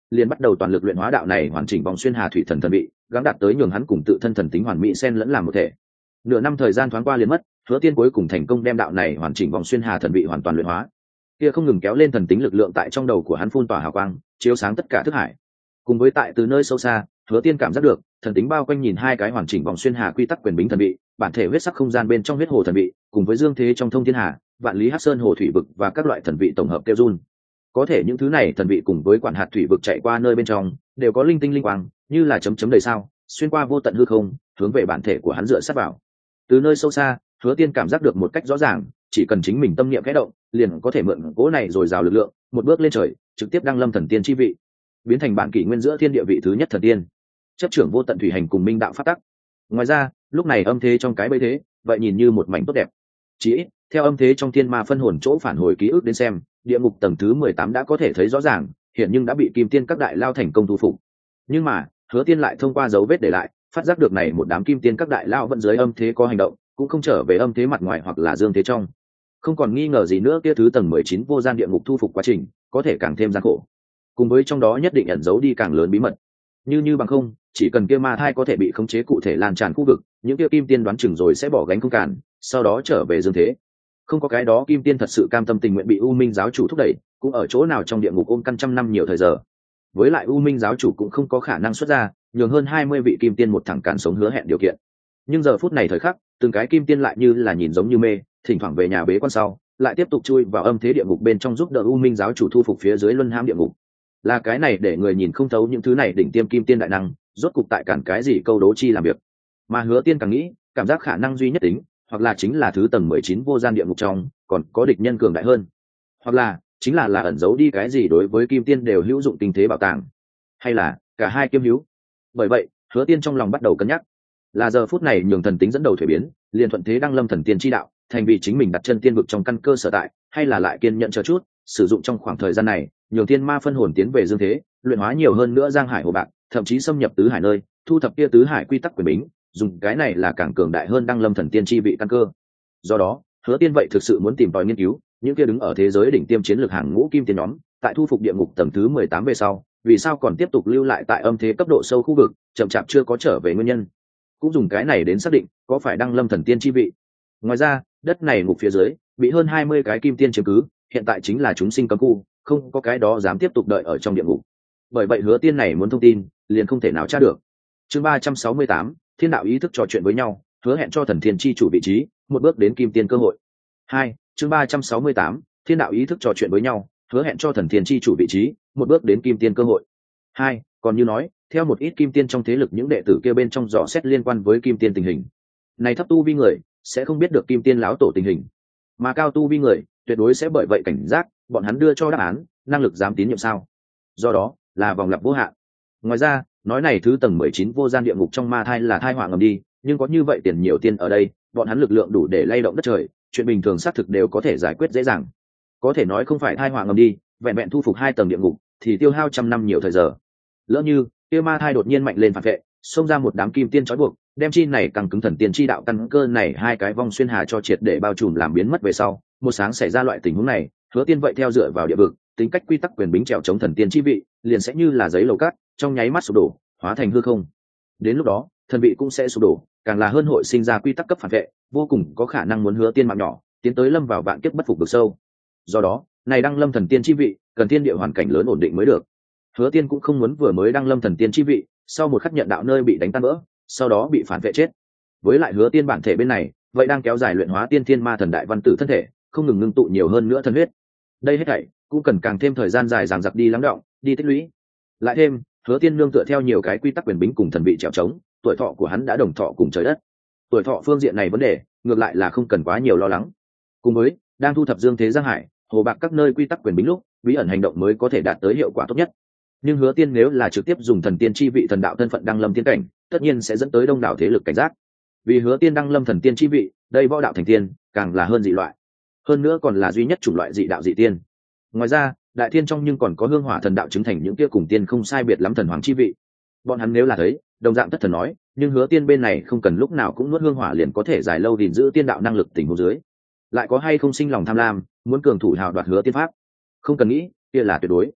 liền bắt đầu toàn lực luyện hóa đạo này hoàn chỉnh vòng xuyên hà thủy thần thần vị, gắng đạt tới nhường hắn cùng tự thân thần tính hoàn mỹ xen lẫn làm một thể. Nửa năm thời gian thoáng qua liền mất, Hứa Tiên cuối cùng thành công đem đạo này hoàn chỉnh vòng xuyên hà thần vị hoàn toàn luyện hóa. Kia không ngừng kéo lên thần tính lực lượng tại trong đầu của hắn phun tỏa hào quang, chiếu sáng tất cả thức hải. Cùng với tại từ nơi sâu xa, Hứa Tiên cảm giác được thần tính bao quanh nhìn hai cái hoàn chỉnh vòng xuyên hà quy tắc quyền bính thần vị, bản thể huyết sắc không gian bên trong huyết hồ thần vị, cùng với dương thế trong thông thiên hà, vạn lý hắc sơn hồ thủy vực và các loại thần vị tổng hợp kêu run. Có thể những thứ này thần vị cùng với quản hạt thủy vực chạy qua nơi bên trong, đều có linh tinh linh quang, như là chấm chấm đầy sao, xuyên qua vô tận hư không, hướng về bản thể của hắn dựa sát vào. Từ nơi sâu xa, Hứa Tiên cảm giác được một cách rõ ràng, chỉ cần chính mình tâm niệm khẽ động, liền có thể mượn cỗ này rồi rào lực lượng, một bước lên trời, trực tiếp đăng lâm thần tiên chi vị, biến thành bản kỷ nguyên giữa thiên địa vị thứ nhất thần tiên, chấp trưởng vô tận thủy hành cùng minh đạo pháp tắc. Ngoài ra, lúc này âm thế trong cái bẫy thế, vậy nhìn như một mảnh tốt đẹp. Chỉ ít, theo âm thế trong thiên ma phân hồn chỗ phản hồi ký ức đến xem, địa ngục tầng thứ 18 đã có thể thấy rõ ràng, hiện nhưng đã bị kim tiên các đại lao thành công thu phục. Nhưng mà, Hứa Tiên lại thông qua dấu vết để lại, phát giác được này một đám kim tiên các đại lao vẫn dưới âm thế có hành động, cũng không trở về âm thế mặt ngoài hoặc là dương thế trong. Không còn nghi ngờ gì nữa, kia thứ tầng 19 vô gian địa ngục thu phục quá trình, có thể càng thêm gian khổ. Cùng với trong đó nhất định ẩn giấu đi càng lớn bí mật. Như bằng không, chỉ cần kia ma thai có thể bị khống chế cụ thể lan tràn khu vực, những kia kim tiên đoán chừng rồi sẽ bỏ gánh không cản, sau đó trở về dương thế. Không có cái đó kim tiên thật sự cam tâm tình nguyện bị U Minh giáo chủ thúc đẩy, cũng ở chỗ nào trong địa ngục ôm căn trăm năm nhiều thời giờ. Với lại U Minh giáo chủ cũng không có khả năng xuất ra, nhường hơn 20 vị kim tiên một thẳng cản sống hứa hẹn điều kiện. Nhưng giờ phút này thời khắc, từng cái kim tiên lại như là nhìn giống như mê, thỉnh thoảng về nhà bế quan sau, lại tiếp tục chui vào âm thế địa ngục bên trong giúp đỡ U Minh giáo chủ thu phục phía dưới luân hãm địa ngục. Là cái này để người nhìn không thấu những thứ này đỉnh tiêm kim tiên đại năng, rốt cục tại cản cái gì câu đố chi làm việc. Mà Hứa Tiên càng nghĩ, cảm giác khả năng duy nhất tính, hoặc là chính là thứ tầng 19 vô gian địa ngục trong, còn có địch nhân cường đại hơn. Hoặc là, chính là ẩn giấu đi cái gì đối với kim tiên đều hữu dụng tình thế bảo tàng. Hay là, cả hai kiêm hữu. Bởi vậy, Hứa Tiên trong lòng bắt đầu cân nhắc. Là giờ phút này nhường thần tính dẫn đầu thuế biến, liền thuận thế đăng lâm thần tiên chi đạo, thành vì chính mình đặt chân tiên vực trong căn cơ sở tại, hay là lại kiên nhận chờ chút, sử dụng trong khoảng thời gian này, nhường tiên ma phân hồn tiến về dương thế, luyện hóa nhiều hơn nữa giang hải hồ bạc, thậm chí xâm nhập tứ hải nơi, thu thập kia tứ hải quy tắc quyền bính, dùng cái này là càng cường đại hơn đăng lâm thần tiên chi vị căn cơ. Do đó, Hứa Tiên vậy thực sự muốn tìm tòi nghiên cứu những kia đứng ở thế giới đỉnh tiêm chiến lược hàng ngũ kim tiên nhóm, tại thu phục địa ngục tầng thứ 18 về sau, vì sao còn tiếp tục lưu lại tại âm thế cấp độ sâu khu vực, chậm chạp chưa có trở về nguyên nhân. Cũng dùng cái này đến xác định có phải đăng lâm thần tiên chi vị. Ngoài ra, đất này ngục phía dưới bị hơn 20 cái kim tiên chiếm cứ, hiện tại chính là chúng sinh cấm khu, không có cái đó dám tiếp tục đợi ở trong địa ngục. Bởi vậy Hứa Tiên này muốn thông tin, liền không thể nào tra được. Chương 368, thiên đạo ý thức trò chuyện với nhau, hứa hẹn cho thần thiên chi chủ vị trí, một bước đến kim tiên cơ hội. 2. Chương 368, thiên đạo ý thức trò chuyện với nhau, hứa hẹn cho thần thiên chi chủ vị trí, một bước đến kim tiên cơ hội. 2. Còn như nói, theo một ít kim tiên trong thế lực những đệ tử kia bên trong dò xét liên quan với kim tiên tình hình. Này thấp tu vi người sẽ không biết được kim tiên lão tổ tình hình, mà cao tu vi người tuyệt đối sẽ bởi vậy cảnh giác, bọn hắn đưa cho đáp án, năng lực dám tín nhiệm sao? Do đó, là vòng lặp vô hạn. Ngoài ra, nói này thứ tầng 19 vô gian địa ngục trong ma thai là thai họa ngầm đi, nhưng có như vậy tiền nhiều tiên ở đây, bọn hắn lực lượng đủ để lay động đất trời, chuyện bình thường xác thực đều có thể giải quyết dễ dàng. Có thể nói không phải thai họa ngầm đi, vẹn vẹn thu phục 2 tầng địa ngục thì tiêu hao trăm năm nhiều thời giờ. Lỡ như kia ma thai đột nhiên mạnh lên phản vệ, xông ra một đám kim tiên trói buộc, đem chi này càng cứng thần tiên chi đạo căn cơ này hai cái vong xuyên hà cho triệt để bao trùm làm biến mất về sau, một sáng xảy ra loại tình huống này, Hứa Tiên vậy theo dựa vào địa vực, tính cách quy tắc quyền bính trèo chống thần tiên chi vị, liền sẽ như là giấy lầu cát, trong nháy mắt sụp đổ, hóa thành hư không. Đến lúc đó, thần vị cũng sẽ sụp đổ, càng là hơn hội sinh ra quy tắc cấp phản vệ, vô cùng có khả năng muốn Hứa Tiên mạng nhỏ, tiến tới lâm vào vạn kiếp bất phục vực sâu. Do đó, này đăng lâm thần tiên chi vị, cần thiên địa hoàn cảnh lớn ổn định mới được. Hứa Tiên cũng không muốn vừa mới đăng lâm thần tiên chi vị, sau một khắc nhận đạo nơi bị đánh tan vỡ, sau đó bị phản vệ chết. Với lại Hứa Tiên bản thể bên này, vậy đang kéo dài luyện hóa tiên thiên ma thần đại văn tử thân thể, không ngừng ngưng tụ nhiều hơn nữa thân huyết. Đây hết thảy cũng cần càng thêm thời gian dài dằng dặc đi lắng đọng, đi tích lũy. Lại thêm, Hứa Tiên nương tựa theo nhiều cái quy tắc quyền bính cùng thần vị trèo trống, tuổi thọ của hắn đã đồng thọ cùng trời đất. Tuổi thọ phương diện này vấn đề, ngược lại là không cần quá nhiều lo lắng. Cùng với đang thu thập dương thế giang hải, hồ bạc các nơi quy tắc quyền bính lúc, bí ẩn hành động mới có thể đạt tới hiệu quả tốt nhất. Nhưng Hứa Tiên nếu là trực tiếp dùng thần tiên chi vị thần đạo thân phận đăng lâm tiên cảnh, tất nhiên sẽ dẫn tới đông đảo thế lực cảnh giác. Vì Hứa Tiên đăng lâm thần tiên chi vị, đây võ đạo thành tiên, càng là hơn dị loại. Hơn nữa còn là duy nhất chủng loại dị đạo dị tiên. Ngoài ra, đại thiên trong nhưng còn có hương hỏa thần đạo chứng thành những kia cùng tiên không sai biệt lắm thần hoàng chi vị. Bọn hắn nếu là thấy, đồng dạng thất thần nói, nhưng Hứa Tiên bên này không cần lúc nào cũng nuốt hương hỏa liền có thể dài lâu gìn giữ tiên đạo năng lực tình huống dưới. Lại có hay không sinh lòng tham lam, muốn cường thủ hào đoạt Hứa Tiên pháp? Không cần nghĩ, kia là tuyệt đối.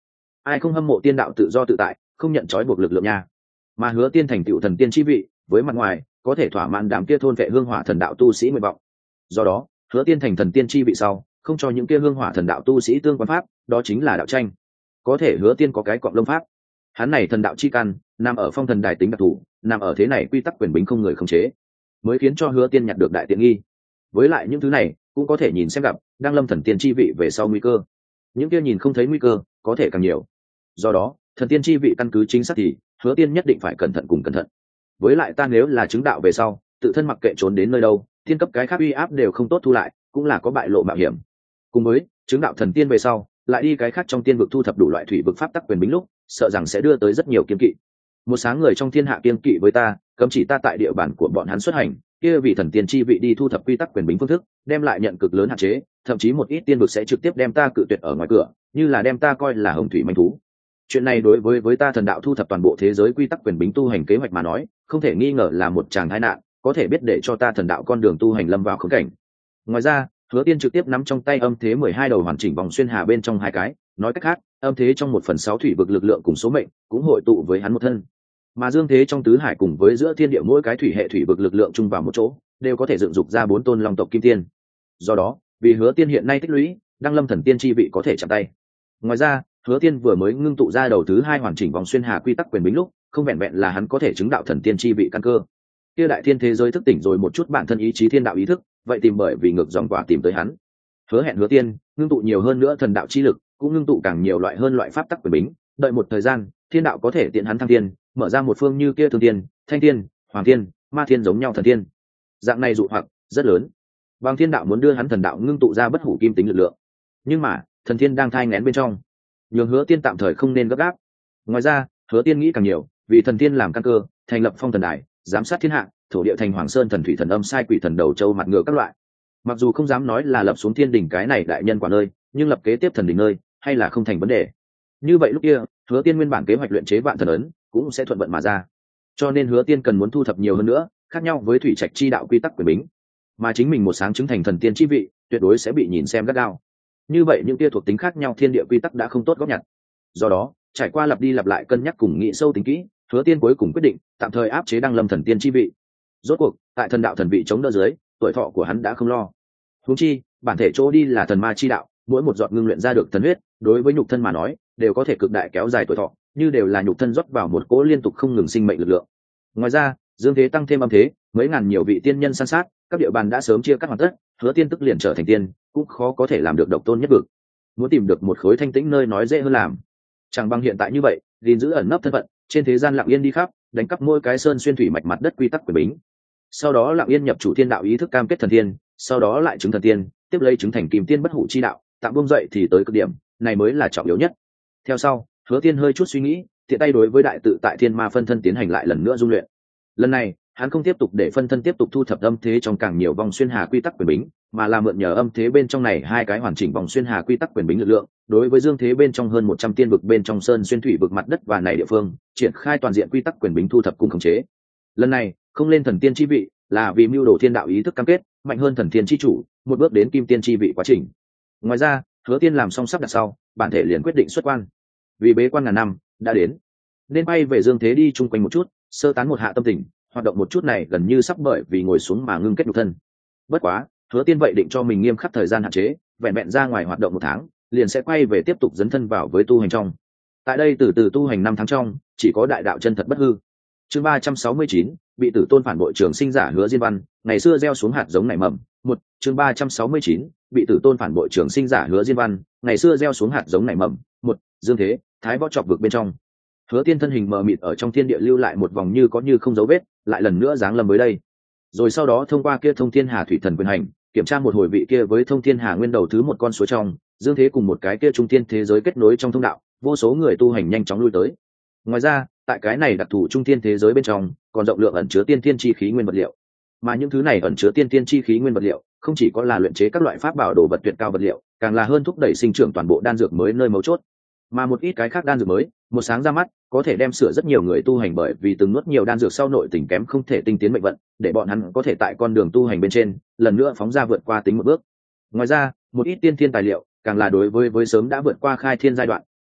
ai không hâm mộ tiên đạo tự do tự tại, không nhận trói buộc lực lượng nha. Mà Hứa Tiên thành tựu thần tiên chi vị, với mặt ngoài có thể thỏa mãn đám kia thôn vệ hương hỏa thần đạo tu sĩ nguyện vọng. Do đó, Hứa Tiên thành thần tiên chi vị sau, không cho những kia hương hỏa thần đạo tu sĩ tương quan pháp, đó chính là đạo tranh. Có thể Hứa Tiên có cái quặng lông pháp, hắn này thần đạo chi căn nằm ở phong thần đài tính đặc thù, nằm ở thế này quy tắc quyền bính không người khống chế, mới khiến cho Hứa Tiên nhặt được đại tiện nghi. Với lại những thứ này cũng có thể nhìn xem gặp đang lâm thần tiên chi vị về sau nguy cơ, những kia nhìn không thấy nguy cơ có thể càng nhiều. Do đó thần tiên chi vị căn cứ chính xác thì Hứa Tiên nhất định phải cẩn thận cùng cẩn thận. Với lại ta nếu là chứng đạo về sau, tự thân mặc kệ trốn đến nơi đâu, tiên cấp cái khác uy áp đều không tốt thu lại, cũng là có bại lộ mạo hiểm. Cùng với chứng đạo thần tiên về sau, lại đi cái khác trong tiên vực thu thập đủ loại thủy vực pháp tắc quyền bính lúc, sợ rằng sẽ đưa tới rất nhiều kiên kỵ. Một sáng người trong thiên hạ kiên kỵ với ta, cấm chỉ ta tại địa bàn của bọn hắn xuất hành, kia vì thần tiên chi vị đi thu thập quy tắc quyền bính phương thức, đem lại nhận cực lớn hạn chế, thậm chí một ít tiên vực sẽ trực tiếp đem ta cự tuyệt ở ngoài cửa, như là đem ta coi là hồng thủy manh thú. Chuyện này đối với ta thần đạo thu thập toàn bộ thế giới quy tắc quyền bính tu hành kế hoạch mà nói, không thể nghi ngờ là một tràng tai nạn, có thể biết để cho ta thần đạo con đường tu hành lâm vào khốn cảnh. Ngoài ra, Hứa Tiên trực tiếp nắm trong tay âm thế 12 đầu hoàn chỉnh vòng xuyên hà bên trong hai cái, nói cách khác, âm thế trong 1/6 thủy vực lực lượng cùng số mệnh cũng hội tụ với hắn một thân. Mà dương thế trong tứ hải cùng với giữa thiên địa mỗi cái thủy hệ thủy vực lực lượng chung vào một chỗ, đều có thể dựng dục ra 4 tôn long tộc kim tiên. Do đó, vì Hứa Tiên hiện nay tích lũy, đăng lâm thần tiên chi vị có thể chạm tay. Ngoài ra, Hứa Tiên vừa mới ngưng tụ ra đầu thứ 2 hoàn chỉnh vòng xuyên hà quy tắc quyền bính lúc, không vẹn vẹn là hắn có thể chứng đạo thần tiên chi vị căn cơ. Kia đại thiên thế giới thức tỉnh rồi một chút bản thân ý chí thiên đạo ý thức, vậy tìm bởi vì ngược dòng quả tìm tới hắn. Hứa hẹn Hứa Tiên ngưng tụ nhiều hơn nữa thần đạo chi lực, cũng ngưng tụ càng nhiều loại hơn loại pháp tắc quyền bính, đợi một thời gian, thiên đạo có thể tiện hắn thăng tiên, mở ra một phương như kia thường tiên, thanh tiên, hoàng tiên, ma tiên giống nhau thần tiên. Dạng này dụ hoặc rất lớn. Bằng thiên đạo muốn đưa hắn thần đạo ngưng tụ ra bất hủ kim tính lực lượng, nhưng mà thần tiên đang thai nghén bên trong, nhường Hứa Tiên tạm thời không nên gấp gáp. Ngoài ra, Hứa Tiên nghĩ càng nhiều, vì thần tiên làm căn cơ, thành lập phong thần đài, giám sát thiên hạ, thổ địa thành hoàng sơn thần thủy thần âm sai quỷ thần đầu châu mặt ngựa các loại. Mặc dù không dám nói là lập xuống thiên đỉnh cái này đại nhân quả nơi, nhưng lập kế tiếp thần đỉnh nơi hay là không thành vấn đề. Như vậy lúc kia, Hứa Tiên nguyên bản kế hoạch luyện chế vạn thần ấn cũng sẽ thuận vận mà ra. Cho nên Hứa Tiên cần muốn thu thập nhiều hơn nữa, khác nhau với thủy trạch chi đạo quy tắc quyền bính, mà chính mình một sáng chứng thành thần tiên chi vị, tuyệt đối sẽ bị nhìn xem gắt gao. Như vậy những kia thuộc tính khác nhau thiên địa quy tắc đã không tốt góp nhặt. Do đó, trải qua lặp đi lặp lại cân nhắc cùng nghĩ sâu tính kỹ, Hứa Tiên cuối cùng quyết định tạm thời áp chế đăng lâm thần tiên chi vị. Rốt cuộc, tại thần đạo thần vị chống đỡ dưới, tuổi thọ của hắn đã không lo. Huống chi, bản thể chỗ đi là thần ma chi đạo, mỗi một giọt ngưng luyện ra được thần huyết, đối với nhục thân mà nói, đều có thể cực đại kéo dài tuổi thọ, như đều là nhục thân rót vào một cỗ liên tục không ngừng sinh mệnh lực lượng. Ngoài ra, dương thế tăng thêm âm thế, mấy ngàn nhiều vị tiên nhân san sát, các địa bàn đã sớm chia cắt hoàn tất, Hứa Tiên tức liền trở thành tiên, cũng khó có thể làm được độc tôn nhất vực. Muốn tìm được một khối thanh tĩnh nơi nói dễ hơn làm. Chẳng bằng hiện tại như vậy, gìn giữ ẩn nấp thân phận, trên thế gian lặng yên đi khắp, đánh cắp mỗi cái sơn xuyên thủy mạch mặt đất quy tắc quyền bính. Sau đó lặng yên nhập chủ thiên đạo ý thức cam kết thần tiên, sau đó lại chứng thần tiên, tiếp lấy chứng thành kim tiên bất hủ chi đạo, tạm buông dậy thì tới cực điểm, này mới là trọng yếu nhất. Theo sau, Hứa Tiên hơi chút suy nghĩ, tiện tay đối với đại tự tại thiên ma phân thân tiến hành lại lần nữa dung luyện. Lần này, hắn không tiếp tục để phân thân tiếp tục thu thập âm thế trong càng nhiều vòng xuyên hà quy tắc quyền bính, mà là mượn nhờ âm thế bên trong này hai cái hoàn chỉnh vòng xuyên hà quy tắc quyền bính lực lượng, đối với dương thế bên trong hơn 100 tiên vực bên trong sơn xuyên thủy vực mặt đất và này địa phương, triển khai toàn diện quy tắc quyền bính thu thập cùng khống chế. Lần này, không lên thần tiên chi vị, là vì mưu đồ thiên đạo ý thức cam kết, mạnh hơn thần tiên chi chủ, một bước đến kim tiên chi vị quá trình. Ngoài ra, Hứa Tiên làm xong sắp đặt sau, bản thể liền quyết định xuất quan. Vì bế quan ngàn năm đã đến, nên bay về dương thế đi chung quanh một chút, sơ tán một hạ tâm tình, hoạt động một chút này gần như sắp bởi vì ngồi xuống mà ngưng kết nhục thân. Bất quá, Hứa Tiên vậy định cho mình nghiêm khắc thời gian hạn chế, vẹn vẹn ra ngoài hoạt động 1 tháng, liền sẽ quay về tiếp tục dấn thân vào với tu hành trong. Tại đây từ từ tu hành 5 tháng trong, chỉ có đại đạo chân thật bất hư. Chương 369, bị tử tôn phản bội trường sinh giả Hứa Diên Văn, ngày xưa gieo xuống hạt giống nảy mầm. Chương 369, bị tử tôn phản bội trường sinh giả Hứa Diên Văn, ngày xưa gieo xuống hạt giống nảy mầm. Dương thế, thái võ trọc vực bên trong. Hứa Tiên thân hình mờ mịt ở trong thiên địa lưu lại một vòng như có như không dấu vết, lại lần nữa giáng lâm mới đây. Rồi sau đó thông qua kia Thông Thiên Hà thủy thần quyền hành, kiểm tra một hồi vị kia với Thông Thiên Hà nguyên đầu thứ một con suối trong, dương thế cùng một cái kia trung thiên thế giới kết nối trong thông đạo, vô số người tu hành nhanh chóng lui tới. Ngoài ra, tại cái này đặc thù trung thiên thế giới bên trong, còn rộng lượng ẩn chứa tiên thiên chi khí nguyên vật liệu. Mà những thứ này ẩn chứa tiên thiên chi khí nguyên vật liệu, không chỉ có là luyện chế các loại pháp bảo đồ vật tuyệt cao vật liệu, càng là hơn thúc đẩy sinh trưởng toàn bộ đan dược mới nơi mấu chốt. Mà một ít cái khác đan dược mới, một sáng ra mắt, có thể đem sửa rất nhiều người tu hành bởi vì từng nuốt nhiều đan dược sau nội tình kém không thể tinh tiến mệnh vận, để bọn hắn có thể tại con đường tu hành bên trên, lần nữa phóng ra vượt qua tính một bước. Ngoài ra, một ít tiên thiên tài liệu, càng là đối với sớm đã vượt qua khai thiên giai đoạn,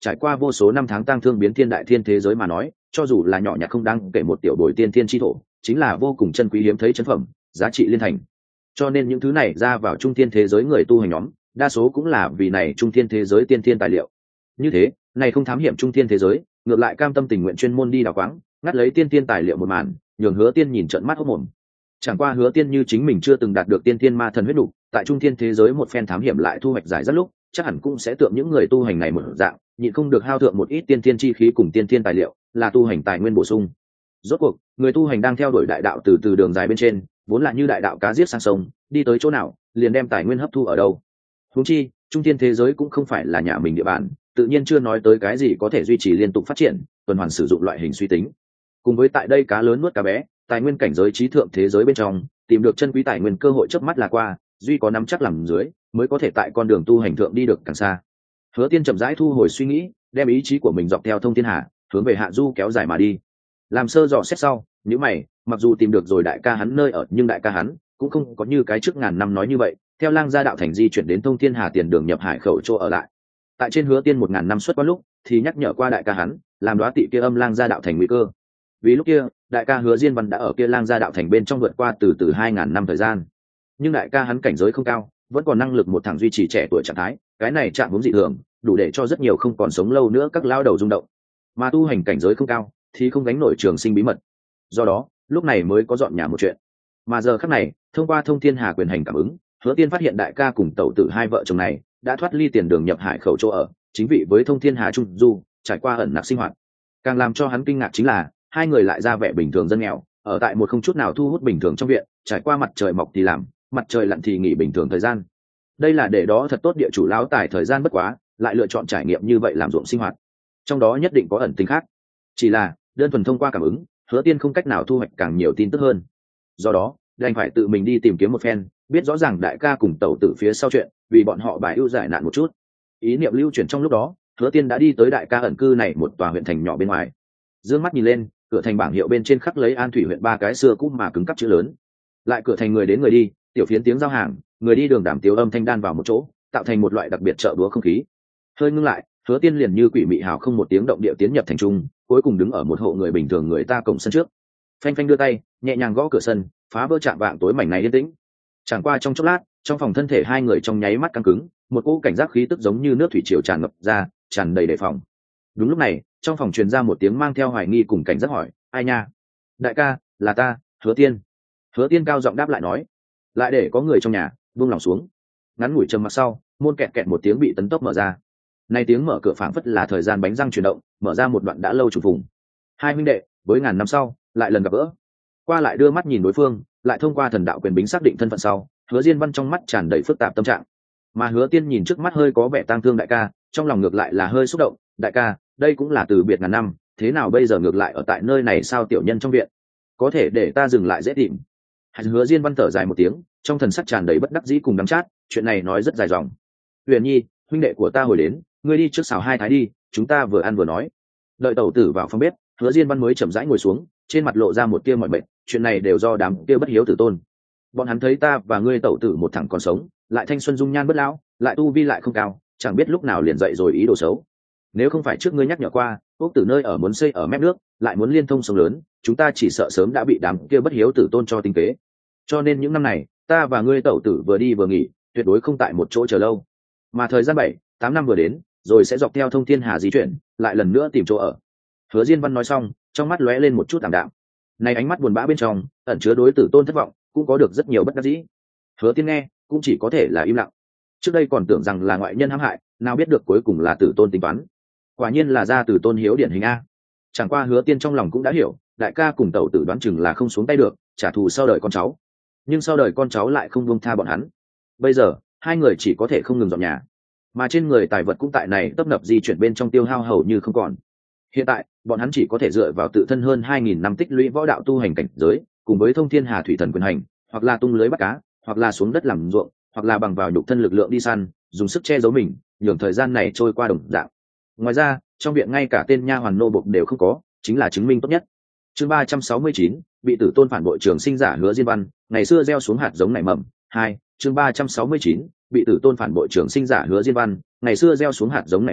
trải qua vô số năm tháng tang thương biến thiên đại thiên thế giới mà nói, cho dù là nhỏ nhặt không đáng kể một tiểu bồi tiên thiên chi thổ, chính là vô cùng chân quý hiếm thấy chân phẩm, giá trị liên thành. Cho nên những thứ này ra vào trung thiên thế giới người tu hành nhóm, đa số cũng là vì này trung thiên thế giới tiên thiên tài liệu. Như thế, này không thám hiểm trung thiên thế giới, ngược lại cam tâm tình nguyện chuyên môn đi đào quáng, ngắt lấy tiên thiên tài liệu một màn, nhường Hứa Tiên nhìn trợn mắt hốt mồm. Chẳng qua Hứa Tiên như chính mình chưa từng đạt được tiên thiên ma thần huyết đủ, tại trung thiên thế giới một phen thám hiểm lại thu hoạch giải rất lúc, chắc hẳn cũng sẽ tượng những người tu hành này một dạng, nhịn không được hao thượng một ít tiên thiên chi khí cùng tiên thiên tài liệu, là tu hành tài nguyên bổ sung. Rốt cuộc, người tu hành đang theo đuổi đại đạo từ đường dài bên trên, vốn là như đại đạo cá giết sang sông, đi tới chỗ nào, liền đem tài nguyên hấp thu ở đâu. Huống chi, trung thiên thế giới cũng không phải là nhà mình địa bàn, tự nhiên chưa nói tới cái gì có thể duy trì liên tục phát triển, tuần hoàn sử dụng loại hình suy tính. Cùng với tại đây cá lớn nuốt cá bé, tài nguyên cảnh giới trí thượng thế giới bên trong, tìm được chân quý tài nguyên cơ hội chớp mắt là qua, duy có nắm chắc làm dưới, mới có thể tại con đường tu hành thượng đi được càng xa. Hứa Tiên chậm rãi thu hồi suy nghĩ, đem ý chí của mình dọc theo thông thiên hà, hướng về hạ du kéo dài mà đi. Làm sơ dò xét sau, những mày, mặc dù tìm được rồi đại ca hắn nơi ở, nhưng đại ca hắn cũng không có như cái trước ngàn năm nói như vậy, theo Lang Gia đạo thành di chuyển đến thông thiên hà tiền đường nhập hải khẩu chỗ ở lại. Tại trên Hứa Tiên 1000 năm xuất qua lúc, thì nhắc nhở qua đại ca hắn, làm đoá tị kia âm Lang Gia đạo thành nguy cơ. Vì lúc kia, đại ca Hứa Diên Văn đã ở kia Lang Gia đạo thành bên trong vượt qua từ 2000 năm thời gian. Nhưng đại ca hắn cảnh giới không cao, vẫn còn năng lực một thằng duy trì trẻ tuổi trạng thái, cái này trạng huống dị thường, đủ để cho rất nhiều không còn sống lâu nữa các lao đầu rung động. Mà tu hành cảnh giới không cao, thì không gánh nổi trường sinh bí mật. Do đó, lúc này mới có dọn nhà một chuyện. Mà giờ khắc này, thông qua thông thiên hà quyền hành cảm ứng, Hứa Tiên phát hiện đại ca cùng tẩu tử hai vợ chồng này đã thoát ly tiền đường nhập hải khẩu chỗ ở, chính vị với thông thiên hà trung du, trải qua ẩn nặc sinh hoạt. Càng làm cho hắn kinh ngạc chính là, hai người lại ra vẻ bình thường dân nghèo, ở tại một không chút nào thu hút bình thường trong viện, trải qua mặt trời mọc thì làm, mặt trời lặn thì nghỉ bình thường thời gian. Đây là để đó thật tốt địa chủ lão tài thời gian bất quá, lại lựa chọn trải nghiệm như vậy làm ruộng sinh hoạt. Trong đó nhất định có ẩn tình khác. Chỉ là đơn thuần thông qua cảm ứng, Hứa Tiên không cách nào thu hoạch càng nhiều tin tức hơn. Do đó, đành phải tự mình đi tìm kiếm một phen, biết rõ ràng đại ca cùng tẩu tử phía sau chuyện, vì bọn họ bài ưu giải nạn một chút. Ý niệm lưu chuyển trong lúc đó, Hứa Tiên đã đi tới đại ca ẩn cư này một tòa huyện thành nhỏ bên ngoài. Dương mắt nhìn lên, cửa thành bảng hiệu bên trên khắc lấy An Thủy huyện ba cái xưa cũ mà cứng cắp chữ lớn. Lại cửa thành người đến người đi, tiểu phiến tiếng giao hàng, người đi đường đảm tiếu âm thanh đan vào một chỗ, tạo thành một loại đặc biệt chợ búa không khí. Hơi ngưng lại, Hứa Tiên liền như quỷ mị hào không một tiếng động địa tiến nhập thành trung, cuối cùng đứng ở một hộ người bình thường người ta cổng sân trước. Phanh phanh đưa tay, nhẹ nhàng gõ cửa sân, phá vỡ chạm vạng tối mảnh này yên tĩnh. Chẳng qua trong chốc lát, trong phòng thân thể hai người trong nháy mắt căng cứng, một cỗ cảnh giác khí tức giống như nước thủy triều tràn ngập ra, tràn đầy đề phòng. Đúng lúc này, trong phòng truyền ra một tiếng mang theo hoài nghi cùng cảnh giác hỏi: "Ai nha?" "Đại ca, là ta, Hứa Tiên." Hứa Tiên cao giọng đáp lại nói: "Lại để có người trong nhà." Buông lòng xuống. Ngắn ngủi trầm mặc sau, môn kẹt kẹt một tiếng bị tấn tốc mở ra. Này tiếng mở cửa phảng phất là thời gian bánh răng chuyển động, mở ra một đoạn đã lâu trùng phùng. Hai huynh đệ, với ngàn năm sau, lại lần gặp gỡ. Qua lại đưa mắt nhìn đối phương, lại thông qua thần đạo quyền bính xác định thân phận sau, Hứa Diên Văn trong mắt tràn đầy phức tạp tâm trạng. Mà Hứa Tiên nhìn trước mắt hơi có vẻ tang thương đại ca, trong lòng ngược lại là hơi xúc động. "Đại ca, đây cũng là từ biệt ngàn năm, thế nào bây giờ ngược lại ở tại nơi này sao tiểu nhân trong viện? Có thể để ta dừng lại dễ tìm." Hứa Diên Văn thở dài một tiếng, trong thần sắc tràn đầy bất đắc dĩ cùng đắng chát, chuyện này nói rất dài dòng. "Huyền Nhi, huynh đệ của ta hồi đến, ngươi đi trước xào hai thái đi, chúng ta vừa ăn vừa nói." Đợi tẩu tử vào phòng bếp, Hứa Diên Văn mới chậm rãi ngồi xuống, trên mặt lộ ra một tia mỏi mệt. "Chuyện này đều do đám kia bất hiếu tử tôn. Bọn hắn thấy ta và ngươi tẩu tử một thằng còn sống, lại thanh xuân dung nhan bất lão, lại tu vi lại không cao, chẳng biết lúc nào liền dậy rồi ý đồ xấu. Nếu không phải trước ngươi nhắc nhở qua, ốc tử nơi ở muốn xây ở mép nước, lại muốn liên thông sông lớn, chúng ta chỉ sợ sớm đã bị đám kia bất hiếu tử tôn cho tinh kế. Cho nên những năm này, ta và ngươi tẩu tử vừa đi vừa nghỉ, tuyệt đối không tại một chỗ chờ lâu. Mà thời gian 7-8 năm vừa đến, rồi sẽ dọc theo thông thiên hà di chuyển, lại lần nữa tìm chỗ ở." Hứa Diên Văn nói xong, trong mắt lóe lên một chút tạm đạm. Này ánh mắt buồn bã bên trong, ẩn chứa đối tử tôn thất vọng, cũng có được rất nhiều bất đắc dĩ. Hứa Tiên nghe, cũng chỉ có thể là im lặng. Trước đây còn tưởng rằng là ngoại nhân hãm hại, nào biết được cuối cùng là tử tôn tính toán. Quả nhiên là ra tử tôn hiếu điển hình a. Chẳng qua Hứa Tiên trong lòng cũng đã hiểu, đại ca cùng tẩu tử đoán chừng là không xuống tay được, trả thù sau đời con cháu. Nhưng sau đời con cháu lại không buông tha bọn hắn. Bây giờ, hai người chỉ có thể không ngừng dọn nhà, mà trên người tài vật cũng tại này tấp nập di chuyển bên trong tiêu hao hầu như không còn. Hiện tại, bọn hắn chỉ có thể dựa vào tự thân hơn 2000 năm tích lũy võ đạo tu hành cảnh giới, cùng với thông thiên hà thủy thần quyền hành, hoặc là tung lưới bắt cá, hoặc là xuống đất làm ruộng, hoặc là bằng vào nhục thân lực lượng đi săn, dùng sức che giấu mình, nhường thời gian này trôi qua đồng dạng. Ngoài ra, trong viện ngay cả tên nha hoàn nô bộc đều không có, chính là chứng minh tốt nhất. Chương 369, bị tử tôn phản bội trường sinh giả Hứa Diên Văn, ngày xưa gieo xuống hạt giống nảy mầm. 2, chương 369, bị tử tôn phản bội trường sinh giả Hứa Diên Văn, ngày xưa gieo xuống hạt giống nảy mầm.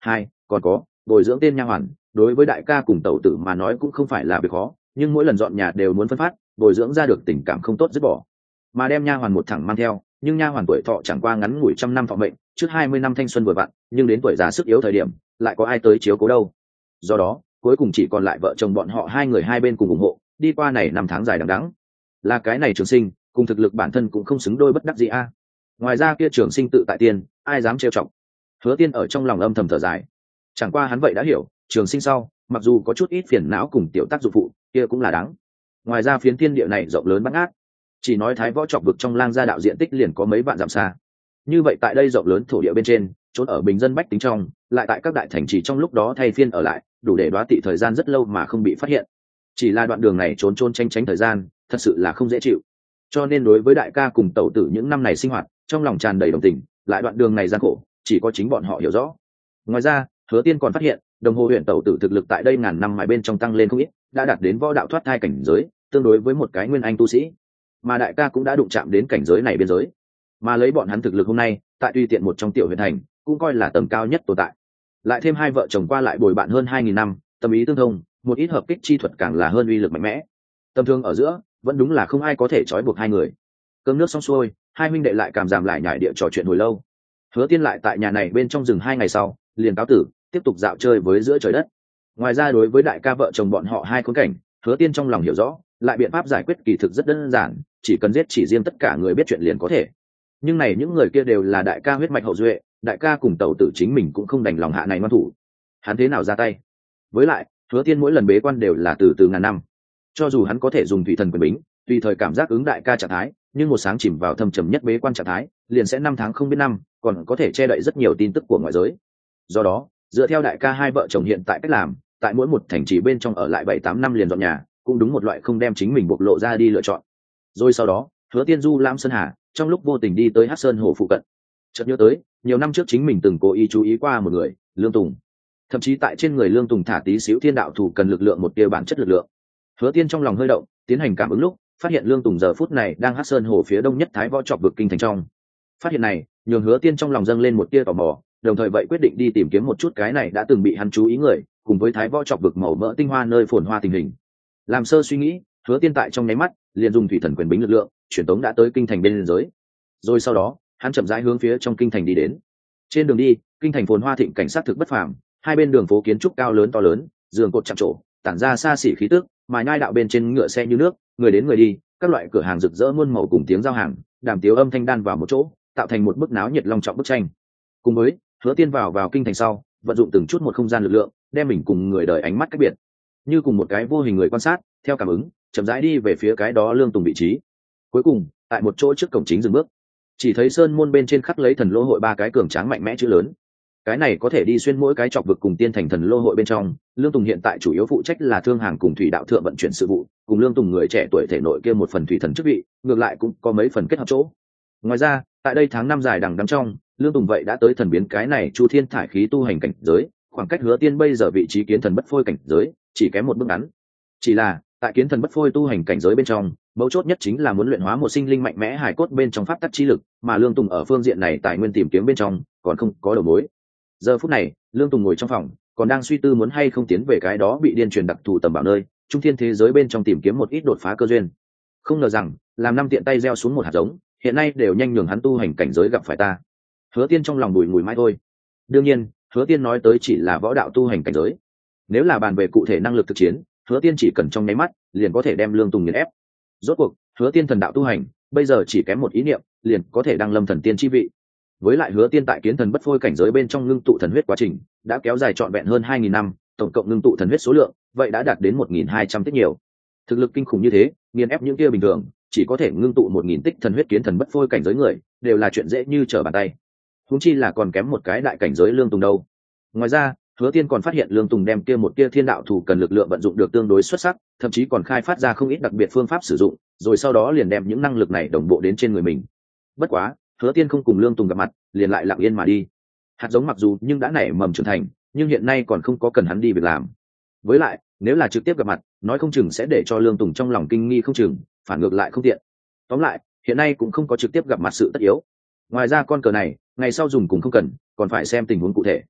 2. Còn có bồi dưỡng tên nha hoàn, đối với đại ca cùng tẩu tử mà nói cũng không phải là việc khó, nhưng mỗi lần dọn nhà đều muốn phân phát, bồi dưỡng ra được tình cảm không tốt dứt bỏ. Mà đem nha hoàn một thẳng mang theo, nhưng nha hoàn tuổi thọ chẳng qua ngắn ngủi trăm năm thọ mệnh, trước 20 năm thanh xuân vừa vặn, nhưng đến tuổi già sức yếu thời điểm, lại có ai tới chiếu cố đâu. Do đó, cuối cùng chỉ còn lại vợ chồng bọn họ hai người hai bên cùng ủng hộ, đi qua này năm tháng dài đằng đẵng. Là cái này Trường Sinh, cùng thực lực bản thân cũng không xứng đôi, bất đắc dĩ a. Ngoài ra kia Trường Sinh tự tại tiền, ai dám trêu chọc. Hứa Tiên ở trong lòng âm thầm thở dài. Chẳng qua hắn vậy đã hiểu, Trường Sinh sau, mặc dù có chút ít phiền não cùng tiểu tác dụng phụ, kia cũng là đáng. Ngoài ra phiến thiên địa này rộng lớn bát ngát, chỉ nói Thái Võ Trọc vực trong lang gia đạo diện tích liền có mấy vạn dặm xa. Như vậy tại đây rộng lớn thổ địa bên trên, trốn ở bình dân bách tính trong, lại tại các đại thành trì trong lúc đó thay phiên ở lại, đủ để đoá tị thời gian rất lâu mà không bị phát hiện. Chỉ là đoạn đường này trốn trốn tranh tránh thời gian, thật sự là không dễ chịu. Cho nên đối với đại ca cùng tẩu tử những năm này sinh hoạt, trong lòng tràn đầy đồng tình, lại đoạn đường này gian khổ, chỉ có chính bọn họ hiểu rõ. Ngoài ra, Hứa Tiên còn phát hiện, Đồng Hồ huyện tẩu tử thực lực tại đây ngàn năm mài bên trong tăng lên không ít, đã đạt đến võ đạo thoát thai cảnh giới, tương đối với một cái nguyên anh tu sĩ. Mà đại ca cũng đã đụng chạm đến cảnh giới này biên giới. Mà lấy bọn hắn thực lực hôm nay, tại tùy tiện một trong tiểu huyện thành, cũng coi là tầm cao nhất tồn tại. Lại thêm hai vợ chồng qua lại bồi bạn hơn 2000 năm, tâm ý tương thông, một ít hợp kích chi thuật càng là hơn uy lực mạnh mẽ. Tâm thương ở giữa, vẫn đúng là không ai có thể trói buộc hai người. Cơm nước xong xuôi, hai huynh đệ lại cảm giảm lại nhải địa trò chuyện hồi lâu. Hứa Tiên lại tại nhà này bên trong rừng 2 ngày sau, liền cáo tử, tiếp tục dạo chơi với giữa trời đất. Ngoài ra đối với đại ca vợ chồng bọn họ hai khốn cảnh, Hứa Tiên trong lòng hiểu rõ, lại biện pháp giải quyết kỳ thực rất đơn giản, chỉ cần giết chỉ riêng tất cả người biết chuyện liền có thể. Nhưng này những người kia đều là đại ca huyết mạch hậu duệ, đại ca cùng tẩu tử chính mình cũng không đành lòng hạ này ngoan thủ. Hắn thế nào ra tay? Với lại, Hứa Tiên mỗi lần bế quan đều là từ ngàn năm. Cho dù hắn có thể dùng thủy thần quyền bính, tùy thời cảm giác ứng đại ca trạng thái, nhưng một sáng chìm vào thâm trầm nhất bế quan trạng thái, liền sẽ 5 tháng không biết năm, còn có thể che đậy rất nhiều tin tức của ngoại giới. Do đó, dựa theo đại ca hai vợ chồng hiện tại cách làm, tại mỗi một thành trì bên trong ở lại 7-8 năm liền dọn nhà, cũng đúng một loại không đem chính mình bộc lộ ra đi lựa chọn. Rồi sau đó, Hứa Tiên du lãm sơn hà, trong lúc vô tình đi tới Hắc Sơn hồ phụ cận, chợt nhớ tới nhiều năm trước chính mình từng cố ý chú ý qua một người, Lương Tùng. Thậm chí tại trên người Lương Tùng thả tí xíu thiên đạo thủ cần lực lượng một tia bản chất lực lượng. Hứa Tiên trong lòng hơi động, tiến hành cảm ứng lúc, phát hiện Lương Tùng giờ phút này đang Hắc Sơn hồ phía đông nhất Thái Võ Trọc vực kinh thành trong. Phát hiện này, nhường Hứa Tiên trong lòng dâng lên một tia tò mò, đồng thời vậy quyết định đi tìm kiếm một chút cái này đã từng bị hắn chú ý người, cùng với Thái Võ Trọc vực màu mỡ tinh hoa nơi phồn hoa tình hình. Làm sơ suy nghĩ, Hứa Tiên tại trong nháy mắt liền dùng thủy thần quyền bính lực lượng, chuyển tống đã tới kinh thành bên giới. Rồi sau đó, hắn chậm rãi hướng phía trong kinh thành đi đến. Trên đường đi, kinh thành phồn hoa thịnh cảnh sát thực bất phàm, hai bên đường phố kiến trúc cao lớn to lớn, giường cột chạm trổ, tản ra xa xỉ khí tức, mà nhai đạo bên trên ngựa xe như nước, người đến người đi, các loại cửa hàng rực rỡ muôn màu cùng tiếng giao hàng, đàm tiếu âm thanh đan vào một chỗ, tạo thành một bức náo nhiệt long trọng bức tranh. Cùng với Hứa Tiên vào kinh thành sau, vận dụng từng chút một không gian lực lượng, đem mình cùng người đời ánh mắt cách biệt, như cùng một cái vô hình người quan sát, theo cảm ứng, chậm rãi đi về phía cái đó Lương Tùng vị trí. Cuối cùng, tại một chỗ trước cổng chính dừng bước, chỉ thấy sơn môn bên trên khắc lấy thần lô hội 3 cái cường tráng mạnh mẽ chữ lớn. Cái này có thể đi xuyên mỗi cái trọc vực cùng tiên thành thần lô hội bên trong. Lương Tùng hiện tại chủ yếu phụ trách là thương hàng cùng thủy đạo thượng vận chuyển sự vụ, cùng Lương Tùng người trẻ tuổi thể nội kia một phần thủy thần chức vị, ngược lại cũng có mấy phần kết hợp chỗ. Ngoài ra, tại đây tháng 5 dài đằng đẵng trong, Lương Tùng vậy đã tới thần biến cái này chu thiên thải khí tu hành cảnh giới, khoảng cách Hứa Tiên bây giờ vị trí kiến thần bất phôi cảnh giới chỉ kém một bước ngắn. Chỉ là tại kiến thần bất phôi tu hành cảnh giới bên trong, mấu chốt nhất chính là muốn luyện hóa một sinh linh mạnh mẽ hải cốt bên trong pháp tắc chi lực, mà Lương Tùng ở phương diện này tài nguyên tìm kiếm bên trong còn không có đầu mối. Giờ phút này, Lương Tùng ngồi trong phòng, còn đang suy tư muốn hay không tiến về cái đó bị điên truyền đặc thù tầm bảo nơi trung thiên thế giới bên trong tìm kiếm một ít đột phá cơ duyên. Không ngờ rằng làm năm tiện tay gieo xuống một hạt giống, hiện nay đều nhanh nhường hắn tu hành cảnh giới gặp phải ta. Hứa Tiên trong lòng bùi ngùi mãi thôi. Đương nhiên, Hứa Tiên nói tới chỉ là võ đạo tu hành cảnh giới. Nếu là bàn về cụ thể năng lực thực chiến, Hứa Tiên chỉ cần trong nháy mắt liền có thể đem Lương Tùng nghiền ép. Rốt cuộc, Hứa Tiên thần đạo tu hành, bây giờ chỉ kém một ý niệm, liền có thể đăng lâm thần tiên chi vị. Với lại Hứa Tiên tại kiến thần bất phôi cảnh giới bên trong ngưng tụ thần huyết quá trình đã kéo dài trọn vẹn hơn 2000 năm, tổng cộng ngưng tụ thần huyết số lượng vậy đã đạt đến 1200 tích nhiều. Thực lực kinh khủng như thế, nghiền ép những kia bình thường chỉ có thể ngưng tụ 1000 tích thần huyết kiến thần bất phôi cảnh giới người, đều là chuyện dễ như trở bàn tay. Huống chi là còn kém một cái đại cảnh giới Lương Tùng đâu. Ngoài ra, Hứa Tiên còn phát hiện Lương Tùng đem kia một tia thiên đạo thủ cần lực lượng vận dụng được tương đối xuất sắc, thậm chí còn khai phát ra không ít đặc biệt phương pháp sử dụng, rồi sau đó liền đem những năng lực này đồng bộ đến trên người mình. Bất quá, Hứa Tiên không cùng Lương Tùng gặp mặt, liền lại lặng yên mà đi. Hạt giống mặc dù nhưng đã nảy mầm trưởng thành, nhưng hiện nay còn không có cần hắn đi việc làm. Với lại, nếu là trực tiếp gặp mặt, nói không chừng sẽ để cho Lương Tùng trong lòng kinh nghi không chừng, phản ngược lại không tiện. Tóm lại, hiện nay cũng không có trực tiếp gặp mặt sự tất yếu. Ngoài ra con cờ này, ngày sau dùng cũng không cần, còn phải xem tình huống cụ thể.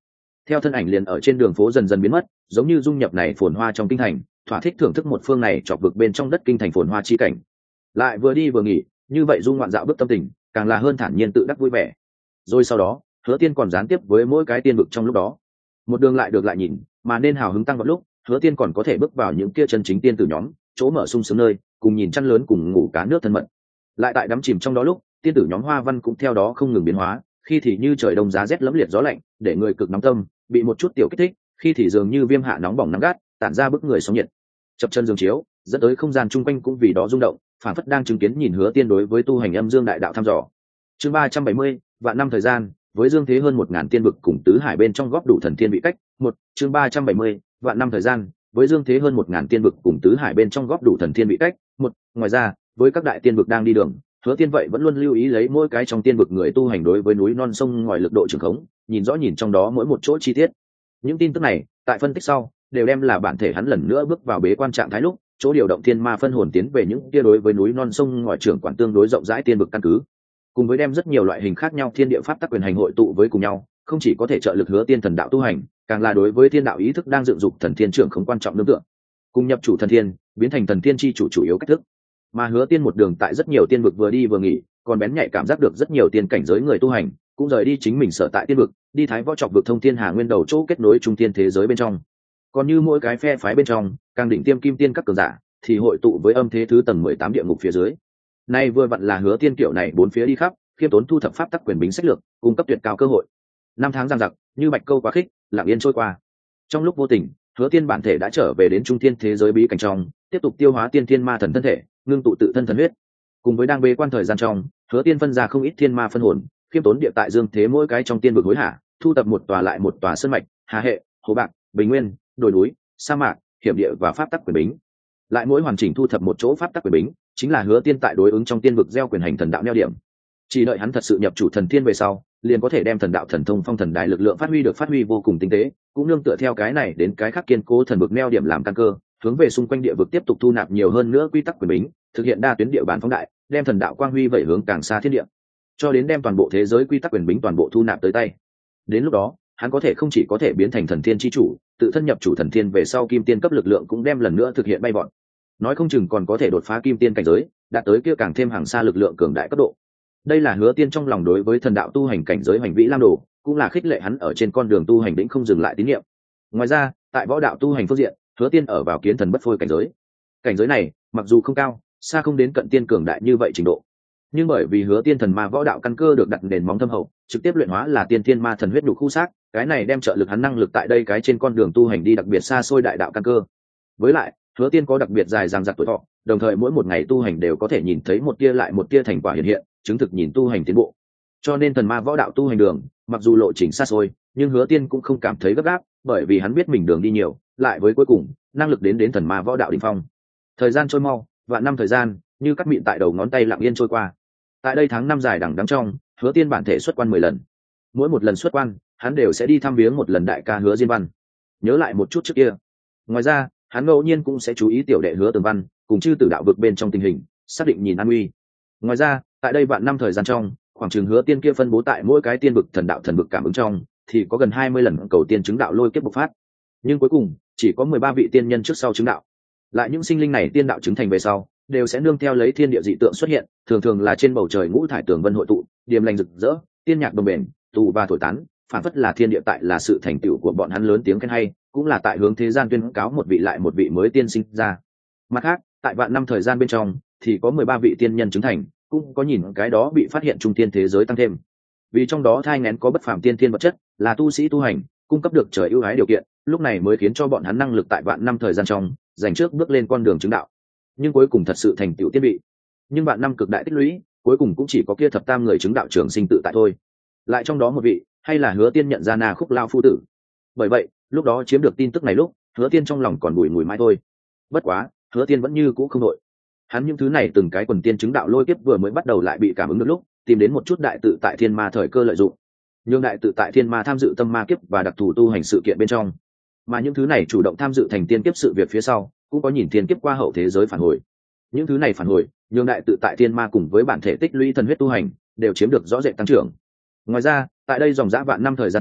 theo thân ảnh liền ở trên đường phố dần dần biến mất, giống như dung nhập này phồn hoa trong kinh thành, thỏa thích thưởng thức một phương này chọc vực bên trong đất kinh thành phồn hoa chi cảnh. Lại vừa đi vừa nghỉ, như vậy dung ngoạn dạo bước tâm tình, càng là hơn thản nhiên tự đắc vui vẻ. Rồi sau đó, Hứa Tiên còn gián tiếp với mỗi cái tiên vực trong lúc đó, một đường lại được lại nhìn, mà nên hào hứng tăng vào lúc, Hứa Tiên còn có thể bước vào những kia chân chính tiên tử nhóm, chỗ mở sung sướng nơi, cùng nhìn chăn lớn cùng ngủ cá nước thân mật. Lại tại đắm chìm trong đó lúc, tiên tử nhóm hoa văn cũng theo đó không ngừng biến hóa, khi thì như trời đông giá rét lẫm liệt gió lạnh, để người cực nóng tâm, bị một chút tiểu kích thích, khi thì dường như viêm hạ nóng bỏng nắng gắt, tản ra bức người sóng nhiệt. Chập chân giường chiếu, dẫn tới không gian chung quanh cũng vì đó rung động, phản phất đang chứng kiến nhìn Hứa Tiên đối với tu hành âm dương đại đạo thăm dò. Chương 370, vạn năm thời gian, với dương thế hơn 1000 tiên vực cùng tứ hải bên trong góp đủ thần thiên vị cách. Một, chương 370, vạn năm thời gian, với dương thế hơn 1000 tiên vực cùng tứ hải bên trong góp đủ thần thiên vị cách. Một, ngoài ra, với các đại tiên vực đang đi đường, Hứa Tiên vậy vẫn luôn lưu ý lấy mỗi cái trong tiên vực người tu hành đối với núi non sông ngòi lực độ trường khống, nhìn rõ nhìn trong đó mỗi một chỗ chi tiết. Những tin tức này, tại phân tích sau, đều đem là bản thể hắn lần nữa bước vào bế quan trạng thái lúc, chỗ điều động thiên ma phân hồn tiến về những kia đối với núi non sông ngòi trưởng quản tương đối rộng rãi tiên vực căn cứ, cùng với đem rất nhiều loại hình khác nhau thiên địa pháp tắc quyền hành hội tụ với cùng nhau, không chỉ có thể trợ lực Hứa Tiên thần đạo tu hành, càng là đối với thiên đạo ý thức đang dựng dục thần thiên trưởng không quan trọng nương tựa, cùng nhập chủ thần thiên, biến thành thần thiên chi chủ yếu cách thức. Mà Hứa Tiên một đường tại rất nhiều tiên vực vừa đi vừa nghỉ, còn bén nhạy cảm giác được rất nhiều tiên cảnh giới người tu hành cũng rời đi chính mình sở tại tiên vực, đi thái võ trọc vực thông thiên hà nguyên đầu chỗ kết nối trung tiên thế giới bên trong. Còn như mỗi cái phe phái bên trong, càng đỉnh tiêm kim tiên các cường giả thì hội tụ với âm thế thứ tầng 18 địa ngục phía dưới. Nay vừa vặn là Hứa Tiên kiểu này bốn phía đi khắp, khiêm tốn thu thập pháp tắc quyền bính sách lược, cung cấp tuyệt cao cơ hội. Năm tháng giằng giặc, như bạch câu quá khích, lặng yên trôi qua. Trong lúc vô tình, Hứa Tiên bản thể đã trở về đến trung thiên thế giới bí cảnh trong, tiếp tục tiêu hóa tiên thiên ma thần thân thể, ngưng tụ tự thân thần huyết. Cùng với đang bế quan thời gian trong, Hứa Tiên phân ra không ít thiên ma phân hồn, khiêm tốn địa tại dương thế mỗi cái trong tiên vực hối hả, thu tập một tòa lại một tòa sơn mạch, hà hệ, hồ bạc, bình nguyên, đồi núi, sa mạc, hiểm địa và pháp tắc quyền bính. Lại mỗi hoàn chỉnh thu thập một chỗ pháp tắc quyền bính, chính là Hứa Tiên tại đối ứng trong tiên vực gieo quyền hành thần đạo neo điểm. Chỉ đợi hắn thật sự nhập chủ thần thiên về sau, liền có thể đem thần đạo thần thông phong thần đại lực lượng phát huy vô cùng tinh tế, cũng nương tựa theo cái này đến cái khác kiên cố thần vực neo điểm làm căn cơ, hướng về xung quanh địa vực tiếp tục thu nạp nhiều hơn nữa quy tắc quyền bính, thực hiện đa tuyến địa bàn phóng đại, đem thần đạo quang huy vẩy hướng càng xa thiên địa, cho đến đem toàn bộ thế giới quy tắc quyền bính toàn bộ thu nạp tới tay. Đến lúc đó, hắn có thể không chỉ có thể biến thành thần thiên chi chủ, tự thân nhập chủ thần thiên về sau kim tiên cấp lực lượng cũng đem lần nữa thực hiện bay vọt. Nói không chừng còn có thể đột phá kim tiên cảnh giới, đạt tới kia càng thêm hàng xa lực lượng cường đại cấp độ. Đây là Hứa Tiên trong lòng đối với thần đạo tu hành cảnh giới hoành vĩ lam đồ, cũng là khích lệ hắn ở trên con đường tu hành đỉnh không dừng lại tín nhiệm. Ngoài ra, tại võ đạo tu hành phương diện, Hứa Tiên ở vào kiến thần bất phôi cảnh giới. Cảnh giới này, mặc dù không cao, xa không đến cận tiên cường đại như vậy trình độ, nhưng bởi vì Hứa Tiên thần ma võ đạo căn cơ được đặt nền móng thâm hậu, trực tiếp luyện hóa là tiên thiên ma thần huyết nhục khu xác, cái này đem trợ lực hắn năng lực tại đây cái trên con đường tu hành đi đặc biệt xa xôi đại đạo căn cơ. Với lại, Hứa Tiên có đặc biệt dài dằng dặc tuổi thọ, đồng thời mỗi một ngày tu hành đều có thể nhìn thấy một tia lại một tia thành quả hiện hiện, chứng thực nhìn tu hành tiến bộ. Cho nên thần ma võ đạo tu hành đường, mặc dù lộ trình xa xôi, nhưng Hứa Tiên cũng không cảm thấy gấp gáp, bởi vì hắn biết mình đường đi nhiều, lại với cuối cùng, năng lực đến thần ma võ đạo đỉnh phong. Thời gian trôi mau, vạn năm thời gian, như cắt mịn tại đầu ngón tay lặng yên trôi qua. Tại đây tháng năm dài đằng đẵng trong, Hứa Tiên bản thể xuất quan 10 lần. Mỗi một lần xuất quan, hắn đều sẽ đi thăm viếng một lần đại ca Hứa Diên Văn, nhớ lại một chút trước kia. Ngoài ra, hắn ngẫu nhiên cũng sẽ chú ý tiểu đệ Hứa Tường Văn, cùng chư tử đạo vực bên trong tình hình, xác định nhìn an nguy. Ngoài ra, tại đây vạn năm thời gian trong, khoảng chừng Hứa Tiên kia phân bố tại mỗi cái tiên vực thần vực cảm ứng trong, thì có gần 20 lần cầu tiên chứng đạo lôi kiếp bộc phát. Nhưng cuối cùng, chỉ có 13 vị tiên nhân trước sau chứng đạo. Lại những sinh linh này tiên đạo chứng thành về sau, đều sẽ nương theo lấy thiên địa dị tượng xuất hiện, thường là trên bầu trời ngũ thải tường vân hội tụ, điềm lành rực rỡ, tiên nhạc đồng bền, tù và thổi tán, phản phất là thiên địa tại là sự thành tựu của bọn hắn lớn tiếng khen hay, cũng là tại hướng thế gian tuyên cáo một vị lại một vị mới tiên sinh ra. Mặt khác, tại vạn năm thời gian bên trong, thì có 13 vị tiên nhân chứng thành, cũng có nhìn cái đó bị phát hiện trung tiên thế giới tăng thêm. Vì trong đó thai nghén có bất phàm tiên thiên vật chất, là tu sĩ tu hành, cung cấp được trời ưu ái điều kiện, lúc này mới khiến cho bọn hắn năng lực tại vạn năm thời gian trong, dành trước bước lên con đường chứng đạo. Nhưng cuối cùng thật sự thành tựu tiên vị. Nhưng vạn năm cực đại tích lũy, cuối cùng cũng chỉ có kia thập tam người chứng đạo trường sinh tự tại thôi. Lại trong đó một vị, hay là Hứa Tiên nhận ra Na Khúc Lao phu tử. Bởi vậy, lúc đó chiếm được tin tức này lúc, Hứa Tiên trong lòng còn bùi ngùi mãi thôi. Bất quá, Hứa Tiên vẫn như cũ không đội. Hắn những thứ này từng cái quần tiên chứng đạo lôi kiếp vừa mới bắt đầu lại bị cảm ứng được lúc, tìm đến một chút đại tự tại thiên ma thời cơ lợi dụng, nhưng đại tự tại thiên ma tham dự tâm ma kiếp và đặc thù tu hành sự kiện bên trong, mà những thứ này chủ động tham dự thành tiên kiếp sự việc phía sau, cũng có nhìn thiên kiếp qua hậu thế giới phản hồi. Những thứ này phản hồi, nhưng đại tự tại thiên ma cùng với bản thể tích lũy thần huyết tu hành, đều chiếm được rõ rệt tăng trưởng. Ngoài ra, tại đây dòng dã vạn năm thời gian trong,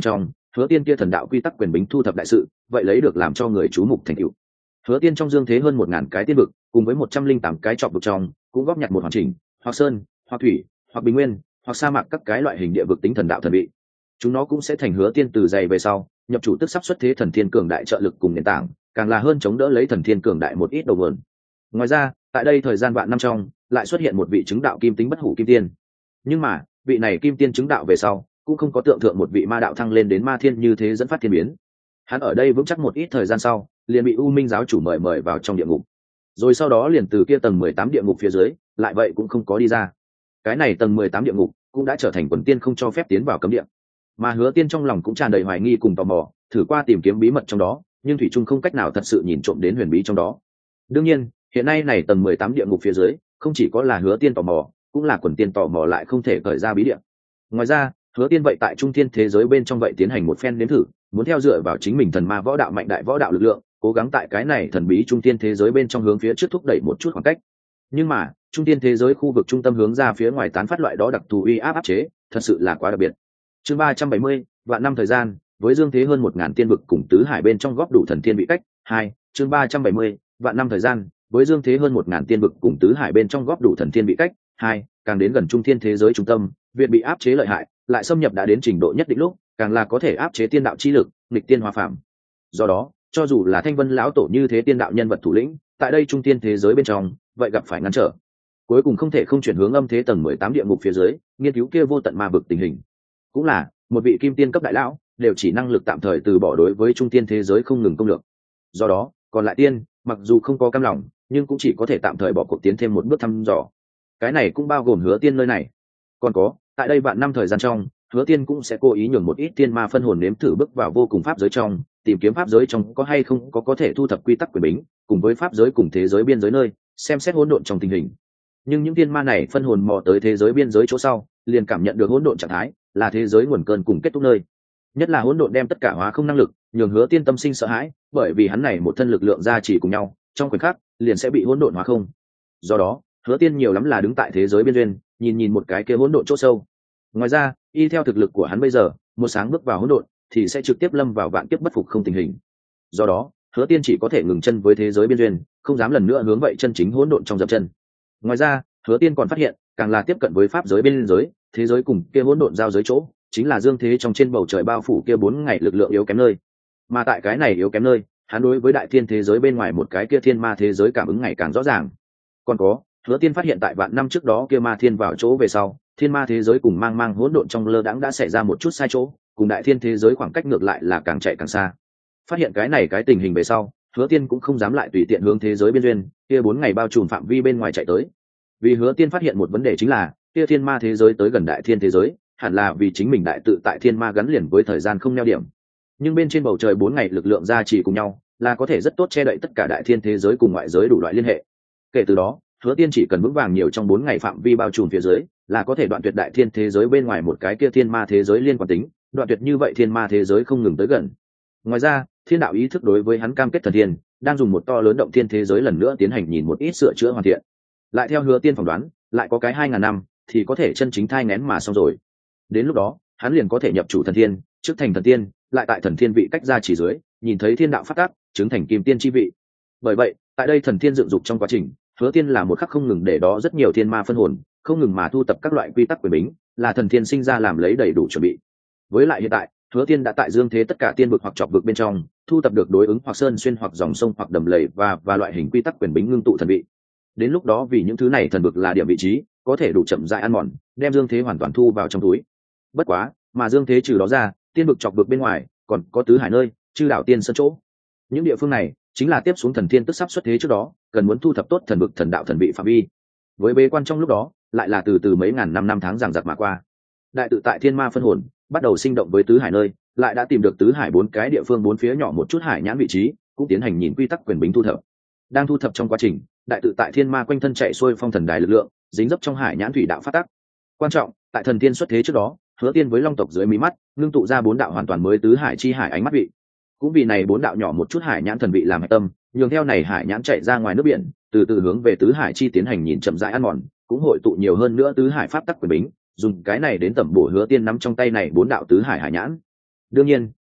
hứa tiên kia thần đạo quy tắc quyền bính thu thập đại sự vậy lấy được làm cho người chú mục thành tựu. Hứa tiên trong dương thế hơn 1000 cái tiên vực cùng với 108 cái trọc vực trong cũng góp nhặt một hoàn chỉnh hoặc sơn hoặc thủy hoặc bình nguyên hoặc sa mạc các cái loại hình địa vực tính thần đạo thần vị. Chúng nó cũng sẽ thành hứa tiên từ dày về sau nhập chủ tức sắp xuất thế thần thiên cường đại trợ lực cùng nền tảng, càng là hơn chống đỡ lấy thần thiên cường đại một ít đầu nguồn. Ngoài ra tại đây thời gian vạn năm trong lại xuất hiện một vị chứng đạo kim tính bất hủ kim tiên, nhưng mà vị này kim tiên chứng đạo về sau cũng không có tượng thượng một vị ma đạo thăng lên đến ma thiên như thế dẫn phát thiên biến. Hắn ở đây vững chắc một ít thời gian sau liền bị U Minh giáo chủ mời vào trong địa ngục, rồi sau đó liền từ kia tầng 18 địa ngục phía dưới lại vậy cũng không có đi ra. Cái này tầng 18 địa ngục cũng đã trở thành quần tiên không cho phép tiến vào cấm địa, mà hứa tiên trong lòng cũng tràn đầy hoài nghi cùng tò mò, thử qua tìm kiếm bí mật trong đó nhưng thủy trung không cách nào thật sự nhìn trộm đến huyền bí trong đó. Đương nhiên hiện nay này tầng 18 địa ngục phía dưới không chỉ có là hứa tiên tò mò, cũng là quần tiên tò mò lại không thể cởi ra bí địa. Ngoài ra hứa tiên vậy tại trung thiên thế giới bên trong vậy tiến hành một phen nếm thử, muốn theo dựa vào chính mình thần ma võ đạo mạnh đại võ đạo lực lượng cố gắng tại cái này thần bí trung thiên thế giới bên trong hướng phía trước thúc đẩy một chút khoảng cách. Nhưng mà trung thiên thế giới khu vực trung tâm hướng ra phía ngoài tán phát loại đó đặc thù uy áp chế thật sự là quá đặc biệt. Chương 370, vạn năm thời gian với dương thế hơn 1000 tiên vực cùng tứ hải bên trong góp đủ thần thiên vị cách 2. Chương 370, vạn năm thời gian với dương thế hơn 1000 tiên vực cùng tứ hải bên trong góp đủ thần thiên vị cách 2. Càng đến gần trung thiên thế giới trung tâm, việc bị áp chế lợi hại lại xâm nhập đã đến trình độ nhất định lúc càng là có thể áp chế tiên đạo chi lực, nghịch tiên hóa phàm. Do đó cho dù là Thanh Vân lão tổ như thế tiên đạo nhân vật thủ lĩnh tại đây trung tiên thế giới bên trong vậy gặp phải ngăn trở, cuối cùng không thể không chuyển hướng âm thế tầng 18 địa ngục phía dưới nghiên cứu kia vô tận ma vực tình hình. Cũng là một vị kim tiên cấp đại lão đều chỉ năng lực tạm thời từ bỏ đối với trung tiên thế giới không ngừng công lược. Do đó còn lại tiên mặc dù không có cam lòng nhưng cũng chỉ có thể tạm thời bỏ cuộc tiến thêm một bước thăm dò. Cái này cũng bao gồm hứa tiên nơi này. Còn có tại đây vạn năm thời gian trong hứa tiên cũng sẽ cố ý nhường một ít tiên ma phân hồn nếm thử bước vào vô cùng pháp giới trong, tìm kiếm pháp giới trong có hay không có thể thu thập quy tắc quyền bính cùng với pháp giới cùng thế giới biên giới nơi xem xét hỗn độn trong tình hình. Nhưng những tiên ma này phân hồn mò tới thế giới biên giới chỗ sau liền cảm nhận được hỗn độn trạng thái là thế giới nguồn cơn cùng kết thúc nơi, nhất là hỗn độn đem tất cả hóa không năng lực nhường hứa tiên tâm sinh sợ hãi, bởi vì hắn này một thân lực lượng gia trì cùng nhau trong khoảnh khắc liền sẽ bị hỗn độn hóa không. Do đó hứa tiên nhiều lắm là đứng tại thế giới biên duyên nhìn một cái kia hỗn độn chỗ sâu. Ngoài ra y theo thực lực của hắn bây giờ một sáng bước vào hỗn độn thì sẽ trực tiếp lâm vào vạn kiếp bất phục không tình hình. Do đó hứa tiên chỉ có thể ngừng chân với thế giới biên duyên, không dám lần nữa hướng vậy chân chính hỗn độn trong dập chân. Ngoài ra hứa tiên còn phát hiện càng là tiếp cận với pháp giới biên giới thế giới cùng kia hỗn độn giao giới chỗ chính là dương thế trong trên bầu trời bao phủ kia 4 ngày lực lượng yếu kém nơi, mà tại cái này yếu kém nơi hắn đối với đại thiên thế giới bên ngoài một cái kia thiên ma thế giới cảm ứng ngày càng rõ ràng. Còn có hứa tiên phát hiện tại vạn năm trước đó kia ma thiên vào chỗ về sau thiên ma thế giới cùng mang hỗn độn trong lơ đãng đã xảy ra một chút sai chỗ, cùng đại thiên thế giới khoảng cách ngược lại là càng chạy càng xa. Phát hiện cái này cái tình hình về sau hứa tiên cũng không dám lại tùy tiện hướng thế giới biên duyên kia 4 ngày bao trùm phạm vi bên ngoài chạy tới, vì hứa tiên phát hiện một vấn đề chính là kia thiên ma thế giới tới gần đại thiên thế giới hẳn là vì chính mình đại tự tại thiên ma gắn liền với thời gian không neo điểm, nhưng bên trên bầu trời 4 ngày lực lượng gia trì cùng nhau là có thể rất tốt che đậy tất cả đại thiên thế giới cùng ngoại giới đủ loại liên hệ. Kể từ đó hứa tiên chỉ cần vững vàng nhiều trong 4 ngày phạm vi bao trùm phía dưới là có thể đoạn tuyệt đại thiên thế giới bên ngoài một cái kia thiên ma thế giới liên quan tính, đoạn tuyệt như vậy thiên ma thế giới không ngừng tới gần. Ngoài ra thiên đạo ý thức đối với hắn cam kết thần thiên đang dùng một to lớn động thiên thế giới lần nữa tiến hành nhìn một ít sửa chữa hoàn thiện, lại theo hứa tiên phỏng đoán lại có cái 2000 năm thì có thể chân chính thai nghén mà xong rồi. Đến lúc đó hắn liền có thể nhập chủ thần thiên, trước thành thần tiên, lại tại thần thiên vị cách ra chỉ dưới nhìn thấy thiên đạo phát tác, chứng thành kim tiên chi vị. Bởi vậy tại đây thần thiên dựng dục trong quá trình hứa tiên là một khắc không ngừng để đó rất nhiều thiên ma phân hồn không ngừng mà thu tập các loại quy tắc quyền bính, là thần thiên sinh ra làm lấy đầy đủ chuẩn bị. Với lại hiện tại hứa tiên đã tại dương thế tất cả tiên vực hoặc trọc vực bên trong thu tập được đối ứng hoặc sơn xuyên hoặc dòng sông hoặc đầm lầy và loại hình quy tắc quyền bính ngưng tụ thần vị. Đến lúc đó vì những thứ này thần vực là điểm vị trí có thể đủ chậm rãi ăn mòn đem dương thế hoàn toàn thu vào trong túi. Bất quá mà dương thế trừ đó ra tiên vực trọc vực bên ngoài còn có tứ hải nơi chư đảo tiên sơn chỗ, những địa phương này chính là tiếp xuống thần thiên tức sắp xuất thế trước đó cần muốn thu thập tốt thần vực thần đạo thần vị phạm vi. Với bế quan trong lúc đó lại là từ mấy ngàn năm tháng giằng giặc mà qua, đại tự tại thiên ma phân hồn bắt đầu sinh động với tứ hải nơi, lại đã tìm được tứ hải 4 cái địa phương 4 phía nhỏ một chút hải nhãn vị trí, cũng tiến hành nhìn quy tắc quyền bính thu thập. Đang thu thập trong quá trình đại tự tại thiên ma quanh thân chạy xuôi phong thần đài lực lượng dính dấp trong hải nhãn thủy đạo phát tắc. Quan trọng tại thần tiên xuất thế trước đó hứa tiên với long tộc dưới mí mắt ngưng tụ ra 4 đạo hoàn toàn mới tứ hải chi hải ánh mắt vị, cũng vì này 4 đạo nhỏ một chút hải nhãn thần vị làm hạch tâm, nhường theo này hải nhãn chạy ra ngoài nước biển từ từ hướng về tứ hải chi tiến hành nhìn chậm rãi ăn mòn, cũng hội tụ nhiều hơn nữa tứ hải pháp tắc quyền bính, dùng cái này đến tẩm bổ hứa tiên nắm trong tay này 4 đạo tứ hải hải nhãn. Đương nhiên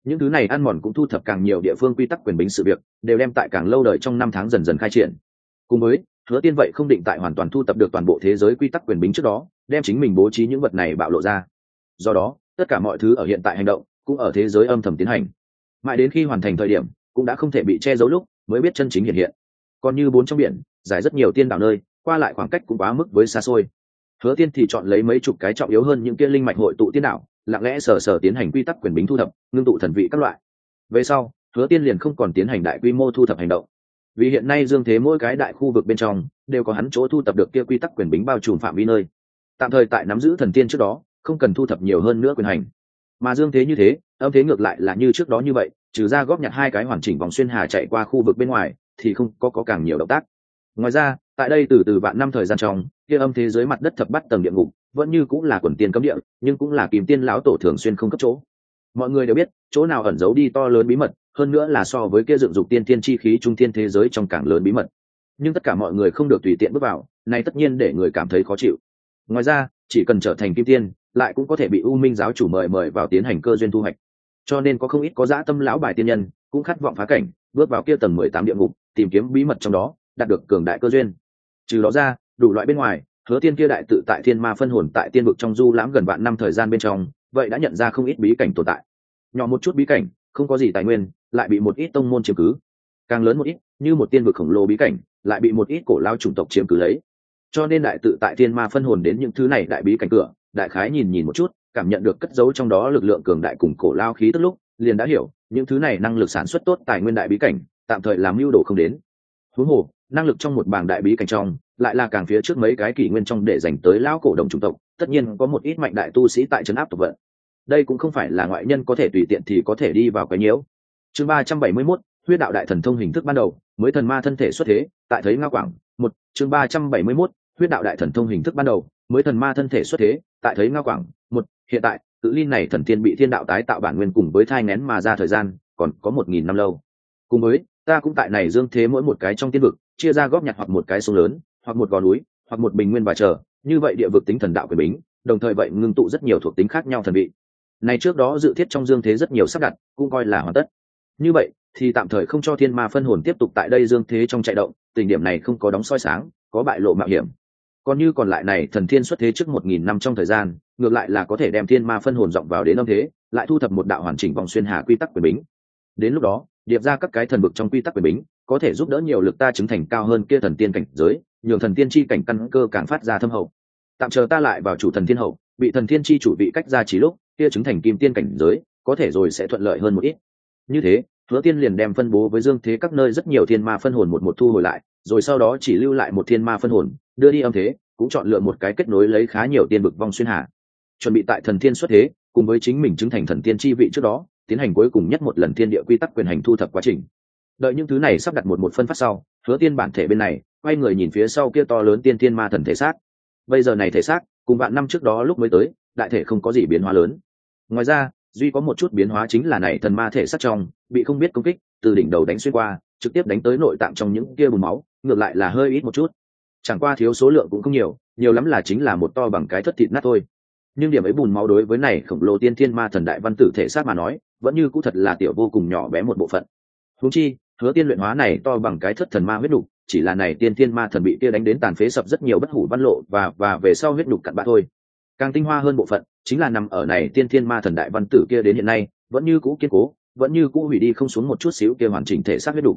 những thứ này ăn mòn cũng thu thập càng nhiều địa phương quy tắc quyền bính sự việc, đều đem tại càng lâu đời trong năm tháng dần dần khai triển. Cùng với Hứa Tiên vậy không định tại hoàn toàn thu thập được toàn bộ thế giới quy tắc quyền bính trước đó đem chính mình bố trí những vật này bạo lộ ra. Do đó tất cả mọi thứ ở hiện tại hành động cũng ở thế giới âm thầm tiến hành, mãi đến khi hoàn thành thời điểm cũng đã không thể bị che giấu lúc mới biết chân chính hiện hiện. Còn như bốn trong biển dài rất nhiều tiên đảo nơi, qua lại khoảng cách cũng quá mức với xa xôi. Hứa Tiên thì chọn lấy mấy chục cái trọng yếu hơn những kia linh mạch hội tụ tiên đảo, lặng lẽ sở tiến hành quy tắc quyền bính thu thập, ngưng tụ thần vị các loại. Về sau Hứa Tiên liền không còn tiến hành đại quy mô thu thập hành động, vì hiện nay dương thế mỗi cái đại khu vực bên trong đều có hắn chỗ thu thập được kia quy tắc quyền bính bao trùm phạm vi nơi. Tạm thời tại nắm giữ thần tiên trước đó không cần thu thập nhiều hơn nữa quyền hành, mà dương thế như thế, âm thế ngược lại là như trước đó như vậy, trừ ra góp nhặt hai cái hoàn chỉnh vòng xuyên hà chạy qua khu vực bên ngoài thì không có càng nhiều động tác. Ngoài ra tại đây từ vạn năm thời gian trong, kia âm thế dưới mặt đất thập bát tầng địa ngục vẫn như cũng là quần tiên cấm địa, nhưng cũng là Kim Tiên lão tổ thường xuyên không cấp chỗ. Mọi người đều biết chỗ nào ẩn giấu đi to lớn bí mật, hơn nữa là so với kia dựng dục tiên tiên chi khí trung tiên thế giới trong càng lớn bí mật, nhưng tất cả mọi người không được tùy tiện bước vào, này tất nhiên để người cảm thấy khó chịu. Ngoài ra chỉ cần trở thành kim tiên lại cũng có thể bị U Minh giáo chủ mời vào tiến hành cơ duyên thu hoạch, cho nên có không ít có dã tâm lão bài tiên nhân cũng khát vọng phá cảnh, bước vào kia tầng 18 địa ngục, tìm kiếm bí mật trong đó, đạt được cường đại cơ duyên. Trừ đó ra đủ loại bên ngoài, Hứa Tiên kia đại tự tại thiên ma phân hồn tại tiên vực trong du lãm gần vạn năm thời gian bên trong, vậy đã nhận ra không ít bí cảnh tồn tại. Nhỏ một chút bí cảnh không có gì tài nguyên lại bị một ít tông môn chiếm cứ, càng lớn một ít như một tiên vực khổng lồ bí cảnh lại bị một ít cổ lao chủng tộc chiếm cứ lấy. Cho nên đại tự tại thiên ma phân hồn đến những thứ này đại bí cảnh cửa, đại khái nhìn một chút, cảm nhận được cất giấu trong đó lực lượng cường đại cùng cổ lao khí tức lúc, liền đã hiểu những thứ này năng lực sản xuất tốt tài nguyên đại bí cảnh tạm thời làm mưu đồ không đến. Huống hồ năng lực trong một bảng đại bí cảnh trong lại là càng phía trước mấy cái kỷ nguyên trong để dành tới lão cổ đồng chủng tộc, tất nhiên có một ít mạnh đại tu sĩ tại trấn áp tộc vận. Đây cũng không phải là ngoại nhân có thể tùy tiện thì có thể đi vào cái nhiễu. Chương 371, huyết đạo đại thần thông hình thức ban đầu, mới thần ma thân thể xuất thế, tại thấy Ngao Quảng. Một, chương 371, huyết đạo đại thần thông hình thức ban đầu, mới thần ma thân thể xuất thế, tại thấy Ngao Quảng. Một, hiện tại cự ly này thần tiên bị thiên đạo tái tạo bản nguyên cùng với thai nghén mà ra thời gian còn có 1000 năm lâu. Cùng với ta cũng tại này dương thế mỗi một cái trong tiên vực chia ra góp nhặt hoặc một cái sông lớn, hoặc một gò núi, hoặc một bình nguyên và chờ, như vậy địa vực tính thần đạo quyền bính, đồng thời vậy ngưng tụ rất nhiều thuộc tính khác nhau thần vị. Này trước đó dự thiết trong dương thế rất nhiều sắp đặt, cũng coi là hoàn tất. Như vậy thì tạm thời không cho thiên ma phân hồn tiếp tục tại đây dương thế trong chạy động, tình điểm này không có đóng soi sáng, có bại lộ mạo hiểm. Còn như còn lại này thần thiên xuất thế trước 1000 năm trong thời gian, ngược lại là có thể đem thiên ma phân hồn dọng vào đến âm thế, lại thu thập một đạo hoàn chỉnh vòng xuyên hà quy tắc quyền bính. Đến lúc đó điệp ra các cái thần vực trong quy tắc quyền bính, có thể giúp đỡ nhiều lực ta chứng thành cao hơn kia thần tiên cảnh giới, nhường thần tiên chi cảnh căn cơ càng phát ra thâm hậu. Tạm chờ ta lại vào chủ thần thiên hậu, bị thần thiên chi chủ vị cách ra chỉ lúc kia chứng thành kim tiên cảnh giới, có thể rồi sẽ thuận lợi hơn một ít. Như thế Hứa Tiên liền đem phân bố với dương thế các nơi rất nhiều thiên ma phân hồn một thu hồi lại, rồi sau đó chỉ lưu lại một thiên ma phân hồn đưa đi âm thế, cũng chọn lựa một cái kết nối lấy khá nhiều tiên vực vong xuyên hà, chuẩn bị tại thần thiên xuất thế cùng với chính mình chứng thành thần tiên chi vị trước đó tiến hành cuối cùng nhất một lần thiên địa quy tắc quyền hành thu thập quá trình. Đợi những thứ này sắp đặt một phân phát sau, Hứa Tiên bản thể bên này quay người nhìn phía sau kia to lớn tiên thiên ma thần thể xác. Bây giờ này thể xác cùng vạn năm trước đó lúc mới tới, đại thể không có gì biến hóa lớn. Ngoài ra duy có một chút biến hóa chính là này thần ma thể xác trong bị không biết công kích từ đỉnh đầu đánh xuyên qua, trực tiếp đánh tới nội tạng trong những kia bùn máu, ngược lại là hơi ít một chút. Chẳng qua thiếu số lượng cũng không nhiều, nhiều lắm là chính là một to bằng cái thất thịt nát thôi. Nhưng điểm ấy bùn máu đối với này khổng lồ tiên thiên ma thần đại văn tử thể xác mà nói, vẫn như cũ thật là tiểu vô cùng nhỏ bé một bộ phận. Huống chi Hứa Tiên luyện hóa này to bằng cái thất thần ma huyết nục, chỉ là này tiên thiên ma thần bị kia đánh đến tàn phế sập rất nhiều bất hủ văn lộ và về sau huyết nục cặn bã thôi. Càng tinh hoa hơn bộ phận chính là nằm ở này tiên thiên ma thần đại văn tử kia đến hiện nay vẫn như cũ kiên cố, vẫn như cũ hủy đi không xuống một chút xíu kia hoàn chỉnh thể xác huyết nục.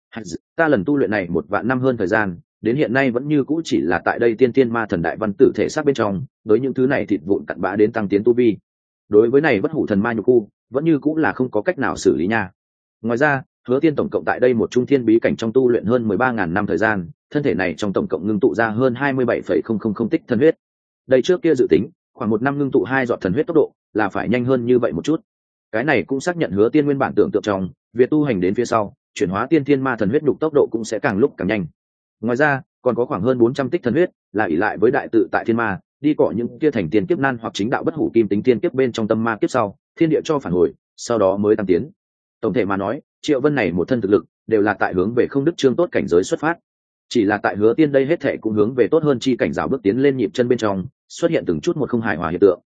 Ta lần tu luyện này 1 vạn năm hơn thời gian, đến hiện nay vẫn như cũ chỉ là tại đây tiên thiên ma thần đại văn tử thể xác bên trong, với những thứ này thịt vụn cặn bã đến tăng tiến tu vi. Đối với này bất hủ thần ma nhục khu, vẫn như cũ là không có cách nào xử lý nha. Ngoài ra Hứa Tiên tổng cộng tại đây một trung thiên bí cảnh trong tu luyện hơn 13.000 năm thời gian, thân thể này trong tổng cộng ngưng tụ ra hơn 27,000 tích thần huyết. Đây trước kia dự tính, khoảng 1 năm ngưng tụ 2 giọt thần huyết tốc độ, là phải nhanh hơn như vậy một chút. Cái này cũng xác nhận Hứa Tiên nguyên bản tưởng tượng trong, việc tu hành đến phía sau, chuyển hóa tiên thiên ma thần huyết đục tốc độ cũng sẽ càng lúc càng nhanh. Ngoài ra, còn có khoảng hơn 400 tích thần huyết, là ỷ lại với đại tự tại thiên ma, đi cọ những kia thành tiên kiếp nan hoặc chính đạo bất hủ kim tính tiên kiếp bên trong tâm ma kiếp sau, thiên địa cho phản hồi, sau đó mới tăng tiến. Tổng thể mà nói, Triệu Vân này một thân thực lực đều là tại hướng về không đức trương tốt cảnh giới xuất phát, chỉ là tại Hứa Tiên đây hết thệ cũng hướng về tốt hơn chi cảnh rào bước tiến lên nhịp chân bên trong, xuất hiện từng chút một không hài hòa hiện tượng.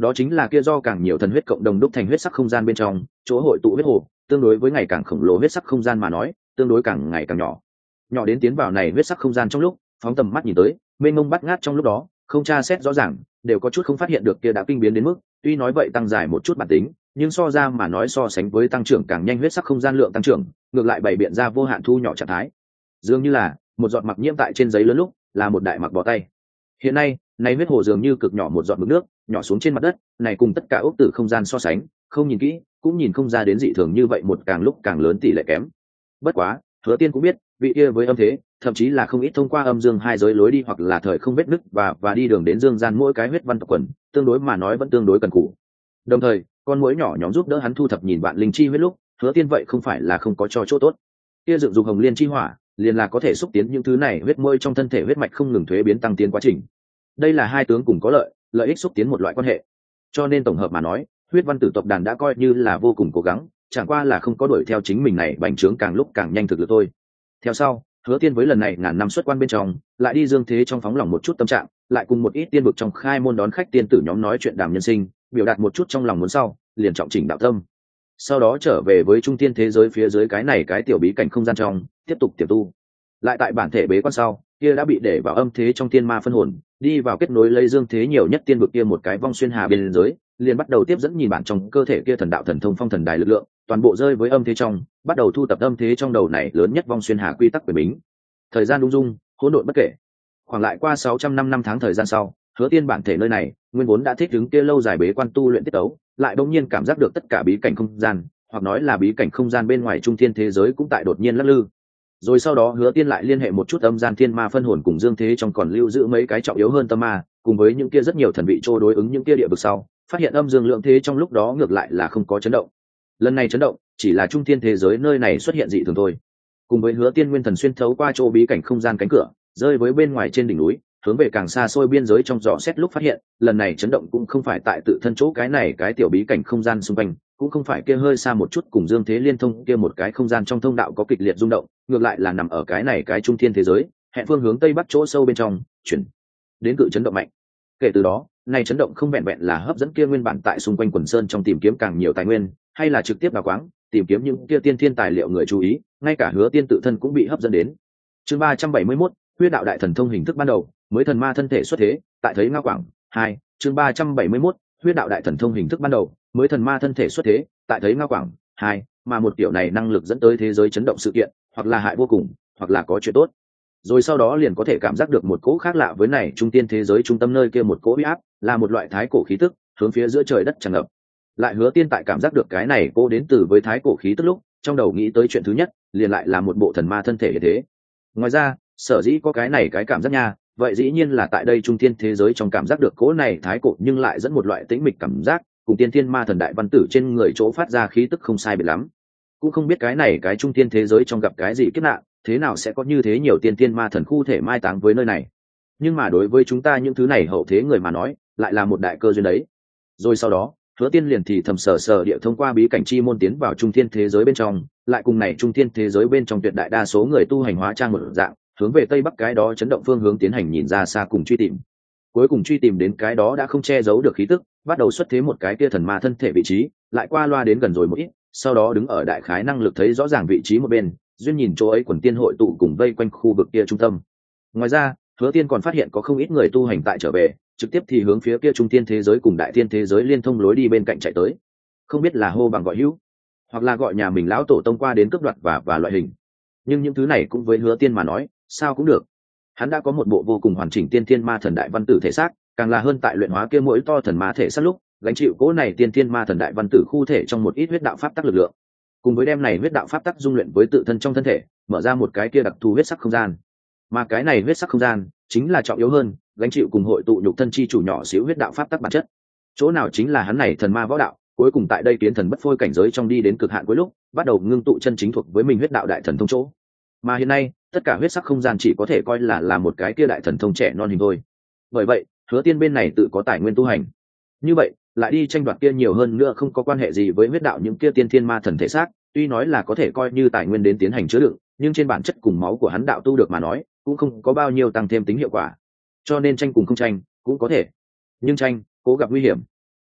đó chính là kia do càng nhiều thần huyết cộng đồng đúc thành huyết sắc không gian bên trong chỗ hội tụ huyết hồ, tương đối với ngày càng khổng lồ huyết sắc không gian mà nói tương đối càng ngày càng nhỏ, nhỏ đến tiến vào này huyết sắc không gian trong lúc phóng tầm mắt nhìn tới mênh mông bắt ngát trong lúc đó không tra xét rõ ràng đều có chút không phát hiện được kia đã kinh biến đến mức tuy nói vậy tăng dài một chút bản tính, nhưng so ra mà nói so sánh với tăng trưởng càng nhanh huyết sắc không gian lượng tăng trưởng ngược lại bày biện ra vô hạn thu nhỏ trạng thái, dường như là một giọt mặc nhiễm tại trên giấy lớn lúc là một đại mặc bỏ tay. Hiện nay này huyết hồ dường như cực nhỏ một giọt mực nước nhỏ xuống trên mặt đất này, cùng tất cả ốc tử không gian so sánh không nhìn kỹ cũng nhìn không ra đến dị thường như vậy một càng lúc càng lớn tỷ lệ kém. Bất quá Hứa Tiên cũng biết vị kia với âm thế thậm chí là không ít thông qua âm dương hai giới lối đi hoặc là thời không vết nứt và đi đường đến dương gian mỗi cái huyết văn tộc quần tương đối mà nói vẫn tương đối cần cù. Đồng thời con muỗi nhỏ nhóm giúp đỡ hắn thu thập nhìn vạn linh chi huyết lúc Hứa Tiên vậy không phải là không có cho chỗ tốt. Kia dựng dục hồng liên chi hỏa liền là có thể xúc tiến những thứ này huyết muôi trong thân thể huyết mạch không ngừng thuế biến tăng tiến quá trình. Đây là hai tướng cùng có lợi ích xúc tiến một loại quan hệ. Cho nên tổng hợp mà nói huyết văn tử tộc đàn đã coi như là vô cùng cố gắng, chẳng qua là không có đuổi theo chính mình này bành trướng càng lúc càng nhanh thực lực thôi. Theo sau Hứa Tiên với lần này ngàn năm xuất quan bên trong lại đi dương thế trong phóng lòng một chút tâm trạng, lại cùng một ít tiên vực trong khai môn đón khách tiên tử nhóm nói chuyện đàm nhân sinh, biểu đạt một chút trong lòng muốn sau liền trọng chỉnh đạo tâm, sau đó trở về với trung tiên thế giới phía dưới cái này cái tiểu bí cảnh không gian trong tiếp tục tiềm tu. Lại tại bản thể bế quan sau kia đã bị để vào âm thế trong tiên ma phân hồn, đi vào kết nối lấy dương thế nhiều nhất tiên vực kia một cái vong xuyên hà bên giới, liền bắt đầu tiếp dẫn nhìn bản trong cơ thể kia thần đạo thần thông phong thần đài lực lượng toàn bộ rơi với âm thế trong, bắt đầu thu tập âm thế trong đầu này lớn nhất vong xuyên hà quy tắc quyền bính. Thời gian lung dung hỗn độn bất kể, khoảng lại qua 600 năm tháng thời gian sau Hứa Tiên bản thể nơi này nguyên vốn đã thích ứng kia lâu dài bế quan tu luyện tiết tấu, lại bỗng nhiên cảm giác được tất cả bí cảnh không gian hoặc nói là bí cảnh không gian bên ngoài trung thiên thế giới cũng tại đột nhiên lắc lư. Rồi sau đó Hứa Tiên lại liên hệ một chút âm gian thiên ma phân hồn cùng dương thế trong còn lưu giữ mấy cái trọng yếu hơn tâm ma, cùng với những kia rất nhiều thần vị trô đối ứng những kia địa vực sau, phát hiện âm dương lượng thế trong lúc đó ngược lại là không có chấn động. Lần này chấn động chỉ là trung thiên thế giới nơi này xuất hiện dị thường thôi. Cùng với Hứa Tiên nguyên thần xuyên thấu qua chỗ bí cảnh không gian cánh cửa, rơi với bên ngoài trên đỉnh núi, hướng về càng xa xôi biên giới trong dò xét lúc phát hiện, lần này chấn động cũng không phải tại tự thân chỗ cái này cái tiểu bí cảnh không gian xung quanh, cũng không phải kia hơi xa một chút cùng dương thế liên thông kia một cái không gian trong thông đạo có kịch liệt rung động, ngược lại là nằm ở cái này cái trung thiên thế giới, hẹn phương hướng tây bắc chỗ sâu bên trong, chuyển đến cự chấn động mạnh. Kể từ đó, này chấn động không vẹn vẹn là hấp dẫn kia nguyên bản tại xung quanh quần sơn trong tìm kiếm càng nhiều tài nguyên, hay là trực tiếp đào quáng, tìm kiếm những kia tiên thiên tài liệu người chú ý, ngay cả Hứa Tiên tự thân cũng bị hấp dẫn đến. Chương 371, huyết đạo đại thần thông hình thức ban đầu, mới thần ma thân thể xuất thế, tại thấy Ngao Quảng 2, chương 371, huyết đạo đại thần thông hình thức ban đầu, mới thần ma thân thể xuất thế, tại thấy Ngao Quảng 2, mà một tiểu này năng lực dẫn tới thế giới chấn động sự kiện, hoặc là hại vô cùng, hoặc là có chuyện tốt. Rồi sau đó liền có thể cảm giác được một cỗ khác lạ với này trung tiên thế giới trung tâm nơi kia một cỗ uy áp, là một loại thái cổ khí tức, hướng phía giữa trời đất tràn ngập. Lại Hứa Tiên tại cảm giác được cái này cô đến từ với thái cổ khí tức lúc, trong đầu nghĩ tới chuyện thứ nhất, liền lại là một bộ thần ma thân thể như thế. Ngoài ra, sở dĩ có cái này cái cảm giác nha, vậy dĩ nhiên là tại đây trung tiên thế giới trong cảm giác được cỗ này thái cổ nhưng lại dẫn một loại tĩnh mịch cảm giác, cùng tiên thiên ma thần đại văn tử trên người chỗ phát ra khí tức không sai biệt lắm. Cũng không biết cái này cái trung tiên thế giới trong gặp cái gì kiếp nạn, thế nào sẽ có như thế nhiều tiên thiên ma thần khu thể mai táng với nơi này. Nhưng mà đối với chúng ta những thứ này hậu thế người mà nói, lại là một đại cơ duyên đấy. Rồi sau đó, Hứa Tiên liền thì thầm sở địa thông qua bí cảnh chi môn tiến vào trung thiên thế giới bên trong, lại cùng này trung thiên thế giới bên trong tuyệt đại đa số người tu hành hóa trang một dạng, hướng về tây bắc cái đó chấn động phương hướng tiến hành nhìn ra xa cùng truy tìm. Cuối cùng truy tìm đến cái đó đã không che giấu được khí tức, bắt đầu xuất thế một cái kia thần ma thân thể vị trí, lại qua loa đến gần rồi một ít, sau đó đứng ở đại khái năng lực thấy rõ ràng vị trí một bên, duyên nhìn chỗ ấy quần tiên hội tụ cùng vây quanh khu vực kia trung tâm. Ngoài ra, Hứa Tiên còn phát hiện có không ít người tu hành tại trở về, trực tiếp thì hướng phía kia trung tiên thế giới cùng đại tiên thế giới liên thông lối đi bên cạnh chạy tới. Không biết là hô bằng gọi hữu, hoặc là gọi nhà mình lão tổ tông qua đến cướp đoạt và loại hình. Nhưng những thứ này cũng với Hứa Tiên mà nói, sao cũng được. Hắn đã có một bộ vô cùng hoàn chỉnh tiên thiên ma thần đại văn tử thể xác, càng là hơn tại luyện hóa kia mỗi to thần ma thể xác lúc, gánh chịu cố này tiên thiên ma thần đại văn tử khu thể trong một ít huyết đạo pháp tắc lực lượng. Cùng với đem này huyết đạo pháp tắc dung luyện với tự thân trong thân thể, mở ra một cái kia đặc thù huyết sắc không gian. Mà cái này huyết sắc không gian chính là trọng yếu hơn, gánh chịu cùng hội tụ nhục thân chi chủ nhỏ xíu huyết đạo pháp tắc bản chất. Chỗ nào chính là hắn này thần ma võ đạo, cuối cùng tại đây kiến thần bất phôi cảnh giới trong đi đến cực hạn cuối lúc, bắt đầu ngưng tụ chân chính thuộc với mình huyết đạo đại thần thông chỗ. Mà hiện nay, tất cả huyết sắc không gian chỉ có thể coi là một cái kia đại thần thông trẻ non hình thôi. Bởi vậy, Hứa Tiên bên này tự có tài nguyên tu hành. Như vậy, lại đi tranh đoạt kia nhiều hơn nữa không có quan hệ gì với huyết đạo những kia tiên thiên ma thần thể xác, tuy nói là có thể coi như tài nguyên đến tiến hành chứa đựng, nhưng trên bản chất cùng máu của hắn đạo tu được mà nói, cũng không có bao nhiêu tăng thêm tính hiệu quả. Cho nên tranh cùng không tranh, cũng có thể. Nhưng tranh, cố gặp nguy hiểm.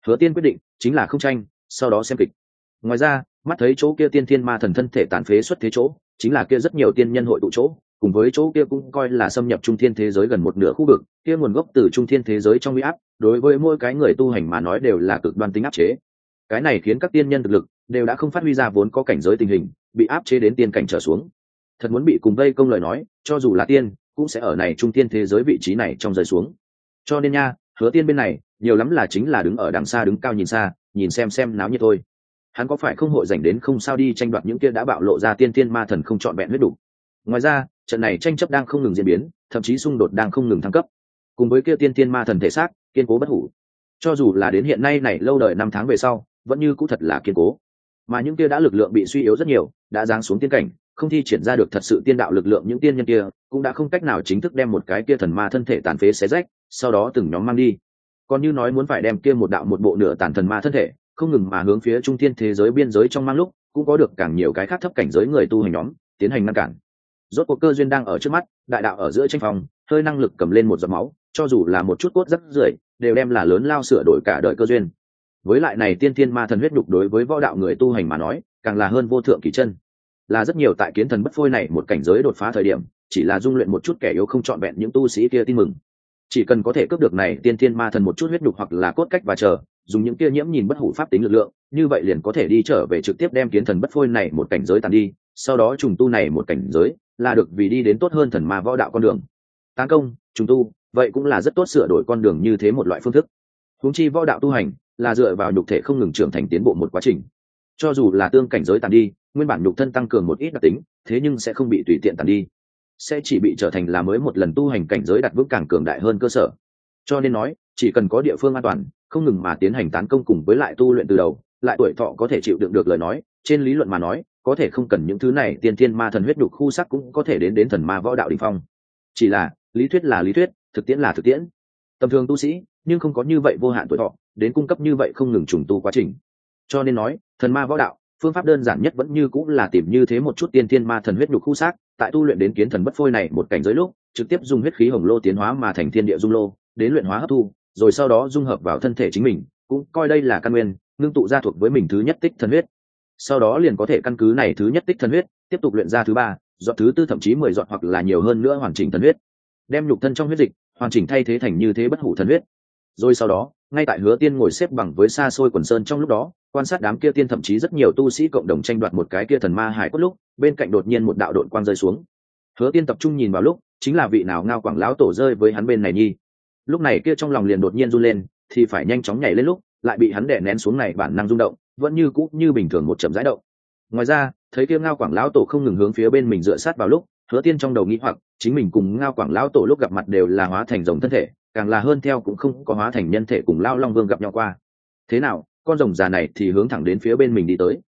Hứa Tiên quyết định chính là không tranh, sau đó xem kịch. Ngoài ra, mắt thấy chỗ kia tiên thiên ma thần thân thể tàn phế xuất thế chỗ, chính là kia rất nhiều tiên nhân hội tụ chỗ, cùng với chỗ kia cũng coi là xâm nhập trung thiên thế giới gần một nửa khu vực, kia nguồn gốc từ trung thiên thế giới trong uy áp, đối với mỗi cái người tu hành mà nói đều là cực đoan tính áp chế. Cái này khiến các tiên nhân thực lực đều đã không phát huy ra vốn có cảnh giới tình hình, bị áp chế đến tiên cảnh trở xuống. Thật muốn bị cùng vây công lời nói, cho dù là tiên, cũng sẽ ở này trung thiên thế giới vị trí này trong rơi xuống. Cho nên nha, Hứa Tiên bên này, nhiều lắm là chính là đứng ở đằng xa đứng cao nhìn xa, nhìn xem náo nhiệt thôi. Hắn có phải không hội dành đến không sao đi tranh đoạt những kia đã bạo lộ ra tiên thiên ma thần không chọn vẹn huyết đủ. Ngoài ra, trận này tranh chấp đang không ngừng diễn biến, thậm chí xung đột đang không ngừng thăng cấp. Cùng với kia tiên thiên ma thần thể xác, kiên cố bất hủ. Cho dù là đến hiện nay này lâu đời năm tháng về sau, vẫn như cũ thật là kiên cố. Mà những kia đã lực lượng bị suy yếu rất nhiều, đã giáng xuống tiên cảnh, không thi triển ra được thật sự tiên đạo lực lượng những tiên nhân kia, cũng đã không cách nào chính thức đem một cái kia thần ma thân thể tàn phế xé rách, sau đó từng nhóm mang đi. Còn như nói muốn phải đem kia một đạo một bộ nửa tàn thần ma thân thể, không ngừng mà hướng phía trung thiên thế giới biên giới trong mang lúc, cũng có được càng nhiều cái khác thấp cảnh giới người tu hành nhóm tiến hành ngăn cản. Rốt cuộc cơ duyên đang ở trước mắt, đại đạo ở giữa tranh phòng, hơi năng lực cầm lên một giọt máu, cho dù là một chút cốt rất rưởi, đều đem là lớn lao sửa đổi cả đời cơ duyên. Với lại này tiên thiên ma thần huyết đục đối với võ đạo người tu hành mà nói, càng là hơn vô thượng kỳ chân. Là rất nhiều tại kiến thần bất phôi này một cảnh giới đột phá thời điểm, chỉ là dung luyện một chút kẻ yếu không trọn vẹn những tu sĩ kia tin mừng. Chỉ cần có thể cướp được này tiên thiên ma thần một chút huyết đục hoặc là cốt cách và chờ, dùng những kia nhiễm nhìn bất hủ pháp tính lực lượng, như vậy liền có thể đi trở về trực tiếp đem kiến thần bất phôi này một cảnh giới tàn đi, sau đó trùng tu này một cảnh giới, là được vì đi đến tốt hơn thần ma võ đạo con đường. Tán công, trùng tu, vậy cũng là rất tốt sửa đổi con đường như thế một loại phương thức. Huống chi võ đạo tu hành là dựa vào nhục thể không ngừng trưởng thành tiến bộ một quá trình. Cho dù là tương cảnh giới tàn đi, nguyên bản nhục thân tăng cường một ít đặc tính, thế nhưng sẽ không bị tùy tiện tàn đi, sẽ chỉ bị trở thành là mới một lần tu hành cảnh giới đặt vững càng cường đại hơn cơ sở. Cho nên nói, chỉ cần có địa phương an toàn, không ngừng mà tiến hành tán công cùng với lại tu luyện từ đầu, lại tuổi thọ có thể chịu đựng được lời nói, trên lý luận mà nói, có thể không cần những thứ này tiên thiên ma thần huyết đục khu sắc cũng có thể đến thần ma võ đạo đỉnh phong. Chỉ là, lý thuyết là lý thuyết, thực tiễn là thực tiễn. Tầm thường tu sĩ, nhưng không có như vậy vô hạn tuổi thọ, đến cung cấp như vậy không ngừng trùng tu quá trình. Cho nên nói, thần ma võ đạo, phương pháp đơn giản nhất vẫn như cũng là tìm như thế một chút tiên thiên ma thần huyết nhục khu xác, tại tu luyện đến kiến thần bất phôi này một cảnh giới lúc, trực tiếp dùng huyết khí hồng lô tiến hóa mà thành thiên địa dung lô, đến luyện hóa hấp thu, rồi sau đó dung hợp vào thân thể chính mình, cũng coi đây là căn nguyên, ngưng tụ ra thuộc với mình thứ nhất tích thần huyết. Sau đó liền có thể căn cứ này thứ nhất tích thần huyết, tiếp tục luyện ra thứ ba, giọt thứ tư thậm chí 10 giọt hoặc là nhiều hơn nữa hoàn chỉnh thần huyết. Đem nhục thân trong huyết dịch, hoàn chỉnh thay thế thành như thế bất hủ thần huyết. Rồi sau đó, ngay tại Hứa Tiên ngồi xếp bằng với xa xôi quần sơn trong lúc đó, quan sát đám kia tiên thậm chí rất nhiều tu sĩ cộng đồng tranh đoạt một cái kia thần ma hải cốt lúc, bên cạnh đột nhiên một đạo độn quang rơi xuống. Hứa Tiên tập trung nhìn vào lúc, chính là vị nào Ngao Quảng lão tổ rơi với hắn bên này nhi. Lúc này kia trong lòng liền đột nhiên run lên, thì phải nhanh chóng nhảy lên lúc, lại bị hắn đè nén xuống này bản năng rung động, vẫn như cũ như bình thường một chậm rãi động. Ngoài ra, thấy kia Ngao Quảng lão tổ không ngừng hướng phía bên mình dựa sát vào lúc, Hứa Tiên trong đầu nghĩ hoặc, chính mình cùng Ngao Quảng lão tổ lúc gặp mặt đều là hóa thành rồng thân thể, càng là hơn theo cũng không có hóa thành nhân thể cùng lão long vương gặp nhau qua. Thế nào, con rồng già này thì hướng thẳng đến phía bên mình đi tới.